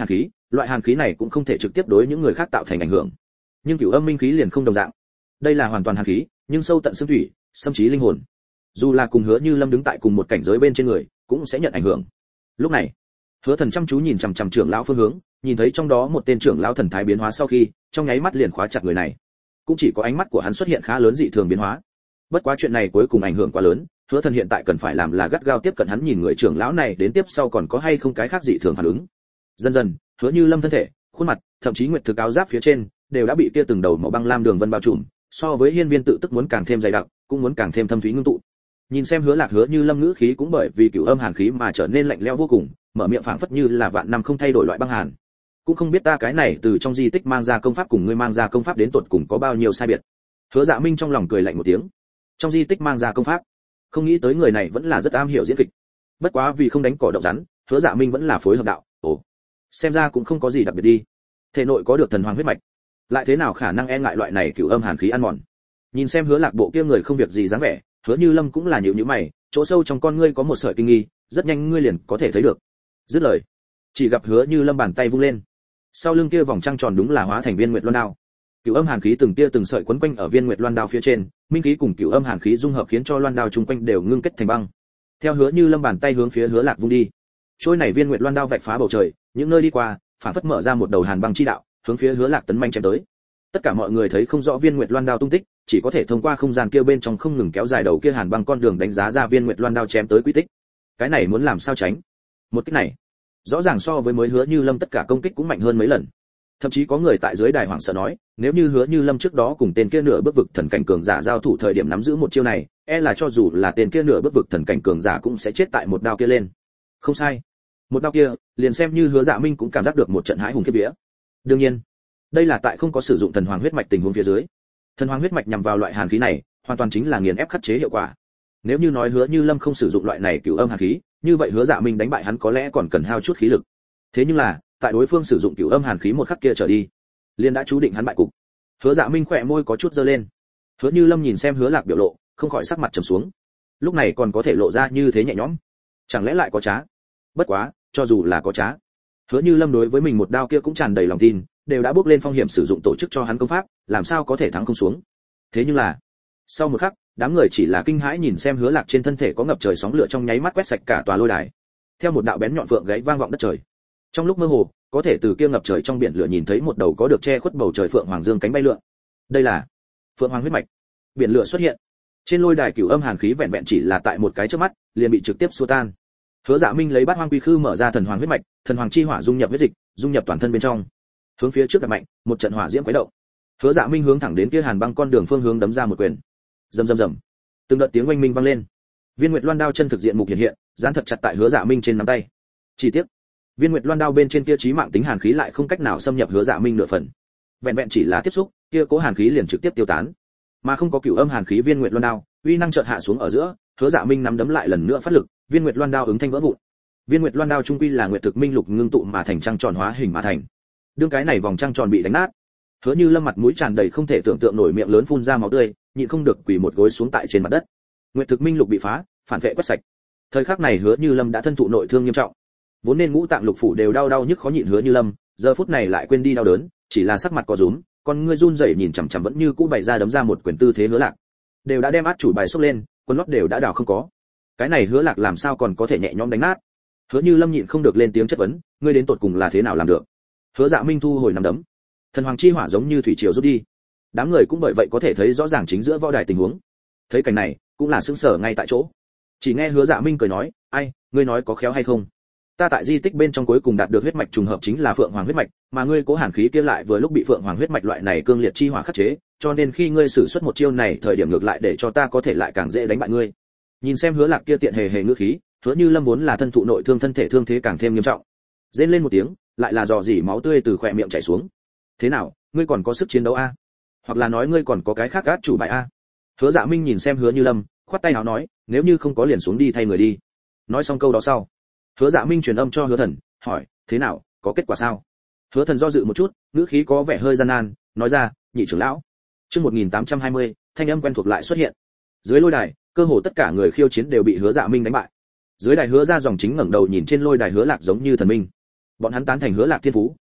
loại hàn khí này cũng không thể trực tiếp đối những người khác tạo thành ảnh hưởng. Nhưng cửu âm minh khí liền không đồng dạng. Đây là hoàn toàn hàn khí, nhưng sâu tận xương thủy, xâm chí linh hồn. Dù là cùng Hứa Như Lâm đứng tại cùng một cảnh giới bên trên người, cũng sẽ nhận ảnh hưởng. Lúc này, Hứa Thần chăm chú nhìn chằm chằm trưởng lão phương hướng, nhìn thấy trong đó một tên trưởng lão thần thái biến hóa sau khi, trong nháy mắt liền khóa chặt người này. Cũng chỉ có ánh mắt của hắn xuất hiện khá lớn dị thường biến hóa. Bất quá chuyện này cuối cùng ảnh hưởng quá lớn, Hứa Thần hiện tại cần phải làm là gắt gao tiếp cận hắn, nhìn người trưởng lão này đến tiếp sau còn có hay không cái khác dị thường phản ứng. Dần dần, Hứa Như Lâm thân thể, khuôn mặt, thậm chí nguyệt thực áo giáp phía trên đều đã bị kia từng đầu màu băng lam đường vân bao trùm, so với hiên viên tự tức muốn càng thêm dày đặc, cũng muốn càng thêm thâm thúy ngưng tụ. Nhìn xem Hứa Lạc Hứa Như Lâm ngữ khí cũng bởi vì cửu âm hàn khí mà trở nên lạnh lẽo vô cùng, mở miệng phảng phất như là vạn năm không thay đổi loại băng hàn. Cũng không biết ta cái này từ trong di tích mang ra công pháp cùng ngươi mang ra công pháp đến tột cùng có bao nhiêu sai biệt. Hứa Dạ Minh trong lòng cười lạnh một tiếng. Trong di tích mang ra công pháp, không nghĩ tới người này vẫn là rất am hiểu diễn kịch. Bất quá vì không đánh cỏ động rắn, Hứa Dạ Minh vẫn là phối hợp đạo. Ồ, xem ra cũng không có gì đặc biệt đi. Thể nội có được thần hoàng huyết mạch, lại thế nào khả năng e ngại loại này cửu âm hàn khí ăn mòn. Nhìn xem Hứa Lạc bộ kia người không việc gì dáng vẻ, Hứa Như Lâm cũng là nhíu nhíu mày, chỗ sâu trong con ngươi có một sợi kinh nghi, rất nhanh ngươi liền có thể thấy được. Dứt lời, chỉ gặp Hứa Như Lâm bàn tay vung lên, sau lưng kia vòng trăng tròn đúng là hóa thành viên nguyệt loan đao. Cửu âm hàn khí từng tia từng sợi quấn quanh ở viên nguyệt loan đao phía trên, minh khí cùng cửu âm hàn khí dung hợp khiến cho loan đao chung quanh đều ngưng kết thành băng. Theo Hứa Như Lâm bàn tay hướng phía Hứa Lạc vung đi, trôi này viên nguyệt loan đao vạch phá bầu trời, những nơi đi qua, phản phất mở ra một đầu hàn băng chi đạo, hướng phía Hứa Lạc tấn manh chém tới. Tất cả mọi người thấy không rõ viên nguyệt loan đao tung tích, chỉ có thể thông qua không gian kia bên trong không ngừng kéo dài đầu kia hàn băng con đường đánh giá ra viên nguyệt loan đao chém tới quy tích. Cái này muốn làm sao tránh? Một kích này, rõ ràng so với mới Hứa Như Lâm tất cả công kích cũng mạnh hơn mấy lần. Thậm chí có người tại dưới đài hoảng sợ nói, nếu như Hứa Như Lâm trước đó cùng tên kia nửa bước vực thần cảnh cường giả giao thủ thời điểm nắm giữ một chiêu này, e là cho dù là tên kia nửa bước vực thần cảnh cường giả cũng sẽ chết tại một đao kia lên. Không sai, một đao kia, liền xem như Hứa Dạ Minh cũng cảm giác được một trận hãi hùng khiếp vía. Đương nhiên, đây là tại không có sử dụng thần hoàng huyết mạch tình huống phía dưới. Thần hoàng huyết mạch nhằm vào loại hàn khí này, hoàn toàn chính là nghiền ép khắc chế hiệu quả. Nếu như nói Hứa Như Lâm không sử dụng loại này cửu âm hàn khí, như vậy Hứa Dạ Minh đánh bại hắn có lẽ còn cần hao chút khí lực. Thế nhưng là, tại đối phương sử dụng cửu âm hàn khí một khắc kia trở đi, liền đã chú định hắn bại cục. Hứa Dạ Minh khỏe môi có chút giơ lên. Hứa Như Lâm nhìn xem Hứa Lạc biểu lộ, không khỏi sắc mặt trầm xuống. Lúc này còn có thể lộ ra như thế nhẹ nhõm, chẳng lẽ lại có trá? Bất quá, cho dù là có trá, Hứa Như Lâm đối với mình một đao kia cũng tràn đầy lòng tin, đều đã bước lên phong hiểm sử dụng tổ chức cho hắn công pháp, làm sao có thể thắng không xuống. Thế nhưng là, sau một khắc, đám người chỉ là kinh hãi nhìn xem Hứa Lạc trên thân thể có ngập trời sóng lửa trong nháy mắt quét sạch cả tòa lôi đài. Theo một đạo bén nhọn vượng gáy vang vọng đất trời. Trong lúc mơ hồ, có thể từ kia ngập trời trong biển lửa nhìn thấy một đầu có được che khuất bầu trời phượng hoàng dương cánh bay lượn. Đây là phượng hoàng huyết mạch. Biển lửa xuất hiện. Trên lôi đài cửu âm hàn khí vẹn vẹn chỉ là tại một cái chớp mắt, liền bị trực tiếp xua tan. Hứa Dạ Minh lấy Bát Hoang Quy Khư mở ra thần hoàng huyết mạch, thần hoàng chi hỏa dung nhập huyết dịch, dung nhập toàn thân bên trong. Hướng phía trước đập mạnh, một trận hỏa diễm quấy động. Hứa Dạ Minh hướng thẳng đến kia hàn băng con đường phương hướng đấm ra một quyền. Rầm rầm rầm. Từng đợt tiếng oanh minh vang lên. Viên Nguyệt Loan đao chân thực diện mục hiện hiện, dán thật chặt tại Hứa Dạ Minh trên nắm tay. Chỉ tiếc, viên Nguyệt Loan đao bên trên kia chí mạng tính hàn khí lại không cách nào xâm nhập Hứa Dạ Minh nửa phần. Vẹn vẹn chỉ là tiếp xúc, kia cố hàn khí liền trực tiếp tiêu tán. Mà không có cửu âm hàn khí viên Nguyệt Loan đao, uy năng chợt hạ xuống ở giữa, Hứa Dạ Minh nắm đấm lại lần nữa phát lực, viên Nguyệt Loan đao ứng thanh vỡ vụn. Viên Nguyệt Loan đao trung quy là nguyệt thực minh lục ngưng tụ mà thành trăng tròn hóa hình mà thành. Đương cái này vòng trăng tròn bị đánh nát, Hứa Như Lâm mặt mũi tràn đầy không thể tưởng tượng nổi, miệng lớn phun ra máu tươi, nhịn không được quỳ một gối xuống tại trên mặt đất. Nguyệt thực minh lục bị phá, phản vệ quét sạch. Thời khắc này Hứa Như Lâm đã thân thụ nội thương nghiêm trọng, vốn nên ngũ tạng lục phủ đều đau nhức khó nhịn Hứa Như Lâm, giờ phút này lại quên đi đau đớn, chỉ là sắc mặt có rúm, con ngươi run rẩy nhìn chằm chằm vẫn như cũ bày ra đấm ra một quyền tư thế Hứa Lạc. Đều đã đem át chủ bài xốc lên, quần lót đều đã đào không có. Cái này Hứa Lạc làm sao còn có thể nhẹ nhõm đánh nát? Hứa Như Lâm nhịn không được lên tiếng chất vấn, ngươi đến tột cùng là thế nào làm được? Hứa Dạ Minh thu hồi nắm đấm, thần hoàng chi hỏa giống như thủy triều rút đi. Đám người cũng bởi vậy có thể thấy rõ ràng chính giữa võ đài tình huống. Thấy cảnh này, cũng là sững sờ ngay tại chỗ. Chỉ nghe Hứa Dạ Minh cười nói, ai, ngươi nói có khéo hay không? Ta tại di tích bên trong cuối cùng đạt được huyết mạch trùng hợp chính là phượng hoàng huyết mạch, mà ngươi cố hàn khí kia lại vừa lúc bị phượng hoàng huyết mạch loại này cương liệt chi hỏa khắc chế, cho nên khi ngươi sử xuất một chiêu này, thời điểm ngược lại để cho ta có thể lại càng dễ đánh bại ngươi. Nhìn xem Hứa Lạc kia tiện hề hề ngữ khí, Hứa Như Lâm vốn là thân thụ nội thương, thân thể thương thế càng thêm nghiêm trọng. Rên lên một tiếng, lại là dò dỉ máu tươi từ khóe miệng chảy xuống. Thế nào, ngươi còn có sức chiến đấu a? Hoặc là nói ngươi còn có cái khác át chủ bài a? Hứa Dạ Minh nhìn xem Hứa Như Lâm, khoát tay áo nói, nếu như không có liền xuống đi thay người đi. Nói xong câu đó sau, Hứa Dạ Minh truyền âm cho Hứa Thần, hỏi, thế nào, có kết quả sao? Hứa Thần do dự một chút, ngữ khí có vẻ hơi gian nan, nói ra, nhị trưởng lão. Chương 1820, thanh âm quen thuộc lại xuất hiện. Dưới lôi đài, cơ hồ tất cả người khiêu chiến đều bị Hứa Dạ Minh đánh bại. Dưới đài Hứa ra dòng chính ngẩng đầu nhìn trên lôi đài Hứa Lạc giống như thần minh. Bọn hắn tán thành Hứa Lạc thiên phú,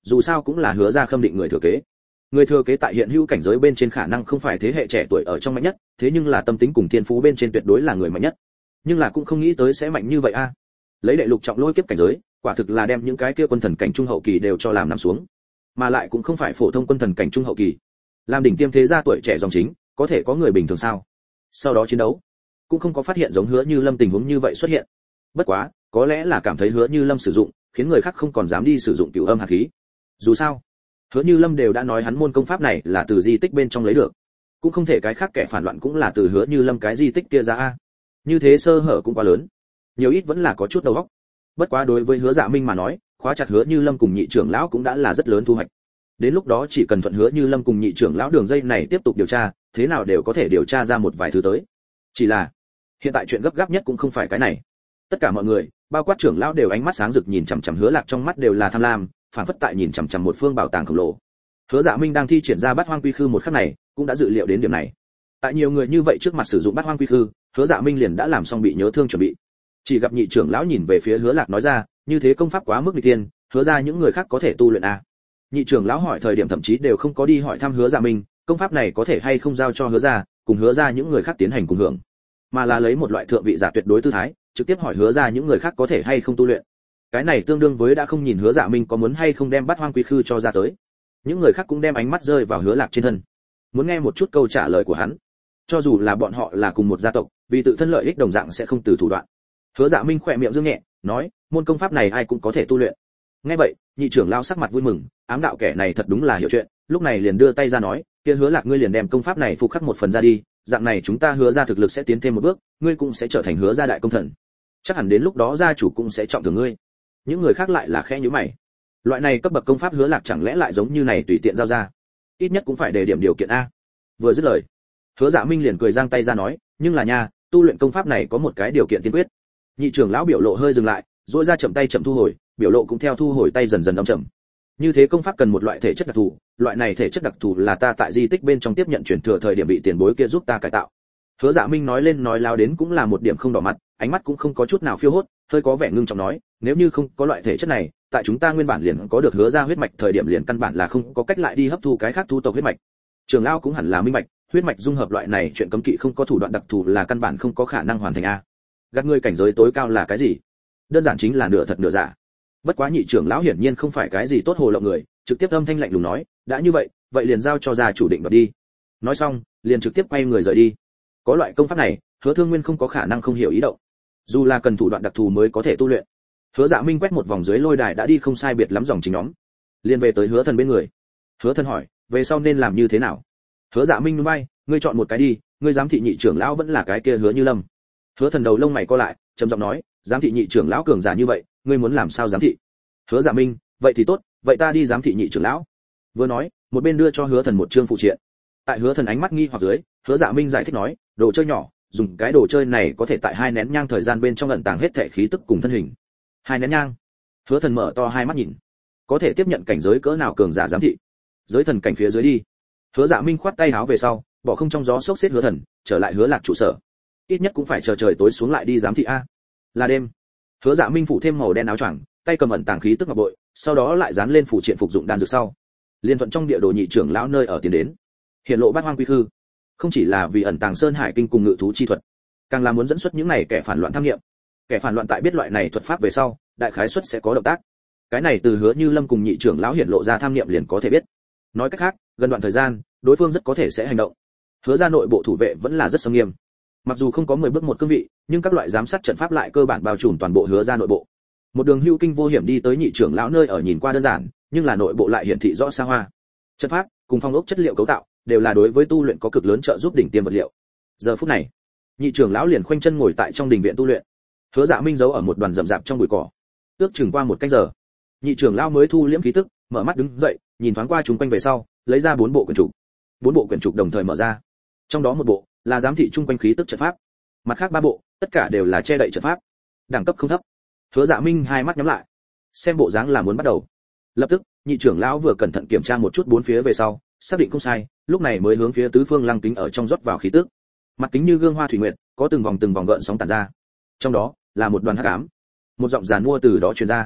dù sao cũng là Hứa gia Khâm định người thừa kế. Người thừa kế tại hiện hữu cảnh giới bên trên khả năng không phải thế hệ trẻ tuổi ở trong mạnh nhất, thế nhưng là tâm tính cùng thiên phú bên trên tuyệt đối là người mạnh nhất. Nhưng là cũng không nghĩ tới sẽ mạnh như vậy a. Lấy đệ lục trọng lôi kiếp cảnh giới, quả thực là đem những cái kia quân thần cảnh trung hậu kỳ đều cho làm nằm xuống. Mà lại cũng không phải phổ thông quân thần cảnh trung hậu kỳ. Làm đỉnh tiêm thế gia tuổi trẻ dòng chính, có thể có người bình thường sao? Sau đó chiến đấu, cũng không có phát hiện giống Hứa Như Lâm tình huống như vậy xuất hiện. Bất quá, có lẽ là cảm thấy Hứa Như Lâm sử dụng, khiến người khác không còn dám đi sử dụng cửu âm hạt khí. Dù sao, Hứa Như Lâm đều đã nói hắn môn công pháp này là từ di tích bên trong lấy được, cũng không thể cái khác kẻ phản loạn cũng là từ Hứa Như Lâm cái di tích kia ra a. Như thế sơ hở cũng quá lớn, nhiều ít vẫn là có chút đầu óc. Bất quá đối với Hứa Dạ Minh mà nói, khóa chặt Hứa Như Lâm cùng nhị trưởng lão cũng đã là rất lớn thu hoạch. Đến lúc đó chỉ cần thuận Hứa Như Lâm cùng nhị trưởng lão đường dây này tiếp tục điều tra, thế nào đều có thể điều tra ra một vài thứ tới. Chỉ là, hiện tại chuyện gấp gáp nhất cũng không phải cái này. Tất cả mọi người, bao quát trưởng lão đều ánh mắt sáng rực nhìn chằm chằm Hứa Lạc, trong mắt đều là tham lam, phản phất tại nhìn chằm chằm một phương bảo tàng khổng lồ. Hứa Dạ Minh đang thi triển ra Bát Hoang Quy Khư một khắc này, cũng đã dự liệu đến điểm này. Tại nhiều người như vậy trước mặt sử dụng Bát Hoang Quy Khư, Hứa Dạ Minh liền đã làm xong bị nhớ thương chuẩn bị. Chỉ gặp nhị trưởng lão nhìn về phía Hứa Lạc nói ra, như thế công pháp quá mức nghịch tiên, Hứa ra những người khác có thể tu luyện a. Nhị trưởng lão hỏi thời điểm thậm chí đều không có đi hỏi thăm Hứa Dạ Minh, công pháp này có thể hay không giao cho Hứa ra, cùng Hứa ra những người khác tiến hành cùng hưởng, mà là lấy một loại thượng vị giả tuyệt đối tư thái, trực tiếp hỏi Hứa ra những người khác có thể hay không tu luyện. Cái này tương đương với đã không nhìn Hứa Dạ Minh có muốn hay không đem Bát Hoang Quy Khư cho ra tới. Những người khác cũng đem ánh mắt rơi vào Hứa Lạc trên thân, muốn nghe một chút câu trả lời của hắn. Cho dù là bọn họ là cùng một gia tộc, vì tự thân lợi ích đồng dạng sẽ không từ thủ đoạn. Hứa Dạ Minh khỏe miệng dương nhẹ, nói, môn công pháp này ai cũng có thể tu luyện. Nghe vậy, nhị trưởng lão sắc mặt vui mừng, ám đạo kẻ này thật đúng là hiểu chuyện, lúc này liền đưa tay ra nói, kia Hứa Lạc ngươi liền đem công pháp này phục khắc một phần ra đi, dạng này chúng ta Hứa ra thực lực sẽ tiến thêm một bước, ngươi cũng sẽ trở thành Hứa gia đại công thần. Chắc hẳn đến lúc đó gia chủ cũng sẽ trọng thưởng ngươi. Những người khác lại là khẽ nhíu mày. Loại này cấp bậc công pháp Hứa Lạc chẳng lẽ lại giống như này tùy tiện giao ra? Ít nhất cũng phải đề điểm điều kiện a. Vừa dứt lời, Hứa Dạ Minh liền cười giang tay ra nói, nhưng là nha, tu luyện công pháp này có một cái điều kiện tiên quyết. Nhị trưởng lão biểu lộ hơi dừng lại, duỗi ra chậm tay chậm thu hồi, biểu lộ cũng theo thu hồi tay dần dần âm trầm. Như thế công pháp cần một loại thể chất đặc thù, loại này thể chất đặc thù là ta tại di tích bên trong tiếp nhận truyền thừa thời điểm bị tiền bối kia giúp ta cải tạo. Hứa Dạ Minh nói lên nói láo đến cũng là một điểm không đỏ mặt, ánh mắt cũng không có chút nào phiêu hốt, hơi có vẻ ngưng trọng nói, nếu như không có loại thể chất này, tại chúng ta nguyên bản liền có được Hứa ra huyết mạch thời điểm liền căn bản là không có cách lại đi hấp thu cái khác thu tộc huyết mạch. Trưởng lão cũng hẳn là minh bạch, huyết mạch dung hợp loại này chuyện cấm kỵ không có thủ đoạn đặc thù là căn bản không có khả năng hoàn thành a. Gạt ngươi cảnh giới tối cao là cái gì? Đơn giản chính là nửa thật nửa giả. Bất quá nhị trưởng lão hiển nhiên không phải cái gì tốt hồ lộng người, trực tiếp âm thanh lạnh lùng nói, đã như vậy, vậy liền giao cho gia chủ định đoạt đi. Nói xong, liền trực tiếp quay người rời đi. Có loại công pháp này, Hứa Thương Nguyên không có khả năng không hiểu ý động. Dù là cần thủ đoạn đặc thù mới có thể tu luyện. Hứa Dạ Minh quét một vòng dưới lôi đài đã đi không sai biệt lắm dòng chính nhóm, liền về tới Hứa Thần bên người. Hứa Thần hỏi, về sau nên làm như thế nào? Hứa Dạ Minh bay, ngươi chọn một cái đi, ngươi giám thị nhị trưởng lão vẫn là cái kia Hứa Như Lâm. Hứa Thần đầu lông mày co lại, trầm giọng nói, giám thị nhị trưởng lão cường giả như vậy, ngươi muốn làm sao giám thị? Hứa Dạ Minh, vậy thì tốt, vậy ta đi giám thị nhị trưởng lão. Vừa nói, một bên đưa cho Hứa Thần một chương phụ triện. Tại Hứa Thần ánh mắt nghi hoặc dưới, Hứa Dạ Minh giải thích nói, đồ chơi nhỏ, dùng cái đồ chơi này có thể tại 2 nén nhang thời gian bên trong ẩn tàng hết thể khí tức cùng thân hình. 2 nén nhang? Hứa Thần mở to hai mắt nhìn. Có thể tiếp nhận cảnh giới cỡ nào cường giả giám thị? Giới thần cảnh phía dưới đi. Hứa Dạ Minh khoát tay áo về sau, bỏ không trong gió xốc xếp Hứa Thần, trở lại Hứa Lạc trụ sở. Ít nhất cũng phải chờ trời tối xuống lại đi giám thị a. Là đêm. Hứa Dạ Minh phủ thêm màu đen áo choàng, tay cầm ẩn tàng khí tức ngọc bội, sau đó lại dán lên phủ triện phục dụng đan dược sau. Liên thuận trong địa đồ nhị trưởng lão nơi ở tiến đến. Hiện lộ Bát Hoang Quy Khư, không chỉ là vì ẩn tàng sơn hải kinh cùng ngự thú chi thuật, càng là muốn dẫn xuất những này kẻ phản loạn tham nghiệm. Kẻ phản loạn tại biết loại này thuật pháp về sau, đại khái suất sẽ có động tác. Cái này từ Hứa Như Lâm cùng nhị trưởng lão hiện lộ ra tham nghiệm liền có thể biết. Nói cách khác, gần đoạn thời gian, đối phương rất có thể sẽ hành động. Hứa ra nội bộ thủ vệ vẫn là rất nghiêm nghiêm. Mặc dù không có 10 bước một cương vị, nhưng các loại giám sát trận pháp lại cơ bản bao trùm toàn bộ Hứa ra nội bộ. Một đường hưu kinh vô hiểm đi tới nhị trưởng lão nơi ở nhìn qua đơn giản, nhưng là nội bộ lại hiển thị rõ xa hoa. Trận pháp cùng phong ốc chất liệu cấu tạo đều là đối với tu luyện có cực lớn trợ giúp đỉnh tiêm vật liệu. Giờ phút này, nhị trưởng lão liền khoanh chân ngồi tại trong đình viện tu luyện. Hứa Dạ Minh giấu ở một đoàn rậm rạp trong bụi cỏ. Ước chừng qua một canh giờ, nhị trưởng lão mới thu liễm khí tức, mở mắt đứng dậy, nhìn thoáng qua chúng quanh về sau, lấy ra 4 bộ quyển trục. 4 bộ quyển trục đồng thời mở ra. Trong đó một bộ là giám thị chung quanh khí tức trận pháp, mặt khác 3 bộ, tất cả đều là che đậy trận pháp, đẳng cấp không thấp. Hứa Dạ Minh hai mắt nhắm lại, xem bộ dáng là muốn bắt đầu. Lập tức, nhị trưởng lão vừa cẩn thận kiểm tra một chút bốn phía về sau, xác định không sai, lúc này mới hướng phía tứ phương lăng kính ở trong rót vào khí tức. Mặt kính như gương hoa thủy nguyệt, có từng vòng gợn sóng tản ra. Trong đó là một đoàn hắc ám. Một giọng giàn mua từ đó truyền ra.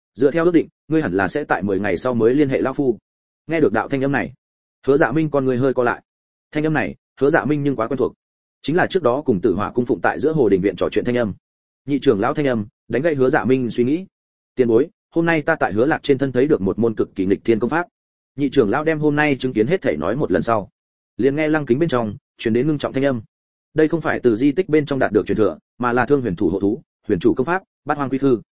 dựa theo ước định ngươi hẳn là sẽ tại 10 ngày sau mới liên hệ lão phu. Nghe được đạo thanh âm này, Hứa Dạ Minh con người hơi co lại. Thanh âm này, Hứa Dạ Minh nhưng quá quen thuộc, chính là trước đó cùng Tử Hỏa cung phụng tại giữa hồ đình viện trò chuyện thanh âm. Nhị trưởng lão thanh âm, đánh gãy Hứa Dạ Minh suy nghĩ. Tiền bối, hôm nay ta tại Hứa Lạc trên thân thấy được một môn cực kỳ nghịch thiên công pháp. Nhị trưởng lão đem hôm nay chứng kiến hết thảy nói một lần sau, liền nghe lăng kính bên trong truyền đến ngưng trọng thanh âm. Đây không phải từ di tích bên trong đạt được truyền thừa, mà là Thương Huyền thủ hộ thú, huyền chủ công pháp, Bát Hoang Quy Khư.